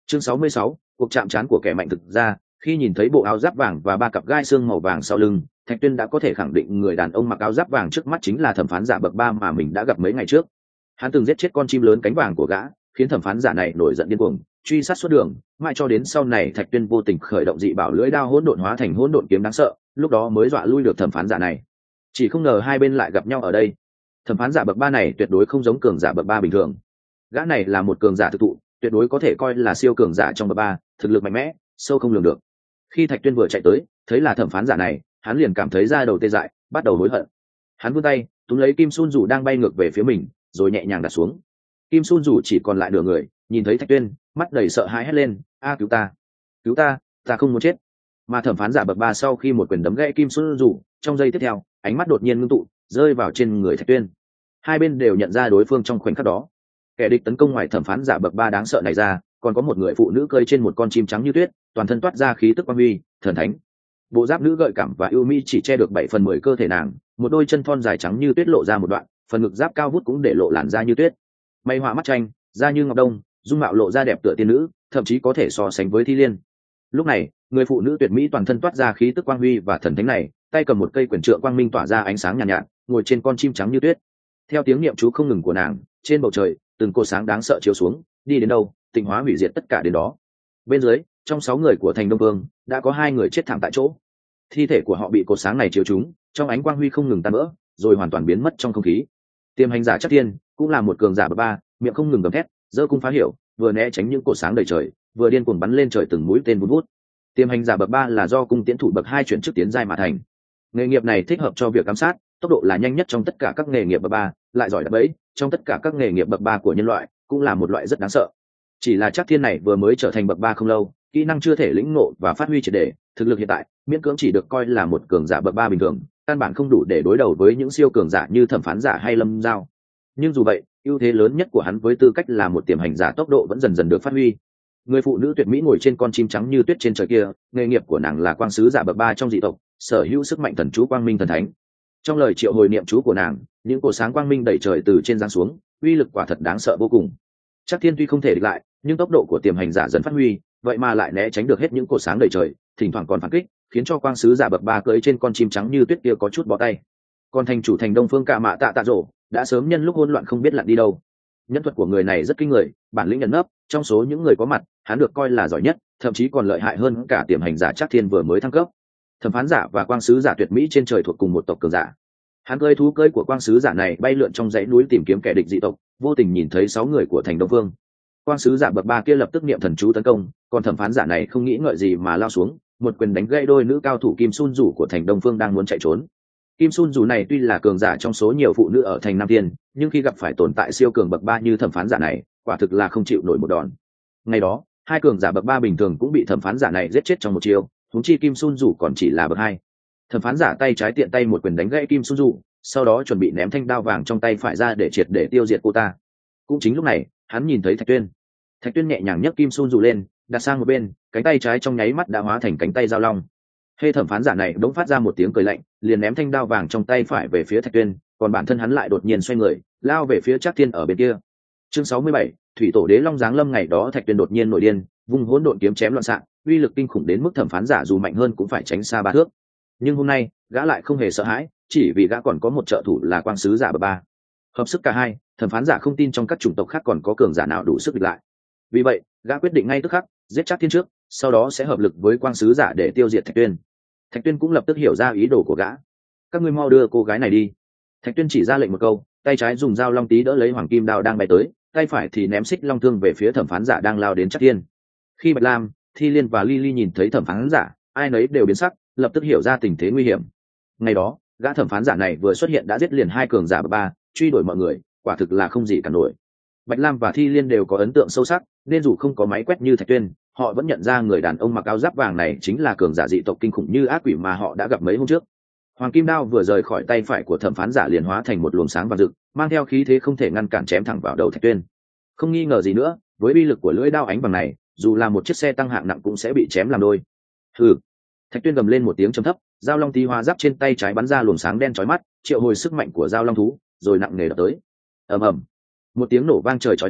Chương 66, cuộc chạm trán của kẻ mạnh. Thực ra khi nhìn thấy bộ áo giáp vàng và ba cặp gai xương màu vàng sau lưng, Thạch Tuyên đã có thể khẳng định người đàn ông mặc áo giáp vàng trước mắt chính là thẩm phán giả bậc 3 mà mình đã gặp mấy ngày trước. Hắn từng giết chết con chim lớn cánh vàng của gã, khiến thẩm phán giả này nổi giận điên cuồng, truy sát suốt đường, mãi cho đến sau này Thạch Tuyên vô tình khởi động dị bảo lưỡi đao hỗn độn hóa thành hỗn độn kiếm đáng sợ, lúc đó mới dọa lui được thẩm phán giả này. Chỉ không ngờ hai bên lại gặp nhau ở đây. Thẩm phán giả bậc 3 này tuyệt đối không giống cường giả bậc 3 bình thường. Gã này là một cường giả thực thụ, tuyệt đối có thể coi là siêu cường giả trong bậc 3, thực lực mạnh mẽ, sâu không lường được. Khi Thạch Tuyên vừa chạy tới, thấy là thẩm phán giả này, hắn liền cảm thấy da đầu tê dại, bắt đầu hối hận. Hắn vươn tay túm lấy Kim Sun Dụ đang bay ngược về phía mình, rồi nhẹ nhàng đặt xuống. Kim Sun Dụ chỉ còn lại nửa người, nhìn thấy Thạch Tuyên, mắt đầy sợ hãi hét lên: "A, cứu ta! Cứu ta, ta không muốn chết!" Mà thẩm phán giả bậc 3 sau khi một quyền đấm gãy Kim Sun Dụ, trong giây tiếp theo, ánh mắt đột nhiên ngưng tụ, rơi vào trên người Thạch Tuyên. Hai bên đều nhận ra đối phương trong khoảnh khắc đó. Kẻ địch tấn công ngoài thẩm phán giả bậc 3 đáng sợ này ra, còn có một người phụ nữ cơi trên một con chim trắng như tuyết, toàn thân toát ra khí tức quang huy, thần thánh. Bộ giáp nữ gợi cảm và ưu mỹ chỉ che được 7/10 cơ thể nàng, một đôi chân thon dài trắng như tuyết lộ ra một đoạn, phần ngực giáp cao vút cũng để lộ làn da như tuyết. Mây họa mắt tranh, da như ngọc đông, dung mạo lộ ra đẹp tựa tiên nữ, thậm chí có thể so sánh với Thi Liên. Lúc này, người phụ nữ tuyệt mỹ toàn thân toát ra khí tức quang huy và thần thánh này, tay cầm một cây quyền trượng quang minh tỏa ra ánh sáng nhàn nhạt, ngồi trên con chim trắng như tuyết. Theo tiếng niệm chú không ngừng của nàng, trên bầu trời từng cột sáng đáng sợ chiếu xuống, đi đến đâu tịnh hóa hủy diệt tất cả đến đó. Bên dưới, trong 6 người của thành Đông Vương đã có 2 người chết thảm tại chỗ. Thi thể của họ bị cột sáng này chiếu trúng, trong ánh quang huy không ngừng tan vỡ, rồi hoàn toàn biến mất trong không khí. Tiềm hành giả Trác Thiên cũng là một cường giả bậc 3, miệng không ngừng gầm thét, giơ cung phá hiểu, vừa né tránh những cột sáng đầy trời, vừa điên cuồng bắn lên trời từng mũi tên vun vút. Tiềm hành giả bậc 3 là do cung tiễn thủ bậc 2 chuyển chức tiến giai mà thành. Nghề nghiệp này thích hợp cho việc ám sát, tốc độ là nhanh nhất trong tất cả các nghề nghiệp bậc 3, lại giỏi đập bẫy, trong tất cả các nghề nghiệp bậc 3 của nhân loại, cũng là một loại rất đáng sợ. Chỉ là Trác Thiên này vừa mới trở thành bậc 3 không lâu, kỹ năng chưa thể lĩnh ngộ và phát huy triệt để, thực lực hiện tại miễn cưỡng chỉ được coi là một cường giả bậc 3 bình thường, căn bản không đủ để đối đầu với những siêu cường giả như thẩm phán giả hay Lâm Giao. Nhưng dù vậy, ưu thế lớn nhất của hắn với tư cách là một tiềm hành giả tốc độ vẫn dần dần được phát huy. Người phụ nữ tuyệt mỹ ngồi trên con chim trắng như tuyết trên trời kia, nghề nghiệp của nàng là quang sứ giả bậc 3 trong dị tộc, sở hữu sức mạnh thần chú quang minh thần thánh. Trong lời triệu hồi niệm chú của nàng, những cột sáng quang minh đẩy trời từ trên giáng xuống, uy lực quả thật đáng sợ vô cùng. Trác Thiên tuy không thể địch lại, nhưng tốc độ của tiềm hành giả dần phát huy, vậy mà lại né tránh được hết những cột sáng đầy trời, thỉnh thoảng còn phản kích, khiến cho quang sứ giả bậc 3 cưỡi trên con chim trắng như tuyết kia có chút bó tay. Còn thành chủ thành Đông Phương Cạ Mạ Tạ Tạ Dỗ đã sớm nhân lúc hỗn loạn không biết lặn đi đâu. Nhân thuật của người này rất kinh người, bản lĩnh ẩn nấp, trong số những người có mặt, hắn được coi là giỏi nhất, thậm chí còn lợi hại hơn cả tiềm hành giả Trác Thiên vừa mới thăng cấp. Thẩm phán giả và quang sứ giả tuyệt mỹ trên trời thuộc cùng một tộc cường giả. Hắn cưỡi thú cưỡi của quang sứ giả này bay lượn trong dãy núi tìm kiếm kẻ địch dị tộc, vô tình nhìn thấy 6 người của thành Đông Phương. Quang sứ giả bậc 3 kia lập tức niệm thần chú tấn công, còn thẩm phán giả này không nghĩ ngợi gì mà lao xuống, một quyền đánh gãy đôi nữ cao thủ Kim Sun Dụ của thành Đông Phương đang muốn chạy trốn. Kim Sun Dụ này tuy là cường giả trong số nhiều phụ nữ ở thành Nam Thiên, nhưng khi gặp phải tồn tại siêu cường bậc 3 như thẩm phán giả này, quả thực là không chịu nổi một đòn. Ngày đó, 2 cường giả bậc 3 bình thường cũng bị thẩm phán giả này giết chết trong một chiêu, huống chi Kim Sun Dụ còn chỉ là bậc 2. Thẩm phán giả tay trái tiện tay một quyền đánh gãy Kim Sun Dụ, sau đó chuẩn bị ném thanh đao vàng trong tay phải ra để triệt để tiêu diệt cô ta. Cũng chính lúc này, hắn nhìn thấy Thạch Tuyên. Thạch Tuyên nhẹ nhàng nhấc Kim Sun Dụ lên, đặt sang một bên, cánh tay trái trong nháy mắt đã hóa thành cánh tay giao long. Hê, thẩm phán giả này đống phát ra một tiếng cười lạnh, liền ném thanh đao vàng trong tay phải về phía Thạch Tuyên, còn bản thân hắn lại đột nhiên xoay người, lao về phía Trác Thiên ở bên kia. Chương 67, Thủy Tổ Đế Long giáng lâm. Ngày đó Thạch Tuyên đột nhiên nổi điên, vung hỗn độn kiếm chém loạn xạ, uy lực kinh khủng đến mức thẩm phán giả dù mạnh hơn cũng phải tránh xa 3 thước. Nhưng hôm nay, gã lại không hề sợ hãi, chỉ vì gã còn có một trợ thủ là quang sứ giả bậc 3. Hợp sức cả hai, thẩm phán giả không tin trong các chủng tộc khác còn có cường giả nào đủ sức địch lại. Vì vậy, gã quyết định ngay tức khắc giết Trác Thiên trước, sau đó sẽ hợp lực với quang sứ giả để tiêu diệt Thạch Tuyên. Thạch Tuyên cũng lập tức hiểu ra ý đồ của gã. Các ngươi mau đưa cô gái này đi. Thạch Tuyên chỉ ra lệnh một câu, tay trái dùng dao long tí đỡ lấy hoàng kim đao đang bay tới, tay phải thì ném xích long thương về phía thẩm phán giả đang lao đến Trác Thiên. Khi Bạch Lam, Thi Liên và Ly Ly nhìn thấy thẩm phán giả, ai nấy đều biến sắc, lập tức hiểu ra tình thế nguy hiểm. Ngày đó, gã thẩm phán giả này vừa xuất hiện đã giết liền 2 cường giả bậc 3, truy đuổi mọi người, quả thực là không gì cản nổi. Bạch Lam và Thi Liên đều có ấn tượng sâu sắc, nên dù không có máy quét như Thạch Tuyên, họ vẫn nhận ra người đàn ông mặc áo giáp vàng này chính là cường giả dị tộc kinh khủng như ác quỷ mà họ đã gặp mấy hôm trước. Hoàng kim đao vừa rời khỏi tay phải của thẩm phán giả liền hóa thành một luồng sáng vàng rực, mang theo khí thế không thể ngăn cản chém thẳng vào đầu Thạch Tuyên. Không nghi ngờ gì nữa, với uy lực của lưỡi đao ánh vàng này, dù là một chiếc xe tăng hạng nặng cũng sẽ bị chém làm đôi. Hừ. Thạch Tuyên gầm lên một tiếng trầm thấp, dao long tí hóa giáp trên tay trái bắn ra luồng sáng đen chói mắt, triệu hồi sức mạnh của dao long thú, rồi nặng nề đập tới. Ầm ầm. Một tiếng nổ vang trời chói tai,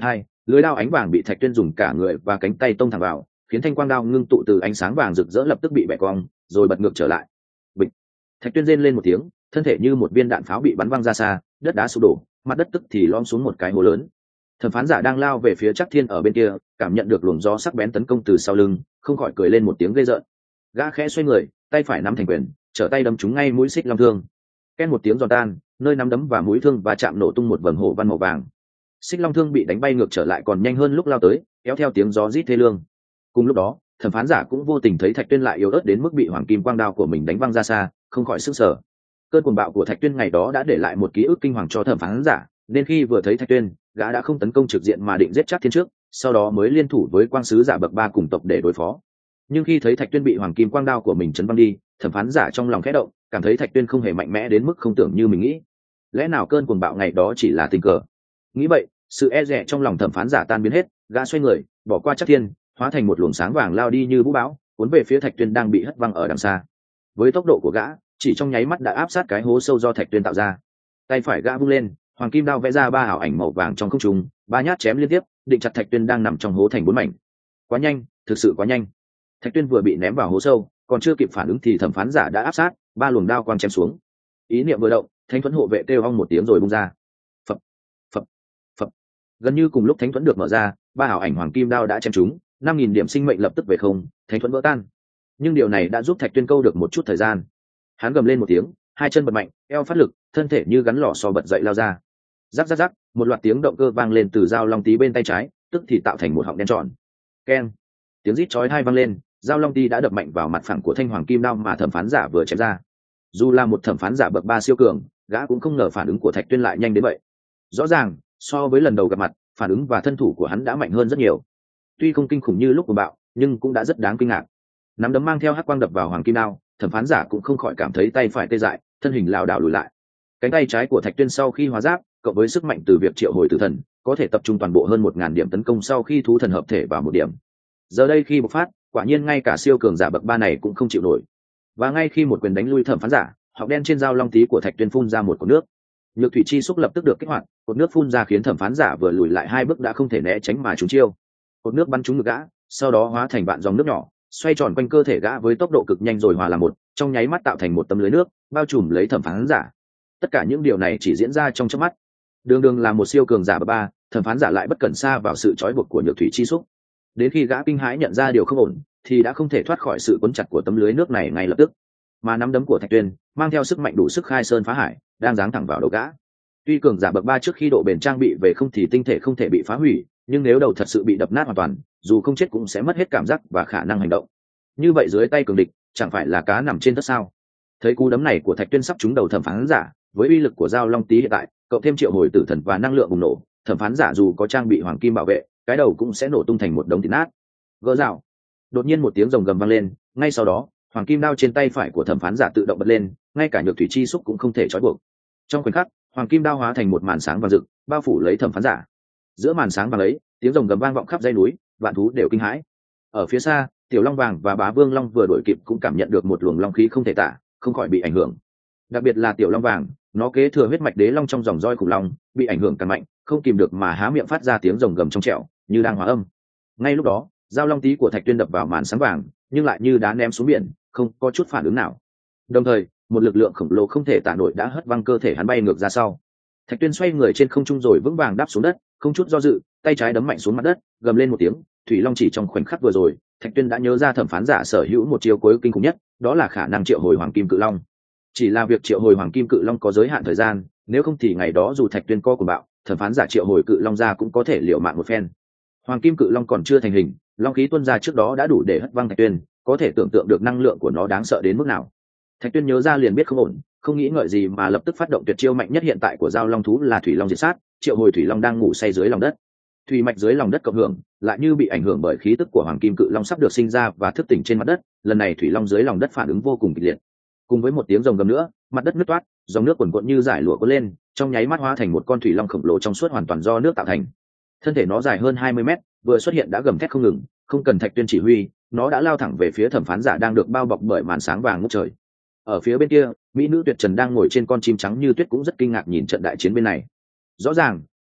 lưới đao ánh vàng bị Thạch Tuyên dùng cả người và cánh tay tông thẳng vào, khiến thanh quang đao ngưng tụ từ ánh sáng vàng rực rỡ lập tức bị bẻ cong rồi bật ngược trở lại. Bịch. Thạch Tuyên rên lên một tiếng, thân thể như một viên đạn pháo bị bắn văng ra xa, đất đá sụp đổ, mặt đất tức thì lom xuống một cái hố lớn. Thẩm phán giả đang lao về phía Trác Thiên ở bên kia, cảm nhận được luồng gió sắc bén tấn công từ sau lưng, không khỏi cười lên một tiếng ghê rợn. Gã khẽ xoay người, tay phải nắm thành quyền, trở tay đâm trúng ngay mũi Xích Long Thương. Ken một tiếng giòn tan, nơi nắm đấm và mũi thương va chạm nổ tung một vầng hổ văn màu vàng. Xích Long Thương bị đánh bay ngược trở lại còn nhanh hơn lúc lao tới, kéo theo tiếng gió rít thê lương. Cùng lúc đó, thẩm phán giả cũng vô tình thấy Thạch Tuyên lại yếu ớt đến mức bị hoàng kim quang đao của mình đánh văng ra xa, không khỏi sức sở. Cơn cuồng bạo của Thạch Tuyên ngày đó đã để lại một ký ức kinh hoàng cho thẩm phán giả, nên khi vừa thấy Thạch Tuyên, gã đã không tấn công trực diện mà định giết Trác Thiên trước, sau đó mới liên thủ với quang sứ giả bậc 3 cùng tộc để đối phó. Nhưng khi thấy Thạch Tuyên bị hoàng kim quang đao của mình chấn văng đi, thẩm phán giả trong lòng khẽ động, cảm thấy Thạch Tuyên không hề mạnh mẽ đến mức không tưởng như mình nghĩ. Lẽ nào cơn cuồng bạo ngày đó chỉ là tình cờ? Nghĩ vậy, sự e dè trong lòng thẩm phán giả tan biến hết, gã xoay người, bỏ qua Trác Thiên, hóa thành một luồng sáng vàng lao đi như vũ bão, cuốn về phía Thạch Tuyên đang bị hất văng ở đằng xa. Với tốc độ của gã, chỉ trong nháy mắt đã áp sát cái hố sâu do Thạch Tuyên tạo ra. Tay phải gã vung lên, hoàng kim đao vẽ ra 3 ảo ảnh màu vàng trong không trung, 3 nhát chém liên tiếp, định chặt Thạch Tuyên đang nằm trong hố thành 4 mảnh. Quá nhanh, thực sự quá nhanh. Thạch Tuyên vừa bị ném vào hố sâu, còn chưa kịp phản ứng thì thẩm phán giả đã áp sát, 3 luồng đao quang chém xuống. Ý niệm vừa động, thánh thuẫn hộ vệ kêu ong một tiếng rồi bung ra. Phập, phập, phập. Gần như cùng lúc thánh thuẫn được mở ra, 3 ảo ảnh hoàng kim đao đã chém trúng, 5.000 điểm sinh mệnh lập tức về không, thánh thuẫn vỡ tan. Nhưng điều này đã giúp Thạch Tuyên câu được một chút thời gian. Hắn gầm lên một tiếng, 2 chân bật mạnh, eo phát lực, thân thể như gắn lò xo bật dậy lao ra. Rắc rắc rắc, một loạt tiếng động cơ vang lên từ dao long tí bên tay trái, tức thì tạo thành một họng đen tròn. Keng, tiếng rít chói tai vang lên, dao long tí đã đập mạnh vào mặt phẳng của thanh hoàng kim đao mà thẩm phán giả vừa chém ra. Dù là một thẩm phán giả bậc 3 siêu cường, gã cũng không ngờ phản ứng của Thạch Tuyên lại nhanh đến vậy. Rõ ràng, so với lần đầu gặp mặt, phản ứng và thân thủ của hắn đã mạnh hơn rất nhiều. Tuy không kinh khủng như lúc của bạo, nhưng cũng đã rất đáng kinh ngạc. Nắm đấm mang theo hắc quang đập vào hoàng kim đao, thẩm phán giả cũng không khỏi cảm thấy tay phải tê dại, thân hình lảo đảo lùi lại. Cánh tay trái của Thạch Tuyên sau khi hóa giáp, cộng với sức mạnh từ việc triệu hồi tử thần, có thể tập trung toàn bộ hơn 1.000 điểm tấn công sau khi thú thần hợp thể vào một điểm. Giờ đây khi bộc phát, quả nhiên ngay cả siêu cường giả bậc 3 này cũng không chịu nổi. Và ngay khi một quyền đánh lui thẩm phán giả, họng đen trên dao long tí của Thạch Tuyên phun ra một cột nước. Nhược thủy chi xúc lập tức được kích hoạt, cột nước phun ra khiến thẩm phán giả vừa lùi lại 2 bước đã không thể né tránh mà trúng chiêu. Cột nước bắn trúng ngực gã, sau đó hóa thành vạn dòng nước nhỏ, xoay tròn quanh cơ thể gã với tốc độ cực nhanh rồi hòa làm một, trong nháy mắt tạo thành một tấm lưới nước, bao trùm lấy thẩm phán giả. Tất cả những điều này chỉ diễn ra trong chớp mắt. Đường đường là một siêu cường giả bậc 3, thẩm phán giả lại bất cẩn xa vào sự trói buộc của nhược thủy chi xúc. Đến khi gã kinh hãi nhận ra điều không ổn, thì đã không thể thoát khỏi sự quấn chặt của tấm lưới nước này ngay lập tức. Mà nắm đấm của Thạch Tuyên mang theo sức mạnh đủ sức khai sơn phá hải, đang giáng thẳng vào đầu gã. Tuy cường giả bậc 3 trước khi độ bền trang bị về không thì tinh thể không thể bị phá hủy, nhưng nếu đầu thật sự bị đập nát hoàn toàn, dù không chết cũng sẽ mất hết cảm giác và khả năng hành động. Như vậy dưới tay cường địch, chẳng phải là cá nằm trên đất sao? Thấy cú đấm này của Thạch Tuyên sắp trúng đầu thẩm phán giả, với uy lực của dao long tí hiện tại, cộng thêm triệu hồi tử thần và năng lượng bùng nổ, thẩm phán giả dù có trang bị hoàng kim bảo vệ, cái đầu cũng sẽ nổ tung thành một đống thịt nát. Gỡ rào. Đột nhiên một tiếng rồng gầm vang lên, ngay sau đó, hoàng kim đao trên tay phải của thẩm phán giả tự động bật lên, ngay cả nhược thủy chi xúc cũng không thể trói buộc. Trong khoảnh khắc, hoàng kim đao hóa thành một màn sáng vàng rực, bao phủ lấy thẩm phán giả. Giữa màn sáng vàng ấy, tiếng rồng gầm vang vọng khắp dãy núi, vạn thú đều kinh hãi. Ở phía xa, tiểu long vàng và bá vương long vừa đuổi kịp cũng cảm nhận được một luồng long khí không thể tả, không khỏi bị ảnh hưởng. Đặc biệt là tiểu long vàng, nó kế thừa huyết mạch đế long trong dòng roi khủng long, bị ảnh hưởng càng mạnh, không kìm được mà há miệng phát ra tiếng rồng gầm trong trẻo, như đang hóa âm. Ngay lúc đó, dao long tí của Thạch Tuyên đập vào màn sáng vàng, nhưng lại như đá ném xuống biển, không có chút phản ứng nào. Đồng thời, một lực lượng khổng lồ không thể tả nổi đã hất văng cơ thể hắn bay ngược ra sau. Thạch Tuyên xoay người trên không trung rồi vững vàng đáp xuống đất, không chút do dự, tay trái đấm mạnh xuống mặt đất, gầm lên một tiếng. Thủy long chỉ trong khoảnh khắc vừa rồi, Thạch Tuyên đã nhớ ra thẩm phán giả sở hữu một chiêu cuối kinh khủng nhất, đó là khả năng triệu hồi hoàng kim cự long. Chỉ là việc triệu hồi hoàng kim cự long có giới hạn thời gian, nếu không thì ngày đó dù Thạch Tuyên co cuồng bạo, thẩm phán giả triệu hồi cự long ra cũng có thể liều mạng một phen. Hoàng kim cự long còn chưa thành hình, long khí tuôn ra trước đó đã đủ để hất văng Thạch Tuyên, có thể tưởng tượng được năng lượng của nó đáng sợ đến mức nào. Thạch Tuyên nhớ ra liền biết không ổn, không nghĩ ngợi gì mà lập tức phát động tuyệt chiêu mạnh nhất hiện tại của giao long thú là thủy long diệt sát, triệu hồi thủy long đang ngủ say dưới lòng đất. Thủy mạch dưới lòng đất cộng hưởng, lại như bị ảnh hưởng bởi khí tức của hoàng kim cự long sắp được sinh ra và thức tỉnh trên mặt đất, lần này thủy long dưới lòng đất phản ứng vô cùng kịch liệt. Cùng với một tiếng rồng gầm nữa, mặt đất nứt toát, dòng nước cuồn cuộn như dải lụa cuốn lên, trong nháy mắt hóa thành một con thủy long khổng lồ trong suốt hoàn toàn do nước tạo thành. Thân thể nó dài hơn 20 mét, vừa xuất hiện đã gầm thét không ngừng, không cần Thạch Tuyên chỉ huy, nó đã lao thẳng về phía thẩm phán giả đang được bao bọc bởi màn sáng vàng ngút trời. Ở phía bên kia, mỹ nữ tuyệt trần đang ngồi trên con chim trắng như tuyết cũng rất kinh ngạc nhìn trận đại chiến bên này. Rõ ràng,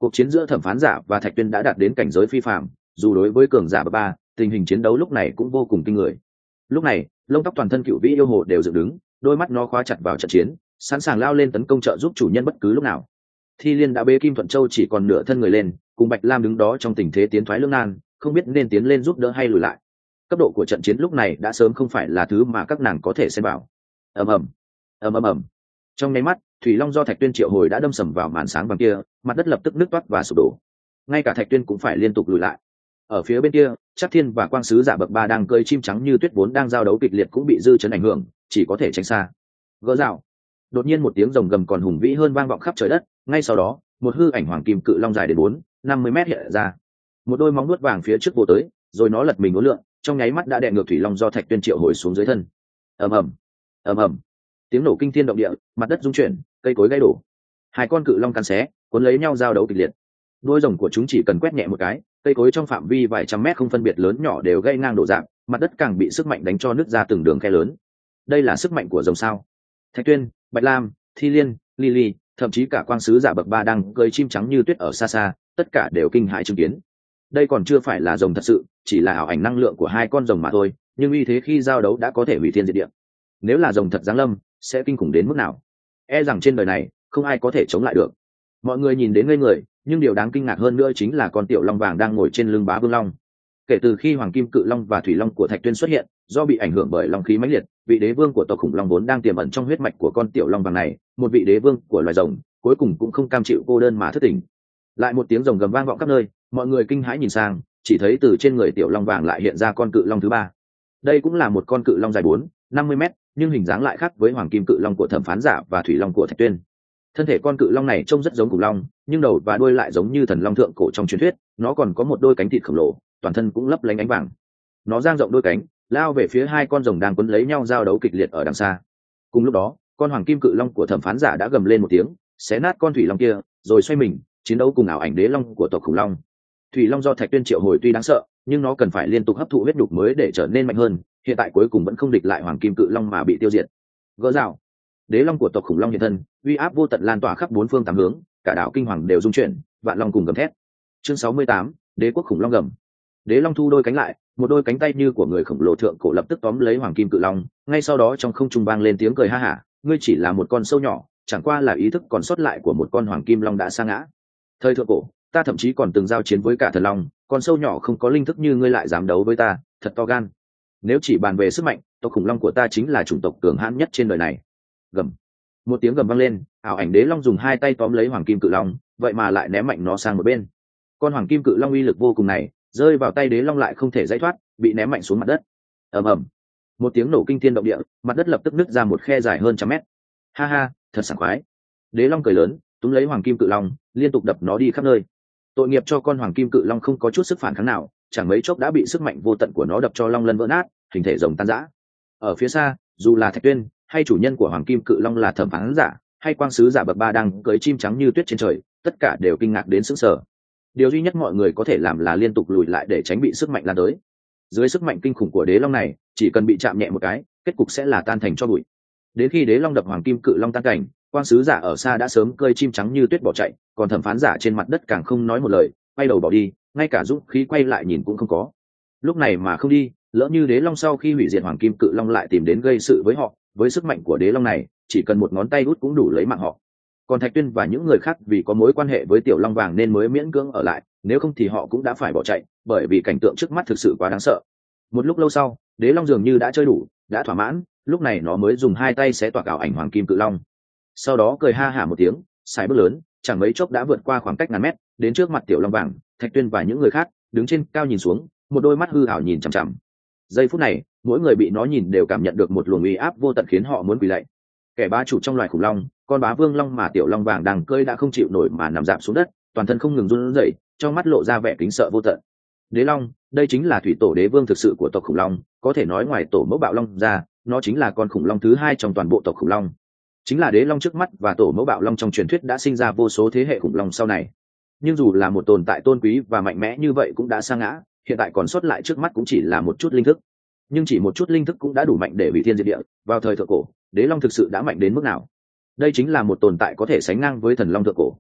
Cuộc chiến giữa thẩm phán giả và Thạch Tuyên đã đạt đến cảnh giới phi phàm, dù đối với cường giả bậc ba, tình hình chiến đấu lúc này cũng vô cùng kinh người. Lúc này, lông tóc toàn thân Cựu Vĩ yêu hồ đều dựng đứng, đôi mắt nó khóa chặt vào trận chiến, sẵn sàng lao lên tấn công trợ giúp chủ nhân bất cứ lúc nào. Thi Liên đã bế Kim Thuận Châu chỉ còn nửa thân người lên, cùng Bạch Lam đứng đó trong tình thế tiến thoái lưỡng nan, không biết nên tiến lên giúp đỡ hay lùi lại. Cấp độ của trận chiến lúc này đã sớm không phải là thứ mà các nàng có thể xem vào. ầm ầm ầm ầm ầm. Trong nháy mắt, thủy long do Thạch Tuyên triệu hồi đã đâm sầm vào màn sáng vàng kia, mặt đất lập tức nứt toát và sụp đổ. Ngay cả Thạch Tuyên cũng phải liên tục lùi lại. Ở phía bên kia, Trác Thiên và Quang Sứ Giả bậc ba đang cơi chim trắng như tuyết vốn đang giao đấu kịch liệt cũng bị dư chấn ảnh hưởng, chỉ có thể tránh xa. Gỡ rào. Đột nhiên một tiếng rồng gầm còn hùng vĩ hơn vang vọng khắp trời đất, ngay sau đó, một hư ảnh hoàng kim cự long dài đến 4-50 mét hiện ra. Một đôi móng nuốt vàng phía trước vô tới, rồi nó lật mình uốn lượn, trong nháy mắt đã đè ngược thủy long do Thạch Tuyên triệu hồi xuống dưới thân. Ầm ầm, ầm ầm. Tiếng nổ kinh thiên động địa, mặt đất rung chuyển, cây cối gãy đổ. Hai con cự long cắn xé, cuốn lấy nhau giao đấu kịch liệt. Đôi rồng của chúng chỉ cần quét nhẹ một cái, cây cối trong phạm vi vài trăm mét không phân biệt lớn nhỏ đều gãy ngang đổ dạng, mặt đất càng bị sức mạnh đánh cho nứt ra từng đường khe lớn. Đây là sức mạnh của rồng sao? Thạch Tuyên, Bạch Lam, Thi Liên, Lily, thậm chí cả Quang Sứ Giả bậc ba đang cơi chim trắng như tuyết ở xa xa, tất cả đều kinh hãi chứng kiến. Đây còn chưa phải là rồng thật sự, chỉ là ảo ảnh năng lượng của hai con rồng mà thôi, nhưng uy thế khi giao đấu đã có thể hủy thiên diệt địa. Nếu là rồng thật giáng lâm, sẽ kinh khủng đến mức nào? E rằng trên đời này không ai có thể chống lại được. Mọi người nhìn đến ngây người, nhưng điều đáng kinh ngạc hơn nữa chính là con tiểu long vàng đang ngồi trên lưng Bá Vương Long. Kể từ khi hoàng kim cự long và thủy long của Thạch Tuyên xuất hiện, do bị ảnh hưởng bởi long khí mãnh liệt, vị đế vương của tộc khủng long vốn đang tiềm ẩn trong huyết mạch của con tiểu long vàng này, một vị đế vương của loài rồng, cuối cùng cũng không cam chịu cô đơn mà thất tình. Lại một tiếng rồng gầm vang vọng khắp nơi, mọi người kinh hãi nhìn sang, chỉ thấy từ trên người tiểu long vàng lại hiện ra con cự long thứ ba. Đây cũng là một con cự long dài 4-50 mét, nhưng hình dáng lại khác với hoàng kim cự long của thẩm phán giả và thủy long của Thạch Tuyên. Thân thể con cự long này trông rất giống khủng long, nhưng đầu và đuôi lại giống như thần long thượng cổ trong truyền thuyết. Nó còn có một đôi cánh thịt khổng lồ, toàn thân cũng lấp lánh ánh vàng. Nó dang rộng đôi cánh, lao về phía hai con rồng đang quấn lấy nhau giao đấu kịch liệt ở đằng xa. Cùng lúc đó, con hoàng kim cự long của thẩm phán giả đã gầm lên một tiếng, xé nát con thủy long kia, rồi xoay mình chiến đấu cùng ảo ảnh đế long của tộc khủng long. Thủy long do Thạch Tuyên triệu hồi tuy đáng sợ, nhưng nó cần phải liên tục hấp thụ huyết đục mới để trở nên mạnh hơn. Hiện tại cuối cùng vẫn không địch lại hoàng kim cự long mà bị tiêu diệt. Gỡ rào. Đế long của tộc khủng long hiện thân, uy áp vô tận lan tỏa khắp bốn phương tám hướng, cả đảo kinh hoàng đều rung chuyển, vạn long cùng gầm thét. Chương 68, đế quốc khủng long gầm. Đế long thu đôi cánh lại, một đôi cánh tay như của người khổng lồ thượng cổ lập tức tóm lấy hoàng kim cự long, ngay sau đó trong không trung vang lên tiếng cười ha hả, ngươi chỉ là một con sâu nhỏ, chẳng qua là ý thức còn sót lại của một con hoàng kim long đã sa ngã. Thời thượng cổ, ta thậm chí còn từng giao chiến với cả thần long, con sâu nhỏ không có linh thức như ngươi lại dám đấu với ta, thật to gan. Nếu chỉ bàn về sức mạnh, tộc khủng long của ta chính là chủng tộc cường hãn nhất trên đời này. Gầm. Một tiếng gầm vang lên, ảo ảnh đế long dùng hai tay tóm lấy hoàng kim cự long, vậy mà lại ném mạnh nó sang một bên. Con hoàng kim cự long uy lực vô cùng này, rơi vào tay đế long lại không thể giải thoát, bị ném mạnh xuống mặt đất. Ầm ầm. Một tiếng nổ kinh thiên động địa, mặt đất lập tức nứt ra một khe dài hơn trăm mét. Ha ha, thật sảng khoái. Đế long cười lớn, túm lấy hoàng kim cự long, liên tục đập nó đi khắp nơi. Tội nghiệp cho con hoàng kim cự long không có chút sức phản kháng nào, chẳng mấy chốc đã bị sức mạnh vô tận của nó đập cho long lân vỡ nát, hình thể rồng tan rã. Ở phía xa, dù là Thạch Tuyên hay chủ nhân của hoàng kim cự long là thẩm phán giả hay quang sứ giả bậc ba đang cưỡi chim trắng như tuyết trên trời, tất cả đều kinh ngạc đến sững sờ. Điều duy nhất mọi người có thể làm là liên tục lùi lại để tránh bị sức mạnh lan tới. Dưới sức mạnh kinh khủng của đế long này, chỉ cần bị chạm nhẹ một cái, kết cục sẽ là tan thành tro bụi. Đến khi đế long đập hoàng kim cự long tan cảnh, quang sứ giả ở xa đã sớm cơi chim trắng như tuyết bỏ chạy, còn thẩm phán giả trên mặt đất càng không nói một lời, quay đầu bỏ đi, ngay cả dũng khí quay lại nhìn cũng không có. Lúc này mà không đi, lỡ như đế long sau khi hủy diệt hoàng kim cự long lại tìm đến gây sự với họ, với sức mạnh của đế long này, chỉ cần một ngón tay út cũng đủ lấy mạng họ. Còn Thạch Tuyên và những người khác vì có mối quan hệ với tiểu long vàng nên mới miễn cưỡng ở lại, nếu không thì họ cũng đã phải bỏ chạy, bởi vì cảnh tượng trước mắt thực sự quá đáng sợ. Một lúc lâu sau, đế long dường như đã chơi đủ, đã thỏa mãn, lúc này nó mới dùng hai tay xé toạc ảo ảnh hoàng kim cự long. Sau đó cười ha hả một tiếng, xài bước lớn, chẳng mấy chốc đã vượt qua khoảng cách ngàn mét, đến trước mặt tiểu long vàng. Thạch Tuyên và những người khác đứng trên cao nhìn xuống, một đôi mắt hư ảo nhìn chằm chằm. Giây phút này, mỗi người bị nó nhìn đều cảm nhận được một luồng uy áp vô tận khiến họ muốn quỳ lạy. Kẻ bá chủ trong loài khủng long, con bá vương long mà tiểu long vàng đang cơi đã không chịu nổi mà nằm rạp xuống đất, toàn thân không ngừng run rẩy, trong mắt lộ ra vẻ kính sợ vô tận. Đế long, đây chính là thủy tổ đế vương thực sự của tộc khủng long, có thể nói ngoài tổ mẫu bạo long ra, nó chính là con khủng long thứ hai trong toàn bộ tộc khủng long. Chính là đế long trước mắt và tổ mẫu bạo long trong truyền thuyết đã sinh ra vô số thế hệ khủng long sau này. Nhưng dù là một tồn tại tôn quý và mạnh mẽ như vậy cũng đã sa ngã, hiện tại còn sót lại trước mắt cũng chỉ là một chút linh thức. Nhưng chỉ một chút linh thức cũng đã đủ mạnh để hủy thiên diệt địa. Vào thời thượng cổ, đế long thực sự đã mạnh đến mức nào? Đây chính là một tồn tại có thể sánh ngang với thần long thượng cổ.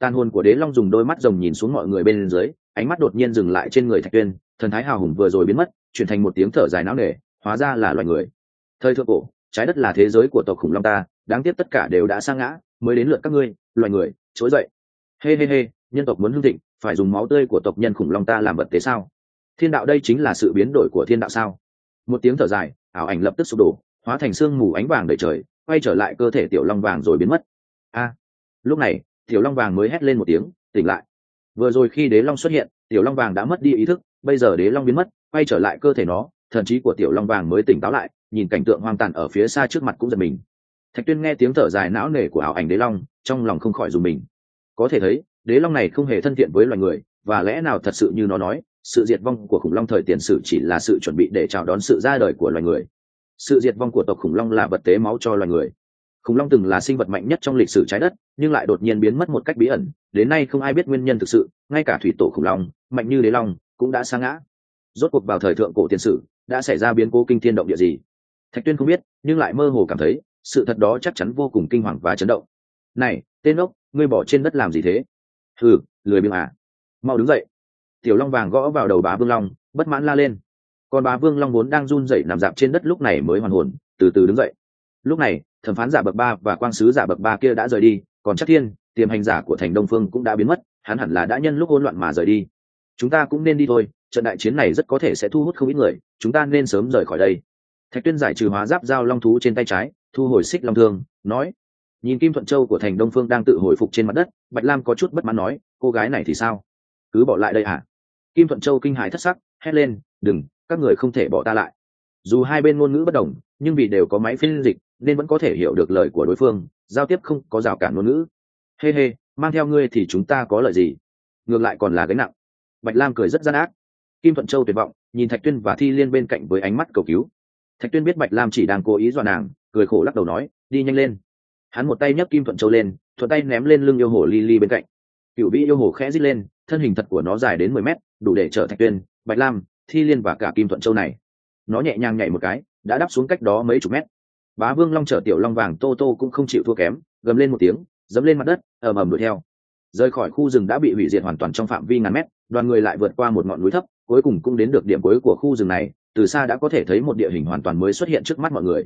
Tàn hồn của đế long dùng đôi mắt rồng nhìn xuống mọi người bên dưới, ánh mắt đột nhiên dừng lại trên người Thạch Tuyên, thần thái hào hùng vừa rồi biến mất, chuyển thành một tiếng thở dài não nề, hóa ra là loài người. Thời thượng cổ, trái đất là thế giới của tộc khủng long ta, đáng tiếc tất cả đều đã sa ngã, mới đến lượt các ngươi, loài người, trỗi dậy. Hê hê hê, nhân tộc muốn hưng thịnh, phải dùng máu tươi của tộc nhân khủng long ta làm vật tế sao? Thiên đạo đây chính là sự biến đổi của thiên đạo sao? Một tiếng thở dài, ảo ảnh lập tức sụp đổ, hóa thành sương mù ánh vàng đầy trời, quay trở lại cơ thể tiểu long vàng rồi biến mất. A, lúc này, tiểu long vàng mới hét lên một tiếng, tỉnh lại. Vừa rồi khi đế long xuất hiện, tiểu long vàng đã mất đi ý thức, bây giờ đế long biến mất, quay trở lại cơ thể nó, thần trí của tiểu long vàng mới tỉnh táo lại, nhìn cảnh tượng hoang tàn ở phía xa trước mặt cũng giật mình. Thạch Tuyên nghe tiếng thở dài não nề của ảo ảnh đế long, trong lòng không khỏi rùng mình. Có thể thấy, đế long này không hề thân thiện với loài người, và lẽ nào thật sự như nó nói, sự diệt vong của khủng long thời tiền sử chỉ là sự chuẩn bị để chào đón sự ra đời của loài người. Sự diệt vong của tộc khủng long là vật tế máu cho loài người. Khủng long từng là sinh vật mạnh nhất trong lịch sử trái đất, nhưng lại đột nhiên biến mất một cách bí ẩn, đến nay không ai biết nguyên nhân thực sự, ngay cả thủy tổ khủng long mạnh như đế long cũng đã sa ngã. Rốt cuộc vào thời thượng cổ tiền sử đã xảy ra biến cố kinh thiên động địa gì? Thạch Tuyên không biết, nhưng lại mơ hồ cảm thấy sự thật đó chắc chắn vô cùng kinh hoàng và chấn động. Này, tên ốc, ngươi bỏ trên đất làm gì thế? Hừ, lười biếng à? Mau đứng dậy! Tiểu long vàng gõ vào đầu Bá Vương Long, bất mãn la lên. Còn Bá Vương Long vốn đang run rẩy nằm dạp trên đất lúc này mới hoàn hồn, từ từ đứng dậy. Lúc này, thẩm phán giả bậc 3 và quang sứ giả bậc 3 kia đã rời đi, còn Trác Thiên, tiềm hành giả của thành Đông Phương cũng đã biến mất, hắn hẳn là đã nhân lúc hỗn loạn mà rời đi. Chúng ta cũng nên đi thôi, trận đại chiến này rất có thể sẽ thu hút không ít người, chúng ta nên sớm rời khỏi đây. Thạch Tuyên giải trừ hóa giáp dao long thú trên tay trái, thu hồi xích long thương, nói. Nhìn Kim Thuận Châu của thành Đông Phương đang tự hồi phục trên mặt đất, Bạch Lam có chút bất mãn nói, cô gái này thì sao? Cứ bỏ lại đây hả? Kim Thuận Châu kinh hãi thất sắc, hét lên, đừng, các người không thể bỏ ta lại. Dù hai bên ngôn ngữ bất đồng, nhưng vì đều có máy phiên dịch nên vẫn có thể hiểu được lời của đối phương, giao tiếp không có rào cản ngôn ngữ. Hê hê, mang theo ngươi thì chúng ta có lợi gì? Ngược lại còn là gánh nặng. Bạch Lam cười rất gian ác. Kim Thuận Châu tuyệt vọng, nhìn Thạch Tuyên và Thi Liên bên cạnh với ánh mắt cầu cứu. Thạch Tuyên biết Bạch Lam chỉ đang cố ý dọa nàng, cười khổ lắc đầu nói, đi nhanh lên. Hắn một tay nhấc Kim Thuận Châu lên, thuận tay ném lên lưng yêu hồ Lily bên cạnh. Cửu vĩ yêu hồ khẽ rít lên, thân hình thật của nó dài đến 10 mét, đủ để chở Thạch Tuyên, Bạch Lam, Thi Liên và cả Kim Thuận Châu này. Nó nhẹ nhàng nhảy một cái, đã đáp xuống cách đó mấy chục mét. Bá Vương Long chở tiểu long vàng Tô Tô cũng không chịu thua kém, gầm lên một tiếng, dẫm lên mặt đất, ầm ầm đuổi theo. Rời khỏi khu rừng đã bị hủy diệt hoàn toàn trong phạm vi ngàn mét, đoàn người lại vượt qua một ngọn núi thấp, cuối cùng cũng đến được điểm cuối của khu rừng này. Từ xa đã có thể thấy một địa hình hoàn toàn mới xuất hiện trước mắt mọi người.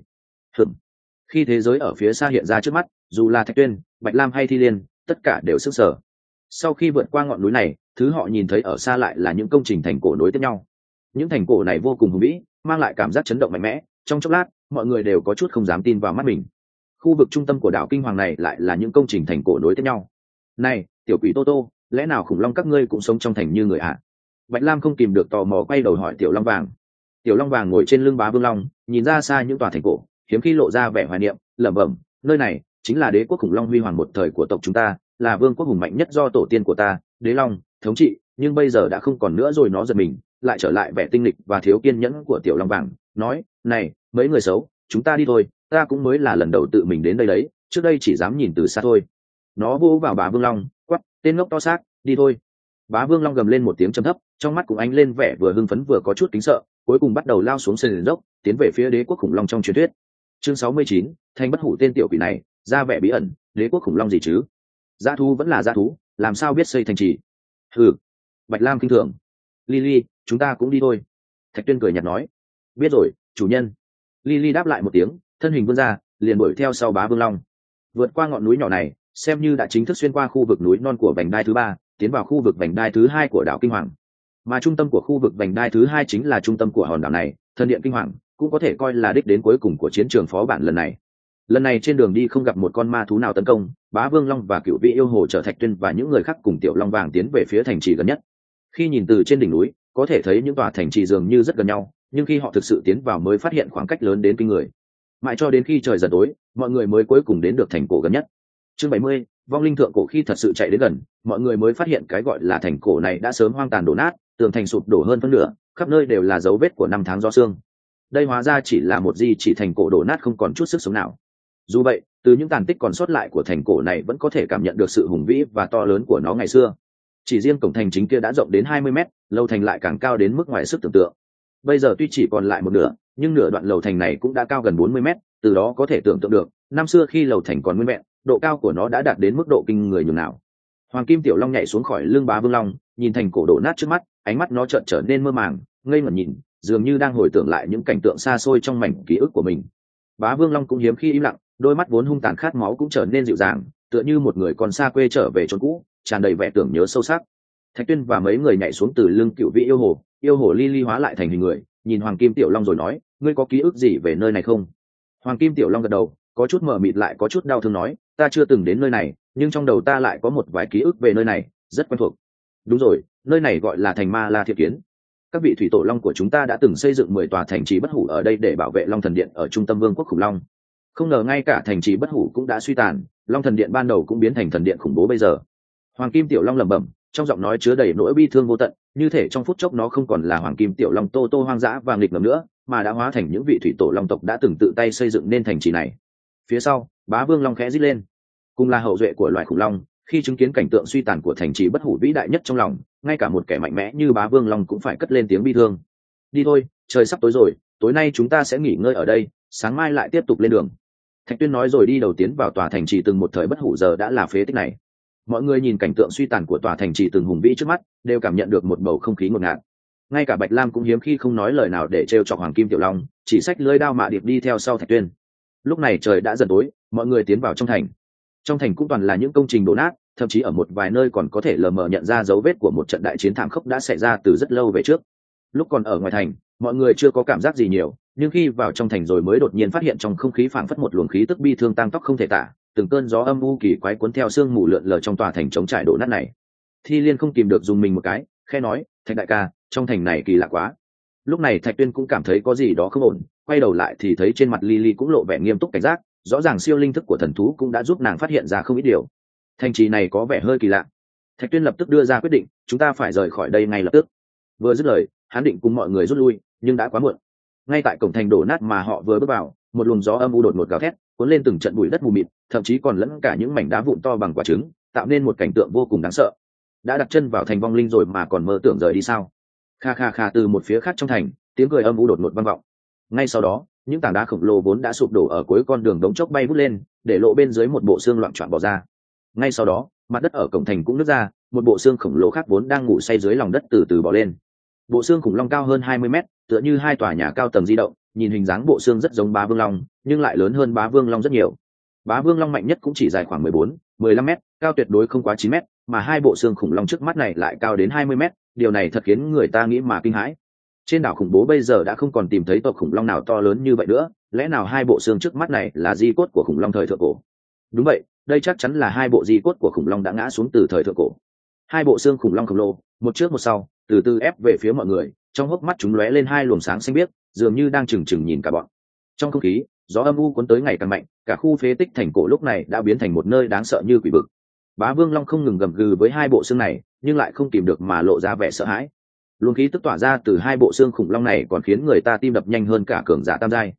Khi thế giới ở phía xa hiện ra trước mắt, dù là Thạch Tuyên, Bạch Lam hay Thi Liên, tất cả đều sững sờ. Sau khi vượt qua ngọn núi này, thứ họ nhìn thấy ở xa lại là những công trình thành cổ nối tiếp nhau. Những thành cổ này vô cùng hùng vĩ, mang lại cảm giác chấn động mạnh mẽ. Trong chốc lát, mọi người đều có chút không dám tin vào mắt mình. Khu vực trung tâm của đảo Kinh Hoàng này lại là những công trình thành cổ nối tiếp nhau. Này, tiểu quỷ Tô Tô, lẽ nào khủng long các ngươi cũng sống trong thành như người ạ? Bạch Lam không kìm được tò mò quay đầu hỏi tiểu long vàng. Tiểu long vàng ngồi trên lưng Bá Vương Long, nhìn ra xa những tòa thành cổ, hiếm khi lộ ra vẻ hoài niệm, lẩm bẩm, nơi này chính là đế quốc khủng long huy hoàng một thời của tộc chúng ta, là vương quốc hùng mạnh nhất do tổ tiên của ta, đế long thống trị, nhưng bây giờ đã không còn nữa rồi. Nó giật mình, lại trở lại vẻ tinh lịch và thiếu kiên nhẫn của tiểu long vàng, nói, này, mấy người xấu, chúng ta đi thôi, ta cũng mới là lần đầu tự mình đến đây đấy, trước đây chỉ dám nhìn từ xa thôi. Nó vỗ vào Bá Vương Long, quát, tên ngốc to xác, đi thôi. Bá Vương Long gầm lên một tiếng trầm thấp, trong mắt cũng ánh lên vẻ vừa hưng phấn vừa có chút kính sợ, cuối cùng bắt đầu lao xuống sườn dốc, tiến về phía đế quốc khủng long trong truyền thuyết. Chương 69, thanh bất hủ tên tiểu quỷ này, ra vẻ bí ẩn, đế quốc khủng long gì chứ? Dã thú vẫn là dã thú, làm sao biết xây thành trì? Hừ. Bạch Lam kinh thường. Lily, chúng ta cũng đi thôi. Thạch Tuyên cười nhạt nói. Biết rồi, chủ nhân. Lily đáp lại một tiếng, thân hình vươn ra, liền đuổi theo sau Bá Vương Long. Vượt qua ngọn núi nhỏ này, xem như đã chính thức xuyên qua khu vực núi non của vành đai thứ 3, tiến vào khu vực vành đai thứ 2 của đảo Kinh Hoàng. Mà trung tâm của khu vực vành đai thứ 2 chính là trung tâm của hòn đảo này, thần điện Kinh Hoàng, cũng có thể coi là đích đến cuối cùng của chiến trường phó bản lần này. Lần này trên đường đi không gặp một con ma thú nào tấn công, Bá Vương Long và Cửu Vị yêu hồ chở Thạch Tuyên và những người khác cùng tiểu long vàng tiến về phía thành trì gần nhất. Khi nhìn từ trên đỉnh núi, có thể thấy những tòa thành trì dường như rất gần nhau, nhưng khi họ thực sự tiến vào mới phát hiện khoảng cách lớn đến kinh người. Mãi cho đến khi trời dần tối, mọi người mới cuối cùng đến được thành cổ gần nhất. Chương 70, vong linh thượng cổ. Khi thật sự chạy đến gần, mọi người mới phát hiện cái gọi là thành cổ này đã sớm hoang tàn đổ nát, tường thành sụp đổ hơn phân nửa, khắp nơi đều là dấu vết của năm tháng gió sương. Đây hóa ra chỉ là một di chỉ thành cổ đổ nát không còn chút sức sống nào. Dù vậy, từ những tàn tích còn sót lại của thành cổ này vẫn có thể cảm nhận được sự hùng vĩ và to lớn của nó ngày xưa. Chỉ riêng cổng thành chính kia đã rộng đến 20 mét, lầu thành lại càng cao đến mức ngoài sức tưởng tượng. Bây giờ tuy chỉ còn lại một nửa, nhưng nửa đoạn lầu thành này cũng đã cao gần 40 mét, từ đó có thể tưởng tượng được, năm xưa khi lầu thành còn nguyên vẹn, độ cao của nó đã đạt đến mức độ kinh người nhường nào. Hoàng kim tiểu long nhảy xuống khỏi lưng Bá Vương Long, nhìn thành cổ đổ nát trước mắt, ánh mắt nó chợt trở nên mơ màng, ngây ngẩn nhìn, dường như đang hồi tưởng lại những cảnh tượng xa xôi trong mảnh ký ức của mình. Bá Vương Long cũng hiếm khi im lặng, đôi mắt vốn hung tàn khát máu cũng trở nên dịu dàng, tựa như một người còn xa quê trở về chốn cũ, tràn đầy vẻ tưởng nhớ sâu sắc. Thạch Tuyên và mấy người nhảy xuống từ lưng cựu vị yêu hồ Ly Ly hóa lại thành hình người, nhìn Hoàng kim tiểu long rồi nói, ngươi có ký ức gì về nơi này không? Hoàng kim tiểu long gật đầu, có chút mờ mịt lại có chút đau thương nói, ta chưa từng đến nơi này, nhưng trong đầu ta lại có một vài ký ức về nơi này, rất quen thuộc. Đúng rồi, nơi này gọi là thành Ma La Thiệp Kiến. Các vị thủy tổ long của chúng ta đã từng xây dựng 10 tòa thành trì bất hủ ở đây để bảo vệ Long Thần Điện ở trung tâm vương quốc khủng long. Không ngờ ngay cả thành trì bất hủ cũng đã suy tàn, Long Thần Điện ban đầu cũng biến thành thần điện khủng bố bây giờ. Hoàng kim tiểu long lẩm bẩm, trong giọng nói chứa đầy nỗi bi thương vô tận, như thể trong phút chốc nó không còn là Hoàng kim tiểu long tô tô hoang dã và nghịch ngợm nữa, mà đã hóa thành những vị thủy tổ long tộc đã từng tự tay xây dựng nên thành trì này. Phía sau, Bá Vương Long khẽ rít lên. Cùng là hậu duệ của loài khủng long, khi chứng kiến cảnh tượng suy tàn của thành trì bất hủ vĩ đại nhất trong lòng, ngay cả một kẻ mạnh mẽ như Bá Vương Long cũng phải cất lên tiếng bi thương. Đi thôi, trời sắp tối rồi, tối nay chúng ta sẽ nghỉ ngơi ở đây, sáng mai lại tiếp tục lên đường. Thạch Tuyên nói rồi đi đầu tiến vào tòa thành trì từng một thời bất hủ giờ đã là phế tích này. Mọi người nhìn cảnh tượng suy tàn của tòa thành trì từng hùng vĩ trước mắt, đều cảm nhận được một bầu không khí ngột ngạt. Ngay cả Bạch Lam cũng hiếm khi không nói lời nào để trêu chọc Hoàng kim tiểu long, chỉ xách lưỡi đao mạ điệp đi theo sau Thạch Tuyên. Lúc này trời đã dần tối, mọi người tiến vào trong thành. Trong thành cũng toàn là những công trình đổ nát, thậm chí ở một vài nơi còn có thể lờ mờ nhận ra dấu vết của một trận đại chiến thảm khốc đã xảy ra từ rất lâu về trước. Lúc còn ở ngoài thành, mọi người chưa có cảm giác gì nhiều, nhưng khi vào trong thành rồi mới đột nhiên phát hiện trong không khí phảng phất một luồng khí tức bi thương tang tóc không thể tả, từng cơn gió âm u kỳ quái cuốn theo sương mù lượn lờ trong tòa thành trống trải đổ nát này. Thi Liên không kìm được dùng mình một cái, khẽ nói, Thạch đại ca, trong thành này kỳ lạ quá. Lúc này Thạch Tuyên cũng cảm thấy có gì đó không ổn, quay đầu lại thì thấy trên mặt Lily cũng lộ vẻ nghiêm túc cảnh giác, rõ ràng siêu linh thức của thần thú cũng đã giúp nàng phát hiện ra không ít điều. Thành trì này có vẻ hơi kỳ lạ. Thạch Tuyên lập tức đưa ra quyết định, chúng ta phải rời khỏi đây ngay lập tức. Vừa dứt lời, hắn định cùng mọi người rút lui, nhưng đã quá muộn. Ngay tại cổng thành đổ nát mà họ vừa bước vào, một luồng gió âm u đột ngột gào thét, cuốn lên từng trận bụi đất mù mịt, thậm chí còn lẫn cả những mảnh đá vụn to bằng quả trứng, tạo nên một cảnh tượng vô cùng đáng sợ. Đã đặt chân vào thành vong linh rồi mà còn mơ tưởng rời đi sao? Kha kha kha, từ một phía khác trong thành, tiếng cười âm u đột ngột vang vọng. Ngay sau đó, những tảng đá khổng lồ vốn đã sụp đổ ở cuối con đường đống chốc bay vút lên, để lộ bên dưới một bộ xương loạng choạng bò ra. Ngay sau đó, mặt đất ở cổng thành cũng nứt ra, một bộ xương khổng lồ khác vốn đang ngủ say dưới lòng đất từ từ bò lên. Bộ xương khủng long cao hơn 20 mét, tựa như hai tòa nhà cao tầng di động, nhìn hình dáng bộ xương rất giống Bá Vương Long, nhưng lại lớn hơn Bá Vương Long rất nhiều. Bá Vương Long mạnh nhất cũng chỉ dài khoảng 14-15 mét, cao tuyệt đối không quá 9 mét, mà hai bộ xương khủng long trước mắt này lại cao đến 20 mét, điều này thật khiến người ta nghĩ mà kinh hãi. Trên đảo khủng bố bây giờ đã không còn tìm thấy tộc khủng long nào to lớn như vậy nữa, lẽ nào hai bộ xương trước mắt này là di cốt của khủng long thời thượng cổ? Đúng vậy, đây chắc chắn là hai bộ di cốt của khủng long đã ngã xuống từ thời thượng cổ. Hai bộ xương khủng long khổng lồ, một trước một sau, từ từ ép về phía mọi người, trong hốc mắt chúng lóe lên hai luồng sáng xanh biếc, dường như đang chừng chừng nhìn cả bọn. Trong không khí, gió âm u cuốn tới ngày càng mạnh, cả khu phế tích thành cổ lúc này đã biến thành một nơi đáng sợ như quỷ vực. Bá Vương Long không ngừng gầm gừ với hai bộ xương này, nhưng lại không kìm được mà lộ ra vẻ sợ hãi. Luồng khí tức tỏa ra từ hai bộ xương khủng long này còn khiến người ta tim đập nhanh hơn cả cường giả tam giai.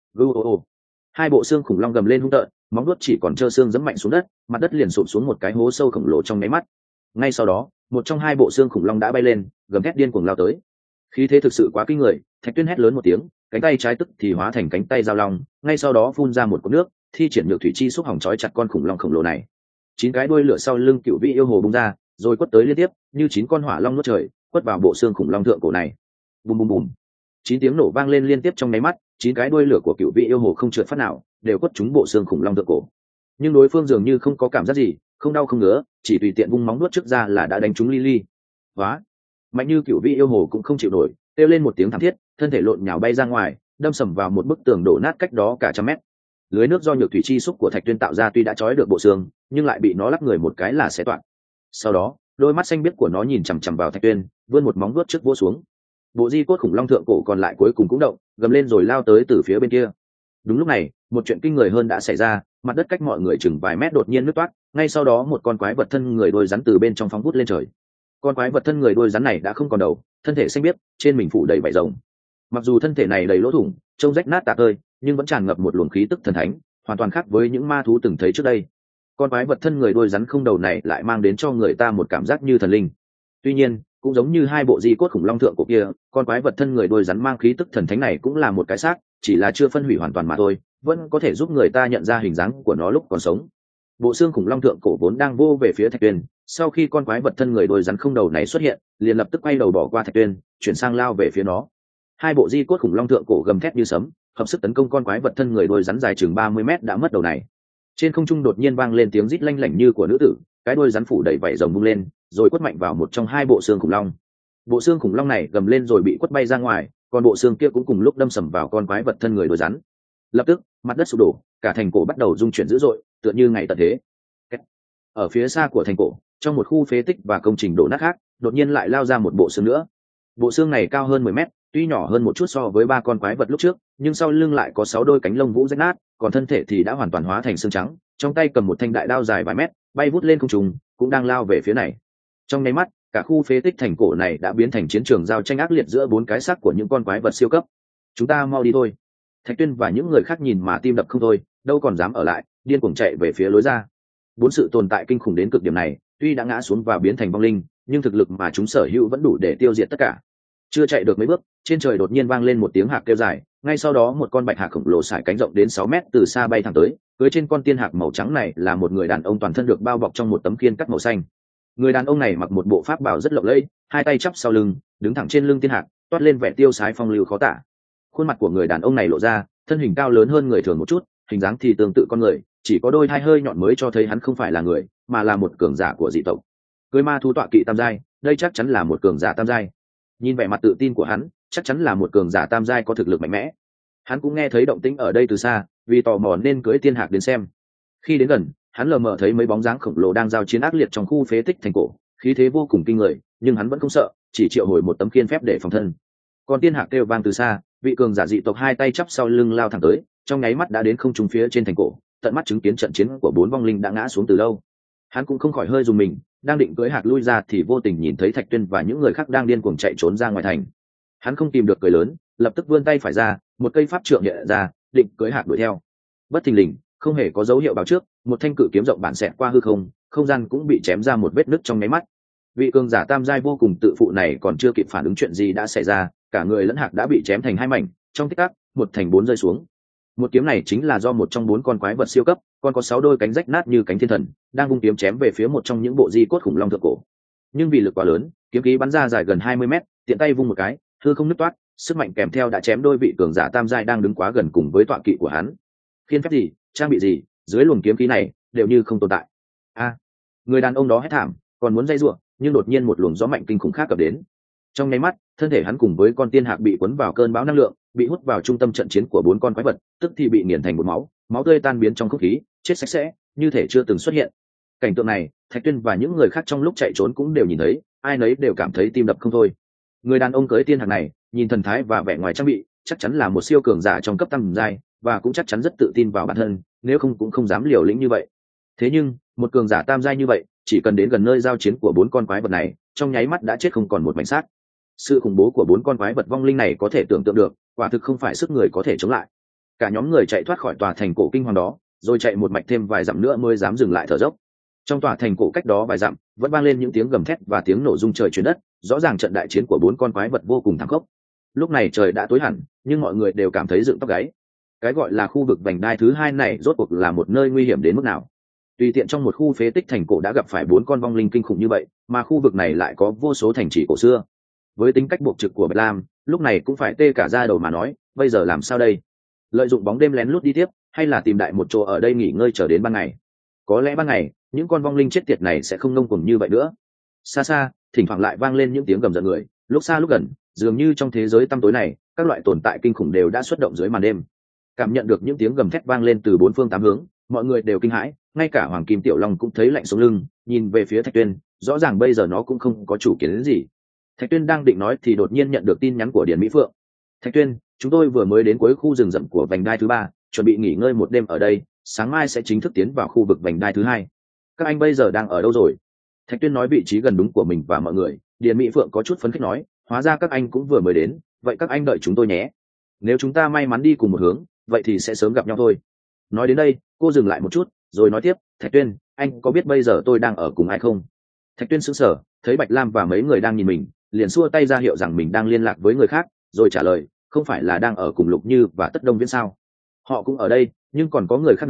Hai bộ xương khủng long gầm lên hung tợn, móng vuốt chỉ còn trơ xương giẫm mạnh xuống đất, mặt đất liền sụp xuống một cái hố sâu khổng lồ trong nháy mắt. Ngay sau đó, một trong hai bộ xương khủng long đã bay lên, gầm thét điên cuồng lao tới. Khí thế thực sự quá kinh người, Thạch Tuyên hét lớn một tiếng, cánh tay trái tức thì hóa thành cánh tay giao long, ngay sau đó phun ra một cột nước, thi triển nhược thủy chi xúc hỏng trói chặt con khủng long khổng lồ này. 9 cái đuôi lửa sau lưng cựu vị yêu hồ bung ra, rồi quất tới liên tiếp, như 9 con hỏa long nuốt trời, quất vào bộ xương khủng long thượng cổ này. Bùm bùm bùm. 9 tiếng nổ vang lên liên tiếp trong nháy mắt, 9 cái đuôi lửa của cựu vị yêu hồ không trượt phát nào, đều quất trúng bộ xương khủng long thượng cổ. Nhưng đối phương dường như không có cảm giác gì, không đau không ngứa, chỉ tùy tiện vung móng nuốt trước ra là đã đánh trúng Lily. Quá mạnh, như cựu vị yêu hồ cũng không chịu nổi, kêu lên một tiếng thảm thiết, thân thể lộn nhào bay ra ngoài, đâm sầm vào một bức tường đổ nát cách đó cả trăm mét. Lưới nước do nhược thủy chi xúc của Thạch Tuyên tạo ra tuy đã trói được bộ xương, nhưng lại bị nó lắc người một cái là xé toạc. Sau đó, đôi mắt xanh biếc của nó nhìn chằm chằm vào Thạch Tuyên, vươn một móng vuốt trước vỗ xuống. Bộ di cốt khủng long thượng cổ còn lại cuối cùng cũng động, gầm lên rồi lao tới từ phía bên kia. Đúng lúc này, một chuyện kinh người hơn đã xảy ra, mặt đất cách mọi người chừng vài mét đột nhiên nứt toác, ngay sau đó một con quái vật thân người đuôi rắn từ bên trong phóng vút lên trời. Con quái vật thân người đuôi rắn này đã không còn đầu, thân thể xanh biếc, trên mình phủ đầy vảy rồng. Mặc dù thân thể này đầy lỗ thủng, trông rách nát tạc ơi, nhưng vẫn tràn ngập một luồng khí tức thần thánh, hoàn toàn khác với những ma thú từng thấy trước đây. Con quái vật thân người đuôi rắn không đầu này lại mang đến cho người ta một cảm giác như thần linh. Tuy nhiên, cũng giống như hai bộ di cốt khủng long thượng cổ kia, con quái vật thân người đuôi rắn mang khí tức thần thánh này cũng là một cái xác, chỉ là chưa phân hủy hoàn toàn mà thôi, vẫn có thể giúp người ta nhận ra hình dáng của nó lúc còn sống. Bộ xương khủng long thượng cổ vốn đang vô về phía Thạch Tuyên, sau khi con quái vật thân người đôi rắn không đầu này xuất hiện, liền lập tức quay đầu bỏ qua Thạch Tuyên, chuyển sang lao về phía nó. Hai bộ di cốt khủng long thượng cổ gầm thét như sấm, hợp sức tấn công con quái vật thân người đôi rắn dài chừng 30 mét đã mất đầu này. Trên không trung đột nhiên vang lên tiếng rít lanh lảnh như của nữ tử, cái đuôi rắn phủ đầy vảy rồng bung lên, rồi quất mạnh vào một trong hai bộ xương khủng long. Bộ xương khủng long này gầm lên rồi bị quất bay ra ngoài, còn bộ xương kia cũng cùng lúc đâm sầm vào con quái vật thân người đuôi rắn. Lập tức, mặt đất sụp đổ, cả thành cổ bắt đầu rung chuyển dữ dội, tựa như ngày tận thế. Ở phía xa của thành cổ, trong một khu phế tích và công trình đổ nát khác, đột nhiên lại lao ra một bộ xương nữa. Bộ xương này cao hơn 10 mét, tuy nhỏ hơn một chút so với ba con quái vật lúc trước, nhưng sau lưng lại có 6 đôi cánh lông vũ rách nát, còn thân thể thì đã hoàn toàn hóa thành xương trắng, trong tay cầm một thanh đại đao dài vài mét, bay vút lên không trung, cũng đang lao về phía này. Trong nháy mắt, cả khu phế tích thành cổ này đã biến thành chiến trường giao tranh ác liệt giữa 4 cái xác của những con quái vật siêu cấp. Chúng ta mau đi thôi. Thạch Tuyên và những người khác nhìn mà tim đập không thôi, đâu còn dám ở lại, điên cuồng chạy về phía lối ra. 4 sự tồn tại kinh khủng đến cực điểm này, tuy đã ngã xuống và biến thành vong linh, nhưng thực lực mà chúng sở hữu vẫn đủ để tiêu diệt tất cả. Chưa chạy được mấy bước, trên trời đột nhiên vang lên một tiếng hạc kêu dài, ngay sau đó một con bạch hạc khổng lồ sải cánh rộng đến 6 mét từ xa bay thẳng tới, cưỡi trên con tiên hạc màu trắng này là một người đàn ông toàn thân được bao bọc trong một tấm khiên cắt màu xanh. Người đàn ông này mặc một bộ pháp bào rất lộng lẫy, hai tay chắp sau lưng, đứng thẳng trên lưng tiên hạc, toát lên vẻ tiêu sái phong lưu khó tả. Khuôn mặt của người đàn ông này lộ ra, thân hình cao lớn hơn người thường một chút, hình dáng thì tương tự con người, chỉ có đôi tai hơi nhọn mới cho thấy hắn không phải là người, mà là một cường giả của dị tộc. Cưỡi ma thú tọa kỵ tam giai, đây chắc chắn là một cường giả tam giai. Nhìn vẻ mặt tự tin của hắn, chắc chắn là một cường giả tam giai có thực lực mạnh mẽ. Hắn cũng nghe thấy động tĩnh ở đây từ xa, vì tò mò nên cưỡi tiên hạc đến xem. Khi đến gần, hắn lờ mờ thấy mấy bóng dáng khổng lồ đang giao chiến ác liệt trong khu phế tích thành cổ, khí thế vô cùng kinh người, nhưng hắn vẫn không sợ, chỉ triệu hồi một tấm khiên phép để phòng thân. Còn tiên hạc kêu vang từ xa, vị cường giả dị tộc hai tay chắp sau lưng lao thẳng tới, trong nháy mắt đã đến không trung phía trên thành cổ, tận mắt chứng kiến trận chiến của 4 vong linh đã ngã xuống từ lâu. Hắn cũng không khỏi hơi rùng mình, đang định cưỡi hạc lui ra thì vô tình nhìn thấy Thạch Tuyên và những người khác đang điên cuồng chạy trốn ra ngoài thành. Hắn không tìm được cười lớn, lập tức vươn tay phải ra, một cây pháp trượng hiện ra, định cưỡi hạc đuổi theo. Bất thình lình, không hề có dấu hiệu báo trước, một thanh cự kiếm rộng bản xẹt qua hư không, không gian cũng bị chém ra một vết nứt trong nháy mắt. Vị cường giả tam giai vô cùng tự phụ này còn chưa kịp phản ứng chuyện gì đã xảy ra, cả người lẫn hạc đã bị chém thành 2 mảnh, trong tích tắc, 1 thành 4 rơi xuống. Một kiếm này chính là do một trong 4 con quái vật siêu cấp, còn có 6 đôi cánh rách nát như cánh thiên thần, đang vung kiếm chém về phía một trong những bộ di cốt khủng long thượng cổ. Nhưng vì lực quá lớn, kiếm khí bắn ra dài gần 20 mét, tiện tay vung một cái, hư không nứt toát, sức mạnh kèm theo đã chém đôi vị cường giả tam giai đang đứng quá gần cùng với tọa kỵ của hắn. Khiên phép gì, trang bị gì, dưới luồng kiếm khí này đều như không tồn tại. Người đàn ông đó hét thảm, còn muốn dây rủa, nhưng đột nhiên một luồng gió mạnh kinh khủng khác cập đến. Trong nháy mắt, thân thể hắn cùng với con tiên hạc bị cuốn vào cơn bão năng lượng, bị hút vào trung tâm trận chiến của 4 con quái vật, tức thì bị nghiền thành bột máu, máu tươi tan biến trong không khí, chết sạch sẽ, như thể chưa từng xuất hiện. Cảnh tượng này, Thạch Tuyên và những người khác trong lúc chạy trốn cũng đều nhìn thấy, ai nấy đều cảm thấy tim đập không thôi. Người đàn ông cưỡi tiên hạc này, nhìn thần thái và vẻ ngoài trang bị, chắc chắn là một siêu cường giả trong cấp tam giai, và cũng chắc chắn rất tự tin vào bản thân, nếu không cũng không dám liều lĩnh như vậy. Thế nhưng, một cường giả tam giai như vậy, chỉ cần đến gần nơi giao chiến của 4 con quái vật này, trong nháy mắt đã chết không còn một mảnh xác. Sự khủng bố của 4 con quái vật vong linh này có thể tưởng tượng được, quả thực không phải sức người có thể chống lại. Cả nhóm người chạy thoát khỏi tòa thành cổ kinh hoàng đó, rồi chạy một mạch thêm vài dặm nữa mới dám dừng lại thở dốc. Trong tòa thành cổ cách đó vài dặm, vẫn vang lên những tiếng gầm thét và tiếng nổ rung trời chuyển đất, rõ ràng trận đại chiến của 4 con quái vật vô cùng thảm khốc. Lúc này trời đã tối hẳn, nhưng mọi người đều cảm thấy dựng tóc gáy. Cái gọi là khu vực vành đai thứ 2 này rốt cuộc là một nơi nguy hiểm đến mức nào? Tùy tiện trong một khu phế tích thành cổ đã gặp phải 4 con vong linh kinh khủng như vậy, mà khu vực này lại có vô số thành trì cổ xưa. Với tính cách buộc trực của Bạch Lam, lúc này cũng phải tê cả da đầu mà nói, bây giờ làm sao đây? Lợi dụng bóng đêm lén lút đi tiếp, hay là tìm đại một chỗ ở đây nghỉ ngơi chờ đến ban ngày? Có lẽ ban ngày, những con vong linh chết tiệt này sẽ không ngông cuồng như vậy nữa. Xa xa, thỉnh thoảng lại vang lên những tiếng gầm giận người, lúc xa lúc gần, dường như trong thế giới tăm tối này, các loại tồn tại kinh khủng đều đã xuất động dưới màn đêm. Cảm nhận được những tiếng gầm thét vang lên từ 4 phương 8 hướng, mọi người đều kinh hãi, ngay cả Hoàng Kim Tiểu Long cũng thấy lạnh sống lưng, nhìn về phía Thạch Tuyên, rõ ràng bây giờ nó cũng không có chủ kiến đến gì. Thạch Tuyên đang định nói thì đột nhiên nhận được tin nhắn của Điền Mỹ Phượng. Thạch Tuyên, chúng tôi vừa mới đến cuối khu rừng rậm của vành đai thứ 3, chuẩn bị nghỉ ngơi một đêm ở đây, sáng mai sẽ chính thức tiến vào khu vực vành đai thứ 2. Các anh bây giờ đang ở đâu rồi? Thạch Tuyên nói vị trí gần đúng của mình và mọi người. Điền Mỹ Phượng có chút phấn khích nói, hóa ra các anh cũng vừa mới đến, vậy các anh đợi chúng tôi nhé. Nếu chúng ta may mắn đi cùng một hướng, vậy thì sẽ sớm gặp nhau thôi. Nói đến đây, cô dừng lại một chút, rồi nói tiếp, Thạch Tuyên, anh có biết bây giờ tôi đang ở cùng ai không? Thạch Tuyên sững sờ, thấy Bạch Lam và mấy người đang nhìn mình, liền xua tay ra hiệu rằng mình đang liên lạc với người khác, rồi trả lời, không phải là đang ở cùng Lục Như và Tất Đông Viễn sao? Họ cũng ở đây, nhưng còn có người khác nữa,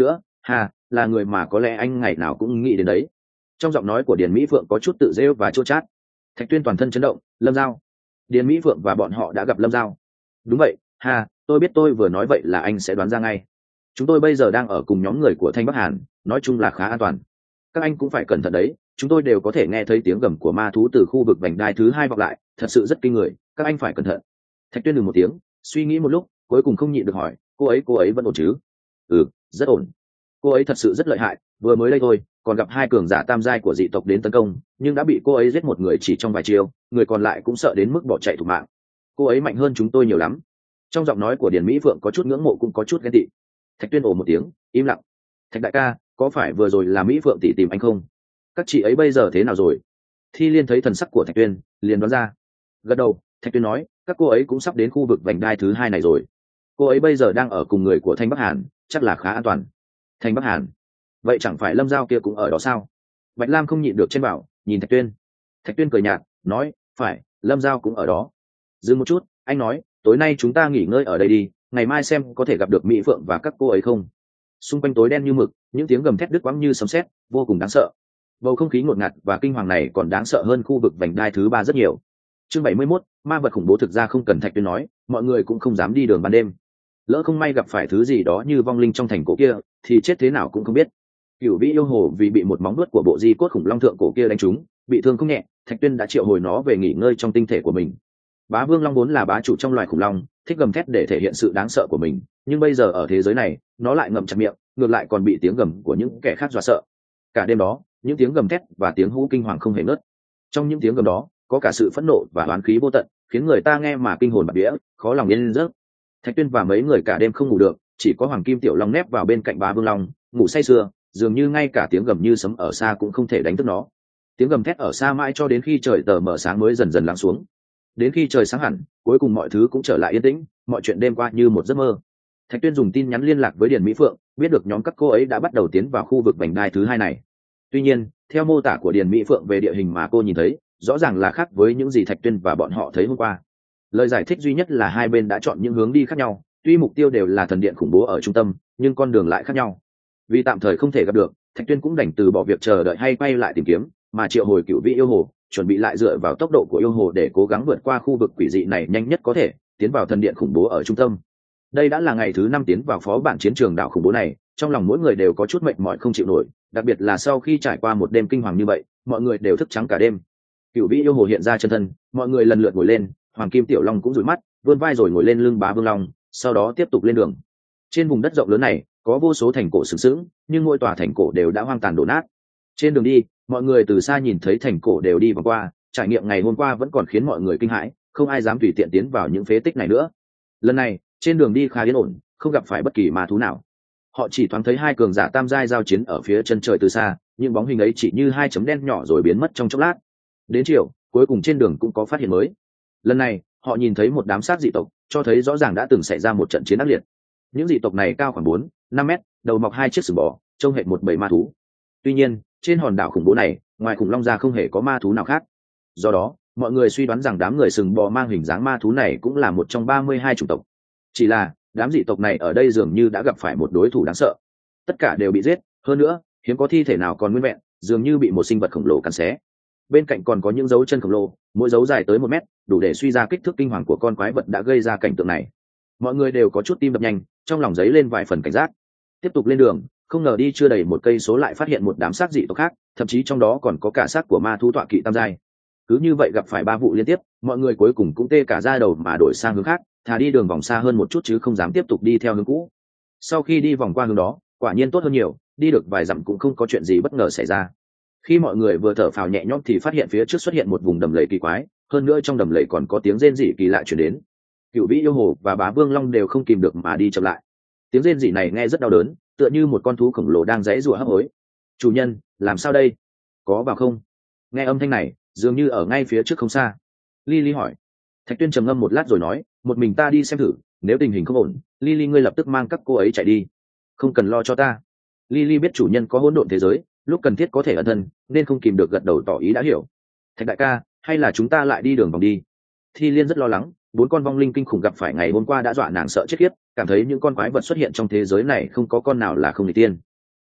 ha, là người mà có lẽ anh ngày nào cũng nghĩ đến đấy. Trong giọng nói của Điền Mỹ Phượng có chút tự rêu và chua chát. Thạch Tuyên toàn thân chấn động. Lâm Giao? Điền Mỹ Phượng và bọn họ đã gặp Lâm Giao? Đúng vậy, ha, tôi biết, tôi vừa nói vậy là anh sẽ đoán ra ngay. Chúng tôi bây giờ đang ở cùng nhóm người của Thanh Bắc Hàn, nói chung là khá an toàn. Các anh cũng phải cẩn thận đấy, chúng tôi đều có thể nghe thấy tiếng gầm của ma thú từ khu vực vành đai thứ hai vọng lại, thật sự rất kinh người, các anh phải cẩn thận. Thạch Tuyên một tiếng, suy nghĩ một lúc, cuối cùng không nhịn được hỏi, cô ấy vẫn ổn chứ? Ừ, rất ổn. Cô ấy thật sự rất lợi hại, vừa mới đây thôi còn gặp hai cường giả tam giai của dị tộc đến tấn công, nhưng đã bị cô ấy giết một người chỉ trong vài chiêu, người còn lại cũng sợ đến mức bỏ chạy thục mạng. Cô ấy mạnh hơn chúng tôi nhiều lắm. Trong giọng nói của Điền Mỹ Phượng có chút ngưỡng mộ cũng có chút ghen tị. Thạch Tuyên ồ một tiếng, im lặng. Thạch đại ca, có phải vừa rồi là Mỹ Phượng tỷ tìm anh không? Các chị ấy bây giờ thế nào rồi? Thi Liên thấy thần sắc của Thạch Tuyên liền đoán ra. Gật đầu, Thạch Tuyên nói, các cô ấy cũng sắp đến khu vực vành đai thứ hai này rồi. Cô ấy bây giờ đang ở cùng người của Thanh Bắc Hàn, chắc là khá an toàn. Thanh Bắc Hàn? Vậy chẳng phải Lâm Giao kia cũng ở đó sao? Bạch Lam không nhịn được trên bảo, nhìn Thạch Tuyên. Thạch Tuyên cười nhạt, nói, phải, Lâm Giao cũng ở đó. Dừng một chút, anh nói, tối nay chúng ta nghỉ ngơi ở đây đi, ngày mai xem có thể gặp được Mỹ Phượng và các cô ấy không. Xung quanh tối đen như mực, những tiếng gầm thét đứt quãng như sấm sét, vô cùng đáng sợ. Bầu không khí ngột ngạt và kinh hoàng này còn đáng sợ hơn khu vực vành đai thứ ba rất nhiều. Chương 71, ma vật khủng bố. Thực ra không cần Thạch Tuyên nói, mọi người cũng không dám đi đường ban đêm. Lỡ không may gặp phải thứ gì đó như vong linh trong thành cổ kia, thì chết thế nào cũng không biết. Cửu Vĩ yêu hồ vì bị một móng vuốt của bộ di cốt khủng long thượng cổ kia đánh trúng, bị thương không nhẹ, Thạch Tuyên đã triệu hồi nó về nghỉ ngơi trong tinh thể của mình. Bá Vương Long vốn là bá chủ trong loài khủng long, thích gầm thét để thể hiện sự đáng sợ của mình, nhưng bây giờ ở thế giới này, nó lại ngậm chặt miệng, ngược lại còn bị tiếng gầm của những kẻ khác dọa sợ. Cả đêm đó, những tiếng gầm thét và tiếng hú kinh hoàng không hề ngớt. Trong những tiếng gầm đó, có cả sự phẫn nộ và oán khí vô tận, khiến người ta nghe mà kinh hồn bạt vía, khó lòng yên giấc. Thạch Tuyên và mấy người cả đêm không ngủ được, chỉ có Hoàng Kim Tiểu Long nép vào bên cạnh Bá Vương Long, ngủ say sưa, dường như ngay cả tiếng gầm như sấm ở xa cũng không thể đánh thức nó. Tiếng gầm thét ở xa mãi cho đến khi trời tờ mờ sáng mới dần dần lắng xuống. Đến khi trời sáng hẳn, cuối cùng mọi thứ cũng trở lại yên tĩnh, mọi chuyện đêm qua như một giấc mơ. Thạch Tuyên dùng tin nhắn liên lạc với Điền Mỹ Phượng, biết được nhóm các cô ấy đã bắt đầu tiến vào khu vực vành đai thứ hai này. Tuy nhiên, theo mô tả của Điền Mỹ Phượng về địa hình mà cô nhìn thấy, rõ ràng là khác với những gì Thạch Tuyên và bọn họ thấy hôm qua. Lời giải thích duy nhất là hai bên đã chọn những hướng đi khác nhau, tuy mục tiêu đều là thần điện khủng bố ở trung tâm, nhưng con đường lại khác nhau. Vì tạm thời không thể gặp được, Thạch Tuyên cũng đành từ bỏ việc chờ đợi hay quay lại tìm kiếm, mà triệu hồi Cửu Vĩ yêu hồ, chuẩn bị lại dựa vào tốc độ của yêu hồ để cố gắng vượt qua khu vực quỷ dị này nhanh nhất có thể, tiến vào thần điện khủng bố ở trung tâm. Đây đã là ngày thứ 5 tiến vào phó bản chiến trường đảo khủng bố này, trong lòng mỗi người đều có chút mệt mỏi không chịu nổi, đặc biệt là sau khi trải qua một đêm kinh hoàng như vậy, mọi người đều thức trắng cả đêm. Cửu Vĩ yêu hồ hiện ra chân thân, mọi người lần lượt ngồi lên, Hoàng Kim Tiểu Long cũng dụi mắt, vươn vai rồi ngồi lên lưng Bá Vương Long, sau đó tiếp tục lên đường. Trên vùng đất rộng lớn này, có vô số thành cổ sừng sững, nhưng mỗi tòa thành cổ đều đã hoang tàn đổ nát. Trên đường đi, mọi người từ xa nhìn thấy thành cổ đều đi vòng qua, trải nghiệm ngày hôm qua vẫn còn khiến mọi người kinh hãi, không ai dám tùy tiện tiến vào những phế tích này nữa. Lần này, trên đường đi khá yên ổn, không gặp phải bất kỳ ma thú nào. Họ chỉ thoáng thấy hai cường giả tam giai giao chiến ở phía chân trời từ xa, những bóng hình ấy chỉ như hai chấm đen nhỏ rồi biến mất trong chốc lát. Đến chiều, cuối cùng trên đường cũng có phát hiện mới. Lần này, họ nhìn thấy một đám xác dị tộc, cho thấy rõ ràng đã từng xảy ra một trận chiến ác liệt. Những dị tộc này cao khoảng 4-5 mét, đầu mọc hai chiếc sừng bò, trông hệt một bầy ma thú. Tuy nhiên, trên hòn đảo khủng bố này, ngoài khủng long ra không hề có ma thú nào khác. Do đó, mọi người suy đoán rằng đám người sừng bò mang hình dáng ma thú này cũng là một trong 32 chủng tộc. Chỉ là, đám dị tộc này ở đây dường như đã gặp phải một đối thủ đáng sợ. Tất cả đều bị giết, hơn nữa, hiếm có thi thể nào còn nguyên vẹn, dường như bị một sinh vật khổng lồ cắn xé. Bên cạnh còn có những dấu chân khổng lồ, mỗi dấu dài tới 1 mét, đủ để suy ra kích thước kinh hoàng của con quái vật đã gây ra cảnh tượng này. Mọi người đều có chút tim đập nhanh, trong lòng dấy lên vài phần cảnh giác. Tiếp tục lên đường, không ngờ đi chưa đầy 1 cây số lại phát hiện một đám xác dị tộc khác, thậm chí trong đó còn có cả xác của ma thú tọa kỵ tam giai. Cứ như vậy gặp phải 3 vụ liên tiếp, mọi người cuối cùng cũng tê cả da đầu mà đổi sang hướng khác, thà đi đường vòng xa hơn một chút chứ không dám tiếp tục đi theo hướng cũ. Sau khi đi vòng qua hướng đó, quả nhiên tốt hơn nhiều, đi được vài dặm cũng không có chuyện gì bất ngờ xảy ra. Khi mọi người vừa thở phào nhẹ nhõm thì phát hiện phía trước xuất hiện một vùng đầm lầy kỳ quái, hơn nữa trong đầm lầy còn có tiếng rên rỉ kỳ lạ truyền đến. Cửu Vĩ yêu hồ và Bá Vương Long đều không kìm được mà đi chậm lại. Tiếng rên rỉ này nghe rất đau đớn, tựa như một con thú khổng lồ đang giãy giụa hấp hối. "Chủ nhân, làm sao đây? Có vào không?" Nghe âm thanh này, dường như ở ngay phía trước không xa. Lily hỏi. Thạch Tuyên trầm ngâm một lát rồi nói, "Một mình ta đi xem thử, nếu tình hình không ổn, Lily ngươi lập tức mang các cô ấy chạy đi. Không cần lo cho ta." Lily biết chủ nhân có hỗn độn thế giới, lúc cần thiết có thể ẩn thân, nên không kìm được gật đầu tỏ ý đã hiểu. "Thạch đại ca, hay là chúng ta lại đi đường vòng đi?" Thi Liên rất lo lắng, 4 con vong linh kinh khủng gặp phải ngày hôm qua đã dọa nàng sợ chết khiếp, cảm thấy những con quái vật xuất hiện trong thế giới này không có con nào là không người tiên.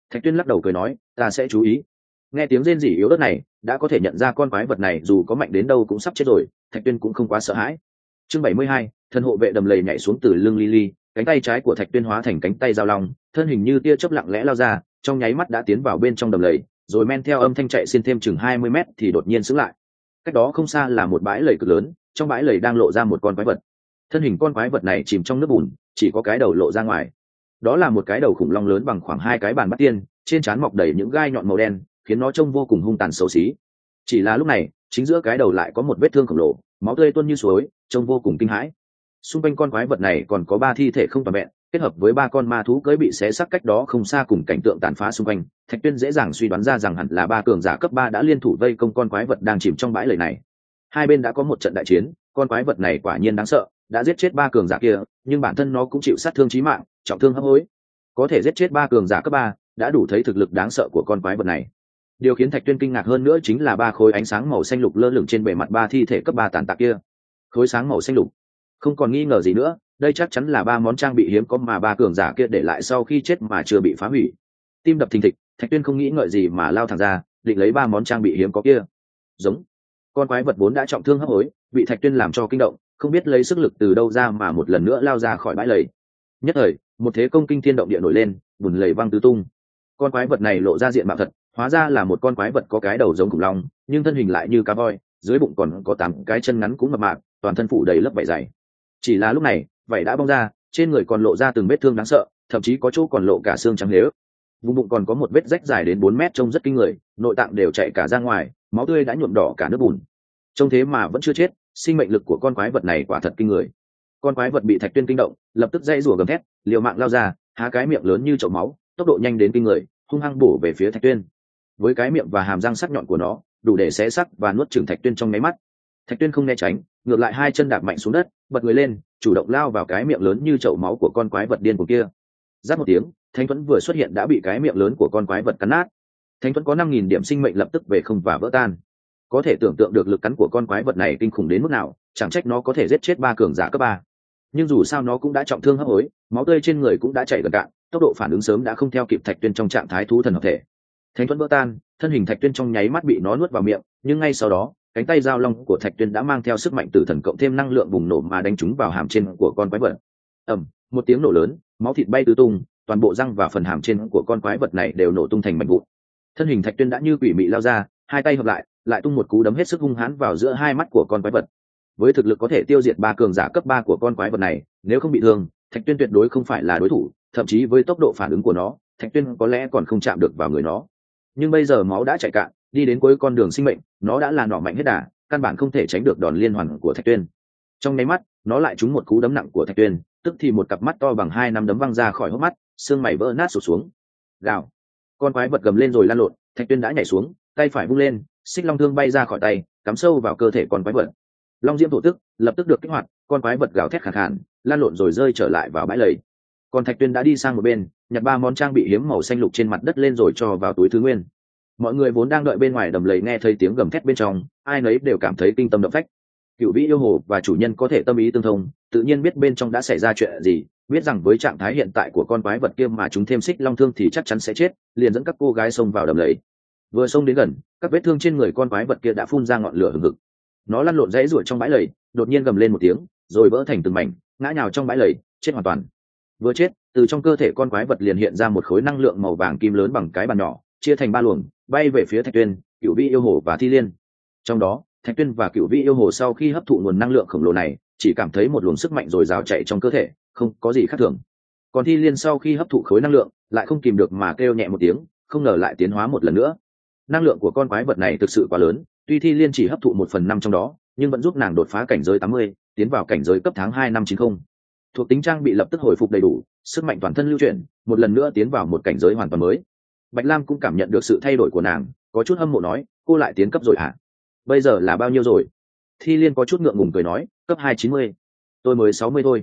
Thạch Tuyên lắc đầu cười nói, ta sẽ chú ý. Nghe tiếng rên rỉ yếu ớt này, đã có thể nhận ra con quái vật này dù có mạnh đến đâu cũng sắp chết rồi. Thạch Tuyên cũng không quá sợ hãi. Chương 72, thần hộ vệ đầm lầy nhảy xuống từ lưng Lily, cánh tay trái của Thạch Tuyên hóa thành cánh tay giao long, thân hình như tia chớp lặng lẽ lao ra, trong nháy mắt đã tiến vào bên trong đầm lầy, rồi men theo âm thanh chạy xin thêm chừng 20 mét thì đột nhiên sững lại. Cách đó không xa là một bãi lầy cực lớn, trong bãi lầy đang lộ ra một con quái vật. Thân hình con quái vật này chìm trong nước bùn, chỉ có cái đầu lộ ra ngoài. Đó là một cái đầu khủng long lớn bằng khoảng 2 cái bàn bắt tiên, trên trán mọc đầy những gai nhọn màu đen, khiến nó trông vô cùng hung tàn xấu xí. Chỉ là lúc này, chính giữa cái đầu lại có một vết thương khổng lồ, máu tươi tuôn như suối, trông vô cùng kinh hãi. Xung quanh con quái vật này còn có 3 thi thể không toàn vẹn, kết hợp với 3 con ma thú cưỡi bị xé xác cách đó không xa cùng cảnh tượng tàn phá xung quanh, Thạch Tuyên dễ dàng suy đoán ra rằng hẳn là 3 cường giả cấp 3 đã liên thủ vây công con quái vật đang chìm trong bãi lầy này. Hai bên đã có một trận đại chiến, con quái vật này quả nhiên đáng sợ, đã giết chết 3 cường giả kia, nhưng bản thân nó cũng chịu sát thương chí mạng, trọng thương hấp hối. Có thể giết chết 3 cường giả cấp 3, đã đủ thấy thực lực đáng sợ của con quái vật này. Điều khiến Thạch Tuyên kinh ngạc hơn nữa chính là 3 khối ánh sáng màu xanh lục lơ lửng trên bề mặt 3 thi thể cấp 3 tàn tạ kia. Khối sáng màu xanh lục, không còn nghi ngờ gì nữa, đây chắc chắn là 3 món trang bị hiếm có mà 3 cường giả kia để lại sau khi chết mà chưa bị phá hủy. Tim đập thình thịch, Thạch Tuyên không nghĩ ngợi gì mà lao thẳng ra, định lấy 3 món trang bị hiếm có kia. Giống. Con quái vật vốn đã trọng thương hấp hối, bị Thạch Tuyên làm cho kinh động, không biết lấy sức lực từ đâu ra mà một lần nữa lao ra khỏi bãi lầy. Nhất thời, một thế công kinh thiên động địa nổi lên, bùn lầy văng tứ tung. Con quái vật này lộ ra diện mạo thật, hóa ra là một con quái vật có cái đầu giống khủng long, nhưng thân hình lại như cá voi, dưới bụng còn có 8 cái chân ngắn cũng mập mạp, toàn thân phủ đầy lớp vảy dày. Chỉ là lúc này, vảy đã bong ra, trên người còn lộ ra từng vết thương đáng sợ, thậm chí có chỗ còn lộ cả xương trắng lếu. Vùng bụng còn có một vết rách dài đến 4 mét trông rất kinh người, nội tạng đều chảy cả ra ngoài, máu tươi đã nhuộm đỏ cả nước bùn. Trông thế mà vẫn chưa chết, sinh mệnh lực của con quái vật này quả thật kinh người. Con quái vật bị Thạch Tuyên kinh động, lập tức dãy rủa gầm thét, liều mạng lao ra, há cái miệng lớn như chậu máu, tốc độ nhanh đến kinh người, hung hăng bổ về phía Thạch Tuyên. Với cái miệng và hàm răng sắc nhọn của nó, đủ để xé xác và nuốt chửng Thạch Tuyên trong nháy mắt. Thạch Tuyên không né tránh, ngược lại 2 chân đạp mạnh xuống đất, bật người lên, chủ động lao vào cái miệng lớn như chậu máu của con quái vật điên cuồng kia. Rát một tiếng, Thánh Thuẫn vừa xuất hiện đã bị cái miệng lớn của con quái vật cắn nát. Thánh Thuẫn có 5.000 điểm sinh mệnh lập tức về không và vỡ tan. Có thể tưởng tượng được lực cắn của con quái vật này kinh khủng đến mức nào, chẳng trách nó có thể giết chết 3 cường giả cấp 3. Nhưng dù sao nó cũng đã trọng thương hấp hối, máu tươi trên người cũng đã chảy gần cạn, tốc độ phản ứng sớm đã không theo kịp Thạch Tuyên trong trạng thái thú thần hợp thể. Thánh Thuẫn vỡ tan, thân hình Thạch Tuyên trong nháy mắt bị nó nuốt vào miệng, nhưng ngay sau đó, cánh tay giao long của Thạch Tuyên đã mang theo sức mạnh tử thần cộng thêm năng lượng bùng nổ mà đánh trúng vào hàm trên của con quái vật. Ầm, một tiếng nổ lớn, máu thịt bay tứ tung, toàn bộ răng và phần hàm trên của con quái vật này đều nổ tung thành mảnh vụn. Thân hình Thạch Tuyên đã như quỷ mị lao ra, 2 tay hợp lại tung một cú đấm hết sức hung hãn vào giữa 2 mắt của con quái vật. Với thực lực có thể tiêu diệt 3 cường giả cấp 3 của con quái vật này, nếu không bị thương, Thạch Tuyên tuyệt đối không phải là đối thủ, thậm chí với tốc độ phản ứng của nó, Thạch Tuyên có lẽ còn không chạm được vào người nó. Nhưng bây giờ máu đã chảy cạn, đi đến cuối con đường sinh mệnh, nó đã là nỏ mạnh hết đà, căn bản không thể tránh được đòn liên hoàn của Thạch Tuyên. Trong nháy mắt, nó lại trúng một cú đấm nặng của Thạch Tuyên, tức thì một cặp mắt to bằng 2 nắm đấm văng ra khỏi hốc mắt, xương mày vỡ nát sụt xuống. Gào. Con quái vật gầm lên rồi lăn lộn, Thạch Tuyên đã nhảy xuống, tay phải vung lên, xích long thương bay ra khỏi tay, cắm sâu vào cơ thể con quái vật. Long diễm thổ tức lập tức được kích hoạt, con quái vật gào thét khàn khàn, lăn lộn rồi rơi trở lại vào bãi lầy. Còn Thạch Tuyên đã đi sang một bên, nhặt 3 món trang bị hiếm màu xanh lục trên mặt đất lên rồi cho vào túi thứ nguyên. Mọi người vốn đang đợi bên ngoài đầm lầy nghe thấy tiếng gầm thét bên trong, ai nấy đều cảm thấy kinh tâm động phách. Cửu Vĩ yêu hồ và chủ nhân có thể tâm ý tương thông, tự nhiên biết bên trong đã xảy ra chuyện gì, biết rằng với trạng thái hiện tại của con quái vật kia mà chúng thêm xích long thương thì chắc chắn sẽ chết, liền dẫn các cô gái xông vào đầm lầy. Vừa xông đến gần, các vết thương trên người con quái vật kia đã phun ra ngọn lửa hừng hực. Nó lăn lộn rẽ ruổi trong bãi lầy, đột nhiên gầm lên một tiếng, rồi vỡ thành từng mảnh, ngã nhào trong bãi lầy, chết hoàn toàn. Vừa chết, từ trong cơ thể con quái vật liền hiện ra một khối năng lượng màu vàng kim lớn bằng cái bàn nhỏ, chia thành 3 luồng, bay về phía Thạch Tuyên, Cửu Vĩ yêu hồ và Thi Liên. Trong đó, Thạch Tuyên và Cửu Vĩ yêu hồ sau khi hấp thụ nguồn năng lượng khổng lồ này, chỉ cảm thấy một luồng sức mạnh dồi dào chạy trong cơ thể, không có gì khác thường. Còn Thi Liên sau khi hấp thụ khối năng lượng, lại không kìm được mà kêu nhẹ một tiếng, không ngờ lại tiến hóa một lần nữa. Năng lượng của con quái vật này thực sự quá lớn, tuy Thi Liên chỉ hấp thụ 1/5 trong đó, nhưng vẫn giúp nàng đột phá cảnh giới 80, tiến vào cảnh giới cấp tháng 2 năm 90. Thuộc tính trang bị lập tức hồi phục đầy đủ, sức mạnh toàn thân lưu chuyển, một lần nữa tiến vào một cảnh giới hoàn toàn mới. Bạch Lam cũng cảm nhận được sự thay đổi của nàng, có chút hâm mộ nói, cô lại tiến cấp rồi hả? Bây giờ là bao nhiêu rồi? Thi Liên có chút ngượng ngùng cười nói, cấp 290. Tôi mới 60 thôi.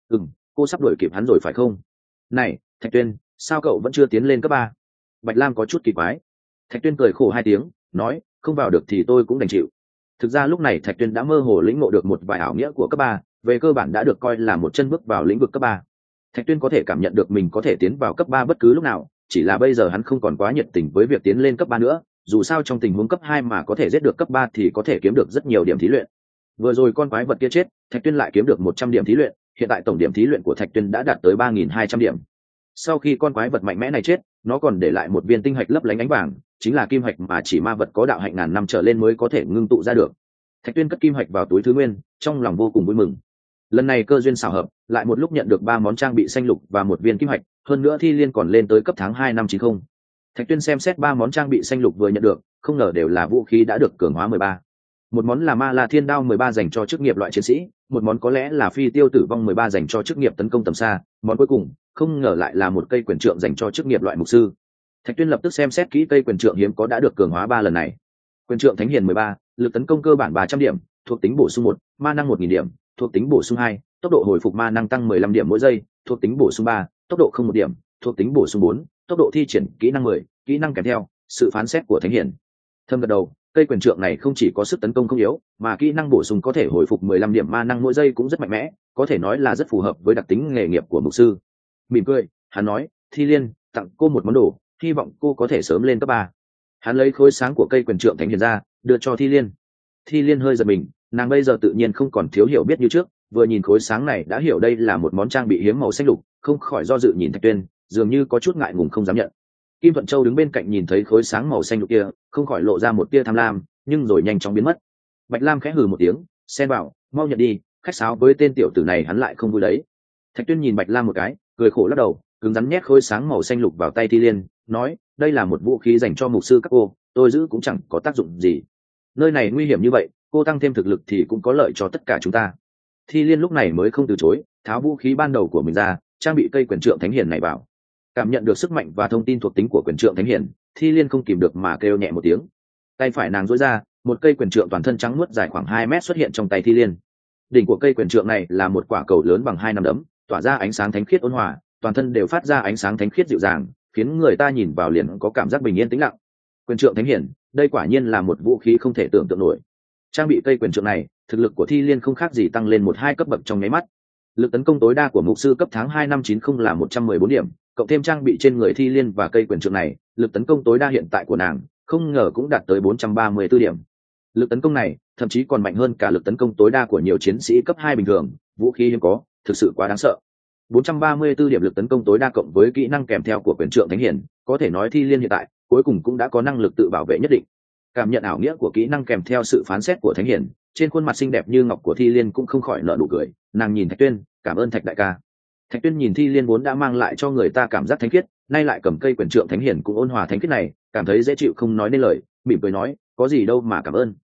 Cô sắp đuổi kịp hắn rồi phải không? Này, Thạch Tuyên, sao cậu vẫn chưa tiến lên cấp 3? Bạch Lam có chút kỳ quái. Thạch Tuyên cười khổ 2 tiếng, nói, không vào được thì tôi cũng đành chịu. Thực ra lúc này Thạch Tuyên đã mơ hồ lĩnh ngộ được một vài ảo nghĩa của cấp 3, về cơ bản đã được coi là một chân bước vào lĩnh vực cấp 3. Thạch Tuyên có thể cảm nhận được mình có thể tiến vào cấp 3 bất cứ lúc nào, chỉ là bây giờ hắn không còn quá nhiệt tình với việc tiến lên cấp 3 nữa, dù sao trong tình huống cấp 2 mà có thể giết được cấp 3 thì có thể kiếm được rất nhiều điểm thí luyện. Vừa rồi con quái vật kia chết, Thạch Tuyên lại kiếm được 100 điểm thí luyện, hiện tại tổng điểm thí luyện của Thạch Tuyên đã đạt tới 3200 điểm. Sau khi con quái vật mạnh mẽ này chết, nó còn để lại một viên tinh hạch lấp lánh ánh vàng, chính là kim hạch mà chỉ ma vật có đạo hạnh ngàn năm trở lên mới có thể ngưng tụ ra được. Thạch Tuyên cất kim hạch vào túi thứ nguyên, trong lòng vô cùng vui mừng. Lần này cơ duyên xảo hợp, lại một lúc nhận được 3 món trang bị xanh lục và một viên kim hạch, hơn nữa thi liên còn lên tới cấp tháng 2 năm 90. Thạch Tuyên xem xét 3 món trang bị xanh lục vừa nhận được, không ngờ đều là vũ khí đã được cường hóa 13. Một món là Ma La Thiên Đao 13 dành cho chức nghiệp loại chiến sĩ, một món có lẽ là Phi Tiêu Tử Vong 13 dành cho chức nghiệp tấn công tầm xa, món cuối cùng, không ngờ lại là một cây quyền trượng dành cho chức nghiệp loại mục sư. Thạch Tuyên lập tức xem xét kỹ cây quyền trượng hiếm có đã được cường hóa 3 lần này. Quyền trượng Thánh Hiền 13, lực tấn công cơ bản 300 điểm, thuộc tính bổ sung 1, ma năng 1000 điểm, thuộc tính bổ sung 2, tốc độ hồi phục ma năng tăng 15 điểm mỗi giây, thuộc tính bổ sung 3, tốc độ không 1 điểm, thuộc tính bổ sung 4, tốc độ thi triển kỹ năng 10, kỹ năng kèm theo, sự phán xét của Thánh Hiền. Thâm gật đầu, cây quyền trượng này không chỉ có sức tấn công không yếu, mà kỹ năng bổ sung có thể hồi phục 15 điểm ma năng mỗi giây cũng rất mạnh mẽ, có thể nói là rất phù hợp với đặc tính nghề nghiệp của mục sư. Mỉm cười, hắn nói, Thi Liên, tặng cô một món đồ, hy vọng cô có thể sớm lên cấp 3. Hắn lấy khối sáng của cây quyền trượng Thánh Hiền ra, đưa cho Thi Liên. Thi Liên hơi giật mình, nàng bây giờ tự nhiên không còn thiếu hiểu biết như trước, vừa nhìn khối sáng này đã hiểu đây là một món trang bị hiếm màu xanh lục, không khỏi do dự nhìn Thạch Tuyên, dường như có chút ngại ngùng không dám nhận. Kim Thuận Châu đứng bên cạnh nhìn thấy khối sáng màu xanh lục kia, không khỏi lộ ra một tia tham lam, nhưng rồi nhanh chóng biến mất. Bạch Lam khẽ hừ một tiếng, xen vào, mau nhận đi, khách sáo với tên tiểu tử này hắn lại không vui đấy. Thạch Tuyên nhìn Bạch Lam một cái, cười khổ lắc đầu, cứng rắn nhét khối sáng màu xanh lục vào tay Thi Liên, nói, đây là một vũ khí dành cho mục sư các cô, tôi giữ cũng chẳng có tác dụng gì. Nơi này nguy hiểm như vậy, cô tăng thêm thực lực thì cũng có lợi cho tất cả chúng ta. Thi Liên lúc này mới không từ chối, tháo vũ khí ban đầu của mình ra, trang bị cây quyền trượng Thánh Hiền này vào. Cảm nhận được sức mạnh và thông tin thuộc tính của quyền trượng Thánh Hiền, Thi Liên không kìm được mà kêu nhẹ một tiếng. Tay phải nàng duỗi ra, một cây quyền trượng toàn thân trắng muốt dài khoảng 2 mét xuất hiện trong tay Thi Liên. Đỉnh của cây quyền trượng này là một quả cầu lớn bằng 2 nắm đấm, tỏa ra ánh sáng thánh khiết ôn hòa, toàn thân đều phát ra ánh sáng thánh khiết dịu dàng, khiến người ta nhìn vào liền có cảm giác bình yên tĩnh lặng. Quyền trượng Thánh Hiền, đây quả nhiên là một vũ khí không thể tưởng tượng nổi. Trang bị cây quyền trượng này, thực lực của Thi Liên không khác gì tăng lên 1-2 cấp bậc trong nháy mắt. Lực tấn công tối đa của mục sư cấp tháng 2 năm 90 là 114 điểm, cộng thêm trang bị trên người Thi Liên và cây quyền trượng này, lực tấn công tối đa hiện tại của nàng không ngờ cũng đạt tới 434 điểm. Lực tấn công này thậm chí còn mạnh hơn cả lực tấn công tối đa của nhiều chiến sĩ cấp 2 bình thường, vũ khí hiếm có, thực sự quá đáng sợ. 434 điểm lực tấn công tối đa cộng với kỹ năng kèm theo của quyền trượng Thánh Hiền, có thể nói Thi Liên hiện tại cuối cùng cũng đã có năng lực tự bảo vệ nhất định. Cảm nhận ảo nghĩa của kỹ năng kèm theo sự phán xét của Thánh Hiền, trên khuôn mặt xinh đẹp như ngọc của Thi Liên cũng không khỏi nở nụ cười, nàng nhìn Thạch Tuyên, cảm ơn Thạch đại ca. Thạch Tuyên nhìn Thi Liên vốn đã mang lại cho người ta cảm giác thánh khiết, nay lại cầm cây quyền trượng Thánh Hiền cũng ôn hòa thánh khiết này, cảm thấy dễ chịu không nói nên lời, mỉm cười nói, có gì đâu mà cảm ơn.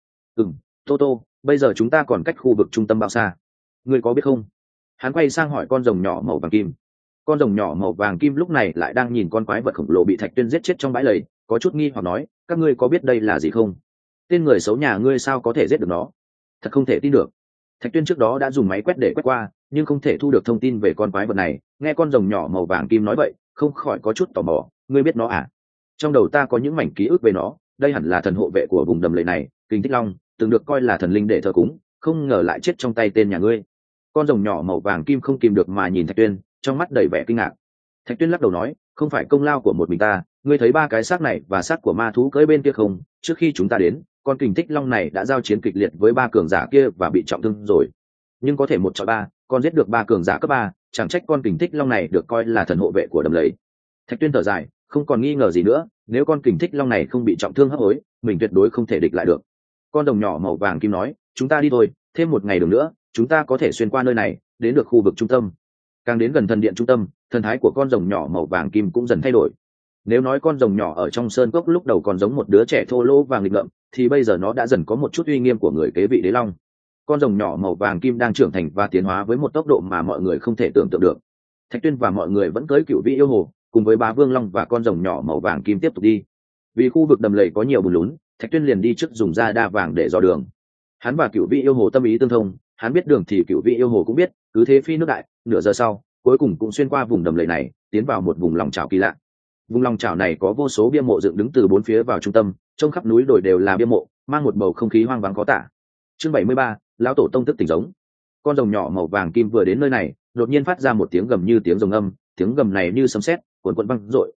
Tô Tô, bây giờ chúng ta còn cách khu vực trung tâm bao xa? Ngươi có biết không? Hắn quay sang hỏi con rồng nhỏ màu vàng kim. Con rồng nhỏ màu vàng kim lúc này lại đang nhìn con quái vật khổng lồ bị Thạch Tuyên giết chết trong bãi lầy, có chút nghi hoặc nói, các ngươi có biết đây là gì không? Tên người xấu nhà ngươi sao có thể giết được nó? Thật không thể tin được. Thạch Tuyên trước đó đã dùng máy quét để quét qua, nhưng không thể thu được thông tin về con quái vật này, nghe con rồng nhỏ màu vàng kim nói vậy, không khỏi có chút tò mò, ngươi biết nó à? Trong đầu ta có những mảnh ký ức về nó, đây hẳn là thần hộ vệ của vùng đầm lầy này, Kình Thích Long, từng được coi là thần linh để thờ cúng, không ngờ lại chết trong tay tên nhà ngươi. Con rồng nhỏ màu vàng kim không kìm được mà nhìn Thạch Tuyên, trong mắt đầy vẻ kinh ngạc. Thạch Tuyên lắc đầu nói, không phải công lao của một mình ta, ngươi thấy 3 cái xác này và xác của ma thú cưỡi bên kia không? Trước khi chúng ta đến, con Kình Thích Long này đã giao chiến kịch liệt với 3 cường giả kia và bị trọng thương rồi. Nhưng có thể 1 chọi 3, con giết được 3 cường giả cấp 3, chẳng trách con Kình Thích Long này được coi là thần hộ vệ của đầm lầy. Thạch Tuyên thở dài, không còn nghi ngờ gì nữa, nếu con Kình Thích Long này không bị trọng thương hấp hối, mình tuyệt đối không thể địch lại được. Con rồng nhỏ màu vàng kim nói, chúng ta đi thôi, thêm 1 ngày đường nữa, chúng ta có thể xuyên qua nơi này, đến được khu vực trung tâm. Càng đến gần thần điện trung tâm, thần thái của con rồng nhỏ màu vàng kim cũng dần thay đổi. Nếu nói con rồng nhỏ ở trong sơn cốc lúc đầu còn giống một đứa trẻ thô lỗ và nghịch ngợm, thì bây giờ nó đã dần có một chút uy nghiêm của người kế vị đế long. Con rồng nhỏ màu vàng kim đang trưởng thành và tiến hóa với một tốc độ mà mọi người không thể tưởng tượng được. Thạch Tuyên và mọi người vẫn cưỡi Cửu Vĩ yêu hồ, cùng với Bá Vương Long và con rồng nhỏ màu vàng kim tiếp tục đi. Vì khu vực đầm lầy có nhiều bùn lún, Thạch Tuyên liền đi trước dùng da đa vàng để dò đường. Hắn và Cửu Vĩ yêu hồ tâm ý tương thông, hắn biết đường thì Cửu Vĩ yêu hồ cũng biết, cứ thế phi nước đại, nửa giờ sau, cuối cùng cũng xuyên qua vùng đầm lầy này, tiến vào một vùng lòng chảo kỳ lạ. Vùng lòng chảo này có vô số bia mộ dựng đứng từ 4 phía vào trung tâm, trong khắp núi đồi đều là bia mộ, mang một bầu không khí hoang vắng khó tả. Chương 73, lão tổ tông tức tỉnh giống. Con rồng nhỏ màu vàng kim vừa đến nơi này, đột nhiên phát ra một tiếng gầm như tiếng rồng âm, tiếng gầm này như sấm sét, cuồn cuộn vang dội,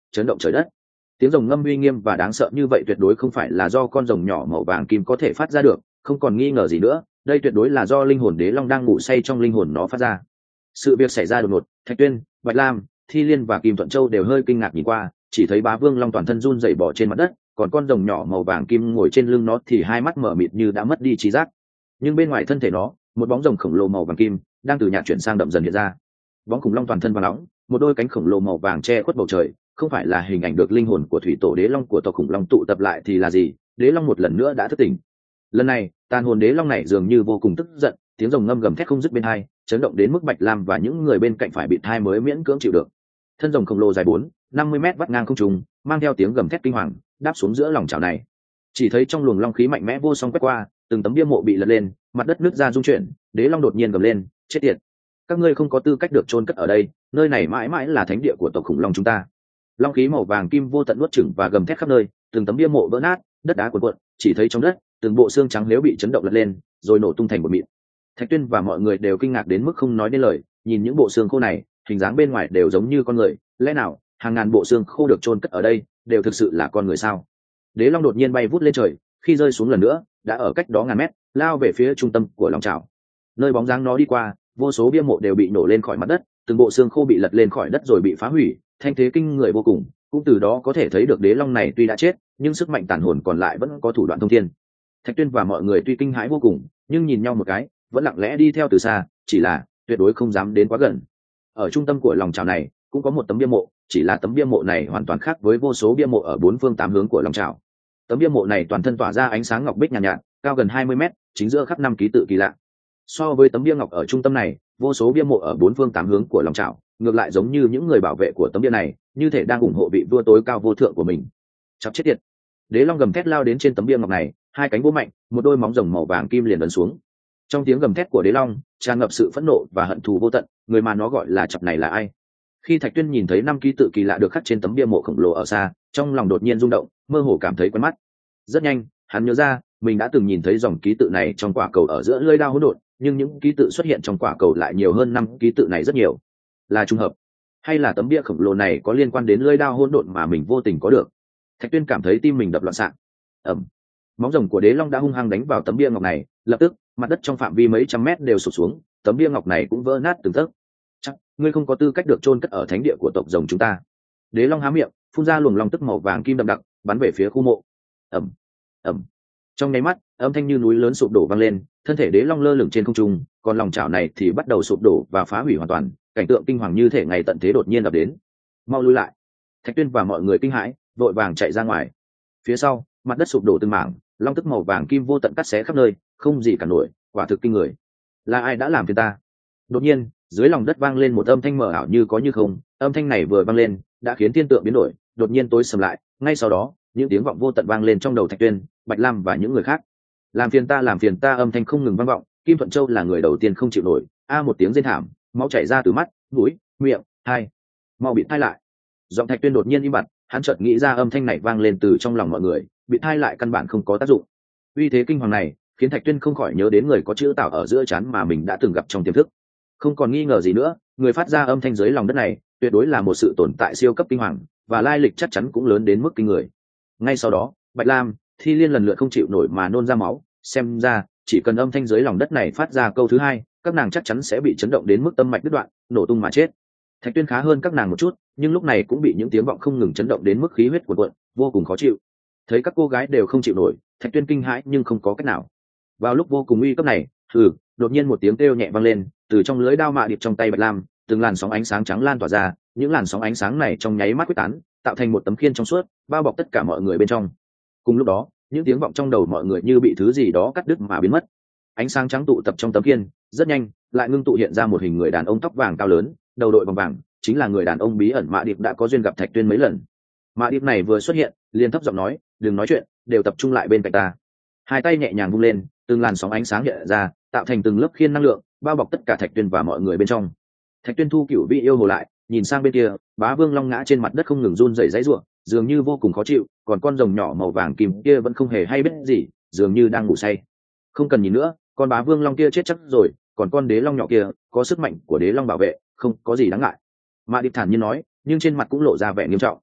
chấn động trời đất. Tiếng rồng ngâm uy nghiêm và đáng sợ như vậy tuyệt đối không phải là do con rồng nhỏ màu vàng kim có thể phát ra được, không còn nghi ngờ gì nữa, đây tuyệt đối là do linh hồn đế long đang ngủ say trong linh hồn nó phát ra. Sự việc xảy ra đột ngột, Thạch Tuyên, Bạch Lam, Thi Liên và Kim Thuận Châu đều hơi kinh ngạc nhìn qua, chỉ thấy Bá Vương Long toàn thân run rẩy bò trên mặt đất, còn con rồng nhỏ màu vàng kim ngồi trên lưng nó thì hai mắt mở mịt như đã mất đi trí giác. Nhưng bên ngoài thân thể nó, một bóng rồng khổng lồ màu vàng kim đang từ nhạt chuyển sang đậm dần hiện ra. Bóng khủng long toàn thân vàng nóng, một đôi cánh khổng lồ màu vàng che khuất bầu trời, không phải là hình ảnh được linh hồn của thủy tổ đế long của tộc khủng long tụ tập lại thì là gì? Đế long một lần nữa đã thức tỉnh. Lần này, tàn hồn đế long này dường như vô cùng tức giận, tiếng rồng ngâm gầm thét không dứt bên tai, chấn động đến mức Bạch Lam và những người bên cạnh phải bị thai mới miễn cưỡng chịu được. Thân rồng khổng lồ dài 4-50 mét vắt ngang không trung, mang theo tiếng gầm thét kinh hoàng, đáp xuống giữa lòng chảo này. Chỉ thấy trong luồng long khí mạnh mẽ vô song quét qua, từng tấm bia mộ bị lật lên, mặt đất nứt ra rung chuyển, đế long đột nhiên gầm lên, chết tiệt, các ngươi không có tư cách được chôn cất ở đây, nơi này mãi mãi là thánh địa của tộc khủng long chúng ta. Long khí màu vàng kim vô tận nuốt chửng và gầm thét khắp nơi, từng tấm bia mộ vỡ nát, đất đá cuộn cuộn, chỉ thấy trong đất từng bộ xương trắng nếu bị chấn động lật lên rồi nổ tung thành một mịn. Thạch Tuyên và mọi người đều kinh ngạc đến mức không nói nên lời, nhìn những bộ xương khô này, hình dáng bên ngoài đều giống như con người, lẽ nào hàng ngàn bộ xương khô được chôn cất ở đây đều thực sự là con người sao? Đế long đột nhiên bay vút lên trời, khi rơi xuống lần nữa đã ở cách đó ngàn mét, lao về phía trung tâm của lòng chảo. Nơi bóng dáng nó đi qua, vô số bia mộ đều bị nổ lên khỏi mặt đất, từng bộ xương khô bị lật lên khỏi đất rồi bị phá hủy, thanh thế kinh người vô cùng. Cũng từ đó có thể thấy được đế long này tuy đã chết, nhưng sức mạnh tàn hồn còn lại vẫn có thủ đoạn thông thiên. Thạch Tuyên và mọi người tuy kinh hãi vô cùng, nhưng nhìn nhau một cái, vẫn lặng lẽ đi theo từ xa, chỉ là tuyệt đối không dám đến quá gần. Ở trung tâm của lòng chảo này cũng có một tấm bia mộ, chỉ là tấm bia mộ này hoàn toàn khác với vô số bia mộ ở bốn phương tám hướng của lòng chảo. Tấm bia mộ này toàn thân tỏa ra ánh sáng ngọc bích nhàn nhạt, cao gần 20 mét, chính giữa khắc 5 ký tự kỳ lạ. So với tấm bia ngọc ở trung tâm này, vô số bia mộ ở bốn phương tám hướng của lòng chảo ngược lại giống như những người bảo vệ của tấm bia này, như thể đang ủng hộ vị vua tối cao vô thượng của mình. Chọc chết tiệt! Đế long gầm thét lao đến trên tấm bia ngọc này, hai cánh vỗ mạnh, một đôi móng rồng màu vàng kim liền ấn xuống. Trong tiếng gầm thét của đế long tràn ngập sự phẫn nộ và hận thù vô tận, người mà nó gọi là chọc này là ai? Khi Thạch Tuyên nhìn thấy 5 ký tự kỳ lạ được khắc trên tấm bia mộ khổng lồ ở xa, trong lòng đột nhiên rung động, mơ hồ cảm thấy quen mắt. Rất nhanh, hắn nhớ ra mình đã từng nhìn thấy dòng ký tự này trong quả cầu ở giữa lưỡi đao hỗn độn, nhưng những ký tự xuất hiện trong quả cầu lại nhiều hơn 5 ký tự này rất nhiều. Là trùng hợp, hay là tấm bia khổng lồ này có liên quan đến lưỡi đao hỗn độn mà mình vô tình có được? Thạch Tuyên cảm thấy tim mình đập loạn xạ. Ầm, móng rồng của đế long đã hung hăng đánh vào tấm bia ngọc này, lập tức mặt đất trong phạm vi mấy trăm mét đều sụp xuống, tấm bia ngọc này cũng vỡ nát từng tấc. Chắc ngươi không có tư cách được chôn cất ở thánh địa của tộc rồng chúng ta. Đế long há miệng, phun ra luồng long tức màu vàng kim đậm đặc, bắn về phía khu mộ. Ầm, ầm. Trong nháy mắt, âm thanh như núi lớn sụp đổ vang lên, thân thể đế long lơ lửng trên không trung, còn lòng chảo này thì bắt đầu sụp đổ và phá hủy hoàn toàn, cảnh tượng kinh hoàng như thể ngày tận thế đột nhiên ập đến. Mau lui lại! Thạch Tuyên và mọi người kinh hãi, vội vàng chạy ra ngoài. Phía sau, mặt đất sụp đổ từng mảng, long tức màu vàng kim vô tận cắt xé khắp nơi, không gì cả nổi, quả thực kinh người. Là ai đã làm phiền ta? Đột nhiên, dưới lòng đất vang lên một âm thanh mờ ảo như có như không, âm thanh này vừa vang lên, đã khiến thiên tượng biến đổi, đột nhiên tối sầm lại, ngay sau đó, những tiếng vọng vô tận vang lên trong đầu Thạch Tuyên, Bạch Lam và những người khác. Làm phiền ta, âm thanh không ngừng vang vọng, Kim Thuận Châu là người đầu tiên không chịu nổi, một tiếng rên thảm, máu chảy ra từ mắt, mũi, miệng, tai. Mau bị thai lại. Giọng Thạch Tuyên đột nhiên im bặt, hắn chợt nghĩ ra âm thanh này vang lên từ trong lòng mọi người, bị thai lại căn bản không có tác dụng. Uy thế kinh hoàng này khiến Thạch Tuyên không khỏi nhớ đến người có chữ Tảo ở giữa trán mà mình đã từng gặp trong tiềm thức. Không còn nghi ngờ gì nữa, người phát ra âm thanh dưới lòng đất này tuyệt đối là một sự tồn tại siêu cấp kinh hoàng, và lai lịch chắc chắn cũng lớn đến mức kinh người. Ngay sau đó, Bạch Lam, Thi Liên lần lượt không chịu nổi mà nôn ra máu, xem ra chỉ cần âm thanh dưới lòng đất này phát ra câu thứ hai, các nàng chắc chắn sẽ bị chấn động đến mức tâm mạch đứt đoạn, nổ tung mà chết. Thạch Tuyên khá hơn các nàng một chút, nhưng lúc này cũng bị những tiếng vọng không ngừng chấn động đến mức khí huyết cuộn cuộn, vô cùng khó chịu. Thấy các cô gái đều không chịu nổi, Thạch Tuyên kinh hãi nhưng không có cách nào. Vào lúc vô cùng nguy cấp này, đột nhiên một tiếng kêu nhẹ vang lên, từ trong lưới đao mạ điệp trong tay Bạch Lam, từng làn sóng ánh sáng trắng lan tỏa ra, những làn sóng ánh sáng này trong nháy mắt quyết tán, tạo thành một tấm khiên trong suốt, bao bọc tất cả mọi người bên trong. Cùng lúc đó, những tiếng vọng trong đầu mọi người như bị thứ gì đó cắt đứt mà biến mất. Ánh sáng trắng tụ tập trong tấm khiên, rất nhanh, lại ngưng tụ hiện ra một hình người đàn ông tóc vàng cao lớn, đầu đội bằng vàng, chính là người đàn ông bí ẩn Mạ Điệp đã có duyên gặp Thạch Tuyên mấy lần. Mạ Điệp này vừa xuất hiện, liền thấp giọng nói, "Đừng nói chuyện, đều tập trung lại bên cạnh ta." Hai tay nhẹ nhàng vung lên, từng làn sóng ánh sáng hiện ra, tạo thành từng lớp khiên năng lượng, bao bọc tất cả Thạch Tuyên và mọi người bên trong. Thạch Tuyên thu cửu vị yêu hồ lại, nhìn sang bên kia, Bá Vương Long ngã trên mặt đất không ngừng run rẩy giãy giụa, dường như vô cùng khó chịu, còn con rồng nhỏ màu vàng kim kia vẫn không hề hay biết gì, dường như đang ngủ say. Không cần nhìn nữa, con Bá Vương Long kia chết chắc rồi, còn con đế long nhỏ kia có sức mạnh của đế long bảo vệ, không có gì đáng ngại. Mạ Điệp thản nhiên nói, nhưng trên mặt cũng lộ ra vẻ nghiêm trọng.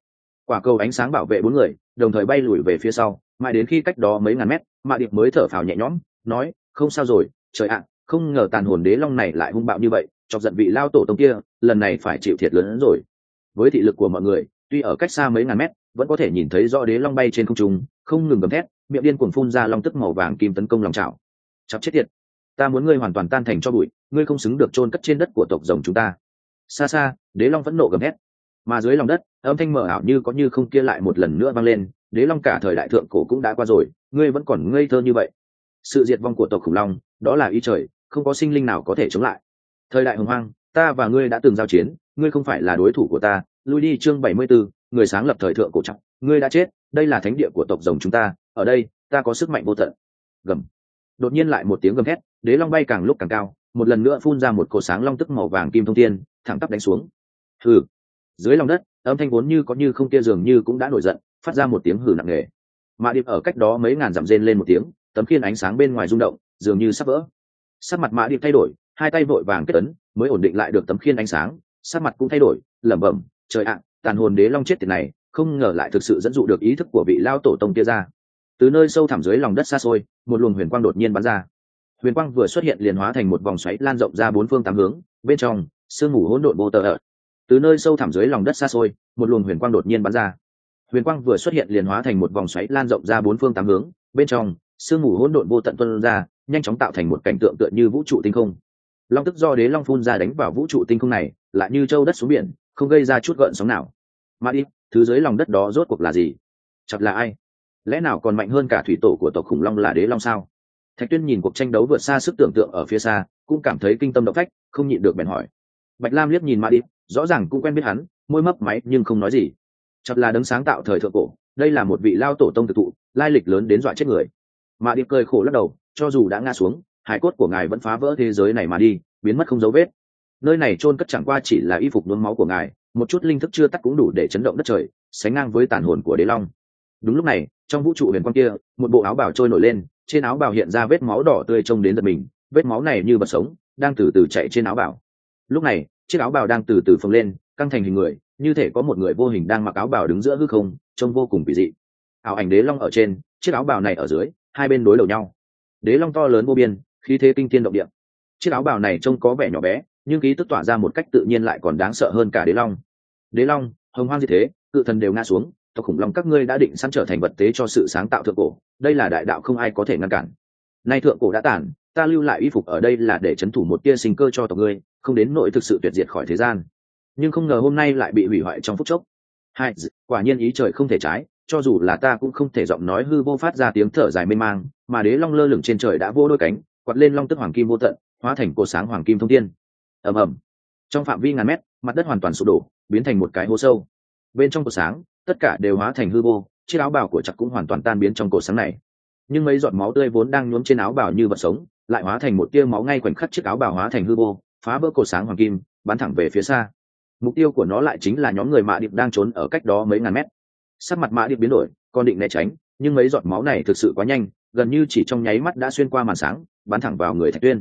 Quả cầu ánh sáng bảo vệ bốn người đồng thời bay lùi về phía sau, mãi đến khi cách đó mấy ngàn mét, Mạ Điệp mới thở phào nhẹ nhõm, nói, không sao rồi, trời ạ, không ngờ tàn hồn đế long này lại hung bạo như vậy, chọc giận vị lao tổ tông kia, lần này phải chịu thiệt lớn hơn rồi. Với thị lực của mọi người, tuy ở cách xa mấy ngàn mét, vẫn có thể nhìn thấy rõ đế long bay trên không trung, không ngừng gầm thét, miệng điên cuồng phun ra long tức màu vàng kim tấn công lòng chảo. Chọc chết tiệt, ta muốn ngươi hoàn toàn tan thành cho bụi, ngươi không xứng được chôn cất trên đất của tộc rồng chúng ta. Xa xa, đế long phẫn nộ gầm thét, mà dưới lòng đất, âm thanh mờ ảo như có như không kia lại một lần nữa vang lên, đế long cả thời đại thượng cổ cũng đã qua rồi, ngươi vẫn còn ngây thơ như vậy. Sự diệt vong của tộc khủng long, đó là ý trời, không có sinh linh nào có thể chống lại. Thời đại hồng hoang, ta và ngươi đã từng giao chiến, ngươi không phải là đối thủ của ta, lui đi. Chương 74, người sáng lập thời thượng cổ trọng, ngươi đã chết, đây là thánh địa của tộc rồng chúng ta, ở đây, ta có sức mạnh vô tận. Gầm. Đột nhiên lại một tiếng gầm hét, đế long bay càng lúc càng cao, một lần nữa phun ra một cột sáng long tức màu vàng kim thông thiên, thẳng tắp đánh xuống. Hừ. Dưới lòng đất, âm thanh vốn như có như không kia dường như cũng đã nổi giận, phát ra một tiếng hừ nặng nề. Mạ Điệp ở cách đó mấy ngàn dặm rên lên một tiếng, tấm khiên ánh sáng bên ngoài rung động, dường như sắp vỡ. Sắc mặt Mạ Điệp thay đổi, hai tay vội vàng kết ấn, mới ổn định lại được tấm khiên ánh sáng, sắc mặt cũng thay đổi, lẩm bẩm, trời ạ, tàn hồn đế long chết tiệt này, không ngờ lại thực sự dẫn dụ được ý thức của vị lao tổ tông kia ra. Từ nơi sâu thẳm dưới lòng đất xa xôi, một luồng huyền quang đột nhiên bắn ra. Huyền quang vừa xuất hiện liền hóa thành một vòng xoáy lan rộng ra bốn phương tám hướng, bên trong sương mù hỗn độn vô tờ ợt. Từ nơi sâu thẳm dưới lòng đất xa xôi, một luồng huyền quang đột nhiên bắn ra. Huyền quang vừa xuất hiện liền hóa thành một vòng xoáy lan rộng ra bốn phương tám hướng, bên trong sương mù hỗn độn vô tận tuôn ra, nhanh chóng tạo thành một cảnh tượng tựa như vũ trụ tinh không. Long tức do đế long phun ra đánh vào vũ trụ tinh không này, lại như châu đất xuống biển, không gây ra chút gợn sóng nào. Mà đi, thứ dưới lòng đất đó rốt cuộc là gì? Chắc là ai? Lẽ nào còn mạnh hơn cả thủy tổ của tộc khủng long là đế long sao? Thạch Tuyên nhìn cuộc tranh đấu vượt xa sức tưởng tượng ở phía xa, cũng cảm thấy kinh tâm động phách, không nhịn được bèn hỏi. Bạch Lam liếc nhìn Mã Điệp, rõ ràng cũng quen biết hắn, môi mấp máy nhưng không nói gì. Chắc là đấng sáng tạo thời thượng cổ, đây là một vị lao tổ tông thực thụ, lai lịch lớn đến dọa chết người. Mã Điệp cười khổ lắc đầu, cho dù đã ngã xuống, hải cốt của ngài vẫn phá vỡ thế giới này mà đi, biến mất không dấu vết. Nơi này chôn cất chẳng qua chỉ là y phục nhuốm máu của ngài, một chút linh thức chưa tắt cũng đủ để chấn động đất trời, sánh ngang với tàn hồn của đế long. Đúng lúc này, trong vũ trụ huyền quang kia, một bộ áo bào trôi nổi lên, trên áo bào hiện ra vết máu đỏ tươi trông đến giật mình, vết máu này như vật sống, đang từ từ chạy trên áo bào. Lúc này, chiếc áo bào đang từ từ phồng lên, căng thành hình người, như thể có một người vô hình đang mặc áo bào đứng giữa hư không, trông vô cùng kỳ dị. Áo ảnh đế long ở trên, chiếc áo bào này ở dưới, hai bên đối đầu nhau. Đế long to lớn vô biên, khí thế kinh thiên động địa. Chiếc áo bào này trông có vẻ nhỏ bé, nhưng khí tức tỏa ra một cách tự nhiên lại còn đáng sợ hơn cả đế long. Đế long, hồng hoang như thế, cự thần đều ngã xuống, tộc khủng long các ngươi đã định sẵn trở thành vật tế cho sự sáng tạo thượng cổ, đây là đại đạo không ai có thể ngăn cản. Nay thượng cổ đã tàn, ta lưu lại y phục ở đây là để trấn thủ một tia sinh cơ cho tộc ngươi, không đến nỗi thực sự tuyệt diệt khỏi thế gian. Nhưng không ngờ hôm nay lại bị hủy hoại trong phút chốc. Hai, quả nhiên ý trời không thể trái, cho dù là ta cũng không thể giọng nói hư vô phát ra tiếng thở dài mênh mang, mà đế long lơ lửng trên trời đã vô đôi cánh, quạt lên long tức hoàng kim vô tận, hóa thành cột sáng hoàng kim thông thiên. Ầm ầm. Trong phạm vi ngàn mét, mặt đất hoàn toàn sụp đổ, biến thành một cái hố sâu. Bên trong cột sáng, tất cả đều hóa thành hư vô, chiếc áo bào của Trặc cũng hoàn toàn tan biến trong cột sáng này. Nhưng mấy giọt máu tươi vốn đang nhuốm trên áo bào như vật sống, lại hóa thành một tia máu ngay khoảnh khắc chiếc áo bào hóa thành hư vô, phá vỡ cột sáng hoàng kim, bắn thẳng về phía xa. Mục tiêu của nó lại chính là nhóm người Mạ Điệp đang trốn ở cách đó mấy ngàn mét. Sắc mặt Mạ Điệp biến đổi, con định né tránh, nhưng mấy giọt máu này thực sự quá nhanh, gần như chỉ trong nháy mắt đã xuyên qua màn sáng, bắn thẳng vào người Thạch Tuyên.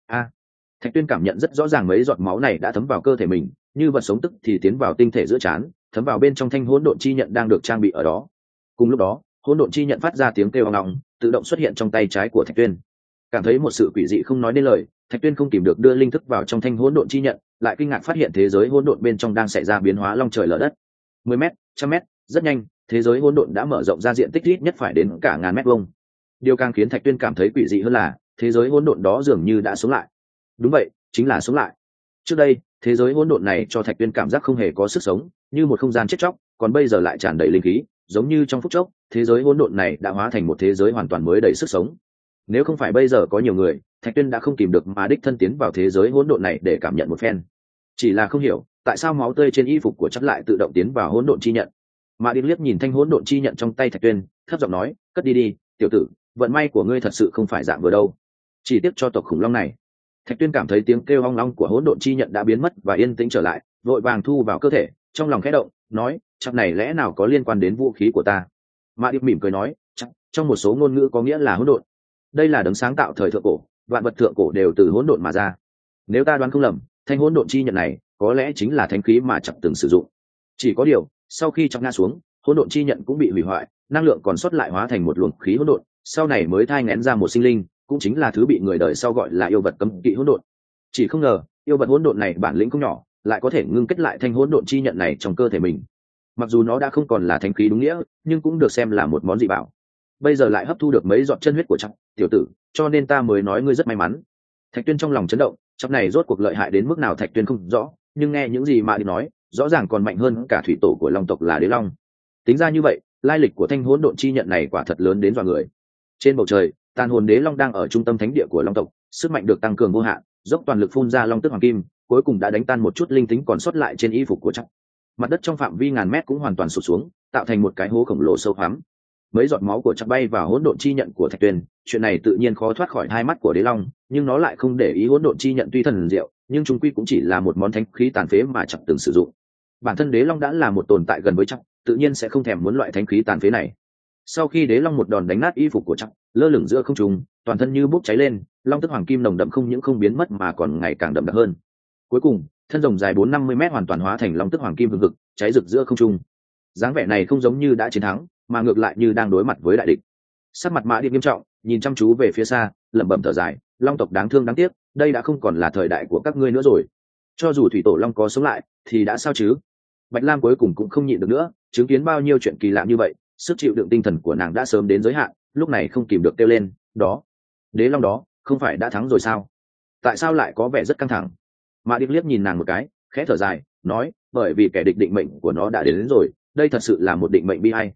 Thạch Tuyên cảm nhận rất rõ ràng mấy giọt máu này đã thấm vào cơ thể mình, như vật sống tức thì tiến vào tinh thể giữa trán, thấm vào bên trong thanh hỗn độn chi nhận đang được trang bị ở đó. Cùng lúc đó, hỗn độn chi nhận phát ra tiếng kêu ong ong, tự động xuất hiện trong tay trái của Thạch Tuyên. Cảm thấy một sự quỷ dị không nói nên lời, Thạch Tuyên không kìm được đưa linh thức vào trong thanh hỗn độn chi nhận, lại kinh ngạc phát hiện thế giới hỗn độn bên trong đang xảy ra biến hóa long trời lở đất. 10 m, 100 m, rất nhanh, thế giới hỗn độn đã mở rộng ra diện tích ít nhất phải đến cả ngàn mét vuông. Điều càng khiến Thạch Tuyên cảm thấy quỷ dị hơn là, thế giới hỗn độn đó dường như đã sống lại. Đúng vậy, chính là sống lại. Trước đây, thế giới hỗn độn này cho Thạch Tuyên cảm giác không hề có sức sống, như một không gian chết chóc, còn bây giờ lại tràn đầy linh khí, giống như trong phút chốc, thế giới hỗn độn này đã hóa thành một thế giới hoàn toàn mới đầy sức sống. Nếu không phải bây giờ có nhiều người, Thạch Tuyên đã không kìm được mà đích thân tiến vào thế giới hỗn độn này để cảm nhận một phen. Chỉ là không hiểu, tại sao máu tươi trên y phục của Chắc lại tự động tiến vào hỗn độn chi nhận. Mà đi liếc nhìn thanh hỗn độn chi nhận trong tay Thạch Tuyên, thấp giọng nói, cất đi đi, tiểu tử, vận may của ngươi thật sự không phải dạng vừa đâu. Chỉ tiếc cho tộc khủng long này. Thạch Tuyên cảm thấy tiếng kêu ong long của hỗn độn chi nhận đã biến mất và yên tĩnh trở lại, vội vàng thu vào cơ thể, trong lòng khẽ động, nói, chắc này lẽ nào có liên quan đến vũ khí của ta? Mã Điệp mỉm cười nói, chắc, trong một số ngôn ngữ có nghĩa là hỗn độn. Đây là đấng sáng tạo thời thượng cổ, vạn vật thượng cổ đều từ hỗn độn mà ra. Nếu ta đoán không lầm, thanh hỗn độn chi nhận này có lẽ chính là thánh khí mà Chắc từng sử dụng. Chỉ có điều, sau khi Chắc ngã xuống, hỗn độn chi nhận cũng bị hủy hoại, năng lượng còn sót lại hóa thành một luồng khí hỗn độn, sau này mới thai nghén ra một sinh linh, cũng chính là thứ bị người đời sau gọi là yêu vật cấm kỵ hỗn độn. Chỉ không ngờ yêu vật hỗn độn này bản lĩnh không nhỏ, lại có thể ngưng kết lại thanh hỗn độn chi nhận này trong cơ thể mình. Mặc dù nó đã không còn là thánh khí đúng nghĩa, nhưng cũng được xem là một món dị bảo. Bây giờ lại hấp thu được mấy giọt chân huyết của chắc tiểu tử, cho nên ta mới nói ngươi rất may mắn. Thạch Tuyên trong lòng chấn động, chắc này rốt cuộc lợi hại đến mức nào Thạch Tuyên không rõ, nhưng nghe những gì mà đi nói, rõ ràng còn mạnh hơn cả thủy tổ của Long tộc là Đế Long. Tính ra như vậy, lai lịch của thanh hỗn độn chi nhận này quả thật lớn đến dọa người. Trên bầu trời, tàn hồn Đế Long đang ở trung tâm thánh địa của Long tộc, sức mạnh được tăng cường vô hạn, dốc toàn lực phun ra long tức hoàng kim, cuối cùng đã đánh tan một chút linh tính còn sót lại trên y phục của chắc. Mặt đất trong phạm vi ngàn mét cũng hoàn toàn sụp xuống, tạo thành một cái hố khổng lồ sâu hoắm. Mấy giọt máu của chắc bay vào hỗn độn chi nhận của Thạch Tuyên, chuyện này tự nhiên khó thoát khỏi hai mắt của Đế Long, nhưng nó lại không để ý hỗn độn chi nhận tuy thần diệu, nhưng chúng quy cũng chỉ là một món thánh khí tàn phế mà chắc từng sử dụng. Bản thân Đế Long đã là một tồn tại gần với chắc, tự nhiên sẽ không thèm muốn loại thánh khí tàn phế này. Sau khi Đế Long một đòn đánh nát y phục của chắc, lơ lửng giữa không trung, toàn thân như bốc cháy lên, long tức hoàng kim nồng đậm không những không biến mất mà còn ngày càng đậm đặc hơn. Cuối cùng, thân rồng dài 450 mét hoàn toàn hóa thành long tức hoàng kim hừng hực, cháy rực giữa không trung. Dáng vẻ này không giống như đã chiến thắng, mà ngược lại như đang đối mặt với đại địch. Sắc mặt Mã Điệp nghiêm trọng, nhìn chăm chú về phía xa, lẩm bẩm thở dài, long tộc đáng thương đáng tiếc, đây đã không còn là thời đại của các ngươi nữa rồi. Cho dù thủy tổ long có sống lại, thì đã sao chứ? Bạch Lam cuối cùng cũng không nhịn được nữa, chứng kiến bao nhiêu chuyện kỳ lạ như vậy, sức chịu đựng tinh thần của nàng đã sớm đến giới hạn, lúc này không kìm được kêu lên, đó, Đế Long đó, không phải đã thắng rồi sao? Tại sao lại có vẻ rất căng thẳng? Mã Điệp liếc nhìn nàng một cái, khẽ thở dài, nói, bởi vì kẻ địch định mệnh của nó đã đến rồi, đây thật sự là một định mệnh bi ai.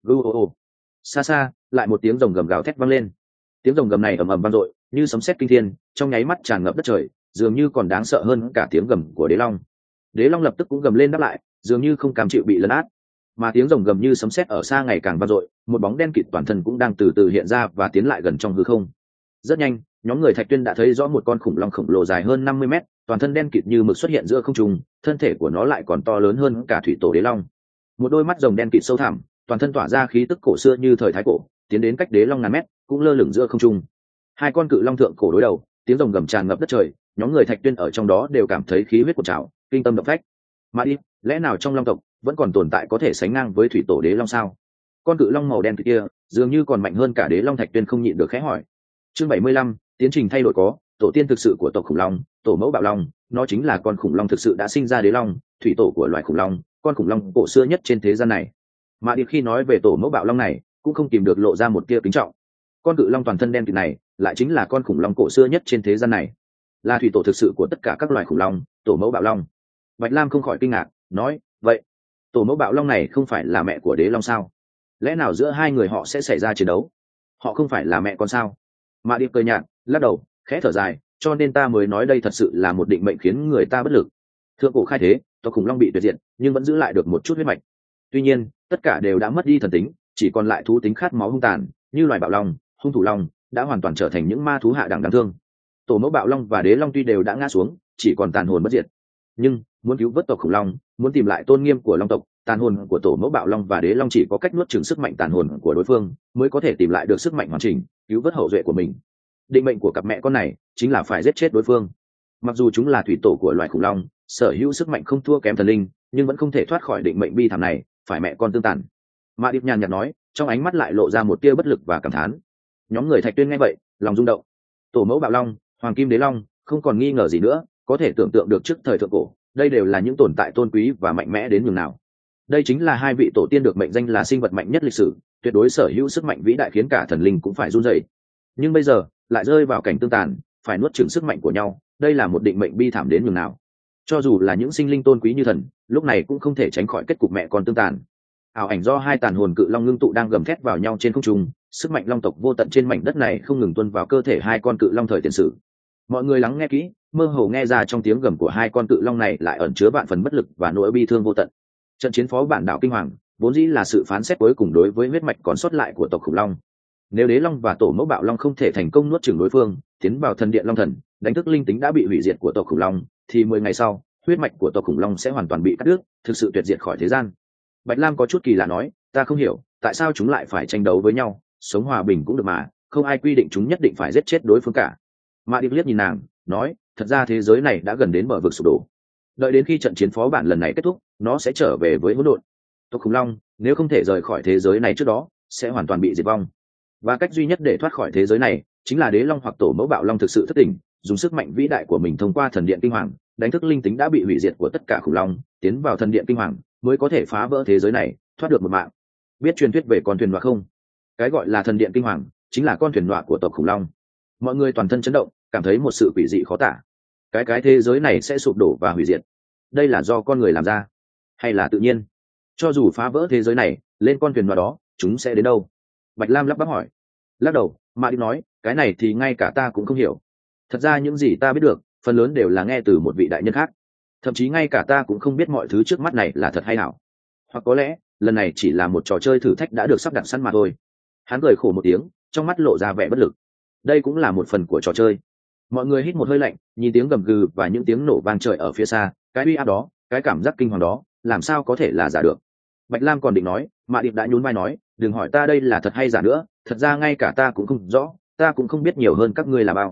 Xa xa, lại một tiếng rồng gầm gào thét vang lên. Tiếng rồng gầm này ầm ầm vang dội, như sấm sét kinh thiên, trong nháy mắt tràn ngập đất trời, dường như còn đáng sợ hơn cả tiếng gầm của Đế Long. Đế Long lập tức cũng gầm lên đáp lại, dường như không cam chịu bị lấn át. Mà tiếng rồng gầm như sấm sét ở xa ngày càng vang dội, một bóng đen kịt toàn thân cũng đang từ từ hiện ra và tiến lại gần trong hư không. Rất nhanh, nhóm người Thạch Tuyên đã thấy rõ một con khủng long khổng lồ dài hơn 50 mét, toàn thân đen kịt như mực xuất hiện giữa không trung, thân thể của nó lại còn to lớn hơn cả thủy tổ Đế Long. Một đôi mắt rồng đen kịt sâu thẳm, toàn thân tỏa ra khí tức cổ xưa như thời thái cổ, tiến đến cách Đế Long ngàn mét, cũng lơ lửng giữa không trung. Hai con cự long thượng cổ đối đầu, tiếng rồng gầm tràn ngập đất trời, nhóm người Thạch Tuyên ở trong đó đều cảm thấy khí huyết cuộn trào, kinh tâm động phách. Mà đi, lẽ nào trong long tộc vẫn còn tồn tại có thể sánh ngang với thủy tổ Đế Long sao? Con cự long màu đen kia dường như còn mạnh hơn cả Đế Long. Thạch Tuyên không nhịn được khẽ hỏi. Chương 75, tiến trình thay đổi có, tổ tiên thực sự của tộc khủng long, tổ mẫu bạo long, nó chính là con khủng long thực sự đã sinh ra Đế Long, thủy tổ của loài khủng long, con khủng long cổ xưa nhất trên thế gian này. Mà đi khi nói về tổ mẫu bạo long này, cũng không kìm được lộ ra một tia kính trọng. Con cự long toàn thân đen kịt này, lại chính là con khủng long cổ xưa nhất trên thế gian này, là thủy tổ thực sự của tất cả các loài khủng long, tổ mẫu bạo long. Bạch Lam không khỏi kinh ngạc, nói, vậy tổ mẫu bạo long này không phải là mẹ của Đế Long sao? Lẽ nào giữa hai người họ sẽ xảy ra chiến đấu? Họ không phải là mẹ con sao? Mã Điệp cười nhạt, lắc đầu, khẽ thở dài, cho nên ta mới nói đây thật sự là một định mệnh khiến người ta bất lực. Thượng cổ khai thế, tộc khủng long bị tuyệt diệt, nhưng vẫn giữ lại được một chút huyết mạch. Tuy nhiên, tất cả đều đã mất đi thần tính, chỉ còn lại thú tính khát máu hung tàn, như loài bạo long, hung thủ long, đã hoàn toàn trở thành những ma thú hạ đẳng đáng thương. Tổ mẫu bạo long và Đế Long tuy đều đã ngã xuống, chỉ còn tàn hồn bất diệt. Nhưng muốn cứu vớt tộc khủng long, muốn tìm lại tôn nghiêm của long tộc, tàn hồn của tổ mẫu bạo long và Đế Long chỉ có cách nuốt chửng sức mạnh tàn hồn của đối phương, mới có thể tìm lại được sức mạnh hoàn chỉnh, cứu vớt hậu duệ của mình. Định mệnh của cặp mẹ con này chính là phải giết chết đối phương. Mặc dù chúng là thủy tổ của loài khủng long, sở hữu sức mạnh không thua kém thần linh, nhưng vẫn không thể thoát khỏi định mệnh bi thảm này, phải mẹ con tương tàn. Mã Điệp nhàn nhạt nói, trong ánh mắt lại lộ ra một tia bất lực và cảm thán. Nhóm người Thạch Tuyên nghe vậy, lòng rung động. Tổ mẫu bạo long, hoàng kim Đế Long, không còn nghi ngờ gì nữa, có thể tưởng tượng được trước thời thượng cổ, đây đều là những tồn tại tôn quý và mạnh mẽ đến nhường nào. Đây chính là hai vị tổ tiên được mệnh danh là sinh vật mạnh nhất lịch sử, tuyệt đối sở hữu sức mạnh vĩ đại khiến cả thần linh cũng phải run rẩy. Nhưng bây giờ lại rơi vào cảnh tương tàn, phải nuốt chửng sức mạnh của nhau, đây là một định mệnh bi thảm đến nhường nào. Cho dù là những sinh linh tôn quý như thần, lúc này cũng không thể tránh khỏi kết cục mẹ con tương tàn. Ảo ảnh do hai tàn hồn cự long ngưng tụ đang gầm thét vào nhau trên không trung, sức mạnh long tộc vô tận trên mảnh đất này không ngừng tuôn vào cơ thể hai con cự long thời tiền sử. Mọi người lắng nghe kỹ, mơ hồ nghe ra trong tiếng gầm của hai con cự long này lại ẩn chứa vạn phần bất lực và nỗi bi thương vô tận. Trận chiến phó bản đảo kinh hoàng vốn dĩ là sự phán xét cuối cùng đối với huyết mạch còn sót lại của tộc khủng long. Nếu Đế Long và tổ mẫu bạo long không thể thành công nuốt chửng đối phương, tiến vào thần điện long thần, đánh thức linh tính đã bị hủy diệt của tộc khủng long, thì 10 ngày sau, huyết mạch của tộc khủng long sẽ hoàn toàn bị cắt đứt, thực sự tuyệt diệt khỏi thế gian. Bạch Lam có chút kỳ lạ nói, ta không hiểu tại sao chúng lại phải tranh đấu với nhau, sống hòa bình cũng được mà, không ai quy định chúng nhất định phải giết chết đối phương cả. Mã Điệp liếc nhìn nàng, nói, thật ra thế giới này đã gần đến bờ vực sụp đổ. Đợi đến khi trận chiến phó bản lần này kết thúc, nó sẽ trở về với hỗn độn. tộc khủng long nếu không thể rời khỏi thế giới này trước đó sẽ hoàn toàn bị diệt vong, và cách duy nhất để thoát khỏi thế giới này chính là đế long hoặc tổ mẫu bạo long thực sự thất tỉnh, dùng sức mạnh vĩ đại của mình thông qua thần điện kinh hoàng đánh thức linh tính đã bị hủy diệt của tất cả khủng long, tiến vào thần điện kinh hoàng mới có thể phá vỡ thế giới này, thoát được một mạng. Biết truyền thuyết về con thuyền nọa không? Cái gọi là thần điện kinh hoàng chính là con thuyền nọa của tộc khủng long. Mọi người toàn thân chấn động, cảm thấy một sự quỷ dị khó tả. Cái thế giới này sẽ sụp đổ và hủy diệt, đây là do con người làm ra hay là tự nhiên? Cho dù phá vỡ thế giới này lên con thuyền nọa đó, chúng sẽ đến đâu? Bạch Lam lắp bắp hỏi. Lắc đầu, Mạ Đi nói, cái này thì ngay cả ta cũng không hiểu. Thật ra những gì ta biết được phần lớn đều là nghe từ một vị đại nhân khác, thậm chí ngay cả ta cũng không biết mọi thứ trước mắt này là thật hay ảo, hoặc có lẽ lần này chỉ là một trò chơi thử thách đã được sắp đặt sẵn mà thôi. Hắn cười khổ một tiếng, trong mắt lộ ra vẻ bất lực. Đây cũng là một phần của trò chơi. Mọi người hít một hơi lạnh, nhìn tiếng gầm gừ và những tiếng nổ vang trời ở phía xa, cái uy áp đó, cái cảm giác kinh hoàng đó, làm sao có thể là giả được? Bạch Lam còn định nói, Mạ Điệp đã nhún vai nói, đừng hỏi ta đây là thật hay giả nữa, thật ra ngay cả ta cũng không rõ, ta cũng không biết nhiều hơn các ngươi là bao.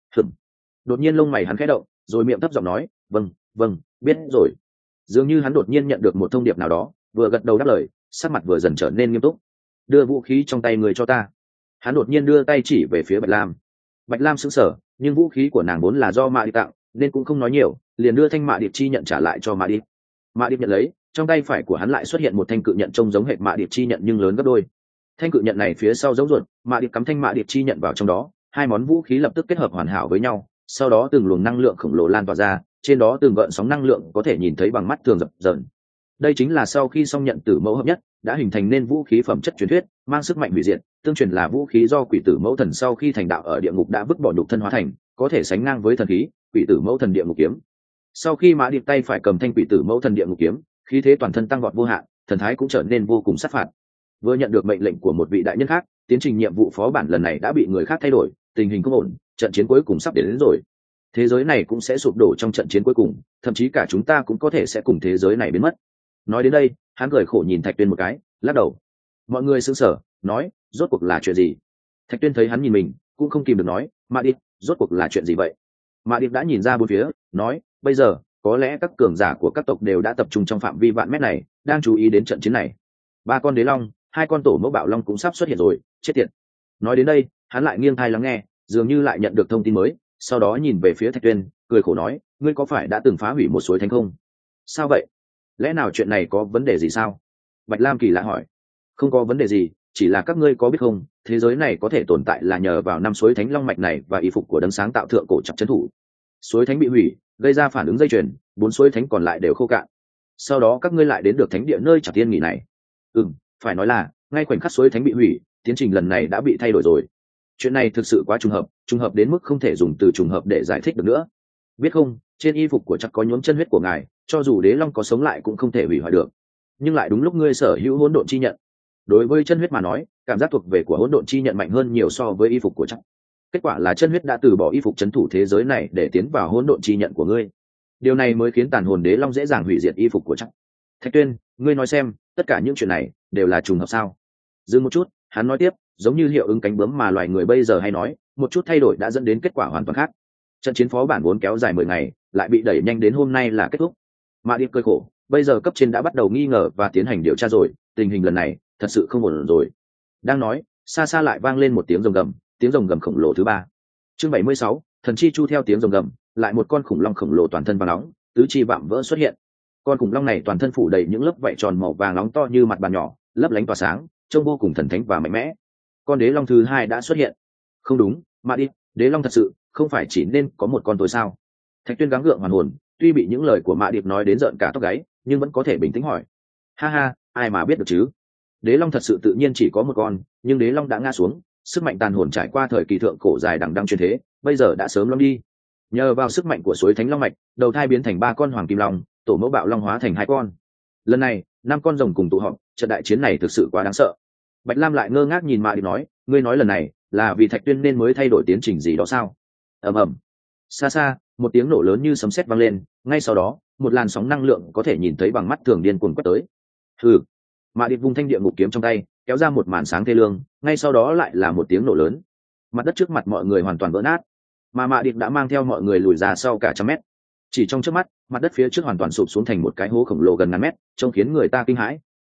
Đột nhiên lông mày hắn khẽ động, rồi miệng thấp giọng nói, vâng vâng, biết rồi. Dường như hắn đột nhiên nhận được một thông điệp nào đó, vừa gật đầu đáp lời, sắc mặt vừa dần trở nên nghiêm túc. Đưa vũ khí trong tay người cho ta. Hắn đột nhiên đưa tay chỉ về phía Bạch Lam. Bạch Lam sững sờ, nhưng vũ khí của nàng vốn là do Mạ Điệp tặng, nên cũng không nói nhiều, liền đưa thanh Mạ Điệp chi nhận trả lại cho Mạ Điệp. Mạ Điệp nhận lấy, trong tay phải của hắn lại xuất hiện một thanh cự nhận trông giống hệt Mạ Điệp chi nhận nhưng lớn gấp đôi. Thanh cự nhận này phía sau giống ruột, Mạ Điệp cắm thanh Mạ Điệp chi nhận vào trong đó, hai món vũ khí lập tức kết hợp hoàn hảo với nhau, sau đó từng luồng năng lượng khổng lồ lan tỏa ra, trên đó từng gợn sóng năng lượng có thể nhìn thấy bằng mắt thường dập dờn. Đây chính là sau khi song nhận tử mẫu hợp nhất đã hình thành nên vũ khí phẩm chất truyền thuyết, mang sức mạnh hủy diệt, tương truyền là vũ khí do quỷ tử mẫu thần sau khi thành đạo ở địa ngục đã vứt bỏ nhục thân hóa thành, có thể sánh ngang với thần khí quỷ tử mẫu thần địa ngục kiếm. Sau khi Mã Điệp tay phải cầm thanh quỷ tử mẫu thần địa ngục kiếm, khí thế toàn thân tăng vọt vô hạn, thần thái cũng trở nên vô cùng sát phạt. Vừa nhận được mệnh lệnh của một vị đại nhân khác, tiến trình nhiệm vụ phó bản lần này đã bị người khác thay đổi, tình hình không ổn, trận chiến cuối cùng sắp đến rồi. Thế giới này cũng sẽ sụp đổ trong trận chiến cuối cùng, thậm chí cả chúng ta cũng có thể sẽ cùng thế giới này biến mất. Nói đến đây, hắn cười khổ nhìn Thạch Tuyên một cái, lắc đầu. Mọi người sững sờ, nói, rốt cuộc là chuyện gì? Thạch Tuyên thấy hắn nhìn mình, cũng không kìm được nói, Mã Điệp, rốt cuộc là chuyện gì vậy? Mã Điệp đã nhìn ra bốn phía, nói, bây giờ có lẽ các cường giả của các tộc đều đã tập trung trong phạm vi vạn mét này, đang chú ý đến trận chiến này. 3 con đế long, 2 con tổ mẫu bạo long cũng sắp xuất hiện rồi, chết tiệt. Nói đến đây, hắn lại nghiêng tai lắng nghe, dường như lại nhận được thông tin mới, sau đó nhìn về phía Thạch Tuyên, cười khổ nói, ngươi có phải đã từng phá hủy một suối thánh không? Sao vậy? Lẽ nào chuyện này có vấn đề gì sao? Bạch Lam kỳ lạ hỏi. Không có vấn đề gì, chỉ là các ngươi có biết không, thế giới này có thể tồn tại là nhờ vào 5 suối thánh long mạch này và y phục của đấng sáng tạo thượng cổ chặt trấn thủ. Suối thánh bị hủy, gây ra phản ứng dây chuyền, 4 suối thánh còn lại đều khô cạn. Sau đó các ngươi lại đến được thánh địa nơi chặt tiên nghỉ này. Phải nói là ngay khoảnh khắc suối thánh bị hủy, tiến trình lần này đã bị thay đổi rồi. Chuyện này thực sự quá trùng hợp đến mức không thể dùng từ trùng hợp để giải thích được nữa. Biết không, trên y phục của chắc có nhuốm chân huyết của ngài, cho dù đế long có sống lại cũng không thể hủy hoại được. Nhưng lại đúng lúc ngươi sở hữu hỗn độn chi nhận. Đối với chân huyết mà nói, cảm giác thuộc về của hỗn độn chi nhận mạnh hơn nhiều so với y phục của chắc. Kết quả là chân huyết đã từ bỏ y phục trấn thủ thế giới này để tiến vào hỗn độn chi nhận của ngươi. Điều này mới khiến tàn hồn đế long dễ dàng hủy diệt y phục của chắc. Thạch Tuyên, ngươi nói xem, tất cả những chuyện này đều là trùng hợp sao? Dừng một chút, hắn nói tiếp, giống như hiệu ứng cánh bướm mà loài người bây giờ hay nói, một chút thay đổi đã dẫn đến kết quả hoàn toàn khác. Trận chiến phó bản vốn kéo dài 10 ngày, lại bị đẩy nhanh đến hôm nay là kết thúc. Mã Điệp cười khổ, bây giờ cấp trên đã bắt đầu nghi ngờ và tiến hành điều tra rồi, tình hình lần này thật sự không ổn rồi. Đang nói, xa xa lại vang lên một tiếng rồng gầm khổng lồ thứ 3. Chương 76, thần chi chu theo tiếng rồng gầm, lại một con khủng long khổng lồ toàn thân vàng nóng, tứ chi vạm vỡ xuất hiện. Con khủng long này toàn thân phủ đầy những lớp vảy tròn màu vàng nóng to như mặt bàn nhỏ, lấp lánh tỏa sáng, trông vô cùng thần thánh và mạnh mẽ. Con đế long thứ 2 đã xuất hiện. Không đúng, Mã Điệp, đế long thật sự không phải chỉ nên có một con tối sao? Thạch Tuyên gắng gượng hoàn hồn, tuy bị những lời của Mã Điệp nói đến rợn cả tóc gáy, nhưng vẫn có thể bình tĩnh hỏi. Ha ha, ai mà biết được chứ? Đế long thật sự tự nhiên chỉ có một con, nhưng đế long đã ngã xuống, sức mạnh tàn hồn trải qua thời kỳ thượng cổ dài đằng đẵng truyền thế, bây giờ đã sớm long đi. Nhờ vào sức mạnh của suối thánh long mạch, đầu thai biến thành 3 con hoàng kim long, tổ mẫu bạo long hóa thành 2 con. Lần này, 5 con rồng cùng tụ họp, trận đại chiến này thực sự quá đáng sợ. Bạch Lam lại ngơ ngác nhìn Mã Điệp nói, ngươi nói lần này là vì Thạch Tuyên nên mới thay đổi tiến trình gì đó sao? Ầm ầm. Xa xa, một tiếng nổ lớn như sấm sét vang lên, ngay sau đó, một làn sóng năng lượng có thể nhìn thấy bằng mắt thường điên cuồng quét tới. Hừ. Mã Điệp vung thanh địa ngục kiếm trong tay, kéo ra một màn sáng thê lương, ngay sau đó lại là một tiếng nổ lớn. Mặt đất trước mặt mọi người hoàn toàn vỡ nát, mà Mã Điệp đã mang theo mọi người lùi ra sau cả trăm mét. Chỉ trong chớp mắt, mặt đất phía trước hoàn toàn sụp xuống thành một cái hố khổng lồ gần ngàn mét, trông khiến người ta kinh hãi.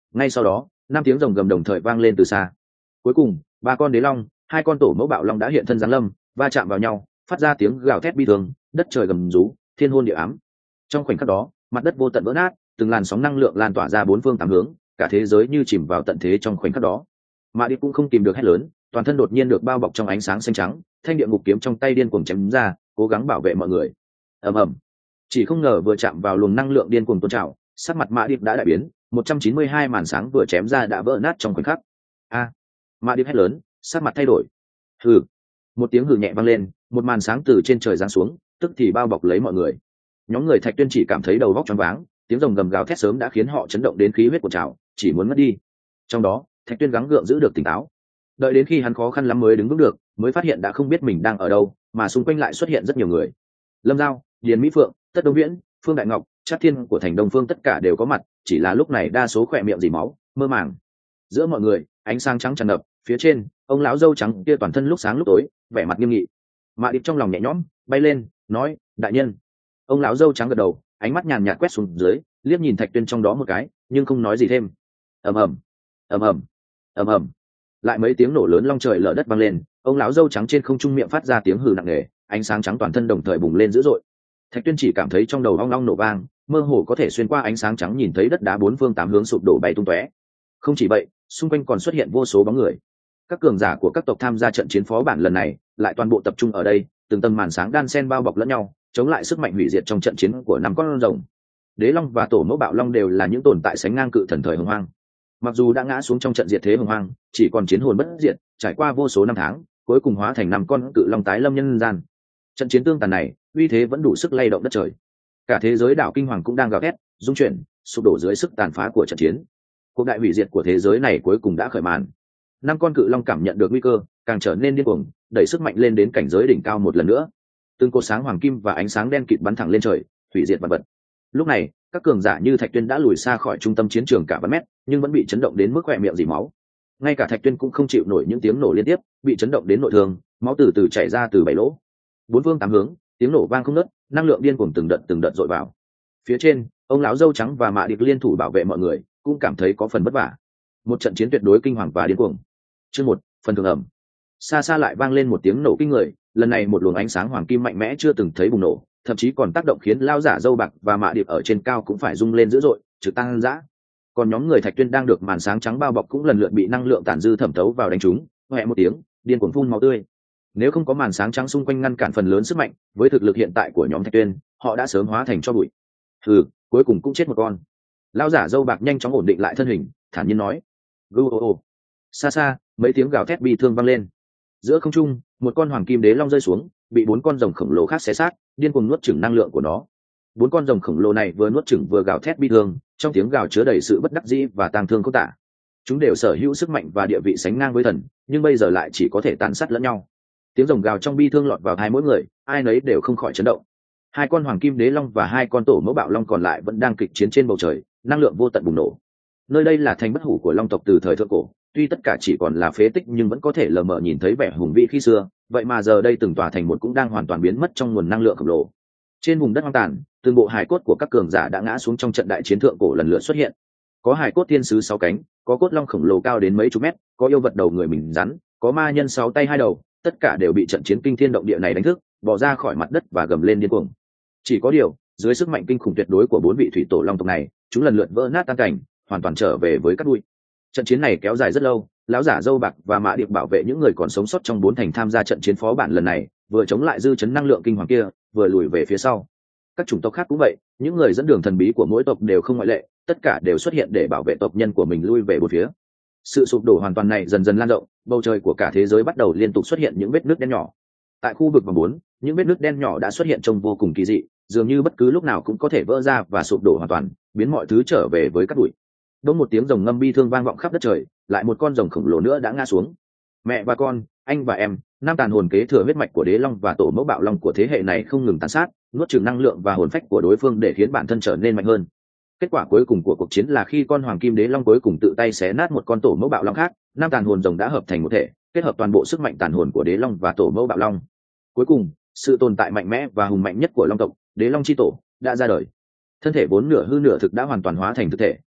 Ngay sau đó 5 tiếng rồng gầm đồng thời vang lên từ xa. Cuối cùng 3 con đế long, 2 con tổ mẫu bạo long đã hiện thân giáng lâm, va chạm vào nhau, phát ra tiếng gào thét bi thương, đất trời gầm rú, thiên hôn địa ám. Trong khoảnh khắc đó, mặt đất vô tận vỡ nát, từng làn sóng năng lượng lan tỏa ra 4 phương 8 hướng, cả thế giới như chìm vào tận thế trong khoảnh khắc đó. Mã Điệp cũng không kìm được hét lớn, toàn thân đột nhiên được bao bọc trong ánh sáng xanh trắng, thanh địa ngục kiếm trong tay điên cuồng chém ra, cố gắng bảo vệ mọi người. Ầm ầm. Chỉ không ngờ vừa chạm vào luồng năng lượng điên cuồng tôn trào, sắc mặt Mã Điệp đã đại biến, 192 màn sáng vừa chém ra đã vỡ nát trong khoảnh khắc. A! Mã Điệp hét lớn, sắc mặt thay đổi. Hừ! Một tiếng hừ nhẹ vang lên, một màn sáng từ trên trời giáng xuống, tức thì bao bọc lấy mọi người. Nhóm người Thạch Tuyên chỉ cảm thấy đầu óc choáng váng, tiếng rồng gầm gào thét sớm đã khiến họ chấn động đến khí huyết cuộn trào, chỉ muốn mất đi. Trong đó, Thạch Tuyên gắng gượng giữ được tỉnh táo. Đợi đến khi hắn khó khăn lắm mới đứng vững được, mới phát hiện đã không biết mình đang ở đâu, mà xung quanh lại xuất hiện rất nhiều người. Lâm Giao, Điền Mỹ Phượng, Tất Đông Viễn, Phương Đại Ngọc, Trác Thiên của thành Đông Phương tất cả đều có mặt, chỉ là lúc này đa số khỏe miệng dì máu, mơ màng. Giữa mọi người, ánh sáng trắng tràn ngập, phía trên, ông lão râu trắng kia toàn thân lúc sáng lúc tối, vẻ mặt nghiêm nghị. Mã Điệp trong lòng nhẹ nhõm, bay lên, nói: "Đại nhân." Ông lão râu trắng gật đầu, ánh mắt nhàn nhạt quét xuống dưới, liếc nhìn Thạch Tuyên trong đó một cái, nhưng không nói gì thêm. Ầm ầm, ầm ầm, ầm ầm. Lại mấy tiếng nổ lớn long trời lở đất vang lên, ông lão râu trắng trên không trung miệng phát ra tiếng hừ nặng nề, ánh sáng trắng toàn thân đồng thời bùng lên dữ dội. Thạch Tuyên chỉ cảm thấy trong đầu ong ong nổ vang, mơ hồ có thể xuyên qua ánh sáng trắng nhìn thấy đất đá 4 phương 8 hướng sụp đổ bay tung tóe. Không chỉ vậy, xung quanh còn xuất hiện vô số bóng người. Các cường giả của các tộc tham gia trận chiến phó bản lần này, lại toàn bộ tập trung ở đây, từng tầng màn sáng đan xen bao bọc lẫn nhau, chống lại sức mạnh hủy diệt trong trận chiến của 5 con rồng. Đế long và tổ mẫu bạo long đều là những tồn tại sánh ngang cự thần thời hồng hoang. Mặc dù đã ngã xuống trong trận diệt thế hồng hoang, chỉ còn chiến hồn bất diệt, trải qua vô số năm tháng, cuối cùng hóa thành 5 con cự long tái lâm nhân gian. Trận chiến tương tàn này, uy thế vẫn đủ sức lay động đất trời. Cả thế giới đảo kinh hoàng cũng đang gào thét, rung chuyển, sụp đổ dưới sức tàn phá của trận chiến. Cuộc đại hủy diệt của thế giới này cuối cùng đã khởi màn. 5 con cự long cảm nhận được nguy cơ, càng trở nên điên cuồng, đẩy sức mạnh lên đến cảnh giới đỉnh cao một lần nữa. Từng cột sáng hoàng kim và ánh sáng đen kịt bắn thẳng lên trời, hủy diệt vạn vật. Lúc này, các cường giả như Thạch Tuyên đã lùi xa khỏi trung tâm chiến trường cả vạn mét, nhưng vẫn bị chấn động đến mức khỏe miệng rỉ máu. Ngay cả Thạch Tuyên cũng không chịu nổi những tiếng nổ liên tiếp, bị chấn động đến nội thương, máu từ từ chảy ra từ 7 lỗ. 4 phương 8 hướng, tiếng nổ vang không ngớt, năng lượng điên cuồng từng đợt dội vào. Phía trên, ông lão râu trắng và Mã Điệp liên thủ bảo vệ mọi người, cũng cảm thấy có phần vất vả. Một trận chiến tuyệt đối kinh hoàng và điên cuồng. Chương 1, phần thưởng ẩm. Xa xa lại vang lên một tiếng nổ kinh người, lần này một luồng ánh sáng hoàng kim mạnh mẽ chưa từng thấy bùng nổ, thậm chí còn tác động khiến lão giả râu bạc và Mã Điệp ở trên cao cũng phải rung lên dữ dội, trực tăng dã. Còn nhóm người Thạch Tuyên đang được màn sáng trắng bao bọc cũng lần lượt bị năng lượng tàn dư thẩm thấu vào đánh trúng, hoẹ một tiếng, điên cuồng phun máu tươi. Nếu không có màn sáng trắng xung quanh ngăn cản phần lớn sức mạnh, với thực lực hiện tại của nhóm Thạch Tuyên, họ đã sớm hóa thành tro bụi. Cuối cùng cũng chết một con. Lão giả râu bạc nhanh chóng ổn định lại thân hình, thản nhiên nói: "Gu." Xa xa, mấy tiếng gào thét bi thương vang lên. Giữa không trung, một con hoàng kim đế long rơi xuống, bị 4 con rồng khổng lồ khác xé xác, điên cuồng nuốt chửng năng lượng của nó. 4 con rồng khổng lồ này vừa nuốt chửng vừa gào thét bi thương, trong tiếng gào chứa đầy sự bất đắc dĩ và tang thương khôn tả. Chúng đều sở hữu sức mạnh và địa vị sánh ngang với thần, nhưng bây giờ lại chỉ có thể tàn sát lẫn nhau. Tiếng rồng gào trong bi thương lọt vào tai mỗi người, ai nấy đều không khỏi chấn động. 2 con hoàng kim đế long và 2 con tổ mẫu bạo long còn lại vẫn đang kịch chiến trên bầu trời, năng lượng vô tận bùng nổ. Nơi đây là thành bất hủ của long tộc từ thời thượng cổ, tuy tất cả chỉ còn là phế tích nhưng vẫn có thể lờ mờ nhìn thấy vẻ hùng vĩ khi xưa, vậy mà giờ đây từng tòa thành một cũng đang hoàn toàn biến mất trong nguồn năng lượng khổng lồ. Trên vùng đất hoang tàn, từng bộ hài cốt của các cường giả đã ngã xuống trong trận đại chiến thượng cổ lần lượt xuất hiện. Có hài cốt thiên sứ 6 cánh, có cốt long khổng lồ cao đến mấy chục mét, có yêu vật đầu người mình rắn, có ma nhân 6 tay 2 đầu, tất cả đều bị trận chiến kinh thiên động địa này đánh thức, bò ra khỏi mặt đất và gầm lên điên cuồng. Chỉ có điều, dưới sức mạnh kinh khủng tuyệt đối của 4 vị thủy tổ long tộc này, chúng lần lượt vỡ nát tan cảnh, hoàn toàn trở về với cát bụi. Trận chiến này kéo dài rất lâu, lão giả râu bạc và Mã Điệp bảo vệ những người còn sống sót trong 4 thành tham gia trận chiến phó bản lần này, vừa chống lại dư chấn năng lượng kinh hoàng kia, vừa lùi về phía sau. Các chủng tộc khác cũng vậy, những người dẫn đường thần bí của mỗi tộc đều không ngoại lệ, tất cả đều xuất hiện để bảo vệ tộc nhân của mình lui về bốn phía. Sự sụp đổ hoàn toàn này dần dần lan rộng, bầu trời của cả thế giới bắt đầu liên tục xuất hiện những vết nứt đen nhỏ. Tại khu vực vòng 4, những vết nứt đen nhỏ đã xuất hiện trông vô cùng kỳ dị, dường như bất cứ lúc nào cũng có thể vỡ ra và sụp đổ hoàn toàn, biến mọi thứ trở về với cát bụi. Đống một tiếng rồng ngâm bi thương vang vọng khắp đất trời, lại một con rồng khổng lồ nữa đã ngã xuống. Mẹ và con, anh và em, 5 tàn hồn kế thừa huyết mạch của đế long và tổ mẫu bạo long của thế hệ này không ngừng tàn sát, nuốt chửng năng lượng và hồn phách của đối phương để khiến bản thân trở nên mạnh hơn. Kết quả cuối cùng của cuộc chiến là khi con hoàng kim đế long cuối cùng tự tay xé nát một con tổ mẫu bạo long khác, 5 tàn hồn rồng đã hợp thành một thể, kết hợp toàn bộ sức mạnh tàn hồn của đế long và tổ mẫu bạo long. Cuối cùng, sự tồn tại mạnh mẽ và hùng mạnh nhất của long tộc, đế long chi tổ, đã ra đời. Thân thể vốn nửa hư nửa thực đã hoàn toàn hóa thành thực thể,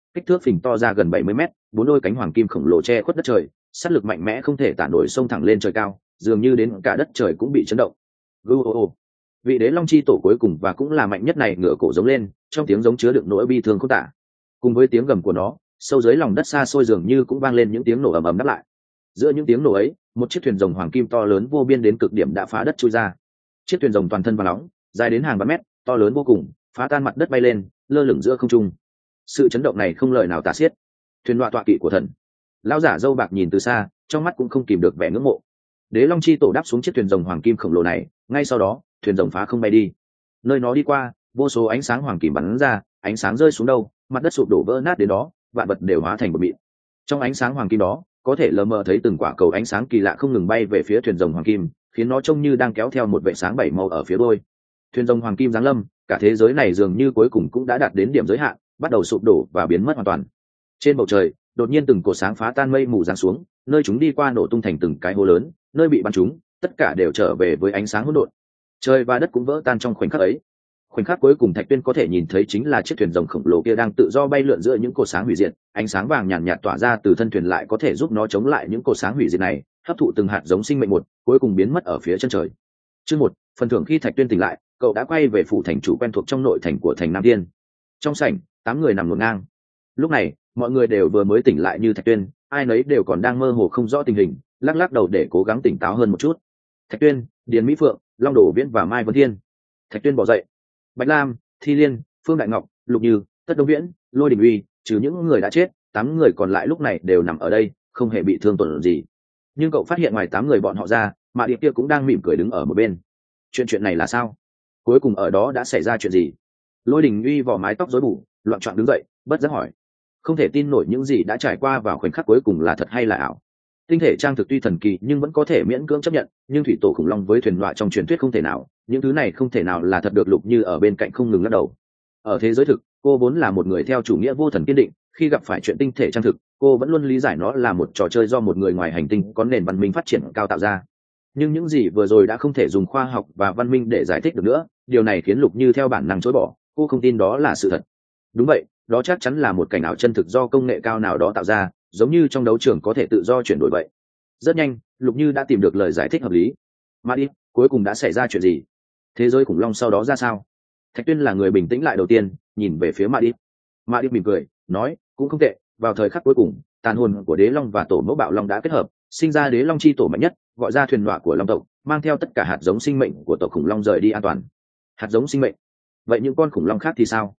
kích thước phình to ra gần 70 mét, bốn đôi cánh hoàng kim khổng lồ che khuất đất trời, sát lực mạnh mẽ không thể tả nổi, xông thẳng lên trời cao, dường như đến cả đất trời cũng bị chấn động. Vị đế long chi tổ cuối cùng và cũng là mạnh nhất này ngửa cổ giống lên, trong tiếng giống chứa đựng nỗi bi thương không tả. Cùng với tiếng gầm của nó, sâu dưới lòng đất xa xôi dường như cũng vang lên những tiếng nổ ầm ầm đáp lại. Giữa những tiếng nổ ấy, một chiếc thuyền rồng hoàng kim to lớn vô biên đến cực điểm đã phá đất chui ra. Chiếc thuyền rồng toàn thân vàng nóng, dài đến hàng vạn mét, to lớn vô cùng, phá tan mặt đất bay lên, lơ lửng giữa không trung. Sự chấn động này không lời nào tả xiết. Thuyền đọa tọa kỵ của thần. Lão giả dâu bạc nhìn từ xa, trong mắt cũng không kìm được vẻ ngưỡng mộ. Đế long chi tổ đáp xuống chiếc thuyền rồng hoàng kim khổng lồ này, ngay sau đó thuyền rồng phá không bay đi. Nơi nó đi qua, vô số ánh sáng hoàng kim bắn ra, ánh sáng rơi xuống đâu, mặt đất sụp đổ vỡ nát đến đó, vạn vật đều hóa thành một mịn. Trong ánh sáng hoàng kim đó, có thể lờ mờ thấy từng quả cầu ánh sáng kỳ lạ không ngừng bay về phía thuyền rồng hoàng kim, khiến nó trông như đang kéo theo một vệ sáng bảy màu ở phía đuôi. Thuyền rồng hoàng kim giáng lâm, cả thế giới này dường như cuối cùng cũng đã đạt đến điểm giới hạn, bắt đầu sụp đổ và biến mất hoàn toàn. Trên bầu trời, đột nhiên từng cột sáng phá tan mây mù giáng xuống, nơi chúng đi qua nổ tung thành từng cái hố lớn, nơi bị bắn trúng, tất cả đều trở về với ánh sáng hỗn độn. Trời và đất cũng vỡ tan trong khoảnh khắc ấy. Khoảnh khắc cuối cùng Thạch Tuyên có thể nhìn thấy chính là chiếc thuyền rồng khổng lồ kia đang tự do bay lượn giữa những cột sáng hủy diệt, ánh sáng vàng nhàn nhạt tỏa ra từ thân thuyền lại có thể giúp nó chống lại những cột sáng hủy diệt này, hấp thụ từng hạt giống sinh mệnh một, cuối cùng biến mất ở phía chân trời. Chương 1, phần thưởng. Khi Thạch Tuyên tỉnh lại, cậu đã quay về phủ thành chủ quen thuộc trong nội thành của thành Nam Thiên. Trong sảnh, 8 người nằm ngổn ngang. Lúc này, mọi người đều vừa mới tỉnh lại như Thạch Tuyên, ai nấy đều còn đang mơ hồ không rõ tình hình, lắc lắc đầu để cố gắng tỉnh táo hơn một chút. Thạch Tuyên, Điền Mỹ Phượng, Long Đổ Viễn và Mai Vân Thiên. Thạch Tuyên bỏ dậy. Bạch Lam, Thi Liên, Phương Đại Ngọc, Lục Như, Tất Đông Viễn, Lôi Đình Uy, trừ những người đã chết, 8 người còn lại lúc này đều nằm ở đây, không hề bị thương tổn gì. Nhưng cậu phát hiện ngoài 8 người bọn họ ra, Mã Điệp kia cũng đang mỉm cười đứng ở một bên. Chuyện này là sao? Cuối cùng ở đó đã xảy ra chuyện gì? Lôi Đình Uy vò mái tóc rối bù, loạn choạng đứng dậy, bất giác hỏi. Không thể tin nổi những gì đã trải qua vào khoảnh khắc cuối cùng là thật hay là ảo. Tinh thể trang thực tuy thần kỳ nhưng vẫn có thể miễn cưỡng chấp nhận, nhưng thủy tổ khủng long với thuyền loại trong truyền thuyết không thể nào, những thứ này không thể nào là thật được. Lục Như ở bên cạnh không ngừng lắc đầu. Ở thế giới thực, cô vốn là một người theo chủ nghĩa vô thần kiên định, khi gặp phải chuyện tinh thể trang thực, cô vẫn luôn lý giải nó là một trò chơi do một người ngoài hành tinh có nền văn minh phát triển cao tạo ra. Nhưng những gì vừa rồi đã không thể dùng khoa học và văn minh để giải thích được nữa, điều này khiến Lục Như theo bản năng chối bỏ, cô không tin đó là sự thật. Đúng vậy, đó chắc chắn là một cảnh ảo chân thực do công nghệ cao nào đó tạo ra, giống như trong đấu trường có thể tự do chuyển đổi vậy. Rất nhanh, Lục Như đã tìm được lời giải thích hợp lý. Mà đi, cuối cùng đã xảy ra chuyện gì? Thế giới khủng long sau đó ra sao? Thạch Tuyên là người bình tĩnh lại đầu tiên, nhìn về phía Mã Đi. Mã Đi mỉm cười, nói, cũng không tệ. Vào thời khắc cuối cùng, tàn hồn của Đế Long và tổ mẫu Bạo Long đã kết hợp, sinh ra Đế Long chi tổ mạnh nhất, gọi ra thuyền đọa của Long tộc, mang theo tất cả hạt giống sinh mệnh của tộc khủng long rời đi an toàn. Hạt giống sinh mệnh? Vậy những con khủng long khác thì sao?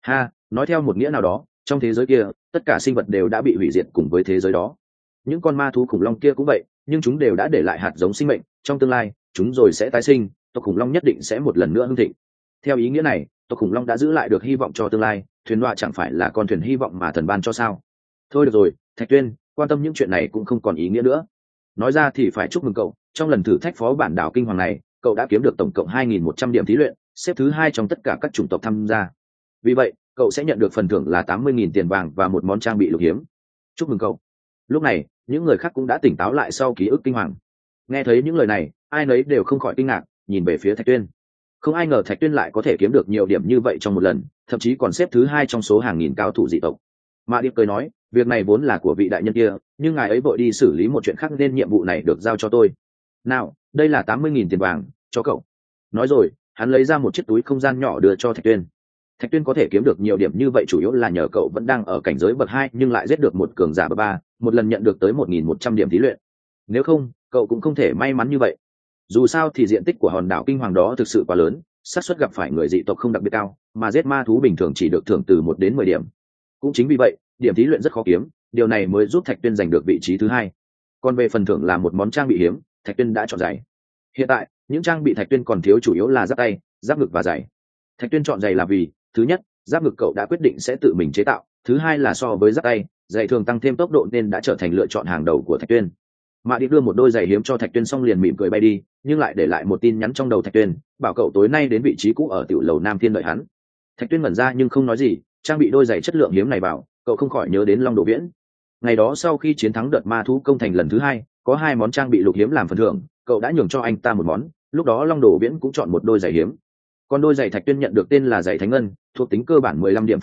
Nói theo một nghĩa nào đó, trong thế giới kia, tất cả sinh vật đều đã bị hủy diệt cùng với thế giới đó. Những con ma thú khủng long kia cũng vậy, nhưng chúng đều đã để lại hạt giống sinh mệnh, trong tương lai, chúng rồi sẽ tái sinh, tộc khủng long nhất định sẽ một lần nữa hưng thịnh. Theo ý nghĩa này, tộc khủng long đã giữ lại được hy vọng cho tương lai, thuyền đọa chẳng phải là con thuyền hy vọng mà thần ban cho sao? Thôi được rồi, Thạch Tuyên, quan tâm những chuyện này cũng không còn ý nghĩa nữa. Nói ra thì phải chúc mừng cậu, trong lần thử thách phó bản đảo kinh hoàng này, cậu đã kiếm được tổng cộng 2.100 điểm thí luyện, xếp thứ 2 trong tất cả các chủng tộc tham gia. Vì vậy, cậu sẽ nhận được phần thưởng là 80.000 tiền vàng và một món trang bị lục hiếm. Chúc mừng cậu. Lúc này, những người khác cũng đã tỉnh táo lại sau ký ức kinh hoàng. Nghe thấy những lời này, ai nấy đều không khỏi kinh ngạc, nhìn về phía Thạch Tuyên. Không ai ngờ Thạch Tuyên lại có thể kiếm được nhiều điểm như vậy trong một lần, thậm chí còn xếp thứ 2 trong số hàng nghìn cao thủ dị tộc. Mã Điệp cười nói, việc này vốn là của vị đại nhân kia, nhưng ngài ấy vội đi xử lý một chuyện khác nên nhiệm vụ này được giao cho tôi. Nào, đây là 80.000 tiền vàng, cho cậu. Nói rồi, hắn lấy ra một chiếc túi không gian nhỏ đưa cho Thạch Tuyên. Thạch Tuyên có thể kiếm được nhiều điểm như vậy chủ yếu là nhờ cậu vẫn đang ở cảnh giới bậc 2 nhưng lại giết được một cường giả bậc 3, một lần nhận được tới 1.100 điểm thí luyện. Nếu không, cậu cũng không thể may mắn như vậy. Dù sao thì diện tích của hòn đảo kinh hoàng đó thực sự quá lớn, xác suất gặp phải người dị tộc không đặc biệt cao, mà giết ma thú bình thường chỉ được thưởng từ 1 đến 10 điểm. Cũng chính vì vậy, điểm thí luyện rất khó kiếm, điều này mới giúp Thạch Tuyên giành được vị trí thứ 2. Còn về phần thưởng là một món trang bị hiếm, Thạch Tuyên đã chọn giày. Hiện tại, những trang bị Thạch Tuyên còn thiếu chủ yếu là giáp tay, giáp ngực và giày. Thạch Tuyên chọn giày là vì, thứ nhất, giáp ngực cậu đã quyết định sẽ tự mình chế tạo, thứ hai là so với giáp tay, giày thường tăng thêm tốc độ nên đã trở thành lựa chọn hàng đầu của Thạch Tuyên. Mã Đi đưa một đôi giày hiếm cho Thạch Tuyên xong liền mỉm cười bay đi, nhưng lại để lại một tin nhắn trong đầu Thạch Tuyên, bảo cậu tối nay đến vị trí cũ ở tiểu lầu Nam Thiên đợi hắn. Thạch Tuyên ngẩn ra nhưng không nói gì, trang bị đôi giày chất lượng hiếm này vào, cậu không khỏi nhớ đến Long Đồ Viễn. Ngày đó sau khi chiến thắng đợt ma thú công thành lần thứ 2, có 2 món trang bị lục hiếm làm phần thưởng, cậu đã nhường cho anh ta một món, lúc đó Long Đồ Viễn cũng chọn một đôi giày hiếm. Còn đôi giày Thạch Tuyên nhận được tên là giày Thánh Ngân, thuộc tính cơ bản 15 điểm phòng ngự,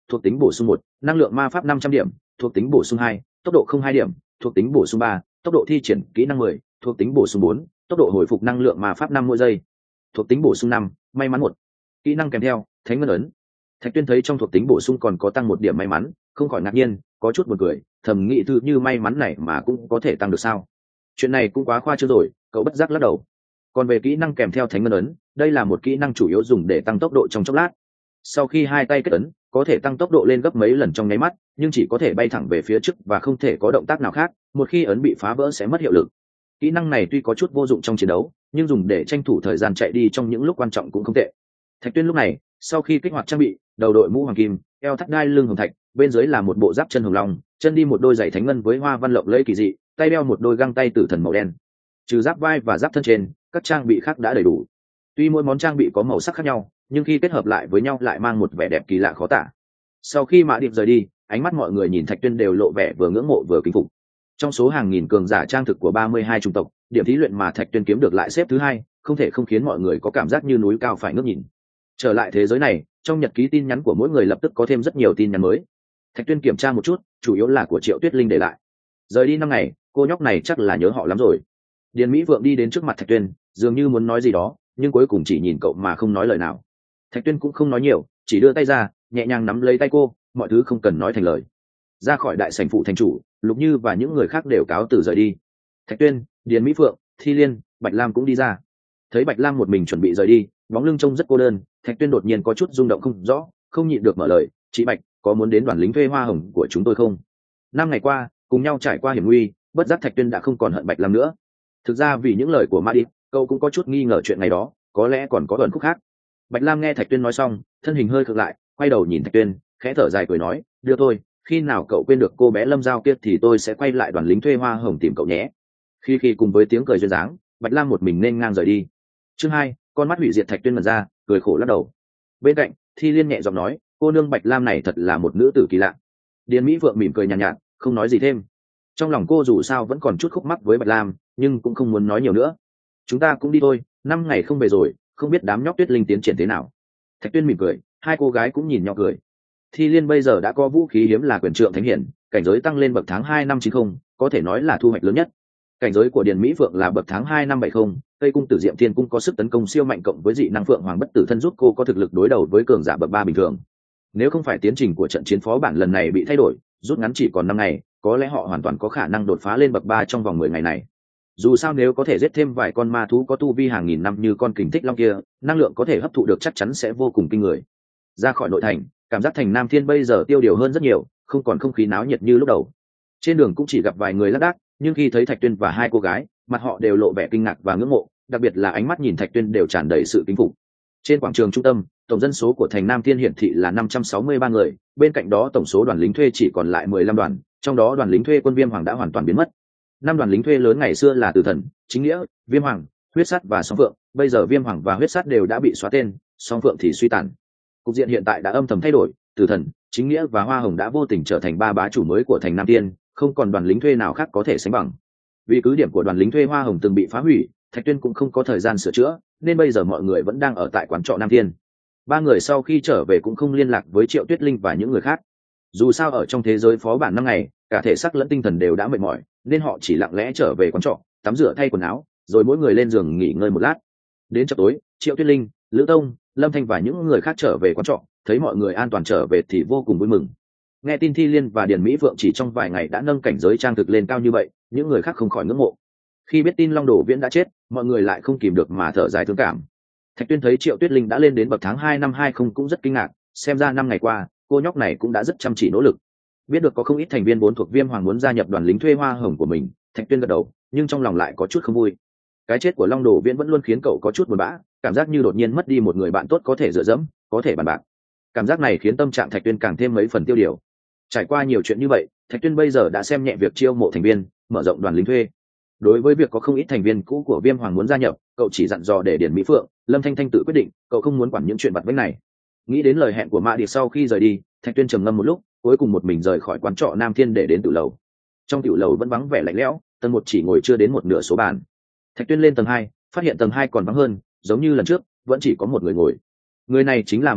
thuộc tính bổ sung 1, năng lượng ma pháp 500 điểm, thuộc tính bổ sung 2, tốc độ không 2 điểm, thuộc tính bổ sung 3, tốc độ thi triển kỹ năng 10, thuộc tính bổ sung 4, tốc độ hồi phục năng lượng ma pháp 5 mỗi giây, thuộc tính bổ sung 5, may mắn 1. Kỹ năng kèm theo thánh ngân ấn. Thạch Tuyên thấy trong thuộc tính bổ sung còn có tăng 1 điểm may mắn, không khỏi ngạc nhiên, có chút buồn cười, thầm nghĩ thứ như may mắn này mà cũng có thể tăng được sao? Chuyện này cũng quá khoa trương rồi, cậu bất giác lắc đầu. Còn về kỹ năng kèm theo thánh ngân ấn, đây là một kỹ năng chủ yếu dùng để tăng tốc độ trong chốc lát. Sau khi hai tay kết ấn, có thể tăng tốc độ lên gấp mấy lần trong nháy mắt, nhưng chỉ có thể bay thẳng về phía trước và không thể có động tác nào khác, một khi ấn bị phá vỡ sẽ mất hiệu lực. Kỹ năng này tuy có chút vô dụng trong chiến đấu, nhưng dùng để tranh thủ thời gian chạy đi trong những lúc quan trọng cũng không tệ. Thạch Tuyên lúc này, sau khi kích hoạt trang bị, đầu đội mũ hoàng kim, eo thắt đai lưng hồng thạch, bên dưới là một bộ giáp chân hồng long, chân đi một đôi giày thánh ngân với hoa văn lộng lẫy kỳ dị, tay đeo một đôi găng tay tử thần màu đen. Trừ giáp vai và giáp thân trên, các trang bị khác đã đầy đủ. Tuy mỗi món trang bị có màu sắc khác nhau, nhưng khi kết hợp lại với nhau lại mang một vẻ đẹp kỳ lạ khó tả. Sau khi Mã Điệp rời đi, ánh mắt mọi người nhìn Thạch Tuyên đều lộ vẻ vừa ngưỡng mộ vừa kính phục. Trong số hàng nghìn cường giả trang thực của 32 chủng tộc, điểm thí luyện mà Thạch Tuyên kiếm được lại xếp thứ 2, không thể không khiến mọi người có cảm giác như núi cao phải ngước nhìn. Trở lại thế giới này, trong nhật ký tin nhắn của mỗi người lập tức có thêm rất nhiều tin nhắn mới. Thạch Tuyên kiểm tra một chút, chủ yếu là của Triệu Tuyết Linh để lại. Rời đi 5 ngày, cô nhóc này chắc là nhớ họ lắm rồi. Điền Mỹ Vượng đi đến trước mặt Thạch Tuyên, dường như muốn nói gì đó, nhưng cuối cùng chỉ nhìn cậu mà không nói lời nào. Thạch Tuyên cũng không nói nhiều, chỉ đưa tay ra, nhẹ nhàng nắm lấy tay cô, mọi thứ không cần nói thành lời. Ra khỏi đại sảnh phụ thành chủ, Lục Như và những người khác đều cáo từ rời đi. Thạch Tuyên, Điền Mỹ Phượng, Thi Liên, Bạch Lam cũng đi ra. Thấy Bạch Lam một mình chuẩn bị rời đi, bóng lưng trông rất cô đơn, Thạch Tuyên đột nhiên có chút rung động không rõ, không nhịn được mở lời, "Chị Bạch, có muốn đến đoàn lính thuê hoa hồng của chúng tôi không?" 5 ngày qua, cùng nhau trải qua hiểm nguy, bất giác Thạch Tuyên đã không còn hận Bạch Lam nữa. Thực ra vì những lời của Ma Đi, cậu cũng có chút nghi ngờ chuyện ngày đó, có lẽ còn có ẩn khúc khác. Bạch Lam nghe Thạch Tuyên nói xong, thân hình hơi khựng lại, quay đầu nhìn Thạch Tuyên, khẽ thở dài cười nói, "Đưa tôi, khi nào cậu quên được cô bé Lâm Giao kia thì tôi sẽ quay lại đoàn lính thuê hoa hồng tìm cậu nhé." Khi cùng với tiếng cười duyên dáng, Bạch Lam một mình nên ngang rời đi. Chương 2, con mắt hủy diệt. Thạch Tuyên mần ra, cười khổ lắc đầu. Bên cạnh, Thi Liên nhẹ giọng nói, "Cô nương Bạch Lam này thật là một nữ tử kỳ lạ." Điền Mỹ Vượng mỉm cười nhàn nhạt, không nói gì thêm. Trong lòng cô dù sao vẫn còn chút khúc mắc với Bạch Lam, nhưng cũng không muốn nói nhiều nữa. "Chúng ta cũng đi thôi, 5 ngày không về rồi, không biết đám nhóc Tuyết Linh tiến triển thế nào." Thạch Tuyên mỉm cười, hai cô gái cũng nhìn nhau cười. Thi Liên bây giờ đã có vũ khí hiếm là quyền trượng thánh hiển, cảnh giới tăng lên bậc tháng 2 năm 90, có thể nói là thu hoạch lớn nhất. Cảnh giới của Điền Mỹ Phượng là bậc tháng 2 năm 70, Tây cung Tử Diệm Thiên cung có sức tấn công siêu mạnh cộng với dị năng Phượng Hoàng bất tử thân giúp cô có thực lực đối đầu với cường giả bậc 3 bình thường. Nếu không phải tiến trình của trận chiến phó bản lần này bị thay đổi, rút ngắn chỉ còn 5 ngày, có lẽ họ hoàn toàn có khả năng đột phá lên bậc 3 trong vòng 10 ngày này. Dù sao nếu có thể giết thêm vài con ma thú có tu vi hàng nghìn năm như con kình thích long kia, năng lượng có thể hấp thụ được chắc chắn sẽ vô cùng kinh người. Ra khỏi nội thành, cảm giác thành Nam Thiên bây giờ tiêu điều hơn rất nhiều, không còn không khí náo nhiệt như lúc đầu. Trên đường cũng chỉ gặp vài người lác đác, nhưng khi thấy Thạch Tuyên và hai cô gái, mặt họ đều lộ vẻ kinh ngạc và ngưỡng mộ, đặc biệt là ánh mắt nhìn Thạch Tuyên đều tràn đầy sự kính phục. Trên quảng trường trung tâm, tổng dân số của thành Nam Thiên hiển thị là 563 người, bên cạnh đó tổng số đoàn lính thuê chỉ còn lại 15 đoàn, trong đó đoàn lính thuê quân Viêm Hoàng đã hoàn toàn biến mất. 5 đoàn lính thuê lớn ngày xưa là Tử Thần, Chính Nghĩa, Viêm Hoàng, Huyết Sắt và Song Phượng, bây giờ Viêm Hoàng và Huyết Sắt đều đã bị xóa tên, Song Phượng thì suy tàn. Cục diện hiện tại đã âm thầm thay đổi, Tử Thần, Chính Nghĩa và Hoa Hồng đã vô tình trở thành 3 bá chủ mới của thành Nam Thiên, không còn đoàn lính thuê nào khác có thể sánh bằng. Vì cứ điểm của đoàn lính thuê Hoa Hồng từng bị phá hủy, Thạch Tuyên cũng không có thời gian sửa chữa, nên bây giờ mọi người vẫn đang ở tại quán trọ Nam Thiên. 3 người sau khi trở về cũng không liên lạc với Triệu Tuyết Linh và những người khác. Dù sao ở trong thế giới phó bản 5 ngày, cả thể xác lẫn tinh thần đều đã mệt mỏi, nên họ chỉ lặng lẽ trở về quán trọ, tắm rửa thay quần áo, rồi mỗi người lên giường nghỉ ngơi một lát. Đến chập tối, Triệu Tuyết Linh, Lữ Tông, Lâm Thanh và những người khác trở về quán trọ, thấy mọi người an toàn trở về thì vô cùng vui mừng. Nghe tin Thi Liên và Điền Mỹ Phượng chỉ trong vài ngày đã nâng cảnh giới trang thực lên cao như vậy, những người khác không khỏi ngưỡng mộ. Khi biết tin Long Đồ Viễn đã chết, mọi người lại không kìm được mà thở dài thương cảm. Thạch Tuyên thấy Triệu Tuyết Linh đã lên đến bậc tháng 2 năm 20 cũng rất kinh ngạc, xem ra 5 ngày qua, cô nhóc này cũng đã rất chăm chỉ nỗ lực. Biết được có không ít thành viên 4 thuộc Viêm Hoàng muốn gia nhập đoàn lính thuê Hoa Hồng của mình, Thạch Tuyên gật đầu, nhưng trong lòng lại có chút không vui. Cái chết của Long Đồ Viễn vẫn luôn khiến cậu có chút buồn bã, cảm giác như đột nhiên mất đi một người bạn tốt có thể dựa dẫm, có thể bàn bạc. Cảm giác này khiến tâm trạng Thạch Tuyên càng thêm mấy phần tiêu điều. Trải qua nhiều chuyện như vậy, Thạch Tuyên bây giờ đã xem nhẹ việc chiêu mộ thành viên, mở rộng đoàn lính thuê. Đối với việc có không ít thành viên cũ của Viêm Hoàng muốn gia nhập, cậu chỉ dặn dò để Điền Mỹ Phượng, Lâm Thanh Thanh tự quyết định, cậu không muốn quản những chuyện vặt vãnh này. Nghĩ đến lời hẹn của Mã Điệp sau khi rời đi, Thạch Tuyên trầm ngâm một lúc, cuối cùng một mình rời khỏi quán trọ Nam Thiên để đến tiểu lầu. Trong tiểu lầu vẫn vắng vẻ lạnh lẽo, tầng 1 chỉ ngồi chưa đến một nửa số bàn. Thạch Tuyên lên tầng 2, phát hiện tầng 2 còn vắng hơn, giống như lần trước, vẫn chỉ có một người ngồi. Người này chính là Mã Điệp,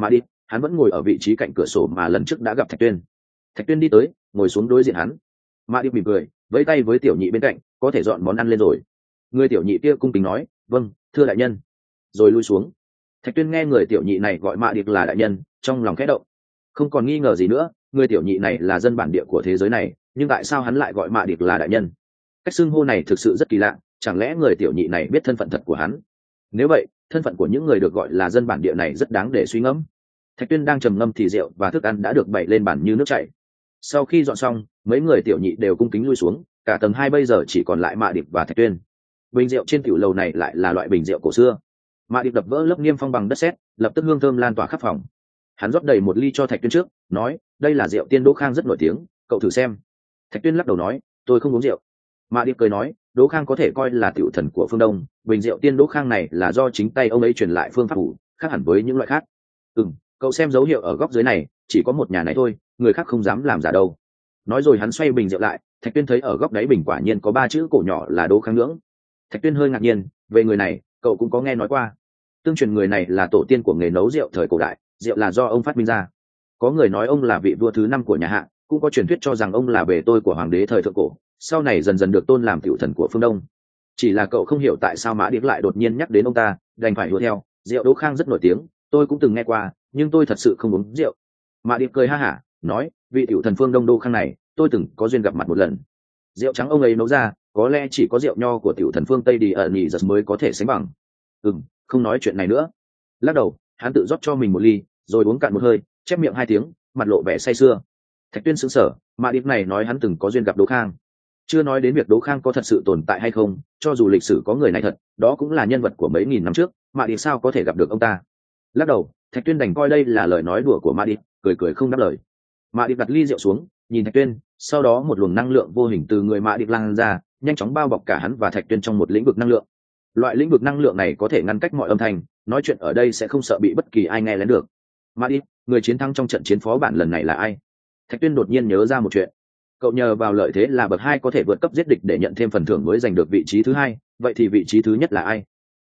hắn vẫn ngồi ở vị trí cạnh cửa sổ mà lần trước đã gặp Thạch Tuyên. Thạch Tuyên đi tới ngồi xuống đối diện hắn. Mã Điệp mỉm cười vẫy tay với tiểu nhị bên cạnh, có thể dọn món ăn lên rồi. Người tiểu nhị kia cung kính nói, vâng thưa đại nhân, rồi lui xuống. Thạch Tuyên nghe người tiểu nhị này gọi Mã Điệp là đại nhân, trong lòng khẽ động, không còn nghi ngờ gì nữa, người tiểu nhị này là dân bản địa của thế giới này, nhưng tại sao hắn lại gọi Mã Điệp là đại nhân? Cách xưng hô này thực sự rất kỳ lạ, chẳng lẽ người tiểu nhị này biết thân phận thật của hắn? Nếu vậy, thân phận của những người được gọi là dân bản địa này rất đáng để suy ngẫm. Thạch Tuyên đang trầm ngâm thì rượu và thức ăn đã được bày lên bàn như nước chảy. Sau khi dọn xong, mấy người tiểu nhị đều cung kính lui xuống, cả tầng 2 bây giờ chỉ còn lại Mã Điệp và Thạch Tuyên. Bình rượu trên tiểu lầu này lại là loại bình rượu cổ xưa. Mã Điệp đập vỡ lớp niêm phong bằng đất sét, lập tức hương thơm lan tỏa khắp phòng. Hắn rót đầy một ly cho Thạch Tuyên trước, nói, đây là rượu Tiên Đỗ Khang rất nổi tiếng, cậu thử xem. Thạch Tuyên lắc đầu nói, tôi không uống rượu. Mã Điệp cười nói, Đỗ Khang có thể coi là tiểu thần của phương Đông, bình rượu Tiên Đỗ Khang này là do chính tay ông ấy truyền lại phương pháp ủ, khác hẳn với những loại khác. Cậu xem dấu hiệu ở góc dưới này, chỉ có một nhà này thôi, người khác không dám làm giả đâu. Nói rồi hắn xoay bình rượu lại, Thạch Tuyên thấy ở góc đáy bình quả nhiên có 3 chữ cổ nhỏ là Đỗ Khang Nhưỡng. Thạch Tuyên hơi ngạc nhiên, về người này, cậu cũng có nghe nói qua. Tương truyền người này là tổ tiên của nghề nấu rượu thời cổ đại, rượu là do ông phát minh ra. Có người nói ông là vị vua thứ 5 của nhà Hạ, cũng có truyền thuyết cho rằng ông là bề tôi của hoàng đế thời thượng cổ, sau này dần dần được tôn làm tiểu thần của phương Đông. Chỉ là cậu không hiểu tại sao Mã Điệp lại đột nhiên nhắc đến ông ta, đành phải hùa theo, rượu Đỗ Khang rất nổi tiếng, tôi cũng từng nghe qua, nhưng tôi thật sự không uống rượu. Mã Điệp cười ha hả, nói, vị tiểu thần phương Đông Đỗ Khang này, tôi từng có duyên gặp mặt một lần. Rượu trắng ông ấy nấu ra, có lẽ chỉ có rượu nho của tiểu thần phương Tây đi ở nhị giật mới có thể sánh bằng. Không nói chuyện này nữa. Lắc đầu, hắn tự rót cho mình một ly, rồi uống cạn một hơi, chép miệng 2 tiếng, mặt lộ vẻ say sưa. Thạch Tuyên sững sờ, Mã Điệp này nói hắn từng có duyên gặp Đỗ Khang. Chưa nói đến việc Đỗ Khang có thật sự tồn tại hay không, cho dù lịch sử có người này thật, đó cũng là nhân vật của mấy nghìn năm trước, Mã Điệp sao có thể gặp được ông ta? Lắc đầu, Thạch Tuyên đành coi đây là lời nói đùa của Mã Điệp, cười không đáp lời. Mã Điệp đặt ly rượu xuống, nhìn Thạch Tuyên, sau đó một luồng năng lượng vô hình từ người Mã Điệp lan ra, nhanh chóng bao bọc cả hắn và Thạch Tuyên trong một lĩnh vực năng lượng. Loại lĩnh vực năng lượng này có thể ngăn cách mọi âm thanh, nói chuyện ở đây sẽ không sợ bị bất kỳ ai nghe lén được. Mã Điệp, người chiến thắng trong trận chiến phó bản lần này là ai? Thạch Tuyên đột nhiên nhớ ra một chuyện. Cậu nhờ vào lợi thế là bậc 2 có thể vượt cấp giết địch để nhận thêm phần thưởng mới giành được vị trí thứ 2, vậy thì vị trí thứ nhất là ai?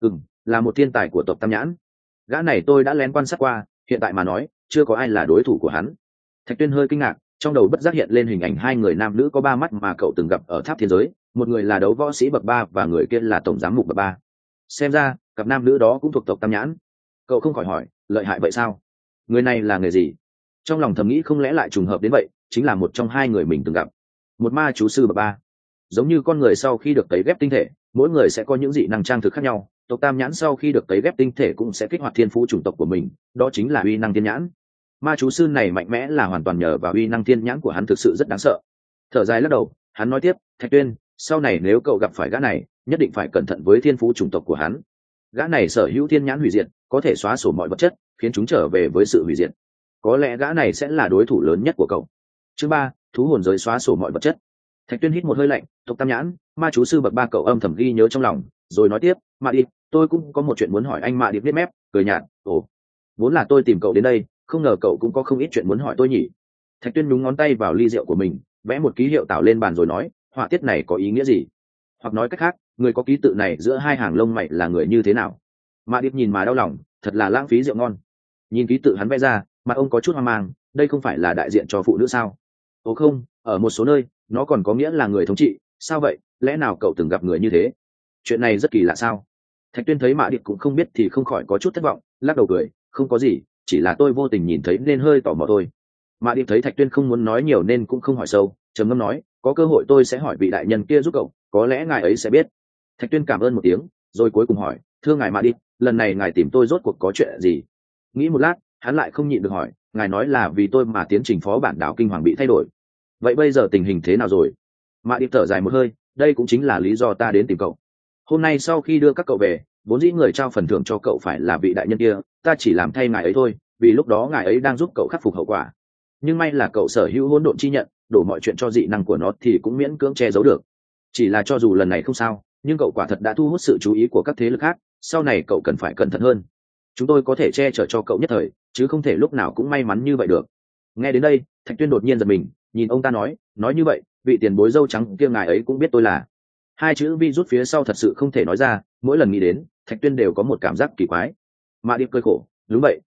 Là một thiên tài của tộc Tam Nhãn. Gã này tôi đã lén quan sát qua, hiện tại mà nói, chưa có ai là đối thủ của hắn. Thạch Tuyên hơi kinh ngạc, trong đầu bất giác hiện lên hình ảnh 2 người nam nữ có 3 mắt mà cậu từng gặp ở Tháp Thiên Giới, một người là đấu võ sĩ bậc 3 và người kia là tổng giám mục bậc 3. Xem ra, cặp nam nữ đó cũng thuộc tộc Tam Nhãn. Cậu không khỏi hỏi, lợi hại vậy sao? Người này là người gì? Trong lòng thầm nghĩ không lẽ lại trùng hợp đến vậy, chính là một trong 2 người mình từng gặp. Một ma chú sư bậc 3. Giống như con người sau khi được cấy ghép tinh thể, mỗi người sẽ có những dị năng trang thực khác nhau, tộc Tam Nhãn sau khi được cấy ghép tinh thể cũng sẽ kích hoạt thiên phú chủng tộc của mình, đó chính là uy năng thiên nhãn. Ma chú sư này mạnh mẽ là hoàn toàn nhờ vào uy năng thiên nhãn của hắn, thực sự rất đáng sợ. Thở dài lắc đầu, hắn nói tiếp, Thạch Tuyên, sau này nếu cậu gặp phải gã này, nhất định phải cẩn thận với thiên phú chủng tộc của hắn. Gã này sở hữu thiên nhãn hủy diệt, có thể xóa sổ mọi vật chất, khiến chúng trở về với sự hủy diệt. Có lẽ gã này sẽ là đối thủ lớn nhất của cậu. Chương 3, thú hồn giới xóa sổ mọi vật chất. Thạch Tuyên hít một hơi lạnh, tộc Tam Nhãn, ma chú sư bậc 3 cậu âm thầm ghi nhớ trong lòng, rồi nói tiếp, Mã Điệp, tôi cũng có một chuyện muốn hỏi anh. Mã Điệp liếc mép, cười nhạt, ồ, vốn là tôi tìm cậu đến đây, không ngờ cậu cũng có không ít chuyện muốn hỏi tôi nhỉ. Thạch Tuyên nhúng ngón tay vào ly rượu của mình, vẽ một ký hiệu tạo lên bàn rồi nói, họa tiết này có ý nghĩa gì? Hoặc nói cách khác, người có ký tự này giữa 2 hàng lông mày là người như thế nào? Mã Điệp nhìn mà đau lòng, thật là lãng phí rượu ngon. Nhìn ký tự hắn vẽ ra, mặt ông có chút hoang mang, đây không phải là đại diện cho phụ nữ sao? Ồ không, ở một số nơi, nó còn có nghĩa là người thống trị. Sao vậy, lẽ nào cậu từng gặp người như thế? Chuyện này rất kỳ lạ sao? Thạch Tuyên thấy Mã Điệp cũng không biết thì không khỏi có chút thất vọng, lắc đầu cười, không có gì, chỉ là tôi vô tình nhìn thấy nên hơi tò mò thôi. Mã Điệp thấy Thạch Tuyên không muốn nói nhiều nên cũng không hỏi sâu, trầm ngâm nói, có cơ hội tôi sẽ hỏi vị đại nhân kia giúp cậu, có lẽ ngài ấy sẽ biết. Thạch Tuyên cảm ơn một tiếng, rồi cuối cùng hỏi, thưa ngài Mã Điệp, lần này ngài tìm tôi rốt cuộc có chuyện gì? Nghĩ một lát, hắn lại không nhịn được hỏi, ngài nói là vì tôi mà tiến trình phó bản đảo kinh hoàng bị thay đổi, vậy bây giờ tình hình thế nào rồi? Mã Điệp thở dài một hơi, đây cũng chính là lý do ta đến tìm cậu. Hôm nay sau khi đưa các cậu về, vốn dĩ người trao phần thưởng cho cậu phải là vị đại nhân kia, ta chỉ làm thay ngài ấy thôi, vì lúc đó ngài ấy đang giúp cậu khắc phục hậu quả. Nhưng may là cậu sở hữu hỗn độn chi nhận, đổ mọi chuyện cho dị năng của nó thì cũng miễn cưỡng che giấu được. Chỉ là cho dù lần này không sao, nhưng cậu quả thật đã thu hút sự chú ý của các thế lực khác, sau này cậu cần phải cẩn thận hơn. Chúng tôi có thể che chở cho cậu nhất thời, chứ không thể lúc nào cũng may mắn như vậy được. Nghe đến đây, Thạch Tuyên đột nhiên giật mình, nhìn ông ta nói như vậy, vị tiền bối râu trắng kia ngài ấy cũng biết tôi là. 2 chữ vi rút phía sau thật sự không thể nói ra, mỗi lần nghĩ đến, Thạch Tuyên đều có một cảm giác kỳ quái. Mã Điệp cười khổ, đúng vậy,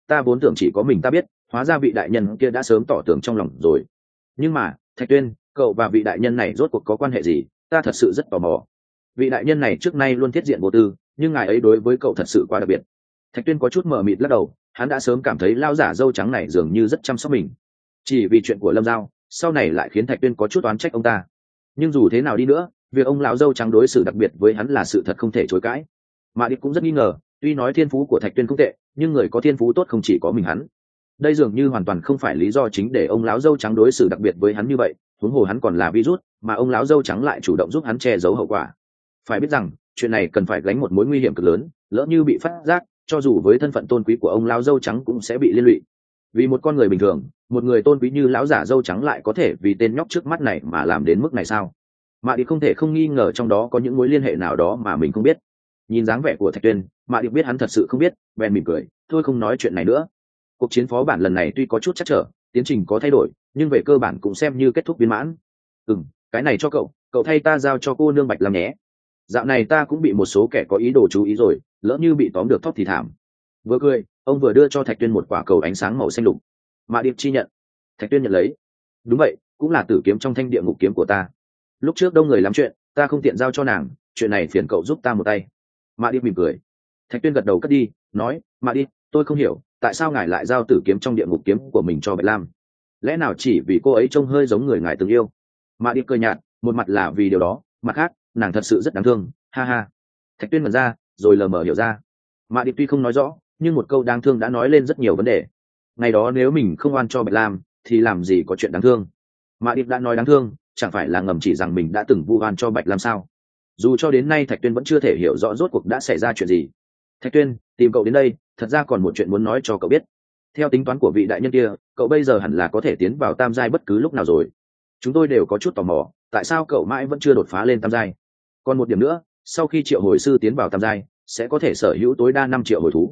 ta vốn tưởng chỉ có mình ta biết, hóa ra vị đại nhân kia đã sớm tỏ tưởng trong lòng rồi. Nhưng mà Thạch Tuyên, cậu và vị đại nhân này rốt cuộc có quan hệ gì? Ta thật sự rất tò mò. Vị đại nhân này trước nay luôn thiết diện vô tư, nhưng ngài ấy đối với cậu thật sự quá đặc biệt. Thạch Tuyên có chút mờ mịt lắc đầu, hắn đã sớm cảm thấy lao giả dâu trắng này dường như rất chăm sóc mình. Chỉ vì chuyện của Lâm Giao, sau này lại khiến Thạch Tuyên có chút oán trách ông ta. Nhưng dù thế nào đi nữa, việc ông lão dâu trắng đối xử đặc biệt với hắn là sự thật không thể chối cãi. Mạ Điệp cũng rất nghi ngờ, tuy nói thiên phú của Thạch Tuyên không tệ, nhưng người có thiên phú tốt không chỉ có mình hắn. Đây dường như hoàn toàn không phải lý do chính để ông lão dâu trắng đối xử đặc biệt với hắn như vậy, huống hồ hắn còn là virus, mà ông lão dâu trắng lại chủ động giúp hắn che giấu hậu quả. Phải biết rằng, chuyện này cần phải gánh một mối nguy hiểm cực lớn, lỡ như bị phát giác, cho dù với thân phận tôn quý của ông lão dâu trắng cũng sẽ bị liên lụy. Vì một con người bình thường, một người tôn quý như lão giả dâu trắng lại có thể vì tên nhóc trước mắt này mà làm đến mức này sao? Mạ Điệp không thể không nghi ngờ trong đó có những mối liên hệ nào đó mà mình không biết. Nhìn dáng vẻ của Thạch Tuyên, Mạ Điệp biết hắn thật sự không biết, bèn mỉm cười, thôi không nói chuyện này nữa. Cuộc chiến phó bản lần này tuy có chút trắc trở, tiến trình có thay đổi, nhưng về cơ bản cũng xem như kết thúc viên mãn. Cái này cho cậu thay ta giao cho cô nương Bạch làm nhé. Dạo này ta cũng bị một số kẻ có ý đồ chú ý rồi, lỡ như bị tóm được thóp thì thảm. Vừa cười, ông vừa đưa cho Thạch Tuyên một quả cầu ánh sáng màu xanh lục. Mạ Điệp chi nhận. Thạch Tuyên nhận lấy. Đúng vậy, cũng là tử kiếm trong thanh địa ngục kiếm của ta. Lúc trước đông người lắm chuyện, ta không tiện giao cho nàng, chuyện này phiền cậu giúp ta một tay. Mạ Điệp mỉm cười. Thạch Tuyên gật đầu cất đi, nói, Mạ Điệp, tôi không hiểu, tại sao ngài lại giao tử kiếm trong địa ngục kiếm của mình cho Bạch Lam? Lẽ nào chỉ vì cô ấy trông hơi giống người ngài từng yêu? Mạ Điệp cười nhạt, một mặt là vì điều đó, mặt khác, nàng thật sự rất đáng thương, ha ha. Thạch Tuyên mở ra, rồi lờ mờ hiểu ra. Mạ Điệp tuy không nói rõ, nhưng một câu đáng thương đã nói lên rất nhiều vấn đề. Ngày đó nếu mình không oan cho Bạch Lam, thì làm gì có chuyện đáng thương? Mạ Điệp đã nói đáng thương, chẳng phải là ngầm chỉ rằng mình đã từng vu oan cho Bạch Lam sao? Dù cho đến nay Thạch Tuyên vẫn chưa thể hiểu rõ rốt cuộc đã xảy ra chuyện gì. Thạch Tuyên, tìm cậu đến đây, thật ra còn một chuyện muốn nói cho cậu biết. Theo tính toán của vị đại nhân kia, cậu bây giờ hẳn là có thể tiến vào tam giai bất cứ lúc nào rồi. Chúng tôi đều có chút tò mò, tại sao cậu mãi vẫn chưa đột phá lên tam giai? Còn một điểm nữa, sau khi triệu hồi sư tiến vào tam giai, sẽ có thể sở hữu tối đa 5 triệu hồi thú.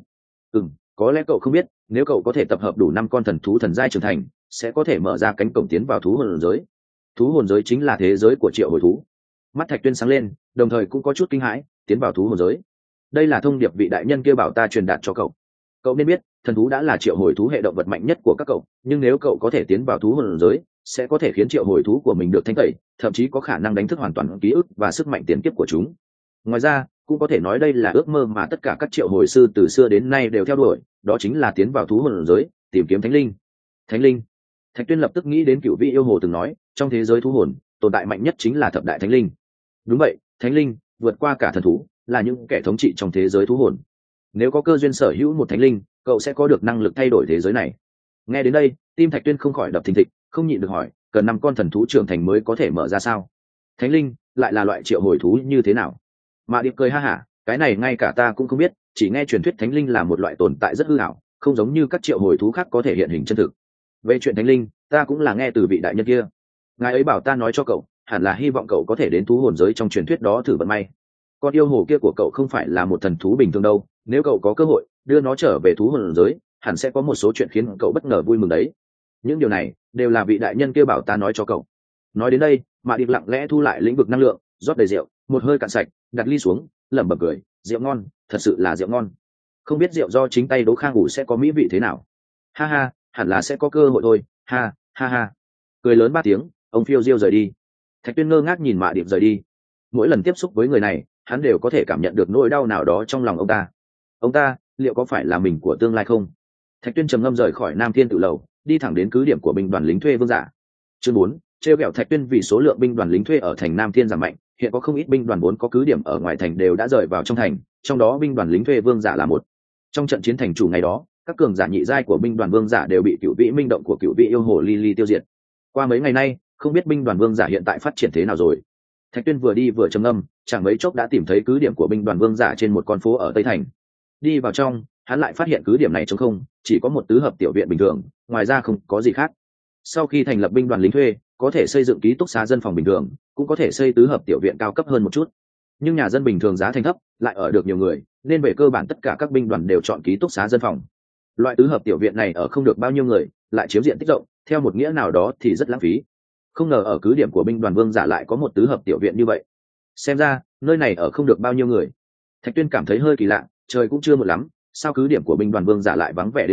Có lẽ cậu không biết, nếu cậu có thể tập hợp đủ 5 con thần thú thần giai trưởng thành, sẽ có thể mở ra cánh cổng tiến vào thú hồn giới. Thú hồn giới chính là thế giới của triệu hồi thú. Mắt Thạch Tuyên sáng lên, đồng thời cũng có chút kinh hãi, tiến vào thú hồn giới. Đây là thông điệp vị đại nhân kia bảo ta truyền đạt cho cậu. Cậu nên biết, thần thú đã là triệu hồi thú hệ động vật mạnh nhất của các cậu, nhưng nếu cậu có thể tiến vào thú hồn giới, sẽ có thể khiến triệu hồi thú của mình được thanh tẩy, thậm chí có khả năng đánh thức hoàn toàn ký ức và sức mạnh tiền kiếp của chúng. Ngoài ra, cũng có thể nói đây là ước mơ mà tất cả các triệu hồi sư từ xưa đến nay đều theo đuổi, đó chính là tiến vào thú hồn giới, tìm kiếm thánh linh. Thánh linh. Thạch Tuyên lập tức nghĩ đến Cửu Vị yêu hồ từng nói, trong thế giới thú hồn, tồn tại mạnh nhất chính là thập đại thánh linh. Đúng vậy, thánh linh vượt qua cả thần thú, là những kẻ thống trị trong thế giới thú hồn. Nếu có cơ duyên sở hữu một thánh linh, cậu sẽ có được năng lực thay đổi thế giới này. Nghe đến đây, tim Thạch Tuyên không khỏi đập thình thịch, không nhịn được hỏi, cần 5 con thần thú trưởng thành mới có thể mở ra sao? Thánh linh lại là loại triệu hồi thú như thế nào? Mạ Điệp cười ha hả, cái này ngay cả ta cũng không biết, chỉ nghe truyền thuyết thánh linh là một loại tồn tại rất hư ảo, không giống như các triệu hồi thú khác có thể hiện hình chân thực. Về chuyện thánh linh, ta cũng là nghe từ vị đại nhân kia. Ngài ấy bảo ta nói cho cậu, hẳn là hy vọng cậu có thể đến thú hồn giới trong truyền thuyết đó thử vận may. Con yêu hồ kia của cậu không phải là một thần thú bình thường đâu, nếu cậu có cơ hội đưa nó trở về thú hồn giới, hẳn sẽ có một số chuyện khiến cậu bất ngờ vui mừng đấy. Những điều này đều là vị đại nhân kia bảo ta nói cho cậu. Nói đến đây, Mạ Điệp lặng lẽ thu lại lĩnh vực năng lượng, rót đầy rượu, một hơi cạn sạch, đặt ly xuống, lẩm bẩm cười, rượu ngon, thật sự là rượu ngon. Không biết rượu do chính tay Đỗ Khang ủ sẽ có mỹ vị thế nào. Ha ha, hẳn là sẽ có cơ hội thôi, ha ha ha. Cười lớn 3 tiếng, ông phiêu diêu rời đi. Thạch Tuyên ngơ ngác nhìn Mạ Điệp rời đi. Mỗi lần tiếp xúc với người này, hắn đều có thể cảm nhận được nỗi đau nào đó trong lòng ông ta. Ông ta liệu có phải là mình của tương lai không? Thạch Tuyên trầm ngâm rời khỏi Nam Thiên Tự Lầu, đi thẳng đến cứ điểm của binh đoàn lính thuê vương giả. Chương 4, trêu ghẹo Thạch Tuyên vì số lượng binh đoàn lính thuê ở thành Nam Thiên giảm mạnh, hiện có không ít binh đoàn vốn có cứ điểm ở ngoài thành đều đã rời vào trong thành, trong đó binh đoàn lính thuê vương giả là một. Trong trận chiến thành chủ ngày đó, các cường giả nhị giai của binh đoàn vương giả đều bị Cửu Vị minh động của Cửu Vị yêu hồ Lily tiêu diệt. Qua mấy ngày nay, không biết binh đoàn vương giả hiện tại phát triển thế nào rồi. Thạch Tuyên vừa đi vừa trầm ngâm, chẳng mấy chốc đã tìm thấy cứ điểm của binh đoàn vương giả trên một con phố ở Tây Thành. Đi vào trong, hắn lại phát hiện cứ điểm này trống không, chỉ có một tứ hợp tiểu viện bình thường, ngoài ra không có gì khác. Sau khi thành lập binh đoàn lính thuê, có thể xây dựng ký túc xá dân phòng bình thường, cũng có thể xây tứ hợp tiểu viện cao cấp hơn một chút. Nhưng nhà dân bình thường giá thành thấp, lại ở được nhiều người, nên về cơ bản tất cả các binh đoàn đều chọn ký túc xá dân phòng. Loại tứ hợp tiểu viện này ở không được bao nhiêu người, lại chiếm diện tích rộng, theo một nghĩa nào đó thì rất lãng phí. Không ngờ ở cứ điểm của binh đoàn vương giả lại có một tứ hợp tiểu viện như vậy. Xem ra nơi này ở không được bao nhiêu người. Thạch Tuyên cảm thấy hơi kỳ lạ, trời cũng chưa một lắm, sao cứ điểm của binh đoàn vương giả lại vắng vẻ đến vậy,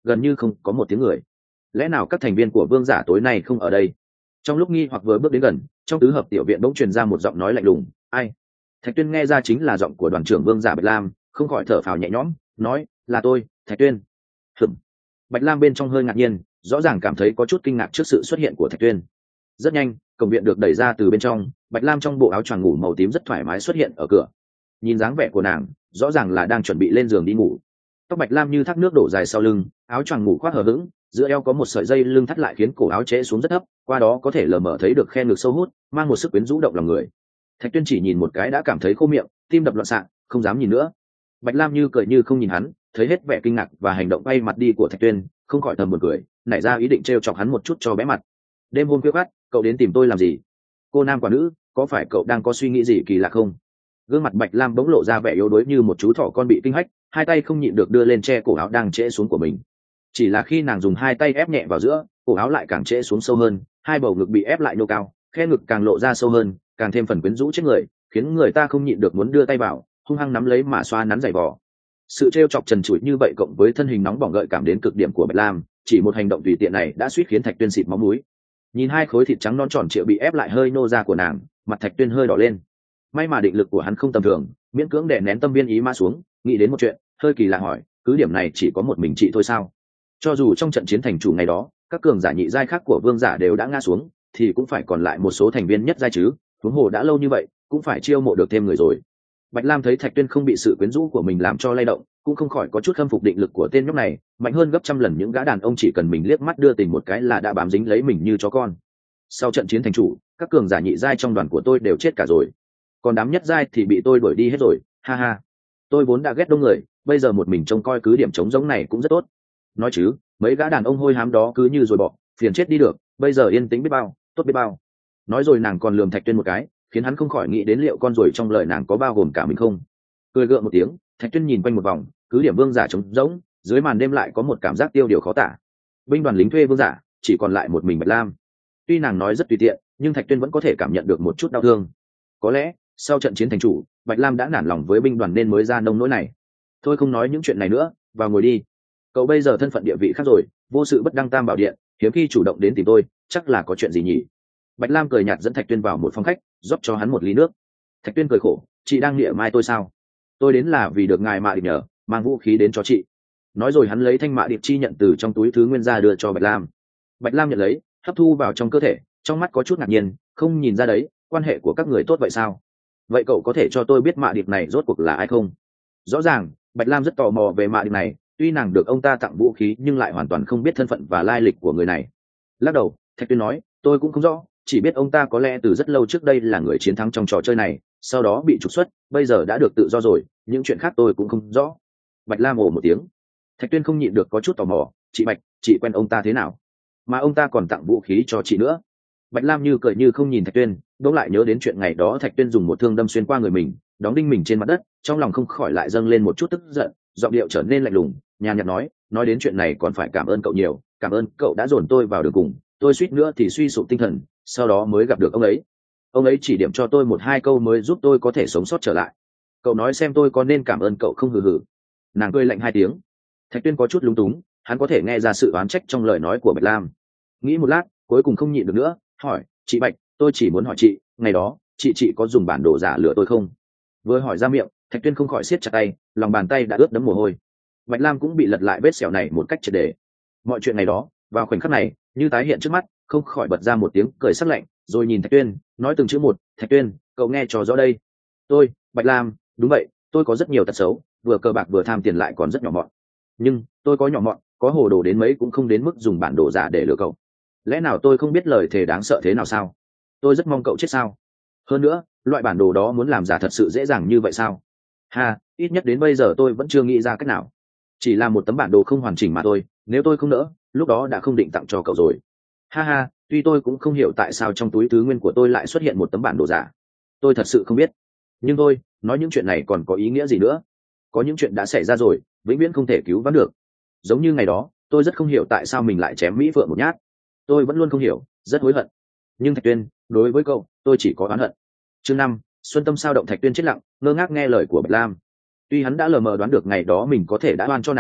gần như không có một tiếng người. Lẽ nào các thành viên của vương giả tối nay không ở đây? Trong lúc nghi hoặc vừa bước đến gần, trong tứ hợp tiểu viện bỗng truyền ra một giọng nói lạnh lùng. Ai? Thạch Tuyên nghe ra chính là giọng của đoàn trưởng vương giả Bạch Lam, không khỏi thở phào nhẹ nhõm, nói, là tôi, Thạch Tuyên. Hửm. Bạch Lam bên trong hơi ngạc nhiên, rõ ràng cảm thấy có chút kinh ngạc trước sự xuất hiện của Thạch Tuyên. Rất nhanh, cổng viện được đẩy ra từ bên trong, Bạch Lam trong bộ áo choàng ngủ màu tím rất thoải mái xuất hiện ở cửa. Nhìn dáng vẻ của nàng, rõ ràng là đang chuẩn bị lên giường đi ngủ. Tóc Bạch Lam như thác nước đổ dài sau lưng, áo choàng ngủ khoác hở hững, giữa eo có một sợi dây lưng thắt lại khiến cổ áo trễ xuống rất thấp, qua đó có thể lờ mờ thấy được khe ngực sâu hút, mang một sức quyến rũ động lòng người. Thạch Tuyên chỉ nhìn một cái đã cảm thấy khô miệng, tim đập loạn xạ, không dám nhìn nữa. Bạch Lam như cười như không nhìn hắn, thấy hết vẻ kinh ngạc và hành động bay mặt đi của Thạch Tuyên, không khỏi thầm buồn cười, nảy ra ý định trêu chọc hắn một chút cho bé mặt. Đêm hôm khuya khoắt, cậu đến tìm tôi làm gì? Cô nam quả nữ, có phải cậu đang có suy nghĩ gì kỳ lạ không? Gương mặt Bạch Lam bỗng lộ ra vẻ yếu đuối như một chú thỏ con bị kinh hách, hai tay không nhịn được đưa lên che cổ áo đang trễ xuống của mình. Chỉ là khi nàng dùng hai tay ép nhẹ vào giữa, cổ áo lại càng trễ xuống sâu hơn, hai bầu ngực bị ép lại nhô cao, khe ngực càng lộ ra sâu hơn, càng thêm phần quyến rũ chết người, khiến người ta không nhịn được muốn đưa tay vào, hung hăng nắm lấy mà xoa nắn giày vò. Sự trêu chọc trần trụi như vậy cộng với thân hình nóng bỏng gợi cảm đến cực điểm của Bạch Lam, chỉ một hành động tùy tiện này đã suýt khiến Thạch Tuyên xịt máu mũi. Nhìn hai khối thịt trắng non tròn trịa bị ép lại hơi nô ra của nàng, mặt Thạch Tuyên hơi đỏ lên. May mà định lực của hắn không tầm thường, miễn cưỡng đè nén tâm viên ý mã xuống, nghĩ đến một chuyện, hơi kỳ lạ hỏi, cứ điểm này chỉ có một mình chị thôi sao? Cho dù trong trận chiến thành chủ ngày đó, các cường giả nhị giai khác của vương giả đều đã ngã xuống, thì cũng phải còn lại một số thành viên nhất giai chứ, huống hồ đã lâu như vậy, cũng phải chiêu mộ được thêm người rồi. Bạch Lam thấy Thạch Tuyên không bị sự quyến rũ của mình làm cho lay động, cũng không khỏi có chút khâm phục định lực của tên nhóc này, mạnh hơn gấp trăm lần những gã đàn ông chỉ cần mình liếc mắt đưa tình một cái là đã bám dính lấy mình như chó con. Sau trận chiến thành chủ, các cường giả nhị giai trong đoàn của tôi đều chết cả rồi, còn đám nhất giai thì bị tôi đuổi đi hết rồi, ha ha. Tôi vốn đã ghét đông người, bây giờ một mình trông coi cứ điểm trống giống này cũng rất tốt. Nói chứ, mấy gã đàn ông hôi hám đó cứ như rồi bỏ, phiền chết đi được, bây giờ yên tĩnh biết bao, tốt biết bao. Nói rồi nàng còn lườm Thạch Tuyên một cái, khiến hắn không khỏi nghĩ đến liệu con ruồi trong lời nàng có bao gồm cả mình không. Cười gượng một tiếng, Thạch Tuyên nhìn quanh một vòng, cứ điểm vương giả trống rỗng, dưới màn đêm lại có một cảm giác tiêu điều khó tả. Binh đoàn lính thuê vương giả chỉ còn lại một mình Bạch Lam. Tuy nàng nói rất tùy tiện, nhưng Thạch Tuyên vẫn có thể cảm nhận được một chút đau thương. Có lẽ sau trận chiến thành chủ, Bạch Lam đã nản lòng với binh đoàn nên mới ra nông nỗi này. Thôi không nói những chuyện này nữa, vào ngồi đi. Cậu bây giờ thân phận địa vị khác rồi, vô sự bất đăng tam bảo điện, hiếm khi chủ động đến tìm tôi, chắc là có chuyện gì nhỉ? Bạch Lam cười nhạt dẫn Thạch Tuyên vào một phòng khách, rót cho hắn một ly nước. Thạch Tuyên cười khổ, chị đang nghĩa mai tôi sao? Tôi đến là vì được ngài Mạ Điệp nhờ, mang vũ khí đến cho chị. Nói rồi hắn lấy thanh Mạ Điệp chi nhận từ trong túi thứ nguyên ra đưa cho Bạch Lam. Bạch Lam nhận lấy, hấp thu vào trong cơ thể, trong mắt có chút ngạc nhiên, không nhìn ra đấy, quan hệ của các người tốt vậy sao? Vậy cậu có thể cho tôi biết Mạ Điệp này rốt cuộc là ai không? Rõ ràng Bạch Lam rất tò mò về Mạ Điệp này, tuy nàng được ông ta tặng vũ khí nhưng lại hoàn toàn không biết thân phận và lai lịch của người này. Lắc đầu, Thạch Tuyên nói, tôi cũng không rõ, chỉ biết ông ta có lẽ từ rất lâu trước đây là người chiến thắng trong trò chơi này, sau đó bị trục xuất, bây giờ đã được tự do rồi, những chuyện khác tôi cũng không rõ. Bạch Lam ồ một tiếng. Thạch Tuyên không nhịn được có chút tò mò, chị Bạch, chị quen ông ta thế nào mà ông ta còn tặng vũ khí cho chị nữa? Bạch Lam như cười như không nhìn Thạch Tuyên, đ lại nhớ đến chuyện ngày đó Thạch Tuyên dùng một thương đâm xuyên qua người mình, đóng đinh mình trên mặt đất, trong lòng không khỏi lại dâng lên một chút tức giận, giọng điệu trở nên lạnh lùng, nhàn nhạt nói đến chuyện này còn phải cảm ơn cậu nhiều, cảm ơn cậu đã dồn tôi vào đường cùng, tôi suýt nữa thì suy sụp tinh thần, sau đó mới gặp được ông ấy chỉ điểm cho tôi một hai câu mới giúp tôi có thể sống sót trở lại. Cậu nói xem tôi có nên cảm ơn cậu không? Hừ hừ. Nàng cười lạnh hai tiếng. Thạch Tuyên có chút lúng túng, hắn có thể nghe ra sự oán trách trong lời nói của Bạch Lam. Nghĩ một lát, cuối cùng không nhịn được nữa, hỏi, chị Bạch, tôi chỉ muốn hỏi chị, ngày đó chị có dùng bản đồ giả lừa tôi không? Vừa hỏi ra miệng, Thạch Tuyên không khỏi siết chặt tay, lòng bàn tay đã ướt đẫm mồ hôi. Bạch Lam cũng bị lật lại vết sẹo này một cách triệt để. Mọi chuyện ngày đó vào khoảnh khắc này như tái hiện trước mắt, không khỏi bật ra một tiếng cười sắc lạnh, rồi nhìn Thạch Tuyên, nói từng chữ một, Thạch Tuyên, cậu nghe cho rõ đây. Tôi, Bạch Lam, đúng vậy, tôi có rất nhiều tật xấu, vừa cờ bạc vừa tham tiền lại còn rất nhỏ mọn. Nhưng tôi có nhỏ mọn, có hồ đồ đến mấy cũng không đến mức dùng bản đồ giả để lừa cậu. Lẽ nào tôi không biết lời thề đáng sợ thế nào sao? Tôi rất mong cậu chết sao? Hơn nữa, loại bản đồ đó muốn làm giả thật sự dễ dàng như vậy sao? Ha, ít nhất đến bây giờ tôi vẫn chưa nghĩ ra cách nào. Chỉ là một tấm bản đồ không hoàn chỉnh mà thôi, nếu tôi không nỡ, lúc đó đã không định tặng cho cậu rồi. Ha ha, tuy tôi cũng không hiểu tại sao trong túi thứ nguyên của tôi lại xuất hiện một tấm bản đồ giả. Tôi thật sự không biết. Nhưng tôi, nói những chuyện này còn có ý nghĩa gì nữa? Có những chuyện đã xảy ra rồi, vĩnh viễn không thể cứu vãn được. Giống như ngày đó, tôi rất không hiểu tại sao mình lại chém Mỹ Phượng một nhát. Tôi vẫn luôn không hiểu, rất hối hận. Nhưng Thạch Tuyên, đối với cậu, tôi chỉ có oán hận. Chương 5, Xuân tâm sao động. Thạch Tuyên chết lặng, ngơ ngác nghe lời của Bạch Lam. Tuy hắn đã lờ mờ đoán được ngày đó mình có thể đã oan cho nàng,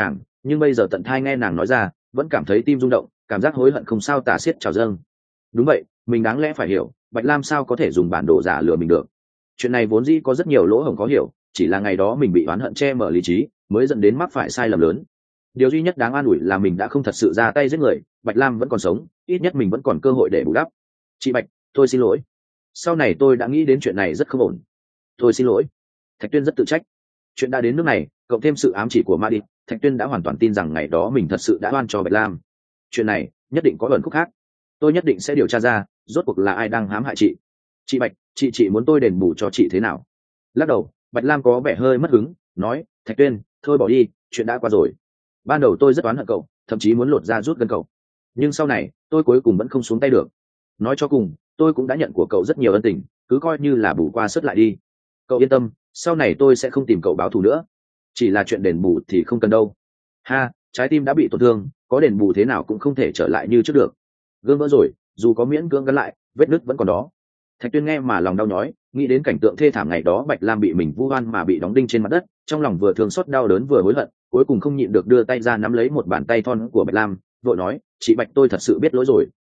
nhưng bây giờ tận thai nghe nàng nói ra vẫn cảm thấy tim rung động, cảm giác hối hận không sao tả xiết trào dâng. Đúng vậy, mình đáng lẽ phải hiểu Bạch Lam sao có thể dùng bản đồ giả lừa mình được. Chuyện này vốn dĩ có rất nhiều lỗ hổng khó hiểu, chỉ là ngày đó mình bị oán hận che mở lý trí mới dẫn đến mắc phải sai lầm lớn. Điều duy nhất đáng an ủi là mình đã không thật sự ra tay giết người, Bạch Lam vẫn còn sống, ít nhất mình vẫn còn cơ hội để bù đắp. Chị Bạch, tôi xin lỗi, sau này tôi đã nghĩ đến chuyện này rất không ổn. Tôi xin lỗi. Thạch Tuyên rất tự trách. Chuyện đã đến nước này, cộng thêm sự ám chỉ của Ma Đi, Thạch Tuyên đã hoàn toàn tin rằng ngày đó mình thật sự đã oan cho Bạch Lam. Chuyện này nhất định có ẩn khúc khác, tôi nhất định sẽ điều tra ra rốt cuộc là ai đang hãm hại chị. Chị Bạch, chị muốn tôi đền bù cho chị thế nào? Lắc đầu, Bạch Lam có vẻ hơi mất hứng, nói, Thạch Tuyên, thôi bỏ đi, chuyện đã qua rồi. Ban đầu tôi rất oán hận cậu, thậm chí muốn lột da rút gân cậu, nhưng sau này tôi cuối cùng vẫn không xuống tay được. Nói cho cùng, tôi cũng đã nhận của cậu rất nhiều ân tình, cứ coi như là bù qua sớt lại đi. Cậu yên tâm, sau này tôi sẽ không tìm cậu báo thù nữa. Chỉ là chuyện đền bù thì không cần đâu. Ha, trái tim đã bị tổn thương, có đền bù thế nào cũng không thể trở lại như trước được. Gương vỡ rồi, dù có miễn cưỡng gắn lại, vết nứt vẫn còn đó. Thạch Tuyên nghe mà lòng đau nhói, nghĩ đến cảnh tượng thê thảm ngày đó Bạch Lam bị mình vu oan mà bị đóng đinh trên mặt đất, trong lòng vừa thương xót đau đớn vừa hối hận, cuối cùng không nhịn được đưa tay ra nắm lấy một bàn tay thon của Bạch Lam, vội nói, chị Bạch, tôi thật sự biết lỗi rồi.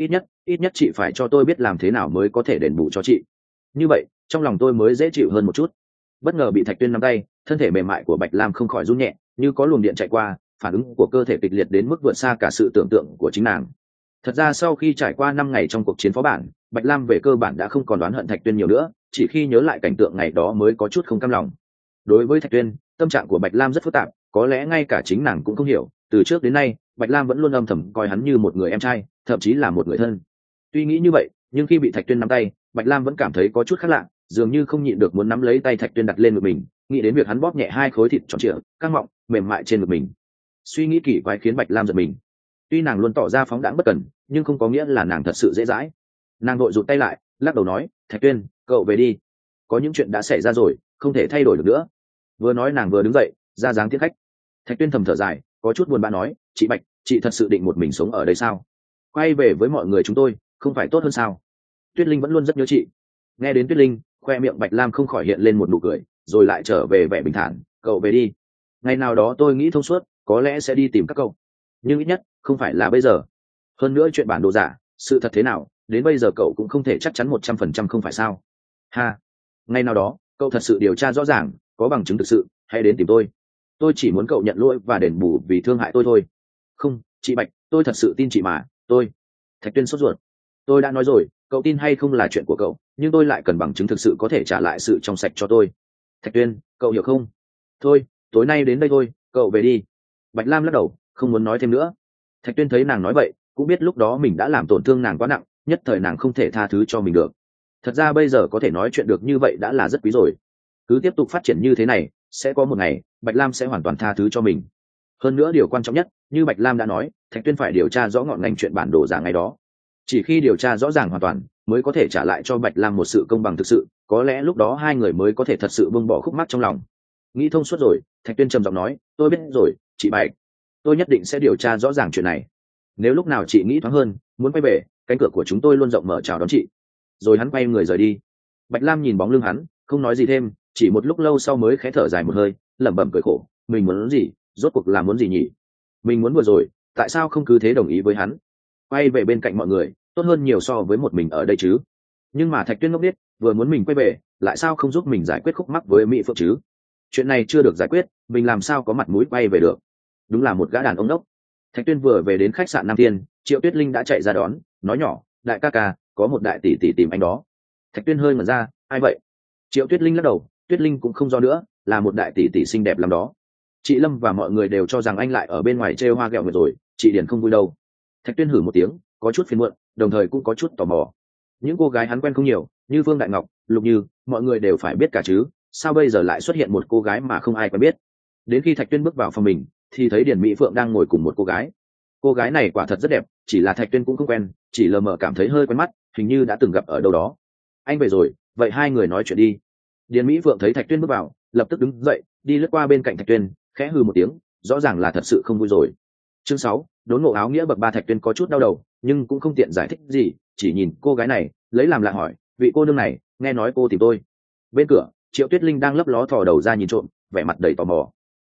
Ít nhất chị phải cho tôi biết làm thế nào mới có thể đền bù cho chị. Như vậy, trong lòng tôi mới dễ chịu hơn một chút. Bất ngờ bị Thạch Tuyên nắm tay, thân thể mềm mại của Bạch Lam không khỏi run nhẹ, như có luồng điện chạy qua, phản ứng của cơ thể kịch liệt đến mức vượt xa cả sự tưởng tượng của chính nàng. Thật ra sau khi trải qua 5 ngày trong cuộc chiến phó bản, Bạch Lam về cơ bản đã không còn đoán hận Thạch Tuyên nhiều nữa, chỉ khi nhớ lại cảnh tượng ngày đó mới có chút không cam lòng. Đối với Thạch Tuyên, tâm trạng của Bạch Lam rất phức tạp, có lẽ ngay cả chính nàng cũng không hiểu, từ trước đến nay, Bạch Lam vẫn luôn âm thầm coi hắn như một người em trai, thậm chí là một người thân. Tuy nghĩ như vậy, nhưng khi bị Thạch Tuyên nắm tay, Bạch Lam vẫn cảm thấy có chút khác lạ, dường như không nhịn được muốn nắm lấy tay Thạch Tuyên đặt lên ngực mình, nghĩ đến việc hắn bóp nhẹ 2 khối thịt tròn trịa, căng mọng, mềm mại trên ngực mình. Suy nghĩ kỳ quái khiến Bạch Lam giật mình. Tuy nàng luôn tỏ ra phóng đãng bất cẩn, nhưng không có nghĩa là nàng thật sự dễ dãi. Nàng vội rụt tay lại, lắc đầu nói, Thạch Tuyên, cậu về đi, có những chuyện đã xảy ra rồi, không thể thay đổi được nữa. Vừa nói nàng vừa đứng dậy, ra dáng tiếp khách. Thạch Tuyên thầm thở dài, có chút buồn bã nói, chị Bạch, chị thật sự định một mình sống ở đây sao? Quay về với mọi người chúng tôi không phải tốt hơn sao? Tuyết Linh vẫn luôn rất nhớ chị. Nghe đến Tuyết Linh, khoe miệng Bạch Lam không khỏi hiện lên một nụ cười, rồi lại trở về vẻ bình thản, cậu về đi, ngày nào đó tôi nghĩ thông suốt, có lẽ sẽ đi tìm các cậu, nhưng ít nhất không phải là bây giờ. Hơn nữa chuyện bản đồ giả, sự thật thế nào, đến bây giờ cậu cũng không thể chắc chắn 100% không phải sao? Ha, ngày nào đó cậu thật sự điều tra rõ ràng, có bằng chứng thực sự, hãy đến tìm tôi chỉ muốn cậu nhận lỗi và đền bù vì thương hại tôi thôi. Không, chị Bạch, tôi thật sự tin chị mà, tôi. Thạch Tuyên sốt ruột. Tôi đã nói rồi, cậu tin hay không là chuyện của cậu, nhưng tôi lại cần bằng chứng thực sự có thể trả lại sự trong sạch cho tôi. Thạch Tuyên, cậu hiểu không? Thôi, tối nay đến đây thôi, cậu về đi. Bạch Lam lắc đầu, không muốn nói thêm nữa. Thạch Tuyên thấy nàng nói vậy, cũng biết lúc đó mình đã làm tổn thương nàng quá nặng, nhất thời nàng không thể tha thứ cho mình được. Thật ra bây giờ có thể nói chuyện được như vậy đã là rất quý rồi. Cứ tiếp tục phát triển như thế này, sẽ có một ngày Bạch Lam sẽ hoàn toàn tha thứ cho mình. Hơn nữa điều quan trọng nhất, như Bạch Lam đã nói, Thạch Tuyên phải điều tra rõ ngọn ngành chuyện bản đồ giả ngày đó. Chỉ khi điều tra rõ ràng hoàn toàn, mới có thể trả lại cho Bạch Lam một sự công bằng thực sự, có lẽ lúc đó hai người mới có thể thật sự buông bỏ khúc mắc trong lòng. Nghĩ thông suốt rồi, Thạch Tuyên trầm giọng nói, tôi biết rồi, chị Bạch, tôi nhất định sẽ điều tra rõ ràng chuyện này. Nếu lúc nào chị nghĩ thoáng hơn, muốn quay về, cánh cửa của chúng tôi luôn rộng mở chào đón chị. Rồi hắn quay người rời đi. Bạch Lam nhìn bóng lưng hắn, không nói gì thêm, chỉ một lúc lâu sau mới khẽ thở dài một hơi, lẩm bẩm cười khổ, mình muốn gì, rốt cuộc là muốn gì nhỉ? Mình muốn vừa rồi, tại sao không cứ thế đồng ý với hắn? Quay về bên cạnh mọi người, tốt hơn nhiều so với một mình ở đây chứ. Nhưng mà Thạch Tuyên ngốc biết, vừa muốn mình quay về, lại sao không giúp mình giải quyết khúc mắc với Mỹ Phượng chứ? Chuyện này chưa được giải quyết, mình làm sao có mặt mũi quay về được? Đúng là một gã đàn ông đốc. Thạch Tuyên vừa về đến khách sạn Nam Thiên, Triệu Tuyết Linh đã chạy ra đón, nói nhỏ, đại ca ca, có một đại tỷ tỷ tìm anh đó. Thạch Tuyên hơi ngẩn ra, ai vậy? Triệu Tuyết Linh lắc đầu, Tuyết Linh cũng không do nữa, là một đại tỷ tỷ xinh đẹp lắm đó. Chị Lâm và mọi người đều cho rằng anh lại ở bên ngoài trêu hoa ghẹo nguyệt rồi, chị Điền không vui đâu. Thạch Tuyên hử một tiếng, có chút phiền muộn, đồng thời cũng có chút tò mò. Những cô gái hắn quen không nhiều, như Phương Đại Ngọc, Lục Như, mọi người đều phải biết cả chứ, sao bây giờ lại xuất hiện một cô gái mà không ai quen biết? Đến khi Thạch Tuyên bước vào phòng mình, thì thấy Điền Mỹ Phượng đang ngồi cùng một cô gái. Cô gái này quả thật rất đẹp, chỉ là Thạch Tuyên cũng không quen, chỉ lờ mờ cảm thấy hơi quen mắt, hình như đã từng gặp ở đâu đó. Anh về rồi, vậy hai người nói chuyện đi. Điền Mỹ Phượng thấy Thạch Tuyên bước vào, lập tức đứng dậy, đi lướt qua bên cạnh Thạch Tuyên, khẽ hừ một tiếng, rõ ràng là thật sự không vui rồi. Chương 6, đốn ngộ áo nghĩa bậc 3. Thạch Tuyên có chút đau đầu, nhưng cũng không tiện giải thích gì, chỉ nhìn cô gái này, lấy làm lạ hỏi, vị cô nương này, nghe nói cô tìm tôi. Bên cửa, Triệu Tuyết Linh đang lấp ló thò đầu ra nhìn trộm, vẻ mặt đầy tò mò.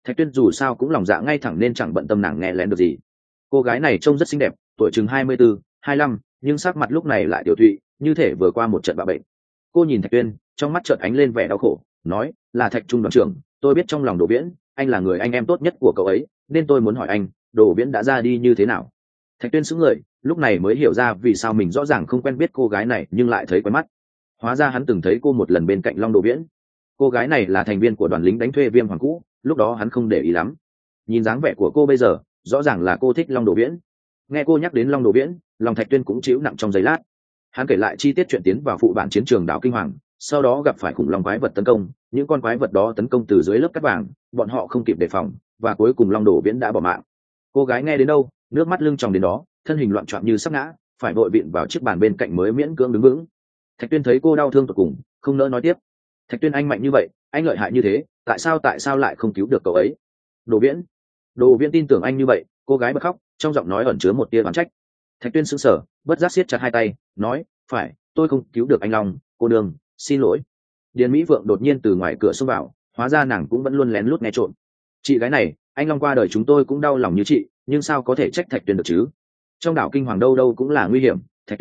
Thạch Tuyên dù sao cũng lòng dạ ngay thẳng nên chẳng bận tâm nàng nghe lén được gì. Cô gái này trông rất xinh đẹp, tuổi chừng 24, 25, nhưng sắc mặt lúc này lại tiểu thụy, như thể vừa qua một trận bạo bệnh. Cô nhìn Thạch Tuyên, trong mắt chợt ánh lên vẻ đau khổ, nói: "Là Thạch Trung đoàn trưởng, tôi biết trong lòng Đồ Viễn, anh là người anh em tốt nhất của cậu ấy, nên tôi muốn hỏi anh, Đồ Viễn đã ra đi như thế nào?" Thạch Tuyên sững người, lúc này mới hiểu ra vì sao mình rõ ràng không quen biết cô gái này nhưng lại thấy quen mắt. Hóa ra hắn từng thấy cô một lần bên cạnh Long Đồ Viễn. Cô gái này là thành viên của đoàn lính đánh thuê Viêm Hoàng cũ, lúc đó hắn không để ý lắm. Nhìn dáng vẻ của cô bây giờ, rõ ràng là cô thích Long Đồ Viễn. Nghe cô nhắc đến Long Đồ Viễn, lòng Thạch Tuyên cũng chịu nặng trong giây lát. Hắn kể lại chi tiết chuyện tiến vào phụ bản chiến trường đảo Kinh Hoàng, sau đó gặp phải khủng long quái vật tấn công, những con quái vật đó tấn công từ dưới lớp cát vàng, bọn họ không kịp đề phòng, và cuối cùng Long Đồ Viễn đã bỏ mạng. Cô gái nghe đến đâu, nước mắt lưng tròng đến đó, thân hình loạn trọn như sắp ngã, phải vội vịn vào chiếc bàn bên cạnh mới miễn cưỡng đứng vững. Thạch Tuyên thấy cô đau thương tột cùng, không nỡ nói tiếp. Thạch Tuyên, anh mạnh như vậy, anh lợi hại như thế, tại sao lại không cứu được cậu ấy? Đồ Viễn tin tưởng anh như vậy. Cô gái bật khóc, trong giọng nói ẩn chứa một tia oán trách. Thạch Tuyên sững sờ, bất giác siết chặt hai tay, nói: "Phải, tôi không cứu được anh Long, cô đương, xin lỗi." Điền Mỹ Vượng đột nhiên từ ngoài cửa xông vào, hóa ra nàng cũng vẫn luôn lén lút nghe trộm. "Chị gái này, anh Long qua đời chúng tôi cũng đau lòng như chị, nhưng sao có thể trách Thạch Tuyên được chứ? Trong đảo Kinh Hoàng đâu đâu cũng là nguy hiểm,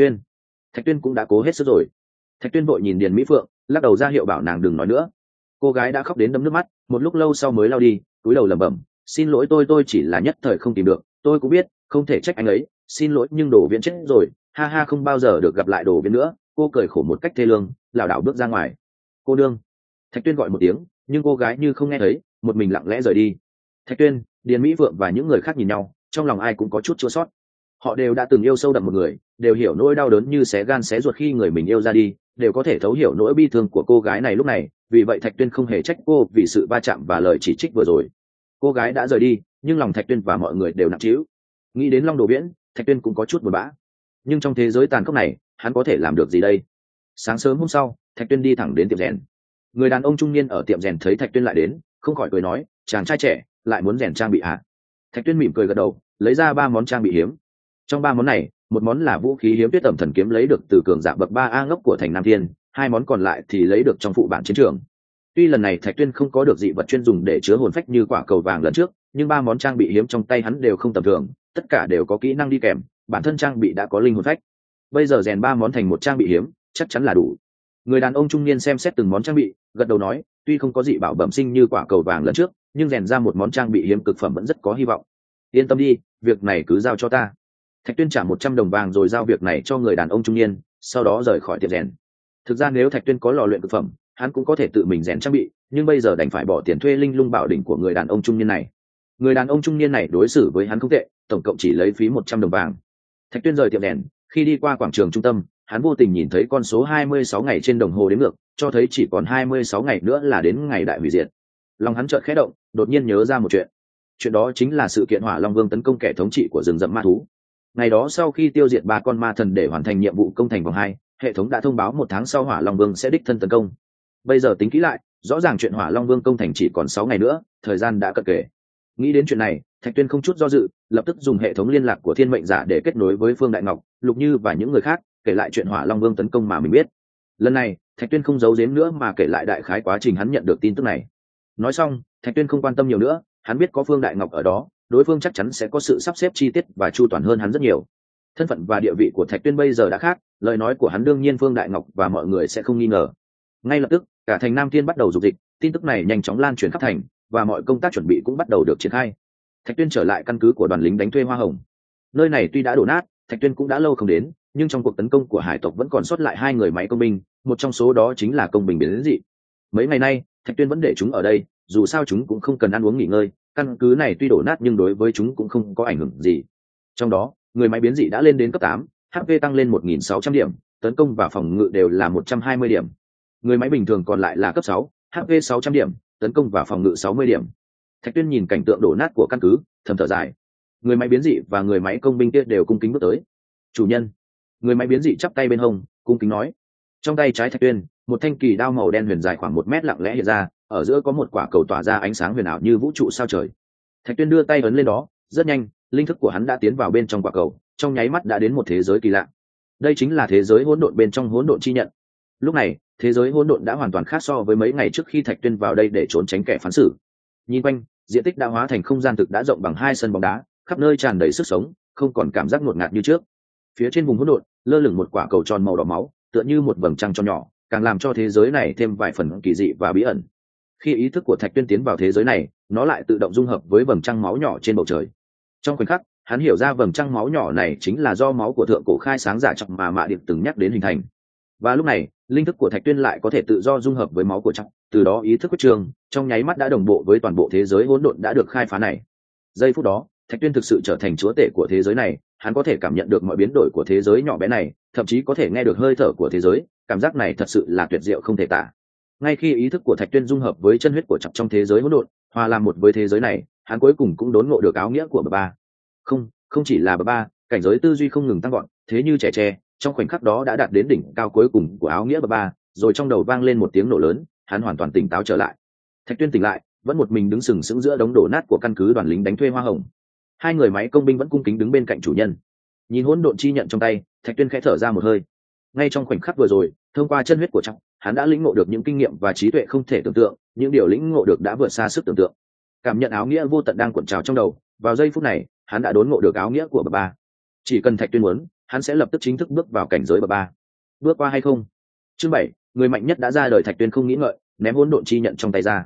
Thạch Tuyên cũng đã cố hết sức rồi." Thạch Tuyên vội nhìn Điền Mỹ Phượng, lắc đầu ra hiệu bảo nàng đừng nói nữa. Cô gái đã khóc đến đẫm nước mắt, một lúc lâu sau mới lau đi, cúi đầu lẩm bẩm: "Xin lỗi, tôi chỉ là nhất thời không tìm được, tôi cũng biết, không thể trách anh ấy, xin lỗi, nhưng Đồ Viễn chết rồi, ha ha, không bao giờ được gặp lại Đồ Viễn nữa." Cô cười khổ một cách thê lương, lảo đảo bước ra ngoài. "Cô đương." Thạch Tuyên gọi một tiếng, nhưng cô gái như không nghe thấy, một mình lặng lẽ rời đi. Thạch Tuyên, Điền Mỹ Phượng và những người khác nhìn nhau, trong lòng ai cũng có chút chua xót. Họ đều đã từng yêu sâu đậm một người, đều hiểu nỗi đau đớn như xé gan xé ruột khi người mình yêu ra đi, đều có thể thấu hiểu nỗi bi thương của cô gái này lúc này. Vì vậy Thạch Tuyên không hề trách cô vì sự va chạm và lời chỉ trích vừa rồi. Cô gái đã rời đi, nhưng lòng Thạch Tuyên và mọi người đều nặng trĩu. Nghĩ đến Long Đồ Viễn, Thạch Tuyên cũng có chút buồn bã. Nhưng trong thế giới tàn khốc này, hắn có thể làm được gì đây? Sáng sớm hôm sau, Thạch Tuyên đi thẳng đến tiệm rèn. Người đàn ông trung niên ở tiệm rèn thấy Thạch Tuyên lại đến, không khỏi cười nói: "Chàng trai trẻ, lại muốn rèn trang bị hả?" Thạch Tuyên mỉm cười gật đầu, lấy ra 3 món trang bị hiếm. Trong 3 món này, một món là vũ khí hiếm Tuyết Tẩm Thần kiếm lấy được từ cường giả bậc 3A ngốc của thành Nam Thiên, 2 món còn lại thì lấy được trong phụ bản chiến trường. Tuy lần này Thạch Tuyên không có được dị vật chuyên dùng để chứa hồn phách như quả cầu vàng lần trước, nhưng 3 món trang bị hiếm trong tay hắn đều không tầm thường, tất cả đều có kỹ năng đi kèm, bản thân trang bị đã có linh hồn phách. Bây giờ rèn 3 món thành một trang bị hiếm, chắc chắn là đủ. Người đàn ông trung niên xem xét từng món trang bị, gật đầu nói: "Tuy không có dị bảo bẩm sinh như quả cầu vàng lần trước, nhưng rèn ra một món trang bị hiếm cực phẩm vẫn rất có hy vọng. Yên tâm đi, việc này cứ giao cho ta." Thạch Tuyên trả 100 đồng vàng rồi giao việc này cho người đàn ông trung niên, sau đó rời khỏi tiệm rèn. Thực ra nếu Thạch Tuyên có lò luyện cực phẩm, hắn cũng có thể tự mình rèn trang bị, nhưng bây giờ đành phải bỏ tiền thuê linh lung bảo đỉnh của người đàn ông trung niên này. Người đàn ông trung niên này đối xử với hắn không tệ, tổng cộng chỉ lấy phí 100 đồng vàng. Thạch Tuyên rời tiệm rèn, khi đi qua quảng trường trung tâm, hắn vô tình nhìn thấy con số 26 ngày trên đồng hồ đếm ngược, cho thấy chỉ còn 26 ngày nữa là đến ngày đại hủy diệt. Lòng hắn chợt khẽ động, đột nhiên nhớ ra một chuyện. Chuyện đó chính là sự kiện Hỏa Long Vương tấn công kẻ thống trị của rừng rậm ma thú. Ngày đó sau khi tiêu diệt 3 con ma thần để hoàn thành nhiệm vụ công thành vòng 2, hệ thống đã thông báo 1 tháng sau Hỏa Long Vương sẽ đích thân tấn công. Bây giờ tính kỹ lại, rõ ràng chuyện Hỏa Long Vương công thành chỉ còn 6 ngày nữa, thời gian đã cận kề. Nghĩ đến chuyện này, Thạch Tuyên không chút do dự, lập tức dùng hệ thống liên lạc của Thiên Mệnh Giả để kết nối với Phương Đại Ngọc, Lục Như và những người khác, kể lại chuyện Hỏa Long Vương tấn công mà mình biết. Lần này, Thạch Tuyên không giấu giếm nữa mà kể lại đại khái quá trình hắn nhận được tin tức này. Nói xong, Thạch Tuyên không quan tâm nhiều nữa, hắn biết có Phương Đại Ngọc ở đó, đối phương chắc chắn sẽ có sự sắp xếp chi tiết và chu toàn hơn hắn rất nhiều. Thân phận và địa vị của Thạch Tuyên bây giờ đã khác, lời nói của hắn đương nhiên Phương Đại Ngọc và mọi người sẽ không nghi ngờ. Ngay lập tức, cả thành Nam Thiên bắt đầu dục dịch, tin tức này nhanh chóng lan truyền khắp thành, và mọi công tác chuẩn bị cũng bắt đầu được triển khai. Thạch Tuyên trở lại căn cứ của đoàn lính đánh thuê Hoa Hồng. Nơi này tuy đã đổ nát, Thạch Tuyên cũng đã lâu không đến, nhưng trong cuộc tấn công của hải tộc vẫn còn sót lại 2 người máy công binh, một trong số đó chính là công binh biến dị. Mấy ngày nay, Thạch Tuyên vẫn để chúng ở đây, dù sao chúng cũng không cần ăn uống nghỉ ngơi, căn cứ này tuy đổ nát nhưng đối với chúng cũng không có ảnh hưởng gì. Trong đó, người máy biến dị đã lên đến cấp 8, HP tăng lên 1.600 điểm, tấn công và phòng ngự đều là 120 điểm. Người máy bình thường còn lại là cấp 6, HP 600 điểm, tấn công và phòng ngự 60 điểm. Thạch Tuyên nhìn cảnh tượng đổ nát của căn cứ, thầm thở dài. Người máy biến dị và người máy công binh kia đều cung kính bước tới. "Chủ nhân." Người máy biến dị chắp tay bên hông, cung kính nói. Trong tay trái Thạch Tuyên, một thanh kỳ đao màu đen huyền dài khoảng 1 mét lặng lẽ hiện ra, ở giữa có một quả cầu tỏa ra ánh sáng huyền ảo như vũ trụ sao trời. Thạch Tuyên đưa tay ấn lên đó, rất nhanh, linh thức của hắn đã tiến vào bên trong quả cầu, trong nháy mắt đã đến một thế giới kỳ lạ. Đây chính là thế giới hỗn độn bên trong hỗn độn chi nhận. Lúc này, thế giới hỗn độn đã hoàn toàn khác so với mấy ngày trước khi Thạch Tuyên vào đây để trốn tránh kẻ phán xử. Nhìn quanh, diện tích đã hóa thành không gian thực đã rộng bằng 2 sân bóng đá, khắp nơi tràn đầy sức sống, không còn cảm giác ngột ngạt như trước. Phía trên vùng hỗn độn lơ lửng một quả cầu tròn màu đỏ máu, tựa như một vầng trăng tròn nhỏ, càng làm cho thế giới này thêm vài phần kỳ dị và bí ẩn. Khi ý thức của Thạch Tuyên tiến vào thế giới này, nó lại tự động dung hợp với vầng trăng máu nhỏ trên bầu trời. Trong khoảnh khắc, hắn hiểu ra vầng trăng máu nhỏ này chính là do máu của thượng cổ khai sáng giả trọng mà Mạ Điệp từng nhắc đến hình thành. Và lúc này, linh thức của Thạch Tuyên lại có thể tự do dung hợp với máu của trọng, từ đó ý thức quyết trường trong nháy mắt đã đồng bộ với toàn bộ thế giới hỗn độn đã được khai phá này. Giây phút đó, Thạch Tuyên thực sự trở thành chúa tể của thế giới này, hắn có thể cảm nhận được mọi biến đổi của thế giới nhỏ bé này, thậm chí có thể nghe được hơi thở của thế giới, cảm giác này thật sự là tuyệt diệu không thể tả. Ngay khi ý thức của Thạch Tuyên dung hợp với chân huyết của trọng trong thế giới hỗn độn, hòa làm một với thế giới này, hắn cuối cùng cũng đốn ngộ được áo nghĩa của bậc ba. Không chỉ là bậc ba, cảnh giới tư duy không ngừng tăng vọt, thế như trẻ tre, trong khoảnh khắc đó đã đạt đến đỉnh cao cuối cùng của áo nghĩa bậc ba, rồi trong đầu vang lên một tiếng nổ lớn, hắn hoàn toàn tỉnh táo trở lại. Thạch Tuyên tỉnh lại, vẫn một mình đứng sừng sững giữa đống đổ nát của căn cứ đoàn lính đánh thuê Hoa Hồng. Hai người máy công binh vẫn cung kính đứng bên cạnh chủ nhân. Nhìn hỗn độn chi nhận trong tay, Thạch Tuyên khẽ thở ra một hơi. Ngay trong khoảnh khắc vừa rồi, thông qua chân huyết của trọng, hắn đã lĩnh ngộ được những kinh nghiệm và trí tuệ không thể tưởng tượng, những điều lĩnh ngộ được đã vượt xa sức tưởng tượng. Cảm nhận áo nghĩa vô tận đang cuộn trào trong đầu, vào giây phút này, hắn đã đốn ngộ được áo nghĩa của bậc ba. Chỉ cần Thạch Tuyên muốn, hắn sẽ lập tức chính thức bước vào cảnh giới bậc ba. Bước qua hay không? Chương 7, người mạnh nhất đã ra đời. Thạch Tuyên không nghĩ ngợi, ném hỗn độn chi nhận trong tay ra.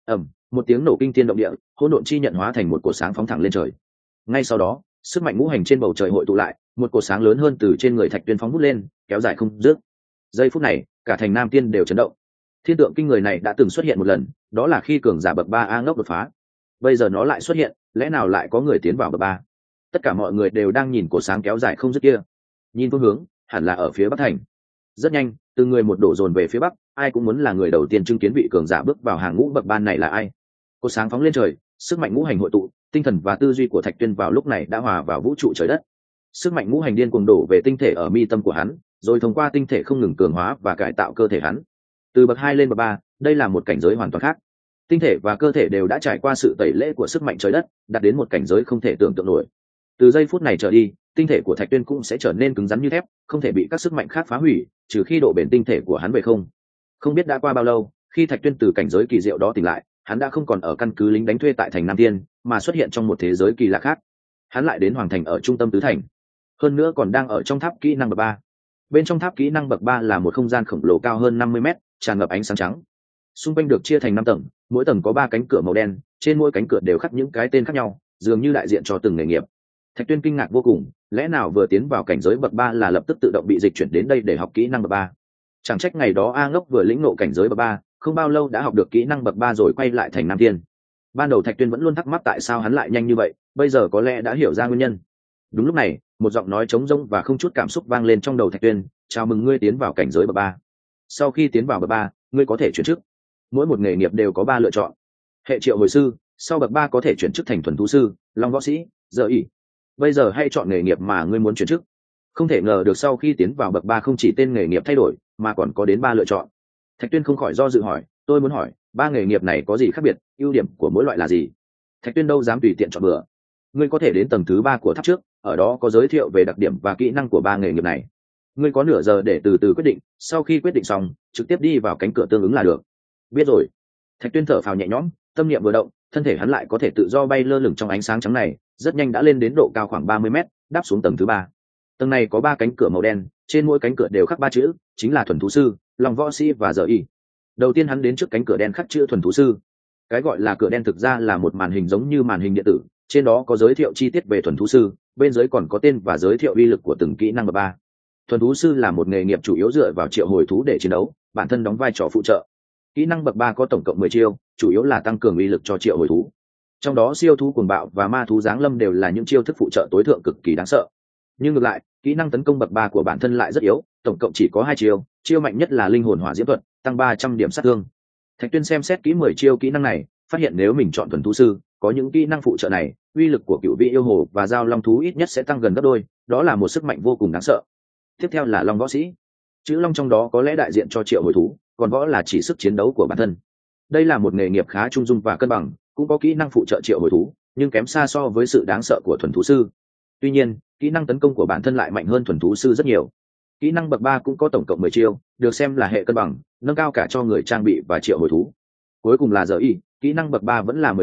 Một tiếng nổ kinh thiên động địa, hỗn độn chi nhận hóa thành một cột sáng phóng thẳng lên trời. Ngay sau đó, sức mạnh ngũ hành trên bầu trời hội tụ lại, một cột sáng lớn hơn từ trên người Thạch Tuyên phóng vút lên, kéo dài không dứt. Giây phút này, cả thành Nam Tiên đều chấn động. Thiên tượng kinh người này đã từng xuất hiện một lần, đó là khi cường giả bậc 3 A Ngốc đột phá. Bây giờ nó lại xuất hiện, lẽ nào lại có người tiến vào bậc 3? Tất cả mọi người đều đang nhìn cột sáng kéo dài không dứt kia. Nhìn phương hướng, hẳn là ở phía bắc thành. Rất nhanh, từng người một đổ dồn về phía bắc, ai cũng muốn là người đầu tiên chứng kiến vị cường giả bước vào hàng ngũ bậc ban này là ai. Cột sáng phóng lên trời, sức mạnh ngũ hành hội tụ, tinh thần và tư duy của Thạch Tuyên vào lúc này đã hòa vào vũ trụ trời đất. Sức mạnh ngũ hành điên cuồng đổ về tinh thể ở mi tâm của hắn, rồi thông qua tinh thể không ngừng cường hóa và cải tạo cơ thể hắn. Từ bậc 2 lên bậc 3, đây là một cảnh giới hoàn toàn khác. Tinh thể và cơ thể đều đã trải qua sự tẩy lễ của sức mạnh trời đất, đạt đến một cảnh giới không thể tưởng tượng nổi. Từ giây phút này trở đi, tinh thể của Thạch Tuyên cũng sẽ trở nên cứng rắn như thép, không thể bị các sức mạnh khác phá hủy, trừ khi độ bền tinh thể của hắn về không. Không biết đã qua bao lâu, khi Thạch Tuyên từ cảnh giới kỳ diệu đó tỉnh lại, hắn đã không còn ở căn cứ lính đánh thuê tại thành Nam Tiên, mà xuất hiện trong một thế giới kỳ lạ khác. Hắn lại đến hoàng thành ở trung tâm tứ thành, hơn nữa còn đang ở trong tháp kỹ năng bậc 3. Bên trong tháp kỹ năng bậc 3 là một không gian khổng lồ cao hơn 50 mét, tràn ngập ánh sáng trắng. Xung quanh được chia thành 5 tầng, mỗi tầng có 3 cánh cửa màu đen, trên mỗi cánh cửa đều khắc những cái tên khác nhau, dường như đại diện cho từng nghề nghiệp. Thạch Tuyên kinh ngạc vô cùng, lẽ nào vừa tiến vào cảnh giới bậc 3 là lập tức tự động bị dịch chuyển đến đây để học kỹ năng bậc 3? Chẳng trách ngày đó A Ngốc vừa lĩnh ngộ cảnh giới bậc 3, không bao lâu đã học được kỹ năng bậc 3 rồi quay lại thành Nam Tiên. Ban đầu Thạch Tuyên vẫn luôn thắc mắc tại sao hắn lại nhanh như vậy, bây giờ có lẽ đã hiểu ra nguyên nhân. Đúng lúc này, một giọng nói trống rỗng và không chút cảm xúc vang lên trong đầu Thạch Tuyên, "Chào mừng ngươi tiến vào cảnh giới bậc 3. Sau khi tiến vào bậc 3, ngươi có thể chuyển chức. Mỗi một nghề nghiệp đều có 3 lựa chọn. Hệ triệu hồi sư, sau bậc 3 có thể chuyển chức thành thuần thú sư, long võ sĩ, giờ ỷ. Bây giờ hãy chọn nghề nghiệp mà ngươi muốn chuyển chức." Không thể ngờ được sau khi tiến vào bậc 3 không chỉ tên nghề nghiệp thay đổi, mà còn có đến 3 lựa chọn. Thạch Tuyên không khỏi do dự hỏi, "Tôi muốn hỏi, 3 nghề nghiệp này có gì khác biệt, ưu điểm của mỗi loại là gì?" Thạch Tuyên đâu dám tùy tiện chọn bừa. Ngươi có thể đến tầng thứ 3 của tháp trước, ở đó có giới thiệu về đặc điểm và kỹ năng của 3 nghề nghiệp này. Ngươi có nửa giờ để từ từ quyết định, sau khi quyết định xong, trực tiếp đi vào cánh cửa tương ứng là được. Biết rồi. Thạch Tuyên thở phào nhẹ nhõm, tâm niệm vừa động, thân thể hắn lại có thể tự do bay lơ lửng trong ánh sáng trắng này, rất nhanh đã lên đến độ cao khoảng 30 mét, đáp xuống tầng thứ 3. Tầng này có 3 cánh cửa màu đen, trên mỗi cánh cửa đều khắc 3 chữ, chính là thuần thú sư, long võ sĩ và giờ y. Đầu tiên hắn đến trước cánh cửa đen khắc chữ thuần thú sư. Cái gọi là cửa đen thực ra là một màn hình giống như màn hình điện tử, trên đó có giới thiệu chi tiết về thuần thú sư, bên dưới còn có tên và giới thiệu uy lực của từng kỹ năng bậc 3. Thuần thú sư là một nghề nghiệp chủ yếu dựa vào triệu hồi thú để chiến đấu, bản thân đóng vai trò phụ trợ. Kỹ năng bậc 3 có tổng cộng 10 chiêu, chủ yếu là tăng cường uy lực cho triệu hồi thú. Trong đó siêu thú cuồng bạo và ma thú giáng lâm đều là những chiêu thức phụ trợ tối thượng cực kỳ đáng sợ. Nhưng ngược lại, kỹ năng tấn công bậc 3 của bản thân lại rất yếu, tổng cộng chỉ có 2 chiêu, chiêu mạnh nhất là linh hồn hỏa diễm thuật, tăng 300 điểm sát thương. Thạch Tuyên xem xét kỹ 10 chiêu kỹ năng này, phát hiện nếu mình chọn thuần thú sư, có những kỹ năng phụ trợ này, uy lực của cựu vị yêu hồ và giao long thú ít nhất sẽ tăng gần gấp đôi, đó là một sức mạnh vô cùng đáng sợ. Tiếp theo là long võ sĩ. Chữ long trong đó có lẽ đại diện cho triệu hồi thú, còn võ là chỉ sức chiến đấu của bản thân. Đây là một nghề nghiệp khá trung dung và cân bằng, cũng có kỹ năng phụ trợ triệu hồi thú, nhưng kém xa so với sự đáng sợ của thuần thú sư. Tuy nhiên, kỹ năng tấn công của bản thân lại mạnh hơn thuần thú sư rất nhiều. Kỹ năng bậc 3 cũng có tổng cộng 10 chiêu, được xem là hệ cân bằng, nâng cao cả cho người trang bị và triệu hồi thú. Cuối cùng là giờ y, kỹ năng bậc 3 vẫn là 10 chiêu,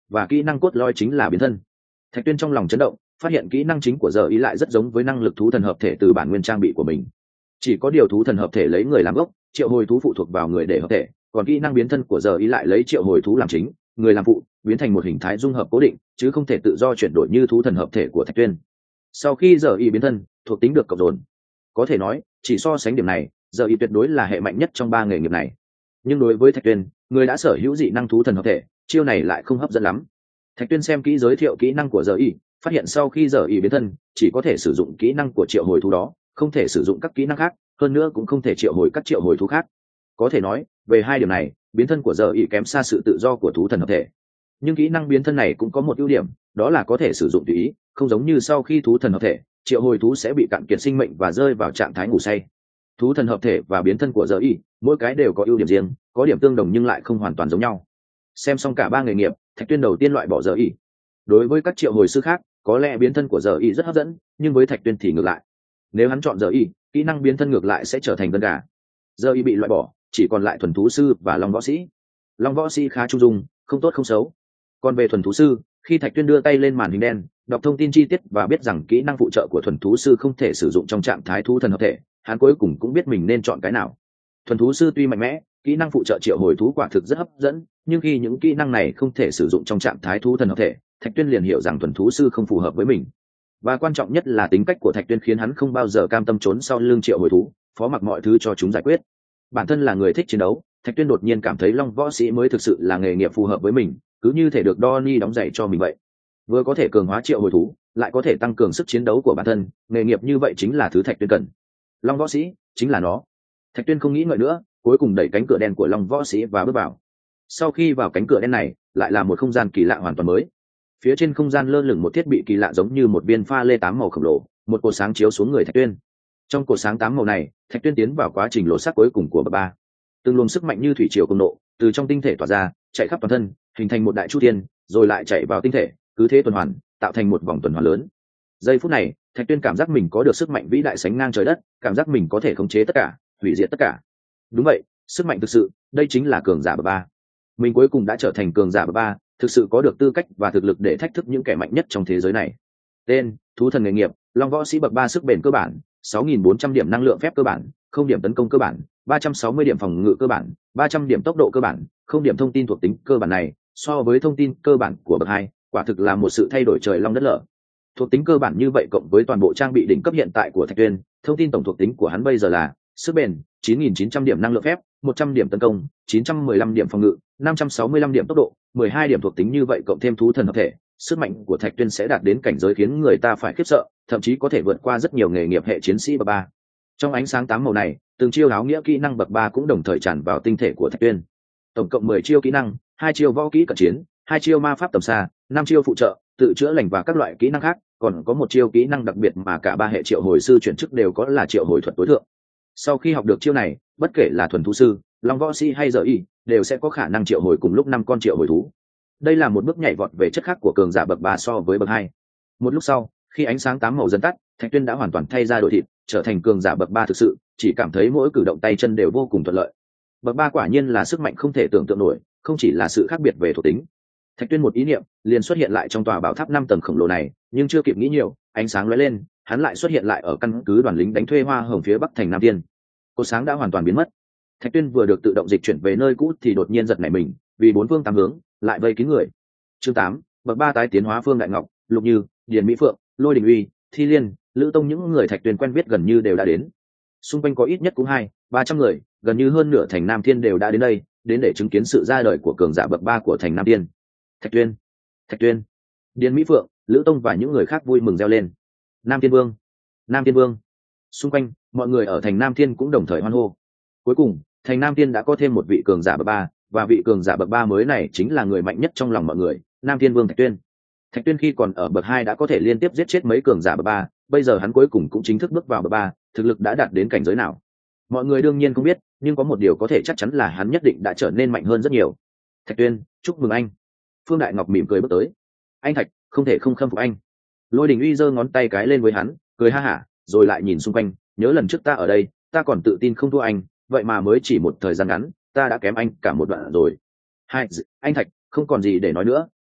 và kỹ năng cốt lõi chính là biến thân. Thạch Tuyên trong lòng chấn động, phát hiện kỹ năng chính của giờ ý lại rất giống với năng lực thú thần hợp thể từ bản nguyên trang bị của mình. Chỉ có điều thú thần hợp thể lấy người làm gốc, triệu hồi thú phụ thuộc vào người để hợp thể, còn kỹ năng biến thân của giờ ý lại lấy triệu hồi thú làm chính, người làm phụ, biến thành một hình thái dung hợp cố định, chứ không thể tự do chuyển đổi như thú thần hợp thể của Thạch Tuyên. Sau khi giờ ý biến thân, thuộc tính được cộng dồn. Có thể nói, chỉ so sánh điểm này, giờ ý tuyệt đối là hệ mạnh nhất trong ba nghề nghiệp này. Nhưng đối với Thạch Tuyên, người đã sở hữu dị năng thú thần hợp thể, chiêu này lại không hấp dẫn lắm. Thạch Tuyên xem kỹ giới thiệu kỹ năng của giờ ý, phát hiện sau khi giờ ý biến thân, chỉ có thể sử dụng kỹ năng của triệu hồi thú đó, không thể sử dụng các kỹ năng khác, hơn nữa cũng không thể triệu hồi các triệu hồi thú khác. Có thể nói, về hai điểm này, biến thân của giờ ý kém xa sự tự do của thú thần hợp thể. Nhưng kỹ năng biến thân này cũng có một ưu điểm, đó là có thể sử dụng tùy ý, không giống như sau khi thú thần hợp thể, triệu hồi thú sẽ bị cạn kiệt sinh mệnh và rơi vào trạng thái ngủ say. Thú thần hợp thể và biến thân của giờ ý, mỗi cái đều có ưu điểm riêng, có điểm tương đồng nhưng lại không hoàn toàn giống nhau. Xem xong cả ba nghề nghiệp, Thạch Tuyên đầu tiên loại bỏ giờ ý. Đối với các triệu hồi sư khác, có lẽ biến thân của giờ ý rất hấp dẫn, nhưng với Thạch Tuyên thì ngược lại. Nếu hắn chọn giờ ý, kỹ năng biến thân ngược lại sẽ trở thành gân gà. Giờ ý bị loại bỏ, chỉ còn lại thuần thú sư và long võ sĩ. Long võ sĩ khá trung dung, không tốt không xấu. Còn về thuần thú sư, khi Thạch Tuyên đưa tay lên màn hình đen, đọc thông tin chi tiết và biết rằng kỹ năng phụ trợ của thuần thú sư không thể sử dụng trong trạng thái thú thần hợp thể, hắn cuối cùng cũng biết mình nên chọn cái nào. Thuần thú sư tuy mạnh mẽ, kỹ năng phụ trợ triệu hồi thú quả thực rất hấp dẫn, nhưng khi những kỹ năng này không thể sử dụng trong trạng thái thú thần hợp thể, Thạch Tuyên liền hiểu rằng thuần thú sư không phù hợp với mình. Và quan trọng nhất là tính cách của Thạch Tuyên khiến hắn không bao giờ cam tâm trốn sau lưng triệu hồi thú, phó mặc mọi thứ cho chúng giải quyết. Bản thân là người thích chiến đấu, Thạch Tuyên đột nhiên cảm thấy long võ sĩ mới thực sự là nghề nghiệp phù hợp với mình, cứ như thể được Donnie đóng giày cho mình vậy. Vừa có thể cường hóa triệu hồi thú, lại có thể tăng cường sức chiến đấu của bản thân, nghề nghiệp như vậy chính là thứ Thạch Tuyên cần. Long võ sĩ chính là nó. Thạch Tuyên không nghĩ ngợi nữa, cuối cùng đẩy cánh cửa đen của long võ sĩ và bước vào. Sau khi vào cánh cửa đen này, lại là một không gian kỳ lạ hoàn toàn mới. Phía trên không gian lơ lửng một thiết bị kỳ lạ giống như một viên pha lê 8 màu khổng lồ, một cột sáng chiếu xuống người Thạch Tuyên. Trong cột sáng 8 màu này, Thạch Tuyên tiến vào quá trình lộ sắc cuối cùng của bậc 3. Từng luồng sức mạnh như thủy triều cùng nộ từ trong tinh thể tỏa ra, chạy khắp toàn thân, hình thành một đại chu thiên, rồi lại chạy vào tinh thể, cứ thế tuần hoàn, tạo thành một vòng tuần hoàn lớn. Giây phút này, Thạch Tuyên cảm giác mình có được sức mạnh vĩ đại sánh ngang trời đất, cảm giác mình có thể khống chế tất cả, hủy diệt tất cả. Đúng vậy, sức mạnh thực sự, đây chính là cường giả bậc 3. Mình cuối cùng đã trở thành cường giả bậc 3, thực sự có được tư cách và thực lực để thách thức những kẻ mạnh nhất trong thế giới này. Tên: thú thần nghề nghiệp, long võ sĩ bậc 3 sức bền cơ bản, 6.400 điểm năng lượng phép cơ bản, không điểm tấn công cơ bản, 360 điểm phòng ngự cơ bản, 300 điểm tốc độ cơ bản, không điểm thông tin thuộc tính cơ bản này, so với thông tin cơ bản của bậc 2, quả thực là một sự thay đổi trời long đất lở. Thuộc tính cơ bản như vậy cộng với toàn bộ trang bị đỉnh cấp hiện tại của Thạch Tuyên, thông tin tổng thuộc tính của hắn bây giờ là sức bền 9.900 điểm năng lượng phép, 100 điểm tấn công, 915 điểm phòng ngự, 565 điểm tốc độ, 12 điểm thuộc tính như vậy cộng thêm thú thần hợp thể, sức mạnh của Thạch Tuyên sẽ đạt đến cảnh giới khiến người ta phải khiếp sợ, thậm chí có thể vượt qua rất nhiều nghề nghiệp hệ chiến sĩ bậc 3. Trong ánh sáng 8 màu này, từng chiêu áo nghĩa kỹ năng bậc 3 cũng đồng thời tràn vào tinh thể của Thạch Tuyên. Tổng cộng 10 chiêu kỹ năng, 2 chiêu võ kỹ cận chiến, 2 chiêu ma pháp tầm xa, 5 chiêu phụ trợ, tự chữa lành và các loại kỹ năng khác, còn có một chiêu kỹ năng đặc biệt mà cả ba hệ triệu hồi sư chuyển chức đều có là triệu hồi thuật tối thượng. Sau khi học được chiêu này, bất kể là thuần thú sư, long võ sĩ hay giờ y, đều sẽ có khả năng triệu hồi cùng lúc 5 con triệu hồi thú. Đây là một bước nhảy vọt về chất khác của cường giả bậc 3 so với bậc 2. Một lúc sau, khi ánh sáng 8 màu dần tắt, Thạch Tuyên đã hoàn toàn thay ra đổi thịt, trở thành cường giả bậc 3 thực sự, chỉ cảm thấy mỗi cử động tay chân đều vô cùng thuận lợi. Bậc 3 quả nhiên là sức mạnh không thể tưởng tượng nổi, không chỉ là sự khác biệt về thuộc tính. Thạch Tuyên một ý niệm liền xuất hiện lại trong tòa bảo tháp 5 tầng khổng lồ này, nhưng chưa kịp nghĩ nhiều, ánh sáng lóe lên, hắn lại xuất hiện lại ở căn cứ đoàn lính đánh thuê Hoa Hồng phía bắc thành Nam Tiên. Cột sáng đã hoàn toàn biến mất. Thạch Tuyên vừa được tự động dịch chuyển về nơi cũ thì đột nhiên giật nảy mình, vì bốn phương tám hướng lại vây kín người. Chương 8, bậc 3 tái tiến hóa Phương Đại Ngọc, Lục Như, Điền Mỹ Phượng, Lôi Đình Uy, Thi Liên, Lữ Tông những người Thạch Tuyên quen biết gần như đều đã đến. Xung quanh có ít nhất cũng 200-300 người, gần như hơn nửa thành Nam Thiên đều đã đến đây, đến để chứng kiến sự ra đời của cường giả bậc 3 của thành Nam Thiên. Thạch Tuyên, Điền Mỹ Phượng, Lữ Tông và những người khác vui mừng reo lên. Nam Thiên Vương. Xung quanh, mọi người ở thành Nam Thiên cũng đồng thời hoan hô. Cuối cùng, thành Nam Thiên đã có thêm một vị cường giả bậc 3, và vị cường giả bậc 3 mới này chính là người mạnh nhất trong lòng mọi người, Nam Thiên Vương Thạch Tuyên. Thạch Tuyên khi còn ở bậc 2 đã có thể liên tiếp giết chết mấy cường giả bậc 3, bây giờ hắn cuối cùng cũng chính thức bước vào bậc 3, thực lực đã đạt đến cảnh giới nào? Mọi người đương nhiên không biết, nhưng có một điều có thể chắc chắn là hắn nhất định đã trở nên mạnh hơn rất nhiều. Thạch Tuyên, chúc mừng anh. Phương Đại Ngọc mỉm cười bước tới. Anh Thạch, không thể không khâm phục anh. Lôi Đình Uy giơ ngón tay cái lên với hắn, cười ha hả, rồi lại nhìn xung quanh, nhớ lần trước ta ở đây, ta còn tự tin không thua anh, vậy mà mới chỉ một thời gian ngắn, ta đã kém anh cả một đoạn rồi. Hai, anh Thạch, không còn gì để nói nữa,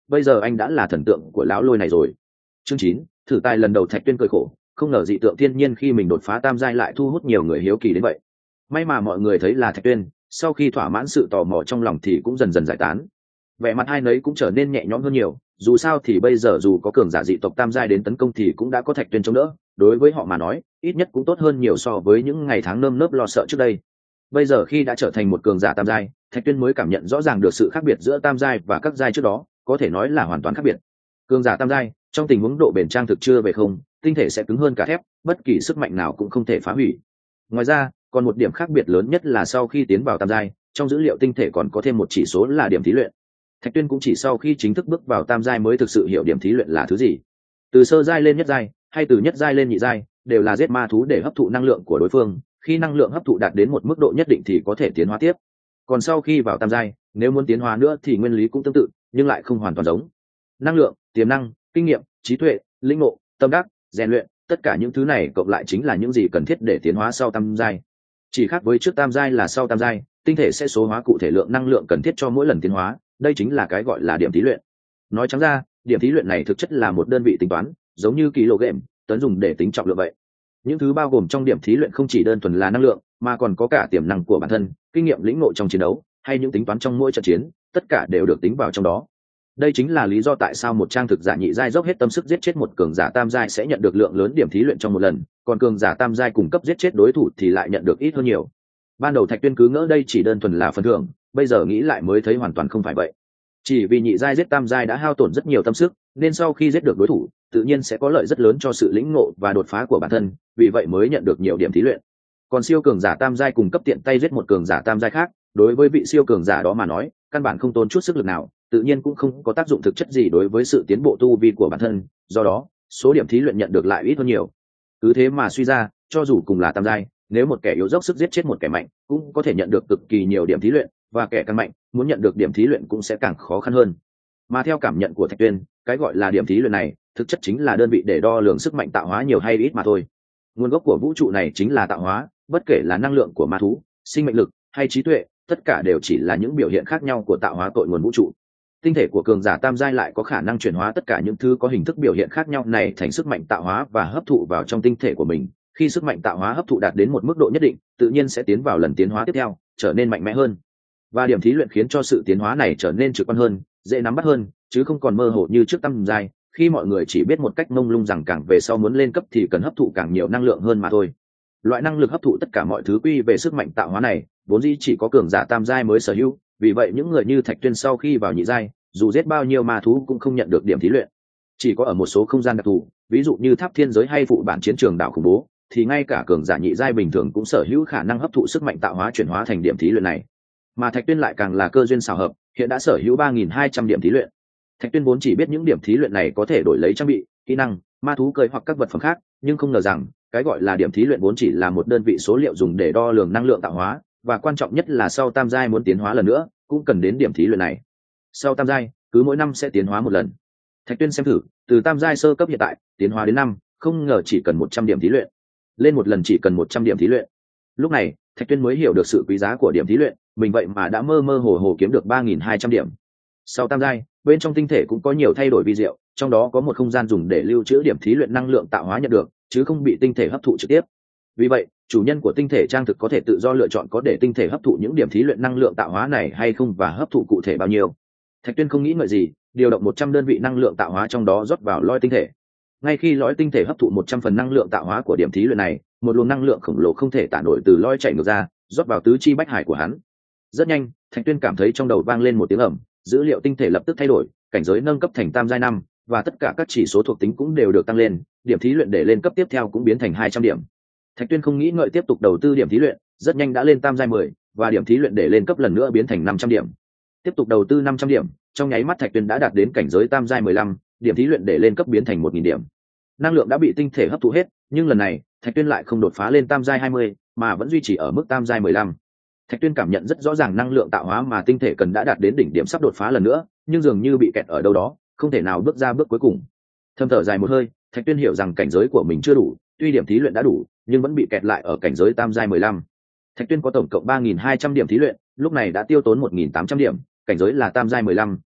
bây giờ anh đã là thần tượng của lão lôi này rồi. Chương 9, thử tài lần đầu. Thạch Tuyên cười khổ, không ngờ dị tượng thiên nhiên khi mình đột phá tam giai lại thu hút nhiều người hiếu kỳ đến vậy. May mà mọi người thấy là Thạch Tuyên, sau khi thỏa mãn sự tò mò trong lòng thì cũng dần dần giải tán. Vẻ mặt hai nấy cũng trở nên nhẹ nhõm hơn nhiều, dù sao thì bây giờ dù có cường giả dị tộc tam giai đến tấn công thì cũng đã có Thạch Tuyên chống đỡ, đối với họ mà nói ít nhất cũng tốt hơn nhiều so với những ngày tháng nơm nớp lo sợ trước đây. Bây giờ khi đã trở thành một cường giả tam giai, Thạch Tuyên mới cảm nhận rõ ràng được sự khác biệt giữa tam giai và các giai trước đó, có thể nói là hoàn toàn khác biệt. Cường giả tam giai trong tình huống độ bền trang thực chưa về không, tinh thể sẽ cứng hơn cả thép, bất kỳ sức mạnh nào cũng không thể phá hủy. Ngoài ra còn một điểm khác biệt lớn nhất là sau khi tiến vào tam giai, trong dữ liệu tinh thể còn có thêm một chỉ số là điểm thí luyện. Thạch Tuyên cũng chỉ sau khi chính thức bước vào tam giai mới thực sự hiểu điểm thí luyện là thứ gì. Từ sơ giai lên nhất giai hay từ nhất giai lên nhị giai đều là giết ma thú để hấp thụ năng lượng của đối phương, khi năng lượng hấp thụ đạt đến một mức độ nhất định thì có thể tiến hóa tiếp. Còn sau khi vào tam giai, nếu muốn tiến hóa nữa thì nguyên lý cũng tương tự nhưng lại không hoàn toàn giống. Năng lượng, tiềm năng, kinh nghiệm, trí tuệ, linh ngộ, tâm đắc, rèn luyện, tất cả những thứ này cộng lại chính là những gì cần thiết để tiến hóa sau tam giai. Chỉ khác với trước tam giai là sau tam giai, tinh thể sẽ số hóa cụ thể lượng năng lượng cần thiết cho mỗi lần tiến hóa, đây chính là cái gọi là điểm thí luyện. Nói trắng ra, điểm thí luyện này thực chất là một đơn vị tính toán, giống như kg, tấn dùng để tính trọng lượng vậy. Những thứ bao gồm trong điểm thí luyện không chỉ đơn thuần là năng lượng, mà còn có cả tiềm năng của bản thân, kinh nghiệm lĩnh ngộ trong chiến đấu, hay những tính toán trong mỗi trận chiến, tất cả đều được tính vào trong đó. Đây chính là lý do tại sao một trang thực giả nhị giai dốc hết tâm sức giết chết một cường giả tam giai sẽ nhận được lượng lớn điểm thí luyện trong một lần, còn cường giả tam giai cùng cấp giết chết đối thủ thì lại nhận được ít hơn nhiều. Ban đầu Thạch Tuyên cứ ngỡ đây chỉ đơn thuần là phần thưởng, bây giờ nghĩ lại mới thấy hoàn toàn không phải vậy. Chỉ vì nhị giai giết tam giai đã hao tổn rất nhiều tâm sức, nên sau khi giết được đối thủ, tự nhiên sẽ có lợi rất lớn cho sự lĩnh ngộ và đột phá của bản thân, vì vậy mới nhận được nhiều điểm thí luyện. Còn siêu cường giả tam giai cùng cấp tiện tay giết một cường giả tam giai khác, đối với vị siêu cường giả đó mà nói, căn bản không tốn chút sức lực nào, tự nhiên cũng không có tác dụng thực chất gì đối với sự tiến bộ tu vi của bản thân, do đó số điểm thí luyện nhận được lại ít hơn nhiều. Cứ thế mà suy ra, cho dù cùng là tam giai, nếu một kẻ yếu dốc sức giết chết một kẻ mạnh cũng có thể nhận được cực kỳ nhiều điểm thí luyện, và kẻ càng mạnh muốn nhận được điểm thí luyện cũng sẽ càng khó khăn hơn. Mà theo cảm nhận của Thạch Tuyên, cái gọi là điểm thí luyện này thực chất chính là đơn vị để đo lường sức mạnh tạo hóa nhiều hay ít mà thôi. Nguồn gốc của vũ trụ này chính là tạo hóa, bất kể là năng lượng của ma thú, sinh mệnh lực hay trí tuệ, tất cả đều chỉ là những biểu hiện khác nhau của tạo hóa cội nguồn vũ trụ. Tinh thể của cường giả tam giai lại có khả năng chuyển hóa tất cả những thứ có hình thức biểu hiện khác nhau này thành sức mạnh tạo hóa và hấp thụ vào trong tinh thể của mình. Khi sức mạnh tạo hóa hấp thụ đạt đến một mức độ nhất định, tự nhiên sẽ tiến vào lần tiến hóa tiếp theo, trở nên mạnh mẽ hơn. Và điểm thí luyện khiến cho sự tiến hóa này trở nên trực quan hơn, dễ nắm bắt hơn, chứ không còn mơ hồ như trước tam giai, khi mọi người chỉ biết một cách mông lung rằng càng về sau muốn lên cấp thì cần hấp thụ càng nhiều năng lượng hơn mà thôi. Loại năng lực hấp thụ tất cả mọi thứ quy về sức mạnh tạo hóa này, vốn dĩ chỉ có cường giả tam giai mới sở hữu, vì vậy những người như Thạch Tuyên sau khi vào nhị giai, dù giết bao nhiêu ma thú cũng không nhận được điểm thí luyện. Chỉ có ở một số không gian đặc thù, ví dụ như tháp thiên giới hay phụ bản chiến trường đảo khủng bố, thì ngay cả cường giả nhị giai bình thường cũng sở hữu khả năng hấp thụ sức mạnh tạo hóa chuyển hóa thành điểm thí luyện này. Mà Thạch Tuyên lại càng là cơ duyên xảo hợp, hiện đã sở hữu 3.200 điểm thí luyện. Thạch Tuyên vốn chỉ biết những điểm thí luyện này có thể đổi lấy trang bị, kỹ năng, ma thú cưỡi hoặc các vật phẩm khác, nhưng không ngờ rằng cái gọi là điểm thí luyện vốn chỉ là một đơn vị số liệu dùng để đo lường năng lượng tạo hóa, và quan trọng nhất là sau tam giai muốn tiến hóa lần nữa cũng cần đến điểm thí luyện này. Sau tam giai, cứ mỗi năm sẽ tiến hóa một lần. Thạch Tuyên xem thử, từ tam giai sơ cấp hiện tại tiến hóa đến năm, không ngờ chỉ cần 100 điểm thí luyện. Lên một lần chỉ cần 100 điểm thí luyện. Lúc này, Thạch Tuyên mới hiểu được sự quý giá của điểm thí luyện, mình vậy mà đã mơ mơ hồ hồ kiếm được 3.200 điểm. Sau tam giai, bên trong tinh thể cũng có nhiều thay đổi vi diệu, trong đó có một không gian dùng để lưu trữ điểm thí luyện năng lượng tạo hóa nhận được, chứ không bị tinh thể hấp thụ trực tiếp. Vì vậy, chủ nhân của tinh thể trang thực có thể tự do lựa chọn có để tinh thể hấp thụ những điểm thí luyện năng lượng tạo hóa này hay không và hấp thụ cụ thể bao nhiêu. Thạch Tuyên không nghĩ ngợi gì, điều động 100 đơn vị năng lượng tạo hóa trong đó rót vào lõi tinh thể. Ngay khi lõi tinh thể hấp thụ 100 phần năng lượng tạo hóa của điểm thí luyện này, một luồng năng lượng khổng lồ không thể tả nổi từ lõi chạy ngược ra, rót vào tứ chi bách hải của hắn. Rất nhanh, Thạch Tuyên cảm thấy trong đầu vang lên một tiếng ầm, dữ liệu tinh thể lập tức thay đổi, cảnh giới nâng cấp thành tam giai 5, và tất cả các chỉ số thuộc tính cũng đều được tăng lên, điểm thí luyện để lên cấp tiếp theo cũng biến thành 200 điểm. Thạch Tuyên không nghĩ ngợi tiếp tục đầu tư điểm thí luyện, rất nhanh đã lên tam giai 10, và điểm thí luyện để lên cấp lần nữa biến thành 500 điểm. Tiếp tục đầu tư 500 điểm, trong nháy mắt Thạch Tuyên đã đạt đến cảnh giới tam giai 15, điểm thí luyện để lên cấp biến thành 1000 điểm. Năng lượng đã bị tinh thể hấp thụ hết, nhưng lần này, Thạch Tuyên lại không đột phá lên tam giai 20, mà vẫn duy trì ở mức tam giai 15. Thạch Tuyên cảm nhận rất rõ ràng năng lượng tạo hóa mà tinh thể cần đã đạt đến đỉnh điểm sắp đột phá lần nữa, nhưng dường như bị kẹt ở đâu đó, không thể nào bước ra bước cuối cùng. Thâm thở dài một hơi, Thạch Tuyên hiểu rằng cảnh giới của mình chưa đủ, tuy điểm thí luyện đã đủ, nhưng vẫn bị kẹt lại ở cảnh giới tam giai 15. Thạch Tuyên có tổng cộng 3.200 điểm thí luyện, lúc này đã tiêu tốn 1.800 điểm, cảnh giới là tam giai 15,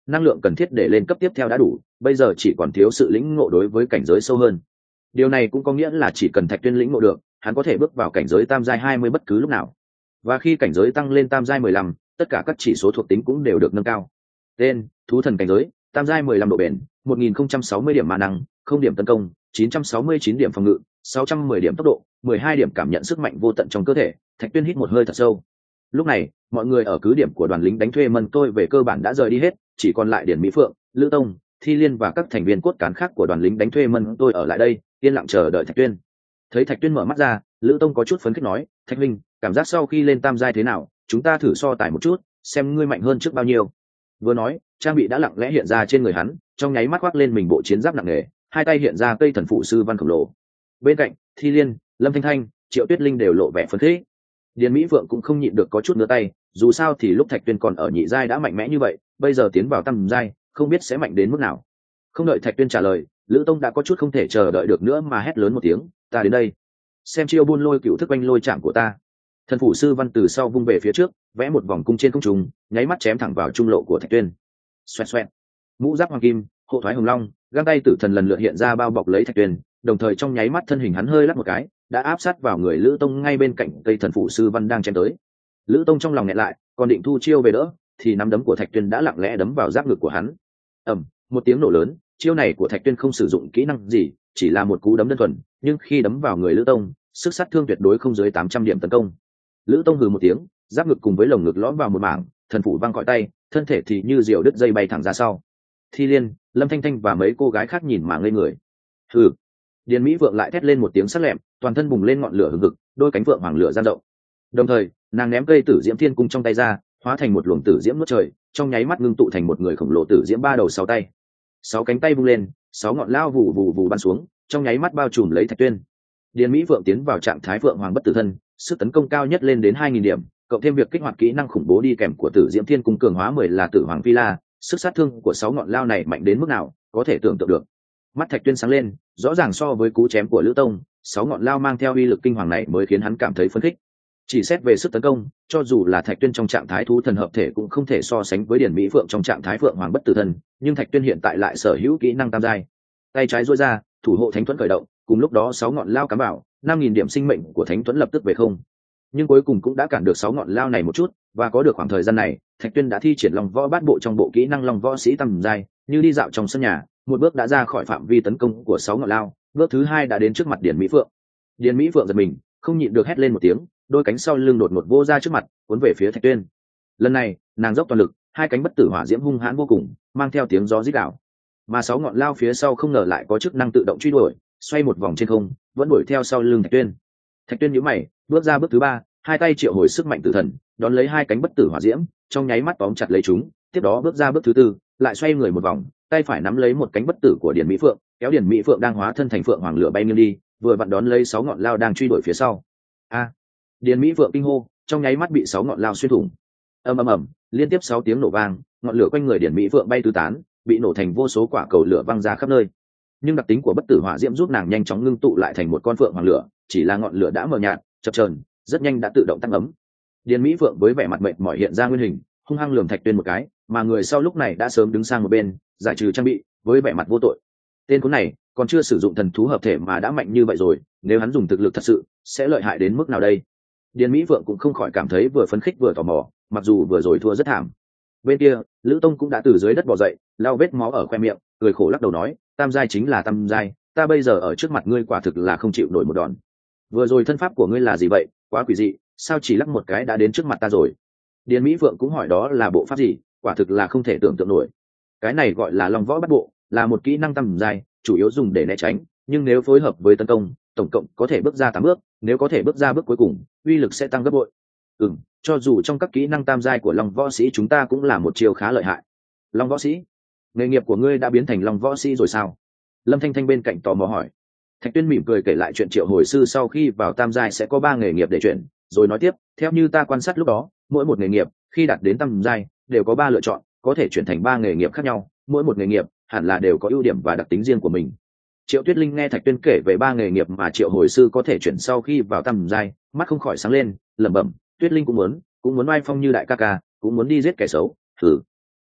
năng lượng cần thiết để lên cấp tiếp theo đã đủ, bây giờ chỉ còn thiếu sự lĩnh ngộ đối với cảnh giới sâu hơn. Điều này cũng có nghĩa là chỉ cần Thạch Tuyên lĩnh ngộ được, hắn có thể bước vào cảnh giới tam giai 20 bất cứ lúc nào. Và khi cảnh giới tăng lên tam giai 15, tất cả các chỉ số thuộc tính cũng đều được nâng cao. Tên: Thú thần cảnh giới, tam giai 15 độ bền, 1060 điểm ma năng, 0 điểm tấn công, 969 điểm phòng ngự, 610 điểm tốc độ, 12 điểm cảm nhận sức mạnh vô tận trong cơ thể. Thạch Tuyên hít một hơi thật sâu. Lúc này, mọi người ở cứ điểm của đoàn lính đánh thuê Mân Tôi về cơ bản đã rời đi hết, chỉ còn lại Điển Mỹ Phượng, Lữ Tông, Thi Liên và các thành viên cốt cán khác của đoàn lính đánh thuê Mân Tôi ở lại đây, yên lặng chờ đợi Thạch Tuyên. Thấy Thạch Tuyên mở mắt ra, Lữ Tông có chút phấn khích nói: "Thạch huynh, cảm giác sau khi lên tam giai thế nào? Chúng ta thử so tài một chút, xem ngươi mạnh hơn trước bao nhiêu." Vừa nói, trang bị đã lặng lẽ hiện ra trên người hắn, trong nháy mắt khoác lên mình bộ chiến giáp nặng nề, hai tay hiện ra cây thần phụ sư văn khổng lồ. Bên cạnh, Thi Liên, Lâm Thanh Thanh, Triệu Tuyết Linh đều lộ vẻ phấn khích. Điền Mỹ Phượng cũng không nhịn được có chút nữa tay, dù sao thì lúc Thạch Tuyên còn ở nhị giai đã mạnh mẽ như vậy, bây giờ tiến vào tam giai, không biết sẽ mạnh đến mức nào. Không đợi Thạch Tuyên trả lời, Lữ Tông đã có chút không thể chờ đợi được nữa mà hét lớn một tiếng: "Ta đến đây! Xem chiêu buôn lôi cựu thức oanh lôi chạm của ta!" Thần phủ sư văn từ sau vung về phía trước, vẽ một vòng cung trên không trung, nháy mắt chém thẳng vào trung lộ của Thạch Tuyên. Xoẹt xoẹt, mũ giáp hoàng kim, hộ thoái hồng long, găng tay tử thần lần lượt hiện ra bao bọc lấy Thạch Tuyên, đồng thời trong nháy mắt thân hình hắn hơi lắc một cái, đã áp sát vào người Lữ Tông ngay bên cạnh cây thần phủ sư văn đang chém tới. Lữ Tông trong lòng nghẹn lại, còn định thu chiêu về đỡ, thì nắm đấm của Thạch Tuyên đã lặng lẽ đấm vào giáp ngực của hắn. Ầm, một tiếng nổ lớn, chiêu này của Thạch Tuyên không sử dụng kỹ năng gì, chỉ là một cú đấm đơn thuần, nhưng khi đấm vào người Lữ Tông, sức sát thương tuyệt đối không dưới 800 điểm tấn công. Lữ Tông hừ một tiếng, giáp ngực cùng với lồng ngực lõm vào một mảng, thần phủ văng cõi tay, thân thể thì như diều đứt dây bay thẳng ra sau. Thi Liên, Lâm Thanh Thanh và mấy cô gái khác nhìn mà ngây người. Hừ. Điền Mỹ Vượng lại thét lên một tiếng sắc lẹm, toàn thân bùng lên ngọn lửa hừng hực, đôi cánh vượng hoàng lửa dang rộng. Đồng thời, nàng ném cây tử diễm thiên cung trong tay ra, hóa thành một luồng tử diễm nuốt trời, trong nháy mắt ngưng tụ thành một người khổng lồ tử diễm ba đầu sáu tay. Sáu cánh tay vung lên, sáu ngọn lao vù vù vù bắn xuống, trong nháy mắt bao trùm lấy Thạch Tuyên. Điền Mỹ Vượng tiến vào trạng thái vượng hoàng bất tử thân, sức tấn công cao nhất lên đến 2000 điểm, cộng thêm việc kích hoạt kỹ năng khủng bố đi kèm của Tử Diễm Thiên Cung cường hóa 10 là Tử Hoàng Phi La, sức sát thương của 6 ngọn lao này mạnh đến mức nào, có thể tưởng tượng được. Mắt Thạch Tuyên sáng lên, rõ ràng so với cú chém của Lữ Tông, 6 ngọn lao mang theo uy lực kinh hoàng này mới khiến hắn cảm thấy phấn khích. Chỉ xét về sức tấn công, cho dù là Thạch Tuyên trong trạng thái thú thần hợp thể cũng không thể so sánh với Điền Mỹ Phượng trong trạng thái Phượng Hoàng bất tử thân, nhưng Thạch Tuyên hiện tại lại sở hữu kỹ năng tam giai. Tay trái duỗi ra, thủ hộ thánh thuẫn khởi động, cùng lúc đó 6 ngọn lao cắm vào, 5000 điểm sinh mệnh của thánh thuẫn lập tức về không. Nhưng cuối cùng cũng đã cản được 6 ngọn lao này một chút, và có được khoảng thời gian này, Thạch Tuyên đã thi triển Long Võ Bát Bộ trong bộ kỹ năng Long Võ Sĩ tầm giai, như đi dạo trong sân nhà, một bước đã ra khỏi phạm vi tấn công của 6 ngọn lao, bước thứ hai đã đến trước mặt Điền Mỹ Phượng. Điền Mỹ Phượng giật mình, không nhịn được hét lên một tiếng, đôi cánh sau lưng đột ngột vô ra trước mặt, cuốn về phía Thạch Tuyên. Lần này, nàng dốc toàn lực, hai cánh bất tử hỏa diễm hung hãn vô cùng, mang theo tiếng gió rít gào. Mà 6 ngọn lao phía sau không ngờ lại có chức năng tự động truy đuổi, xoay một vòng trên không, vẫn đuổi theo sau lưng Thạch Tuyên. Thạch Tuyên nhíu mày, bước ra bước thứ ba, hai tay triệu hồi sức mạnh tử thần, đón lấy hai cánh bất tử hỏa diễm, trong nháy mắt tóm chặt lấy chúng, tiếp đó bước ra bước thứ tư, lại xoay người một vòng, tay phải nắm lấy một cánh bất tử của Điền Mỹ Phượng, kéo Điền Mỹ Phượng đang hóa thân thành phượng hoàng lửa bay nghiêng đi, vừa vặn đón lấy 6 ngọn lao đang truy đuổi phía sau. A! Điền Mỹ Phượng kinh hô, trong nháy mắt bị 6 ngọn lao xuyên thủng. Ầm ầm ầm, liên tiếp 6 tiếng nổ vang, ngọn lửa quanh người Điền Mỹ Phượng bay tứ tán, bị nổ thành vô số quả cầu lửa văng ra khắp nơi. Nhưng đặc tính của bất tử hỏa diễm giúp nàng nhanh chóng ngưng tụ lại thành một con phượng hoàng lửa, chỉ là ngọn lửa đã mờ nhạt, chập chờn, rất nhanh đã tự động tăng ấm. Điền Mỹ Phượng với vẻ mặt mệt mỏi hiện ra nguyên hình, hung hăng lườm Thạch Tuyên một cái, mà người sau lúc này đã sớm đứng sang một bên, giải trừ trang bị, với vẻ mặt vô tội. Tên khốn này còn chưa sử dụng thần thú hợp thể mà đã mạnh như vậy rồi, nếu hắn dùng thực lực thật sự, sẽ lợi hại đến mức nào đây? Điền Mỹ Phượng cũng không khỏi cảm thấy vừa phấn khích vừa tò mò, mặc dù vừa rồi thua rất thảm. Bên kia, Lữ Tông cũng đã từ dưới đất bò dậy, lau vết máu ở khoe miệng, cười khổ lắc đầu nói, tam giai chính là tam giai, ta bây giờ ở trước mặt ngươi quả thực là không chịu nổi một đòn. Vừa rồi thân pháp của ngươi là gì vậy, quá quỷ dị, sao chỉ lắc một cái đã đến trước mặt ta rồi? Điền Mỹ Phượng cũng hỏi đó là bộ pháp gì, quả thực là không thể tưởng tượng nổi. Cái này gọi là Long Võ Bát Bộ, là một kỹ năng tam giai, chủ yếu dùng để né tránh, nhưng nếu phối hợp với tấn công, tổng cộng có thể bước ra 8 bước, nếu có thể bước ra bước cuối cùng, uy lực sẽ tăng gấp bội. Cho dù trong các kỹ năng tam giai của Long Võ Sĩ chúng ta cũng là một chiêu khá lợi hại. Long Võ Sĩ, nghề nghiệp của ngươi đã biến thành Long Võ Sĩ rồi sao? Lâm Thanh Thanh bên cạnh tò mò hỏi. Thạch Tuyên mỉm cười kể lại chuyện Triệu Hồi Sư sau khi vào tam giai sẽ có 3 nghề nghiệp để chuyển, rồi nói tiếp, theo như ta quan sát lúc đó, mỗi một nghề nghiệp khi đạt đến tam giai đều có 3 lựa chọn, có thể chuyển thành 3 nghề nghiệp khác nhau, mỗi một nghề nghiệp hẳn là đều có ưu điểm và đặc tính riêng của mình. Triệu Tuyết Linh nghe Thạch Tuyên kể về 3 nghề nghiệp mà Triệu Hồi Sư có thể chuyển sau khi vào tam giai, mắt không khỏi sáng lên, lẩm bẩm, Tuyết Linh cũng muốn oai phong như đại ca ca, cũng muốn đi giết kẻ xấu.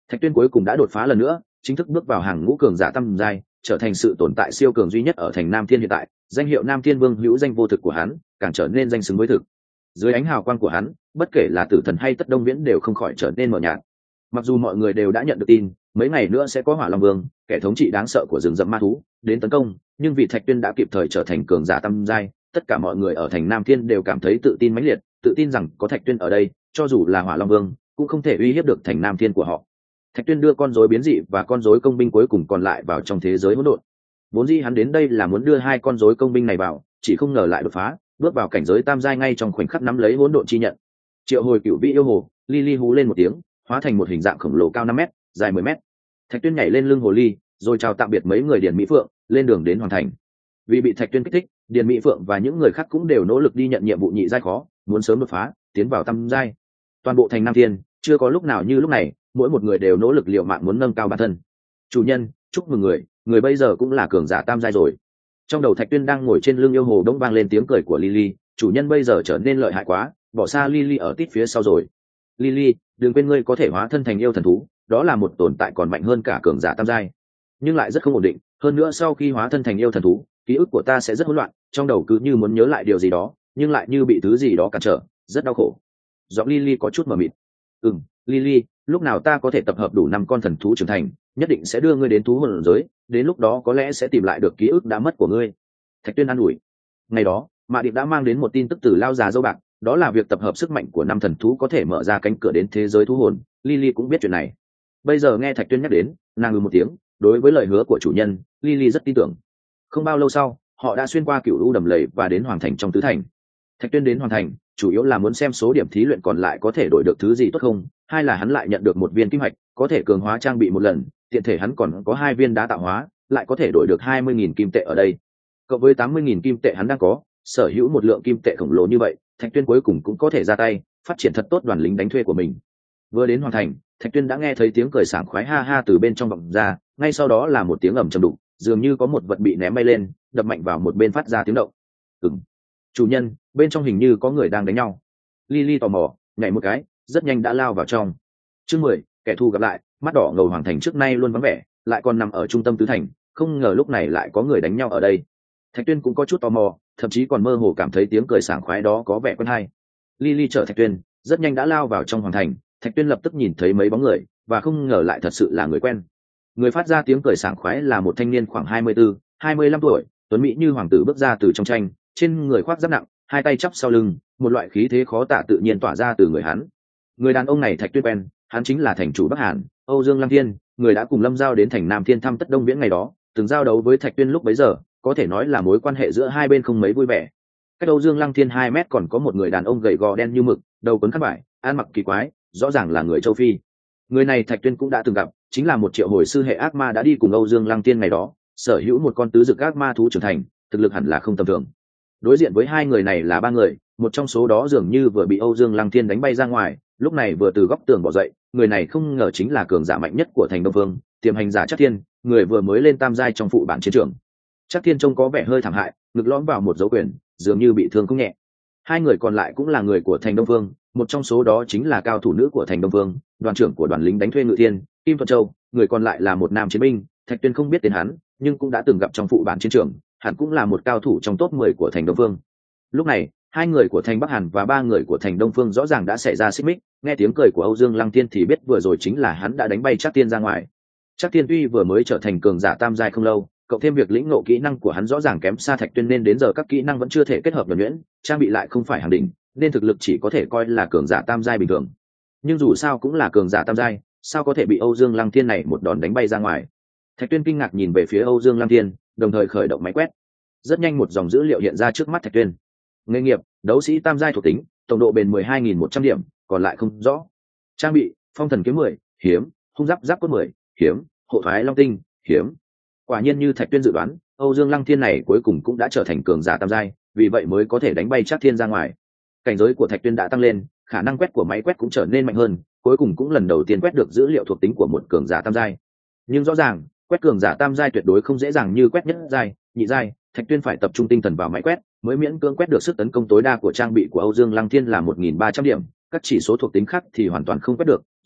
Thạch Tuyên cuối cùng đã đột phá lần nữa, chính thức bước vào hàng ngũ cường giả tam giai, trở thành sự tồn tại siêu cường duy nhất ở thành Nam Thiên hiện tại. Danh hiệu Nam Thiên Vương hữu danh vô thực của hắn càng trở nên danh xứng với thực. Dưới ánh hào quang của hắn, bất kể là Tử Thần hay Tất Đông Viễn đều không khỏi trở nên mờ nhạt. Mặc dù mọi người đều đã nhận được tin, mấy ngày nữa sẽ có Hỏa Long Vương, kẻ thống trị đáng sợ của rừng rậm ma thú, đến tấn công, nhưng vì Thạch Tuyên đã kịp thời trở thành cường giả tam giai, tất cả mọi người ở thành Nam Thiên đều cảm thấy tự tin mãnh liệt, tự tin rằng có Thạch Tuyên ở đây, cho dù là Hỏa Long Vương cũng không thể uy hiếp được thành Nam Thiên của họ. Thạch Tuyên đưa con rối biến dị và con rối công binh cuối cùng còn lại vào trong thế giới hỗn độn. Vốn dĩ hắn đến đây là muốn đưa hai con rối công binh này vào, chỉ không ngờ lại đột phá, bước vào cảnh giới tam giai ngay trong khoảnh khắc nắm lấy hỗn độn chi nhận. Triệu hồi cửu vĩ yêu hồ, Lily hú lên một tiếng, hóa thành một hình dạng khổng lồ cao 5 mét, dài 10 mét. Thạch Tuyên nhảy lên lưng hồ ly, rồi chào tạm biệt mấy người Điền Mỹ Phượng, lên đường đến hoàn thành. Vì bị Thạch Tuyên kích thích, Điền Mỹ Phượng và những người khác cũng đều nỗ lực đi nhận nhiệm vụ nhị giai khó, muốn sớm đột phá, tiến vào tam giai. Toàn bộ thành Nam Thiên, chưa có lúc nào như lúc này, mỗi một người đều nỗ lực liều mạng muốn nâng cao bản thân. Chủ nhân, chúc mừng người bây giờ cũng là cường giả tam giai rồi. Trong đầu Thạch Tuyên đang ngồi trên lưng yêu hồ đống vang lên tiếng cười của Lily, chủ nhân bây giờ trở nên lợi hại quá, bỏ xa Lily ở tít phía sau rồi. Lily, đừng quên ngươi có thể hóa thân thành yêu thần thú, đó là một tồn tại còn mạnh hơn cả cường giả tam giai, nhưng lại rất không ổn định. Hơn nữa sau khi hóa thân thành yêu thần thú, ký ức của ta sẽ rất hỗn loạn, trong đầu cứ như muốn nhớ lại điều gì đó, nhưng lại như bị thứ gì đó cản trở, rất đau khổ. Giọng Lily có chút mờ mịt. Lily, lúc nào ta có thể tập hợp đủ 5 con thần thú trưởng thành, nhất định sẽ đưa ngươi đến thú hồn giới, đến lúc đó có lẽ sẽ tìm lại được ký ức đã mất của ngươi. Thạch Tuyên an ủi. Ngày đó, Mạ Điệp đã mang đến một tin tức từ lao già dâu bạc, đó là việc tập hợp sức mạnh của 5 thần thú có thể mở ra cánh cửa đến thế giới thú hồn. Lily cũng biết chuyện này. Bây giờ nghe Thạch Tuyên nhắc đến, nàng một tiếng, đối với lời hứa của chủ nhân, Lily rất tin tưởng. Không bao lâu sau, họ đã xuyên qua Cửu U đầm lầy và đến Hoàng Thành trong tứ thành. Thạch Tuyên đến Hoàng Thành, chủ yếu là muốn xem số điểm thí luyện còn lại có thể đổi được thứ gì tốt không, hay là hắn lại nhận được một viên kim hạch, có thể cường hóa trang bị một lần, tiện thể hắn còn có 2 viên đá tạo hóa, lại có thể đổi được 20.000 kim tệ ở đây. Cộng với 80.000 kim tệ hắn đang có, sở hữu một lượng kim tệ khổng lồ như vậy, Thạch Tuyên cuối cùng cũng có thể ra tay, phát triển thật tốt đoàn lính đánh thuê của mình. Vừa đến Hoàng Thành, Thạch Tuyên đã nghe thấy tiếng cười sảng khoái ha ha từ bên trong vọng ra, ngay sau đó là một tiếng ầm trầm đục, dường như có một vật bị ném bay lên, đập mạnh vào một bên phát ra tiếng động. Chủ nhân, bên trong hình như có người đang đánh nhau. Lily tò mò, nhảy một cái, rất nhanh đã lao vào trong. Chương 10, kẻ thù gặp lại. Mắt đỏ ngầu Hoàng Thành trước nay luôn vắng vẻ, lại còn nằm ở trung tâm tứ thành, không ngờ lúc này lại có người đánh nhau ở đây. Thạch Tuyên cũng có chút tò mò, thậm chí còn mơ hồ cảm thấy tiếng cười sảng khoái đó có vẻ quen hay. Lily chở Thạch Tuyên, rất nhanh đã lao vào trong Hoàng Thành. Thạch Tuyên lập tức nhìn thấy mấy bóng người, và không ngờ lại thật sự là người quen. Người phát ra tiếng cười sảng khoái là một thanh niên khoảng 24, 25 tuổi, tuấn mỹ như hoàng tử bước ra từ trong tranh, trên người khoác giáp nặng, hai tay chắp sau lưng, một loại khí thế khó tả tự nhiên tỏa ra từ người hắn. Người đàn ông này Thạch Tuyên quen, hắn chính là thành chủ Bắc Hàn, Âu Dương Lăng Thiên, người đã cùng Lâm Giao đến thành Nam Thiên thăm Tất Đông Viễn ngày đó, từng giao đấu với Thạch Tuyên lúc bấy giờ, có thể nói là mối quan hệ giữa hai bên không mấy vui vẻ. Cách Âu Dương Lăng Thiên 2 mét còn có một người đàn ông gầy gò đen như mực, đầu quấn khăn vải, ăn mặc kỳ quái, rõ ràng là người châu Phi. Người này Thạch Tuyên cũng đã từng gặp, chính là một triệu hồi sư hệ ác ma đã đi cùng Âu Dương Lăng Thiên ngày đó, sở hữu một con tứ dực ác ma thú trưởng thành, thực lực hẳn là không tầm thường. Đối diện với hai người này là 3 người, một trong số đó dường như vừa bị Âu Dương Lăng Thiên đánh bay ra ngoài, lúc này vừa từ góc tường bỏ dậy. Người này không ngờ chính là cường giả mạnh nhất của thành Đông Vương, tiềm hành giả Trác Thiên, người vừa mới lên tam giai trong phụ bản chiến trường. Trác Thiên trông có vẻ hơi thảm hại, ngực lõm vào một dấu quyền, dường như bị thương không nhẹ. Hai người còn lại cũng là người của thành Đông Vương, một trong số đó chính là cao thủ nữ của thành Đông Vương, đoàn trưởng của đoàn lính đánh thuê Ngự Thiên, Kim Thuận Châu, người còn lại là một nam chiến binh, Thạch Tuyên không biết tên hắn, nhưng cũng đã từng gặp trong phụ bản chiến trường, hắn cũng là một cao thủ trong top 10 của thành Đông Vương. Lúc này, 2 người của thành Bắc Hàn và 3 người của thành Đông Phương rõ ràng đã xảy ra xích mích, nghe tiếng cười của Âu Dương Lăng Thiên thì biết vừa rồi chính là hắn đã đánh bay Trác Thiên ra ngoài. Trác Thiên tuy vừa mới trở thành cường giả tam giai không lâu, cộng thêm việc lĩnh ngộ kỹ năng của hắn rõ ràng kém xa Thạch Tuyên nên đến giờ các kỹ năng vẫn chưa thể kết hợp nhuần nhuyễn, trang bị lại không phải hàng đỉnh, nên thực lực chỉ có thể coi là cường giả tam giai bình thường. Nhưng dù sao cũng là cường giả tam giai, sao có thể bị Âu Dương Lăng Thiên này một đòn đánh bay ra ngoài. Thạch Tuyên kinh ngạc nhìn về phía Âu Dương Lăng Thiên, đồng thời khởi động máy quét. Rất nhanh một dòng dữ liệu hiện ra trước mắt Thạch Tuyên. Nghề nghiệp: đấu sĩ tam giai thuộc tính, tổng độ bền 12.100 điểm, còn lại không rõ. Trang bị: phong thần kiếm 10, hiếm; hung giáp giáp cốt 10, hiếm; hộ thoái long tinh, hiếm. Quả nhiên như Thạch Tuyên dự đoán, Âu Dương Lăng Thiên này cuối cùng cũng đã trở thành cường giả tam giai, vì vậy mới có thể đánh bay Trác Thiên ra ngoài. Cảnh giới của Thạch Tuyên đã tăng lên, khả năng quét của máy quét cũng trở nên mạnh hơn, cuối cùng cũng lần đầu tiên quét được dữ liệu thuộc tính của một cường giả tam giai. Nhưng rõ ràng, quét cường giả tam giai tuyệt đối không dễ dàng như quét nhất giai, nhị giai. Thạch Tuyên phải tập trung tinh thần vào máy quét, mới miễn cưỡng quét được sức tấn công tối đa của trang bị của Âu Dương Lăng Thiên là 1.300 điểm, các chỉ số thuộc tính khác thì hoàn toàn không quét được,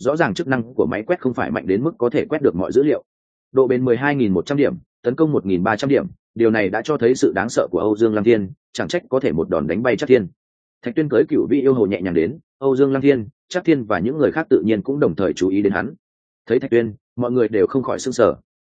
rõ ràng chức năng của máy quét không phải mạnh đến mức có thể quét được mọi dữ liệu. Độ bền 12.100 điểm, tấn công 1.300 điểm, điều này đã cho thấy sự đáng sợ của Âu Dương Lăng Thiên, chẳng trách có thể một đòn đánh bay Trác Thiên. Thạch Tuyên cưỡi cựu vị yêu hồ nhẹ nhàng đến, Âu Dương Lăng Thiên, Trác Thiên và những người khác tự nhiên cũng đồng thời chú ý đến hắn. Thấy Thạch Tuyên, mọi người đều không khỏi sửng sở.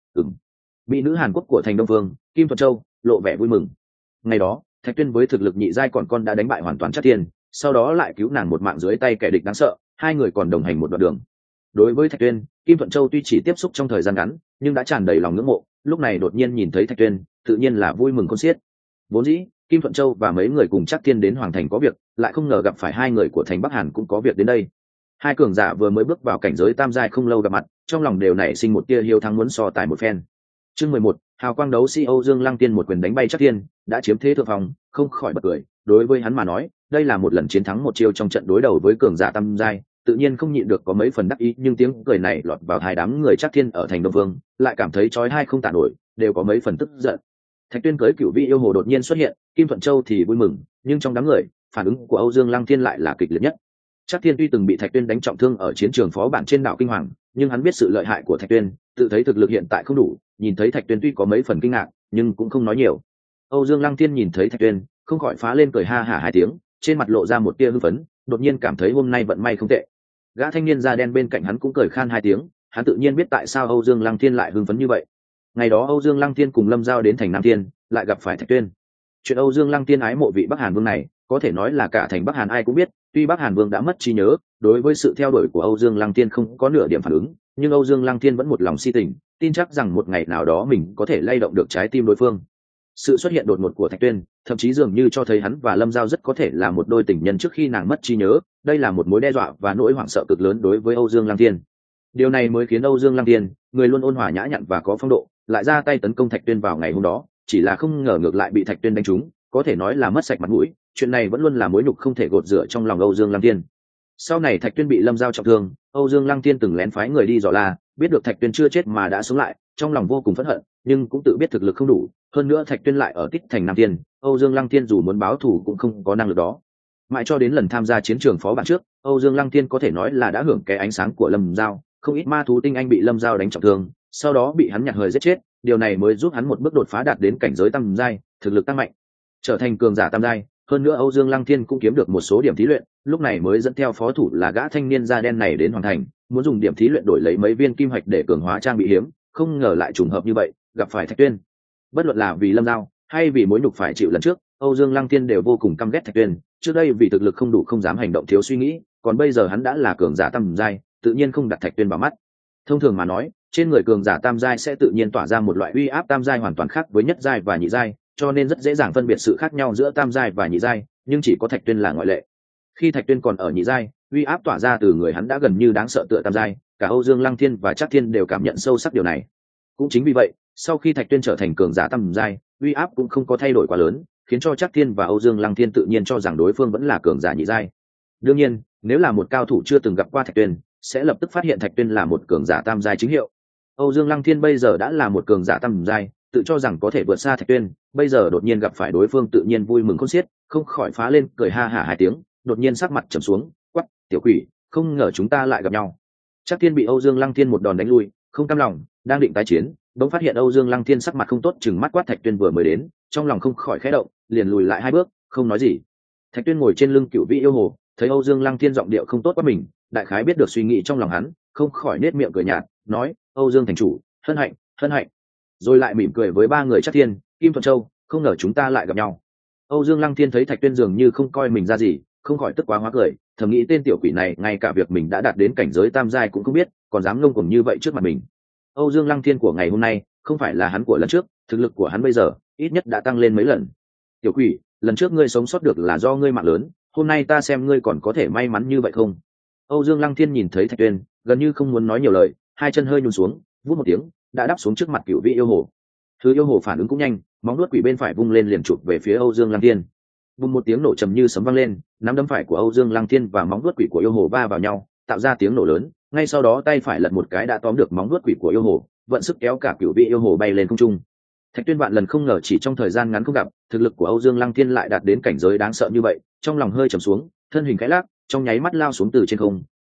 Mỹ nữ Hàn Quốc của thành Đông Vương, Kim Thuận Châu, lộ vẻ vui mừng. Ngày đó, Thạch Tuyên với thực lực nhị giai còn con đã đánh bại hoàn toàn Trác Thiên, sau đó lại cứu nàng một mạng dưới tay kẻ địch đáng sợ, hai người còn đồng hành một đoạn đường. Đối với Thạch Tuyên, Kim Thuận Châu tuy chỉ tiếp xúc trong thời gian ngắn, nhưng đã tràn đầy lòng ngưỡng mộ, lúc này đột nhiên nhìn thấy Thạch Tuyên, tự nhiên là vui mừng khôn xiết. Vốn dĩ, Kim Thuận Châu và mấy người cùng Trác Thiên đến Hoàng Thành có việc, lại không ngờ gặp phải hai người của thành Bắc Hàn cũng có việc đến đây. Hai cường giả vừa mới bước vào cảnh giới tam giai không lâu gặp mặt, trong lòng đều nảy sinh một tia hiếu thắng muốn so tài một phen. Chương 11, hào quang đấu sĩ Âu Dương Lăng Tiên một quyền đánh bay Trác Thiên, đã chiếm thế thượng phong, không khỏi bật cười. Đối với hắn mà nói, đây là một lần chiến thắng một chiêu trong trận đối đầu với cường giả tam giai, tự nhiên không nhịn được có mấy phần đắc ý, nhưng tiếng cười này lọt vào hai đám người Trác Thiên ở thành Đông Vương, lại cảm thấy chói tai không tả nổi, đều có mấy phần tức giận. Thạch Tuyên cưỡi cựu vị yêu hồ đột nhiên xuất hiện, Kim Thuận Châu thì vui mừng, nhưng trong đám người, phản ứng của Âu Dương Lăng Thiên lại là kịch liệt nhất. Trác Thiên tuy từng bị Thạch Tuyên đánh trọng thương ở chiến trường phó bản trên đảo Kinh Hoàng, nhưng hắn biết sự lợi hại của Thạch Tuyên, tự thấy thực lực hiện tại không đủ, nhìn thấy Thạch Tuyên tuy có mấy phần kinh ngạc, nhưng cũng không nói nhiều. Âu Dương Lăng Thiên nhìn thấy Thạch Tuyên, không khỏi phá lên cười ha hả hai tiếng, trên mặt lộ ra một tia hưng phấn, đột nhiên cảm thấy hôm nay vận may không tệ. Gã thanh niên da đen bên cạnh hắn cũng cười khan hai tiếng, hắn tự nhiên biết tại sao Âu Dương Lăng Thiên lại hưng phấn như vậy. Ngày đó Âu Dương Lăng Thiên cùng Lâm Giao đến thành Nam Thiên, lại gặp phải Thạch Tuyên. Chuyện Âu Dương Lăng Thiên ái mộ vị Bắc Hàn Vương này, có thể nói là cả thành Bắc Hàn ai cũng biết, tuy Bắc Hàn Vương đã mất trí nhớ, đối với sự theo đuổi của Âu Dương Lăng Thiên không có nửa điểm phản ứng, nhưng Âu Dương Lăng Thiên vẫn một lòng si tình, tin chắc rằng một ngày nào đó mình có thể lay động được trái tim đối phương. Sự xuất hiện đột ngột của Thạch Tuyên, thậm chí dường như cho thấy hắn và Lâm Giao rất có thể là một đôi tình nhân trước khi nàng mất trí nhớ, đây là một mối đe dọa và nỗi hoảng sợ cực lớn đối với Âu Dương Lăng Thiên. Điều này mới khiến Âu Dương Lăng Thiên, người luôn ôn hòa nhã nhặn và có phong độ, lại ra tay tấn công Thạch Tuyên vào ngày hôm đó, chỉ là không ngờ ngược lại bị Thạch Tuyên đánh trúng, có thể nói là mất sạch mặt mũi, chuyện này vẫn luôn là mối nhục không thể gột rửa trong lòng Âu Dương Lăng Thiên. Sau này Thạch Tuyên bị Lâm Giao trọng thương, Âu Dương Lăng Thiên từng lén phái người đi dò la, biết được Thạch Tuyên chưa chết mà đã sống lại, trong lòng vô cùng phẫn hận, nhưng cũng tự biết thực lực không đủ, hơn nữa Thạch Tuyên lại ở Tích Thành Nam Thiên, Âu Dương Lăng Thiên dù muốn báo thù cũng không có năng lực đó. Mãi cho đến lần tham gia chiến trường phó bản trước, Âu Dương Lăng Thiên có thể nói là đã hưởng cái ánh sáng của Lâm Giao, không ít ma thú tinh anh bị Lâm Giao đánh trọng thương, sau đó bị hắn nhặt hời giết chết, điều này mới giúp hắn một bước đột phá đạt đến cảnh giới tam giai, thực lực tăng mạnh, trở thành cường giả tam giai. Hơn nữa Âu Dương Lăng Thiên cũng kiếm được một số điểm thí luyện, lúc này mới dẫn theo phó thủ là gã thanh niên da đen này đến Hoàng Thành, muốn dùng điểm thí luyện đổi lấy mấy viên kim hạch để cường hóa trang bị hiếm, không ngờ lại trùng hợp như vậy, gặp phải Thạch Tuyên. Bất luận là vì Lâm Giao hay vì mối nhục phải chịu lần trước, Âu Dương Lăng Thiên đều vô cùng căm ghét Thạch Tuyên, trước đây vì thực lực không đủ không dám hành động thiếu suy nghĩ, còn bây giờ hắn đã là cường giả tam giai, tự nhiên không đặt Thạch Tuyên vào mắt. Thông thường mà nói, trên người cường giả tam giai sẽ tự nhiên tỏa ra một loại uy áp tam giai hoàn toàn khác với nhất giai và nhị giai, cho nên rất dễ dàng phân biệt sự khác nhau giữa tam giai và nhị giai, nhưng chỉ có Thạch Tuyên là ngoại lệ. Khi Thạch Tuyên còn ở nhị giai, uy áp tỏa ra từ người hắn đã gần như đáng sợ tựa tam giai, cả Âu Dương Lăng Thiên và Trác Thiên đều cảm nhận sâu sắc điều này. Cũng chính vì vậy, sau khi Thạch Tuyên trở thành cường giả tam giai, uy áp cũng không có thay đổi quá lớn, khiến cho Trác Thiên và Âu Dương Lăng Thiên tự nhiên cho rằng đối phương vẫn là cường giả nhị giai. Đương nhiên, nếu là một cao thủ chưa từng gặp qua Thạch Tuyên, sẽ lập tức phát hiện Thạch Tuyên là một cường giả tam giai chính hiệu. Âu Dương Lăng Thiên bây giờ đã là một cường giả tam giai, tự cho rằng có thể vượt xa Thạch Tuyên, bây giờ đột nhiên gặp phải đối phương tự nhiên vui mừng khôn xiết, không khỏi phá lên cười ha hả hai tiếng, đột nhiên sắc mặt trầm xuống, quắc, tiểu quỷ, không ngờ chúng ta lại gặp nhau. Trác Thiên bị Âu Dương Lăng Thiên một đòn đánh lui, không cam lòng, đang định tái chiến, bỗng phát hiện Âu Dương Lăng Thiên sắc mặt không tốt, chừng mắt quát Thạch Tuyên vừa mới đến, trong lòng không khỏi khẽ động, liền lùi lại hai bước, không nói gì. Thạch Tuyên ngồi trên lưng cựu vị yêu hồ, thấy Âu Dương Lăng Thiên giọng điệu không tốt quá mình, đại khái biết được suy nghĩ trong lòng hắn, không khỏi nết miệng cười nhạt, nói: Âu Dương thành chủ, hân hạnh, hân hạnh. Rồi lại mỉm cười với ba người Trác Thiên, Kim Thuận Châu, không ngờ chúng ta lại gặp nhau. Âu Dương Lăng Thiên thấy Thạch Tuyên dường như không coi mình ra gì, không khỏi tức quá hóa cười, thầm nghĩ tên tiểu quỷ này ngay cả việc mình đã đạt đến cảnh giới tam giai cũng không biết, còn dám ngông cuồng như vậy trước mặt mình. Âu Dương Lăng Thiên của ngày hôm nay không phải là hắn của lần trước, thực lực của hắn bây giờ ít nhất đã tăng lên mấy lần. Tiểu quỷ, lần trước ngươi sống sót được là do ngươi mạng lớn, hôm nay ta xem ngươi còn có thể may mắn như vậy không? Âu Dương Lăng Thiên nhìn thấy Thạch Tuyên, gần như không muốn nói nhiều lời, hai chân hơi nhún xuống, vút một tiếng, đã đáp xuống trước mặt cựu vị yêu hồ. Thứ yêu hồ phản ứng cũng nhanh, móng vuốt quỷ bên phải vung lên liền chụp về phía Âu Dương Lăng Thiên. Bùng một tiếng nổ trầm như sấm vang lên, nắm đấm phải của Âu Dương Lăng Thiên và móng vuốt quỷ của yêu hồ va vào nhau, tạo ra tiếng nổ lớn. Ngay sau đó tay phải lật một cái đã tóm được móng vuốt quỷ của yêu hồ, vận sức kéo cả cửu vị yêu hồ bay lên không trung. Thạch Tuyên vạn lần không ngờ chỉ trong thời gian ngắn không gặp, thực lực của Âu Dương Lăng Thiên lại đạt đến cảnh giới đáng sợ như vậy, trong lòng hơi trầm xuống, thân hình khẽ lắc, trong nháy mắt lao xuống từ trên không,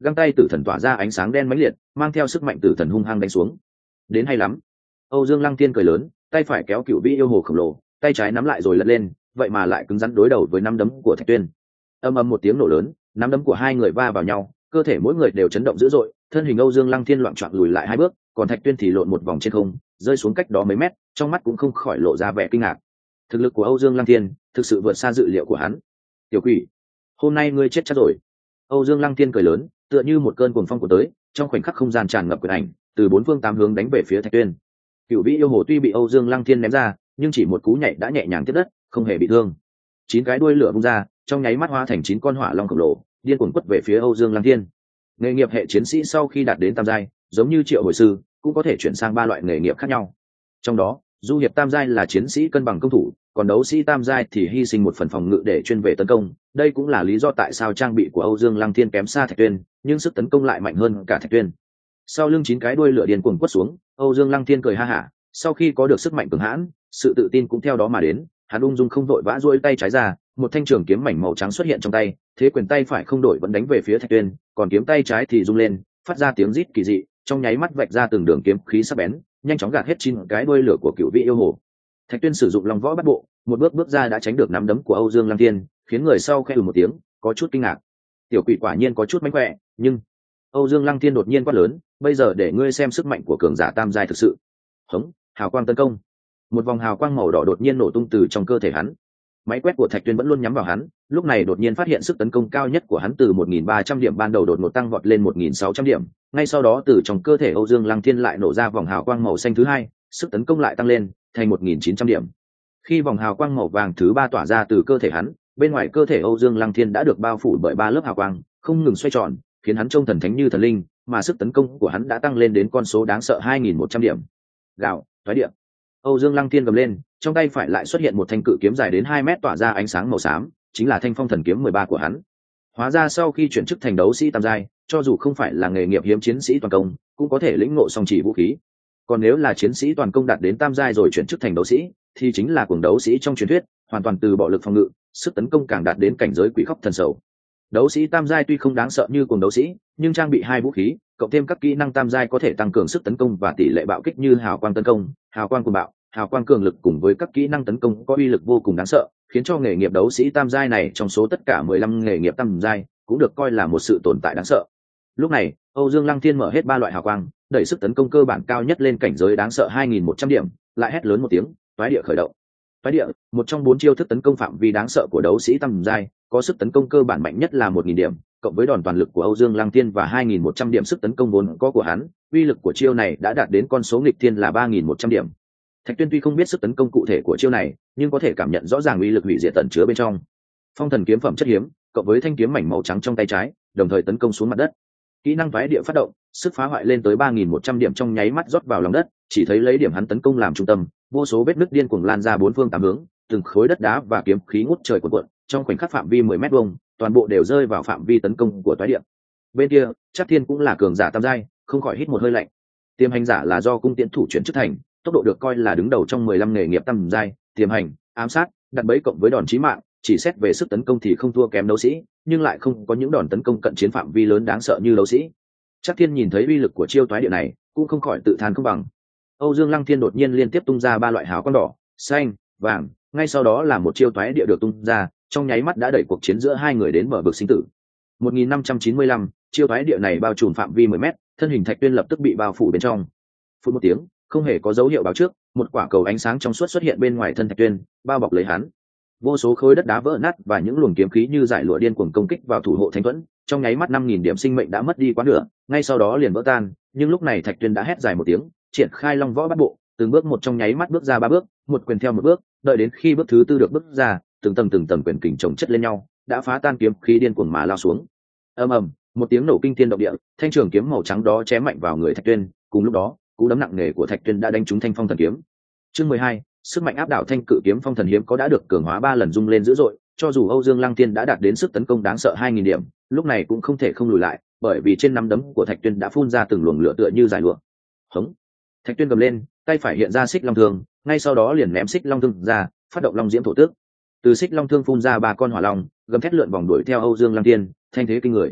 găng tay tử thần tỏa ra ánh sáng đen mãnh liệt, mang theo sức mạnh tử thần hung hăng đánh xuống. Đến hay lắm. Âu Dương Lăng Thiên cười lớn, tay phải kéo Cửu Vĩ yêu hồ khổng lồ, tay trái nắm lại rồi lật lên, vậy mà lại cứng rắn đối đầu với nắm đấm của Thạch Tuyên. Ầm ầm một tiếng nổ lớn, nắm đấm của hai người va vào nhau, cơ thể mỗi người đều chấn động dữ dội, thân hình Âu Dương Lăng Thiên loạng choạng lùi lại hai bước, còn Thạch Tuyên thì lộn một vòng trên không, rơi xuống cách đó mấy mét, trong mắt cũng không khỏi lộ ra vẻ kinh ngạc. Thực lực của Âu Dương Lăng Thiên thực sự vượt xa dự liệu của hắn. Tiểu quỷ, hôm nay ngươi chết chắc rồi. Âu Dương Lăng Thiên cười lớn, tựa như một cơn cuồng phong của tới, trong khoảnh khắc không gian tràn ngập quyền ảnh, từ bốn phương tám hướng đánh về phía Thạch Tuyên. Cửu Vĩ yêu hồ tuy bị Âu Dương Lăng Thiên ném ra, nhưng chỉ một cú nhảy đã nhẹ nhàng tiếp đất, không hề bị thương. Chín cái đuôi lửa vung ra, trong nháy mắt hóa thành chín con hỏa long khổng lồ, điên cuồng quất về phía Âu Dương Lăng Thiên. Nghề nghiệp hệ chiến sĩ sau khi đạt đến tam giai, giống như Triệu hồi sư, cũng có thể chuyển sang ba loại nghề nghiệp khác nhau. Trong đó, du hiệp tam giai là chiến sĩ cân bằng công thủ, còn đấu sĩ tam giai thì hy sinh một phần phòng ngự để chuyên về tấn công. Đây cũng là lý do tại sao trang bị của Âu Dương Lăng Thiên kém xa Thạch Tuyên, nhưng sức tấn công lại mạnh hơn cả Thạch Tuyên. Sau lưng chín cái đuôi lửa điên cuồng quất xuống, Âu Dương Lăng Thiên cười ha hả, sau khi có được sức mạnh cường hãn, sự tự tin cũng theo đó mà đến. Hắn ung dung không vội vã duỗi tay trái ra, một thanh trường kiếm mảnh màu trắng xuất hiện trong tay, thế quyền tay phải không đổi vẫn đánh về phía Thạch Tuyên, còn kiếm tay trái thì rung lên, phát ra tiếng rít kỳ dị, trong nháy mắt vạch ra từng đường kiếm khí sắc bén, nhanh chóng gạt hết chín cái đuôi lửa của Cửu Vĩ yêu hồ. Thạch Tuyên sử dụng long võ bắt bộ, một bước bước ra đã tránh được nắm đấm của Âu Dương Lăng Thiên, khiến người sau khẽ một tiếng, có chút kinh ngạc. Tiểu quỷ quả nhiên có chút mánh khỏe, nhưng Âu Dương Lăng Thiên đột nhiên quát lớn, bây giờ để ngươi xem sức mạnh của cường giả tam giai thực sự. Hống, hào quang tấn công. Một vòng hào quang màu đỏ đột nhiên nổ tung từ trong cơ thể hắn. Máy quét của Thạch Tuyên vẫn luôn nhắm vào hắn, lúc này đột nhiên phát hiện sức tấn công cao nhất của hắn từ 1.300 điểm ban đầu đột ngột tăng vọt lên 1.600 điểm, ngay sau đó từ trong cơ thể Âu Dương Lăng Thiên lại nổ ra vòng hào quang màu xanh thứ hai, sức tấn công lại tăng lên thành 1.900 điểm. Khi vòng hào quang màu vàng thứ ba tỏa ra từ cơ thể hắn, bên ngoài cơ thể Âu Dương Lăng Thiên đã được bao phủ bởi ba lớp hào quang, không ngừng xoay tròn, khiến hắn trông thần thánh như thần linh, mà sức tấn công của hắn đã tăng lên đến con số đáng sợ 2.100 điểm. Gào, thoái địa. Âu Dương Lăng Thiên gầm lên, trong tay phải lại xuất hiện một thanh cự kiếm dài đến 2 mét tỏa ra ánh sáng màu xám, chính là thanh phong thần kiếm 13 của hắn. Hóa ra sau khi chuyển chức thành đấu sĩ tam giai, cho dù không phải là nghề nghiệp hiếm chiến sĩ toàn công, cũng có thể lĩnh ngộ song chỉ vũ khí. Còn nếu là chiến sĩ toàn công đạt đến tam giai rồi chuyển chức thành đấu sĩ, thì chính là cuồng đấu sĩ trong truyền thuyết, hoàn toàn từ bỏ lực phòng ngự, sức tấn công càng đạt đến cảnh giới quỷ khóc thần sầu. Đấu sĩ tam giai tuy không đáng sợ như cuồng đấu sĩ, nhưng trang bị hai vũ khí, cộng thêm các kỹ năng tam giai có thể tăng cường sức tấn công và tỷ lệ bạo kích như hào quang tấn công, hào quang cuồng bạo, hào quang cường lực cùng với các kỹ năng tấn công có uy lực vô cùng đáng sợ, khiến cho nghề nghiệp đấu sĩ tam giai này trong số tất cả 15 nghề nghiệp tam giai cũng được coi là một sự tồn tại đáng sợ. Lúc này, Âu Dương Lăng Thiên mở hết ba loại hào quang, đẩy sức tấn công cơ bản cao nhất lên cảnh giới đáng sợ 2.100 điểm, lại hét lớn một tiếng, toái địa khởi động. Toái địa, một trong 4 chiêu thức tấn công phạm vi đáng sợ của đấu sĩ tam giai, có sức tấn công cơ bản mạnh nhất là 1.000 điểm, cộng với đòn toàn lực của Âu Dương Lăng Thiên và 2.100 điểm sức tấn công vốn có của hắn, uy lực của chiêu này đã đạt đến con số nghịch thiên là 3.100 điểm. Thạch Tuyên tuy không biết sức tấn công cụ thể của chiêu này, nhưng có thể cảm nhận rõ ràng uy lực hủy diệt tận chứa bên trong. Phong thần kiếm phẩm chất hiếm, cộng với thanh kiếm mảnh màu trắng trong tay trái, đồng thời tấn công xuống mặt đất. Kỹ năng toái địa phát động, sức phá hoại lên tới 3.100 điểm trong nháy mắt rót vào lòng đất, chỉ thấy lấy điểm hắn tấn công làm trung tâm, vô số vết nứt điên cuồng lan ra bốn phương tám hướng, từng khối đất đá và kiếm khí ngút trời cuộn cuộn, trong khoảnh khắc phạm vi 10 mét vuông, toàn bộ đều rơi vào phạm vi tấn công của toái địa. Bên kia, Trác Thiên cũng là cường giả tam giai, không khỏi hít một hơi lạnh. Tiềm hành giả là do cung tiễn thủ chuyển chức thành, tốc độ được coi là đứng đầu trong 15 nghề nghiệp tam giai, tiềm hành, ám sát, đặt bẫy cộng với đòn chí mạng, chỉ xét về sức tấn công thì không thua kém đấu sĩ, nhưng lại không có những đòn tấn công cận chiến phạm vi lớn đáng sợ như đấu sĩ. Trác Thiên nhìn thấy uy lực của chiêu toái địa này, cũng không khỏi tự than không bằng. Âu Dương Lăng Thiên đột nhiên liên tiếp tung ra ba loại hào quang đỏ, xanh, vàng, ngay sau đó là một chiêu toái địa được tung ra, trong nháy mắt đã đẩy cuộc chiến giữa hai người đến bờ vực sinh tử. 1595, chiêu toái địa này bao trùm phạm vi 10 mét, thân hình Thạch Tuyên lập tức bị bao phủ bên trong. Phút một tiếng, không hề có dấu hiệu báo trước, một quả cầu ánh sáng trong suốt xuất hiện bên ngoài thân Thạch Tuyên, bao bọc lấy hắn. Vô số khối đất đá vỡ nát và những luồng kiếm khí như giải lụa điên cuồng công kích vào thủ hộ thánh thuẫn, trong nháy mắt 5.000 điểm sinh mệnh đã mất đi quá nửa, ngay sau đó liền vỡ tan. Nhưng lúc này Thạch Tuyên đã hét dài một tiếng, triển khai long võ bắt bộ, từng bước một trong nháy mắt bước ra 3 bước, một quyền theo một bước, đợi đến khi bước thứ tư được bước ra, từng tầng quyền kình chồng chất lên nhau, đã phá tan kiếm khí điên cuồng mà lao xuống. Ầm ầm, một tiếng nổ kinh thiên động địa, thanh trường kiếm màu trắng đó chém mạnh vào người Thạch Tuyên, cùng lúc đó, cú đấm nặng nề của Thạch Tuyên đã đánh trúng thanh phong thần kiếm. Chương 12, sức mạnh áp đảo thanh cự kiếm phong thần hiếm có đã được cường hóa 3 lần rung lên dữ dội, cho dù Âu Dương Lăng Thiên đã đạt đến sức tấn công đáng sợ 2.000 điểm, lúc này cũng không thể không lùi lại, bởi vì trên nắm đấm của Thạch Tuyên đã phun ra từng luồng lửa tựa như giải lụa. Hống! Thạch Tuyên gầm lên, tay phải hiện ra xích long thương, ngay sau đó liền ném xích long thương ra, phát động long diễm thổ tước. Từ xích long thương phun ra 3 con hỏa long, gầm thét lượn vòng đuổi theo Âu Dương Lăng Thiên, thanh thế kinh người.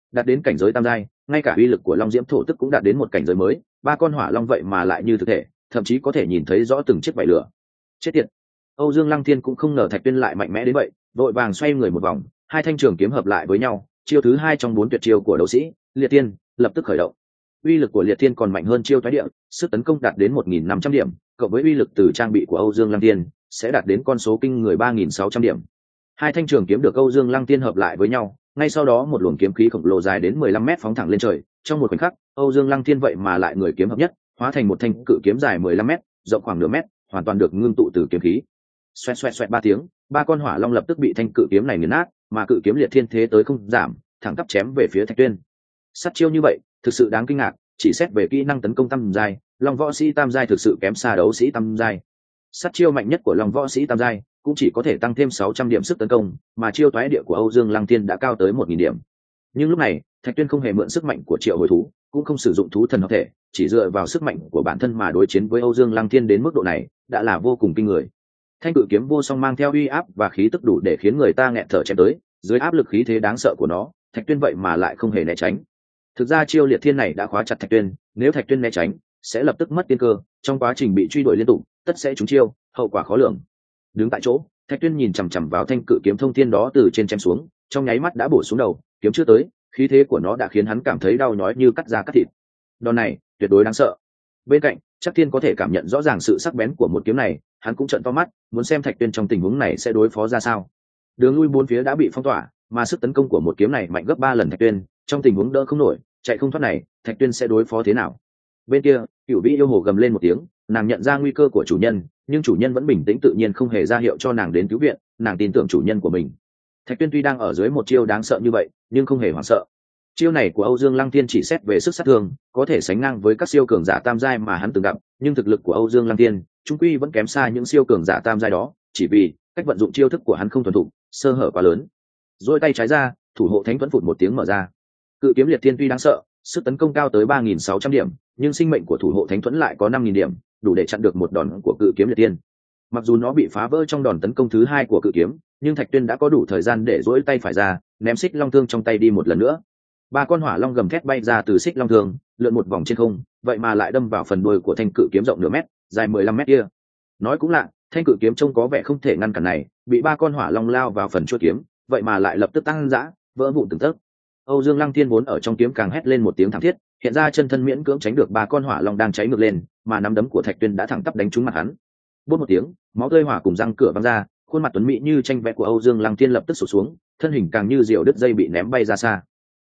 đạt đến cảnh giới tam giai, ngay cả uy lực của long diễm thổ tức cũng đạt đến một cảnh giới mới. Ba con hỏa long vậy mà lại như thực thể, thậm chí có thể nhìn thấy rõ từng chiếc vảy lửa. Chết tiệt! Âu Dương Lăng Thiên cũng không ngờ Thạch Tuyên lại mạnh mẽ đến vậy, vội vàng xoay người một vòng, hai thanh trường kiếm hợp lại với nhau, chiêu thứ hai trong 4 tuyệt chiêu của đấu sĩ Liệt Tiên lập tức khởi động. Uy lực của Liệt Tiên còn mạnh hơn chiêu Toái Địa, sức tấn công đạt đến 1.500 điểm, cộng với uy lực từ trang bị của Âu Dương Lăng Thiên sẽ đạt đến con số kinh người 3.600 điểm. Hai thanh trường kiếm được Âu Dương Lăng Thiên hợp lại với nhau, ngay sau đó một luồng kiếm khí khổng lồ dài đến 15 mét phóng thẳng lên trời. Trong một khoảnh khắc, Âu Dương Lăng Thiên vậy mà lại người kiếm hợp nhất, hóa thành một thanh cự kiếm dài 15 mét, rộng khoảng nửa mét, hoàn toàn được ngưng tụ từ kiếm khí. Xoẹt xoẹt xoẹt 3 tiếng, ba con hỏa long lập tức bị thanh cự kiếm này nghiền nát, mà cự kiếm Liệt Thiên thế tới không giảm, thẳng tắp chém về phía Thạch Tuyên. Sát chiêu như vậy, thực sự đáng kinh ngạc, chỉ xét về kỹ năng tấn công tam giai, long võ sĩ tam giai thực sự kém xa đấu sĩ tam giai. Sát chiêu mạnh nhất của long võ sĩ tam giai cũng chỉ có thể tăng thêm 600 điểm sức tấn công, mà chiêu Toái Địa của Âu Dương Lăng Thiên đã cao tới 1.000 điểm. Nhưng lúc này, Thạch Tuyên không hề mượn sức mạnh của triệu hồi thú, cũng không sử dụng thú thần hợp thể, chỉ dựa vào sức mạnh của bản thân mà đối chiến với Âu Dương Lăng Thiên đến mức độ này, đã là vô cùng kinh người. Thanh cự kiếm vô song mang theo uy áp và khí tức đủ để khiến người ta nghẹt thở chém tới, dưới áp lực khí thế đáng sợ của nó, Thạch Tuyên vậy mà lại không hề né tránh. Thực ra chiêu Liệt Thiên này đã khóa chặt Thạch Tuyên, nếu Thạch Tuyên né tránh, sẽ lập tức mất tiên cơ, trong quá trình bị truy đuổi liên tục, tất sẽ trúng chiêu, hậu quả khó lường. Đứng tại chỗ, Thạch Tuyên nhìn chằm chằm vào thanh cự kiếm thông thiên đó từ trên chém xuống, trong nháy mắt đã bổ xuống đầu, kiếm chưa tới, khí thế của nó đã khiến hắn cảm thấy đau nhói như cắt da cắt thịt. Đòn này tuyệt đối đáng sợ. Bên cạnh, Trác Thiên có thể cảm nhận rõ ràng sự sắc bén của một kiếm này, hắn cũng trợn to mắt, muốn xem Thạch Tuyên trong tình huống này sẽ đối phó ra sao. Đường lui bốn phía đã bị phong tỏa, mà sức tấn công của một kiếm này mạnh gấp 3 lần Thạch Tuyên, trong tình huống đỡ không nổi, chạy không thoát này, Thạch Tuyên sẽ đối phó thế nào? Bên kia, Cửu Vĩ yêu hồ gầm lên một tiếng, nàng nhận ra nguy cơ của chủ nhân, nhưng chủ nhân vẫn bình tĩnh tự nhiên không hề ra hiệu cho nàng đến cứu viện, nàng tin tưởng chủ nhân của mình. Thạch Tuyên tuy đang ở dưới một chiêu đáng sợ như vậy, nhưng không hề hoảng sợ. Chiêu này của Âu Dương Lăng Thiên chỉ xét về sức sát thương, có thể sánh ngang với các siêu cường giả tam giai mà hắn từng gặp, nhưng thực lực của Âu Dương Lăng Thiên, chung quy vẫn kém xa những siêu cường giả tam giai đó, chỉ vì cách vận dụng chiêu thức của hắn không thuần thục, sơ hở quá lớn. Duỗi tay trái ra, thủ hộ thánh thuẫn phụt một tiếng mở ra. Cự kiếm Liệt Thiên tuy đáng sợ, sức tấn công cao tới 3.600 điểm, nhưng sinh mệnh của thủ hộ thánh thuẫn lại có 5.000 điểm, đủ để chặn được một đòn của cự kiếm Liệt Thiên. Mặc dù nó bị phá vỡ trong đòn tấn công thứ hai của cự kiếm, nhưng Thạch Tuyên đã có đủ thời gian để duỗi tay phải ra, ném xích long thương trong tay đi một lần nữa. Ba con hỏa long gầm thét bay ra từ xích long thương, lượn một vòng trên không, vậy mà lại đâm vào phần đuôi của thanh cự kiếm rộng nửa mét, dài 15 mét kia. Nói cũng lạ, thanh cự kiếm trông có vẻ không thể ngăn cản này, bị ba con hỏa long lao vào phần chuôi kiếm, vậy mà lại lập tức tăng dã, vỡ vụn từng tấc. Âu Dương Lăng Thiên vốn ở trong kiếm càng hét lên một tiếng thảm thiết, hiện ra chân thân miễn cưỡng tránh được ba con hỏa long đang cháy ngược lên, mà nắm đấm của Thạch Tuyên đã thẳng tắp đánh trúng mặt hắn. Bút một tiếng, máu tươi hỏa cùng răng cửa văng ra, khuôn mặt tuấn mỹ như tranh vẽ của Âu Dương Lăng Thiên lập tức sụt xuống, thân hình càng như diều đứt dây bị ném bay ra xa.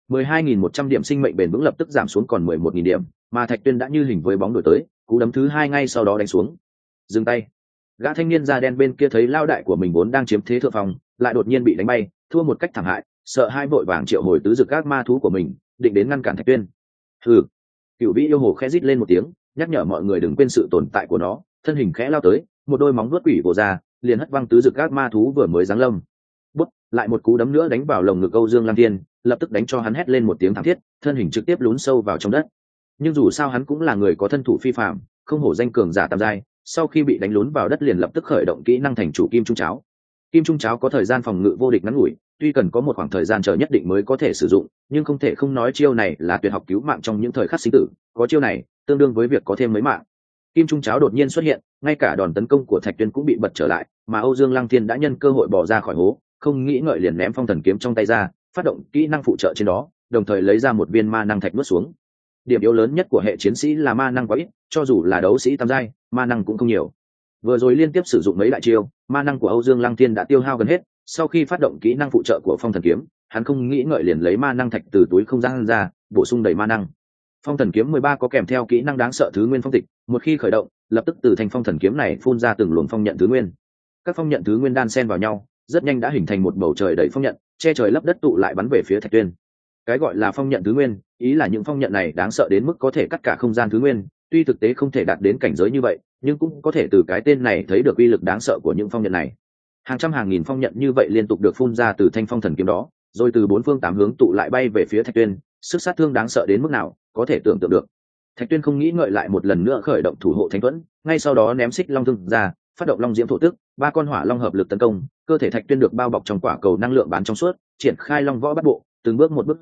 12.100 điểm sinh mệnh bền vững lập tức giảm xuống còn 11.000 điểm, mà Thạch Tuyên đã như hình với bóng đổi tới, cú đấm thứ hai ngay sau đó đánh xuống. Dừng tay. Gã thanh niên da đen bên kia thấy lao đại của mình vốn đang chiếm thế thượng phong, lại đột nhiên bị đánh bay, thua một cách thảm hại, sợ hai vội vàng triệu hồi tứ dực các ma thú của mình, định đến ngăn cản Thạch Tuyên. Hừ. Cửu Vĩ yêu hồ khẽ rít lên một tiếng, nhắc nhở mọi người đừng quên sự tồn tại của nó, thân hình khẽ lao tới, một đôi móng vuốt quỷ vồ ra, liền hất văng tứ dực các ma thú vừa mới giáng lâm. Bút, lại một cú đấm nữa đánh vào lồng ngực Âu Dương Lăng Thiên, lập tức đánh cho hắn hét lên một tiếng thảm thiết, thân hình trực tiếp lún sâu vào trong đất. Nhưng dù sao hắn cũng là người có thân thủ phi phàm, không hổ danh cường giả tam giai, sau khi bị đánh lún vào đất liền lập tức khởi động kỹ năng thành chủ kim trung cháo. Kim trung cháo có thời gian phòng ngự vô địch ngắn ngủi, tuy cần có một khoảng thời gian chờ nhất định mới có thể sử dụng, nhưng không thể không nói chiêu này là tuyệt học cứu mạng trong những thời khắc sinh tử, có chiêu này tương đương với việc có thêm mấy mạng. Kim trung cháo đột nhiên xuất hiện, ngay cả đòn tấn công của Thạch Tuyên cũng bị bật trở lại, mà Âu Dương Lăng Thiên đã nhân cơ hội bỏ ra khỏi hố, không nghĩ ngợi liền ném phong thần kiếm trong tay ra, phát động kỹ năng phụ trợ trên đó, đồng thời lấy ra một viên ma năng thạch nuốt xuống. Điểm yếu lớn nhất của hệ chiến sĩ là ma năng quá ít, cho dù là đấu sĩ tam giai, ma năng cũng không nhiều. Vừa rồi liên tiếp sử dụng mấy đại chiêu, ma năng của Âu Dương Lăng Thiên đã tiêu hao gần hết, sau khi phát động kỹ năng phụ trợ của phong thần kiếm, hắn không nghĩ ngợi liền lấy ma năng thạch từ túi không gian ra, bổ sung đầy ma năng. Phong thần kiếm 13 có kèm theo kỹ năng đáng sợ thứ nguyên phong tịch, một khi khởi động, lập tức từ thành phong thần kiếm này phun ra từng luồng phong nhận thứ nguyên. Các phong nhận thứ nguyên đan xen vào nhau, rất nhanh đã hình thành một bầu trời đầy phong nhận, che trời lấp đất tụ lại bắn về phía Thạch Tuyên. Cái gọi là phong nhận thứ nguyên, ý là những phong nhận này đáng sợ đến mức có thể cắt cả không gian thứ nguyên, tuy thực tế không thể đạt đến cảnh giới như vậy, nhưng cũng có thể từ cái tên này thấy được uy lực đáng sợ của những phong nhận này. Hàng trăm hàng nghìn phong nhận như vậy liên tục được phun ra từ thanh phong thần kiếm đó, rồi từ bốn phương tám hướng tụ lại bay về phía Thạch Tuyên, sức sát thương đáng sợ đến mức nào, có thể tưởng tượng được. Thạch Tuyên không nghĩ ngợi lại một lần nữa khởi động thủ hộ thánh thuẫn, ngay sau đó ném xích long thương ra, phát động long diễm thổ tức, ba con hỏa long hợp lực tấn công, cơ thể Thạch Tuyên được bao bọc trong quả cầu năng lượng bán trong suốt, triển khai long võ bắt bộ, từng bước một bước ra,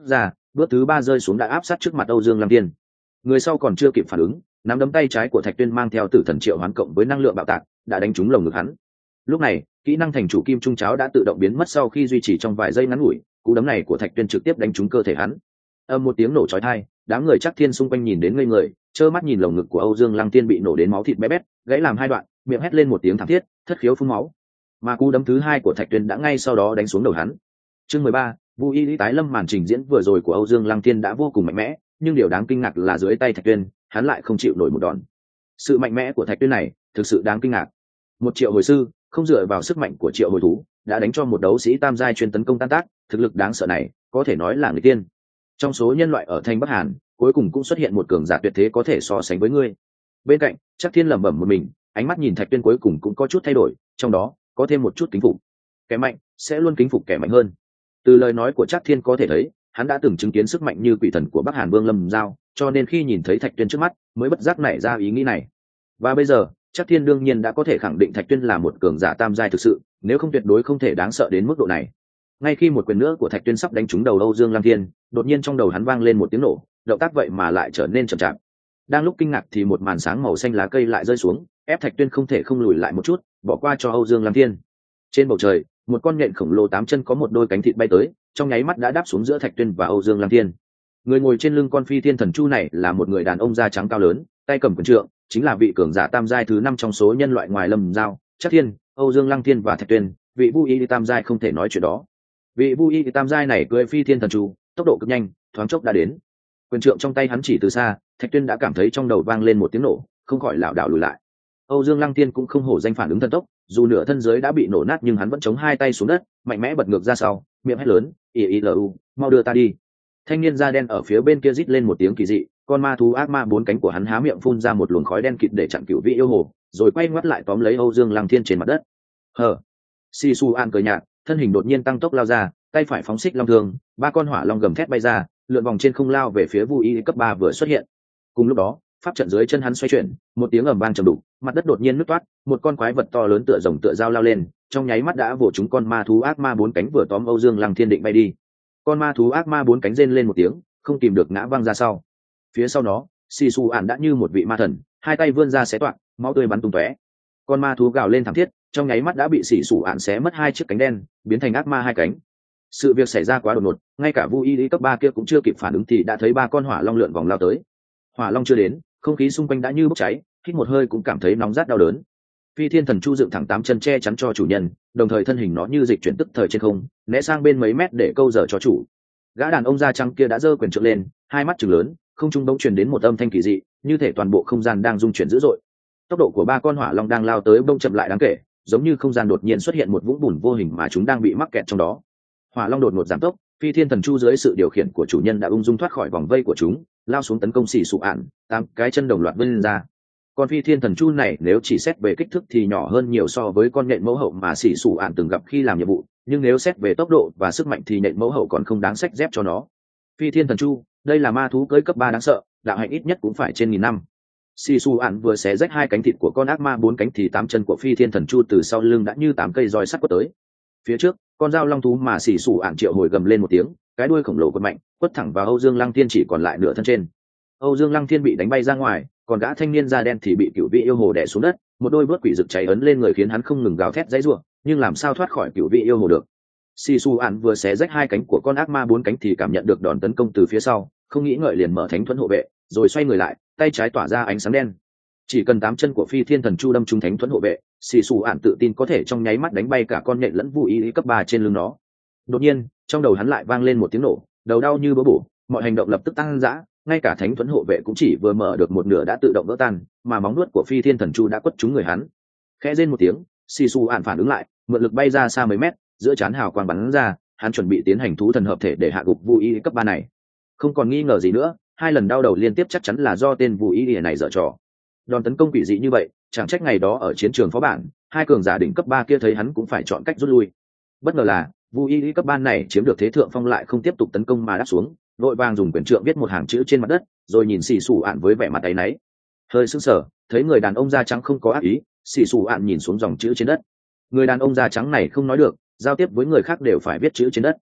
bước thứ ba rơi xuống đã áp sát trước mặt Âu Dương Lăng Tiên. Người sau còn chưa kịp phản ứng, nắm đấm tay trái của Thạch Tuyên mang theo Tử Thần Triệu Hoán cộng với năng lượng bạo tạc đã đánh trúng lồng ngực hắn. Lúc này kỹ năng thành chủ kim trung cháo đã tự động biến mất sau khi duy trì trong vài giây ngắn ngủi, cú đấm này của Thạch Tuyên trực tiếp đánh trúng cơ thể hắn. Âm một tiếng nổ chói tai, đám người Trác Thiên xung quanh nhìn đến ngây người, trơ mắt nhìn lồng ngực của Âu Dương Lăng Tiên bị nổ đến máu thịt bé bét, gãy làm hai đoạn, miệng hét lên một tiếng thảm thiết, thất khiếu phun máu. Mà cú đấm thứ hai của Thạch Tuyên đã ngay sau đó đánh xuống đầu hắn. Chương 13, Vu Y Lý tái lâm. Màn trình diễn vừa rồi của Âu Dương Lăng Tiên đã vô cùng mạnh mẽ, nhưng điều đáng kinh ngạc là dưới tay Thạch Tuyên, hắn lại không chịu nổi một đòn. Sự mạnh mẽ của Thạch Tuyên này thực sự đáng kinh ngạc. 1 triệu hồi sư, không dựa vào sức mạnh của triệu hồi thú, đã đánh cho một đấu sĩ tam giai chuyên tấn công tan tác, thực lực đáng sợ này có thể nói là người tiên. Trong số nhân loại ở Thanh Bắc Hàn, cuối cùng cũng xuất hiện một cường giả tuyệt thế có thể so sánh với ngươi. Bên cạnh, Trác Thiên lẩm bẩm một mình, ánh mắt nhìn Thạch Tuyên cuối cùng cũng có chút thay đổi, trong đó có thêm một chút kính phục. Kẻ mạnh sẽ luôn kính phục kẻ mạnh hơn. Từ lời nói của Trác Thiên có thể thấy, hắn đã từng chứng kiến sức mạnh như quỷ thần của Bắc Hàn Vương Lâm Giao, cho nên khi nhìn thấy Thạch Tuyên trước mắt, mới bất giác nảy ra ý nghĩ này. Và bây giờ, Trác Thiên đương nhiên đã có thể khẳng định Thạch Tuyên là một cường giả tam giai thực sự, nếu không tuyệt đối không thể đáng sợ đến mức độ này. Ngay khi một quyền nữa của Thạch Tuyên sắp đánh trúng đầu Âu Dương Lăng Thiên, đột nhiên trong đầu hắn vang lên một tiếng nổ, động tác vậy mà lại trở nên chậm chạp. Đang lúc kinh ngạc thì một màn sáng màu xanh lá cây lại rơi xuống, ép Thạch Tuyên không thể không lùi lại một chút, bỏ qua cho Âu Dương Lăng Thiên. Trên bầu trời, một con nhện khổng lồ 8 chân có một đôi cánh thịt bay tới, trong nháy mắt đã đáp xuống giữa Thạch Tuyên và Âu Dương Lăng Thiên. Người ngồi trên lưng con phi thiên thần chu này là một người đàn ông da trắng cao lớn, tay cầm quyền trượng, chính là vị cường giả tam giai thứ 5 trong số nhân loại ngoài Lâm Giao, Trác Thiên, Âu Dương Lăng Thiên và Thạch Tuyên, vị Vu Y tam giai không thể nói chuyện đó. Vị Vu Y tam giai này cưỡi phi thiên thần chu, tốc độ cực nhanh, thoáng chốc đã đến. Quyền trượng trong tay hắn chỉ từ xa, Thạch Tuyên đã cảm thấy trong đầu vang lên một tiếng nổ, không khỏi lảo đảo lùi lại. Âu Dương Lăng Thiên cũng không hổ danh phản ứng thần tốc, dù nửa thân dưới đã bị nổ nát nhưng hắn vẫn chống hai tay xuống đất, mạnh mẽ bật ngược ra sau, miệng hét lớn, "Ilu, mau đưa ta đi." Thanh niên da đen ở phía bên kia rít lên một tiếng kỳ dị, con ma thú ác ma 4 cánh của hắn há miệng phun ra một luồng khói đen kịt để chặn cửu vị yêu hồ, rồi quay ngoắt lại tóm lấy Âu Dương Lăng Thiên trên mặt đất. Hờ. Si Su An cười nhạt, thân hình đột nhiên tăng tốc lao ra, tay phải phóng xích long thương, 3 con hỏa long gầm thét bay ra, lượn vòng trên không lao về phía Vu Y cấp 3 vừa xuất hiện. Cùng lúc đó, pháp trận dưới chân hắn xoay chuyển, một tiếng ầm vang trầm đục, mặt đất đột nhiên nứt toát, một con quái vật to lớn tựa rồng tựa dao lao lên, trong nháy mắt đã vồ trúng con ma thú ác ma 4 cánh vừa tóm Âu Dương Lăng Thiên định bay đi. Con ma thú ác ma 4 cánh rên lên một tiếng, không kìm được ngã văng ra sau. Phía sau nó, Si Su An đã như một vị ma thần, hai tay vươn ra xé toạc, máu tươi bắn tung tóe. Con ma thú gào lên thảm thiết, trong nháy mắt đã bị Si Su An xé mất 2 chiếc cánh đen, biến thành ác ma 2 cánh. Sự việc xảy ra quá đột ngột, ngay cả Vu Y cấp 3 kia cũng chưa kịp phản ứng thì đã thấy 3 con hỏa long lượn vòng lao tới. Hỏa long chưa đến, không khí xung quanh đã như bốc cháy, hít một hơi cũng cảm thấy nóng rát đau đớn. Phi thiên thần chu dựng thẳng 8 chân che chắn cho chủ nhân, đồng thời thân hình nó như dịch chuyển tức thời trên không, né sang bên mấy mét để câu giờ cho chủ. Gã đàn ông da trắng kia đã giơ quyền trượng lên, hai mắt trừng lớn, không trung bỗng truyền đến một âm thanh kỳ dị, như thể toàn bộ không gian đang rung chuyển dữ dội. Tốc độ của 3 con hỏa long đang lao tới bỗng chậm lại đáng kể, giống như không gian đột nhiên xuất hiện một vũng bùn vô hình mà chúng đang bị mắc kẹt trong đó. Hỏa long đột ngột giảm tốc, phi thiên thần chu dưới sự điều khiển của chủ nhân đã ung dung thoát khỏi vòng vây của chúng, lao xuống tấn công xỉ sụ ạn, 8 cái chân đồng loạt vươn ra. Con phi thiên thần chu này nếu chỉ xét về kích thước thì nhỏ hơn nhiều so với con nhện mẫu hậu mà xỉ sụ ạn từng gặp khi làm nhiệm vụ, nhưng nếu xét về tốc độ và sức mạnh thì nhện mẫu hậu còn không đáng xách dép cho nó. Phi thiên thần chu, đây là ma thú cưỡi cấp 3 đáng sợ, đạo hạnh ít nhất cũng phải trên 1000 năm. Si Su An vừa xé rách 2 cánh thịt của con ác ma 4 cánh thì 8 chân của phi thiên thần chu từ sau lưng đã như 8 cây roi sắt quất tới. Phía trước, con dao long thú mà Si Su An triệu hồi gầm lên một tiếng, cái đuôi khổng lồ quất mạnh, quất thẳng vào Âu Dương Lăng Thiên chỉ còn lại nửa thân trên. Âu Dương Lăng Thiên bị đánh bay ra ngoài, còn gã thanh niên da đen thì bị cửu vị yêu hồ đè xuống đất, một đôi bước quỷ rực cháy ấn lên người khiến hắn không ngừng gào thét giãy giụa, nhưng làm sao thoát khỏi cửu vị yêu hồ được. Si Su An vừa xé rách 2 cánh của con ác ma 4 cánh thì cảm nhận được đòn tấn công từ phía sau, không nghĩ ngợi liền mở thánh thuẫn hộ vệ, rồi xoay người lại, tay trái tỏa ra ánh sáng đen. Chỉ cần 8 chân của phi thiên thần chu đâm trúng thánh thuẫn hộ vệ, Si Su An tự tin có thể trong nháy mắt đánh bay cả con nhện lẫn Vu Y cấp 3 trên lưng nó. Đột nhiên, trong đầu hắn lại vang lên một tiếng nổ, đầu đau như búa bổ, mọi hành động lập tức tăng dã, ngay cả thánh thuẫn hộ vệ cũng chỉ vừa mở được một nửa đã tự động vỡ tan, mà móng nuốt của phi thiên thần chu đã quất trúng người hắn. Khẽ rên một tiếng, Si Su An phản ứng lại, mượn lực bay ra xa mấy mét, giữa trán hào quang bắn ra, hắn chuẩn bị tiến hành thú thần hợp thể để hạ gục Vu Y cấp 3 này. Không còn nghi ngờ gì nữa, 2 lần đau đầu liên tiếp chắc chắn là do tên Vu Y này giở trò. Đòn tấn công quỷ dị như vậy, chẳng trách ngày đó ở chiến trường phó bản, 2 cường giả đỉnh cấp 3 kia thấy hắn cũng phải chọn cách rút lui. Bất ngờ là, Vu Y cấp 3 này chiếm được thế thượng phong lại không tiếp tục tấn công mà đáp xuống, vội vàng dùng quyền trượng viết một hàng chữ trên mặt đất, rồi nhìn Si Su An với vẻ mặt áy náy. Hơi sững sờ, thấy người đàn ông da trắng không có ác ý, Si Su An nhìn xuống dòng chữ trên đất. Người đàn ông da trắng này không nói được, giao tiếp với người khác đều phải viết chữ trên đất.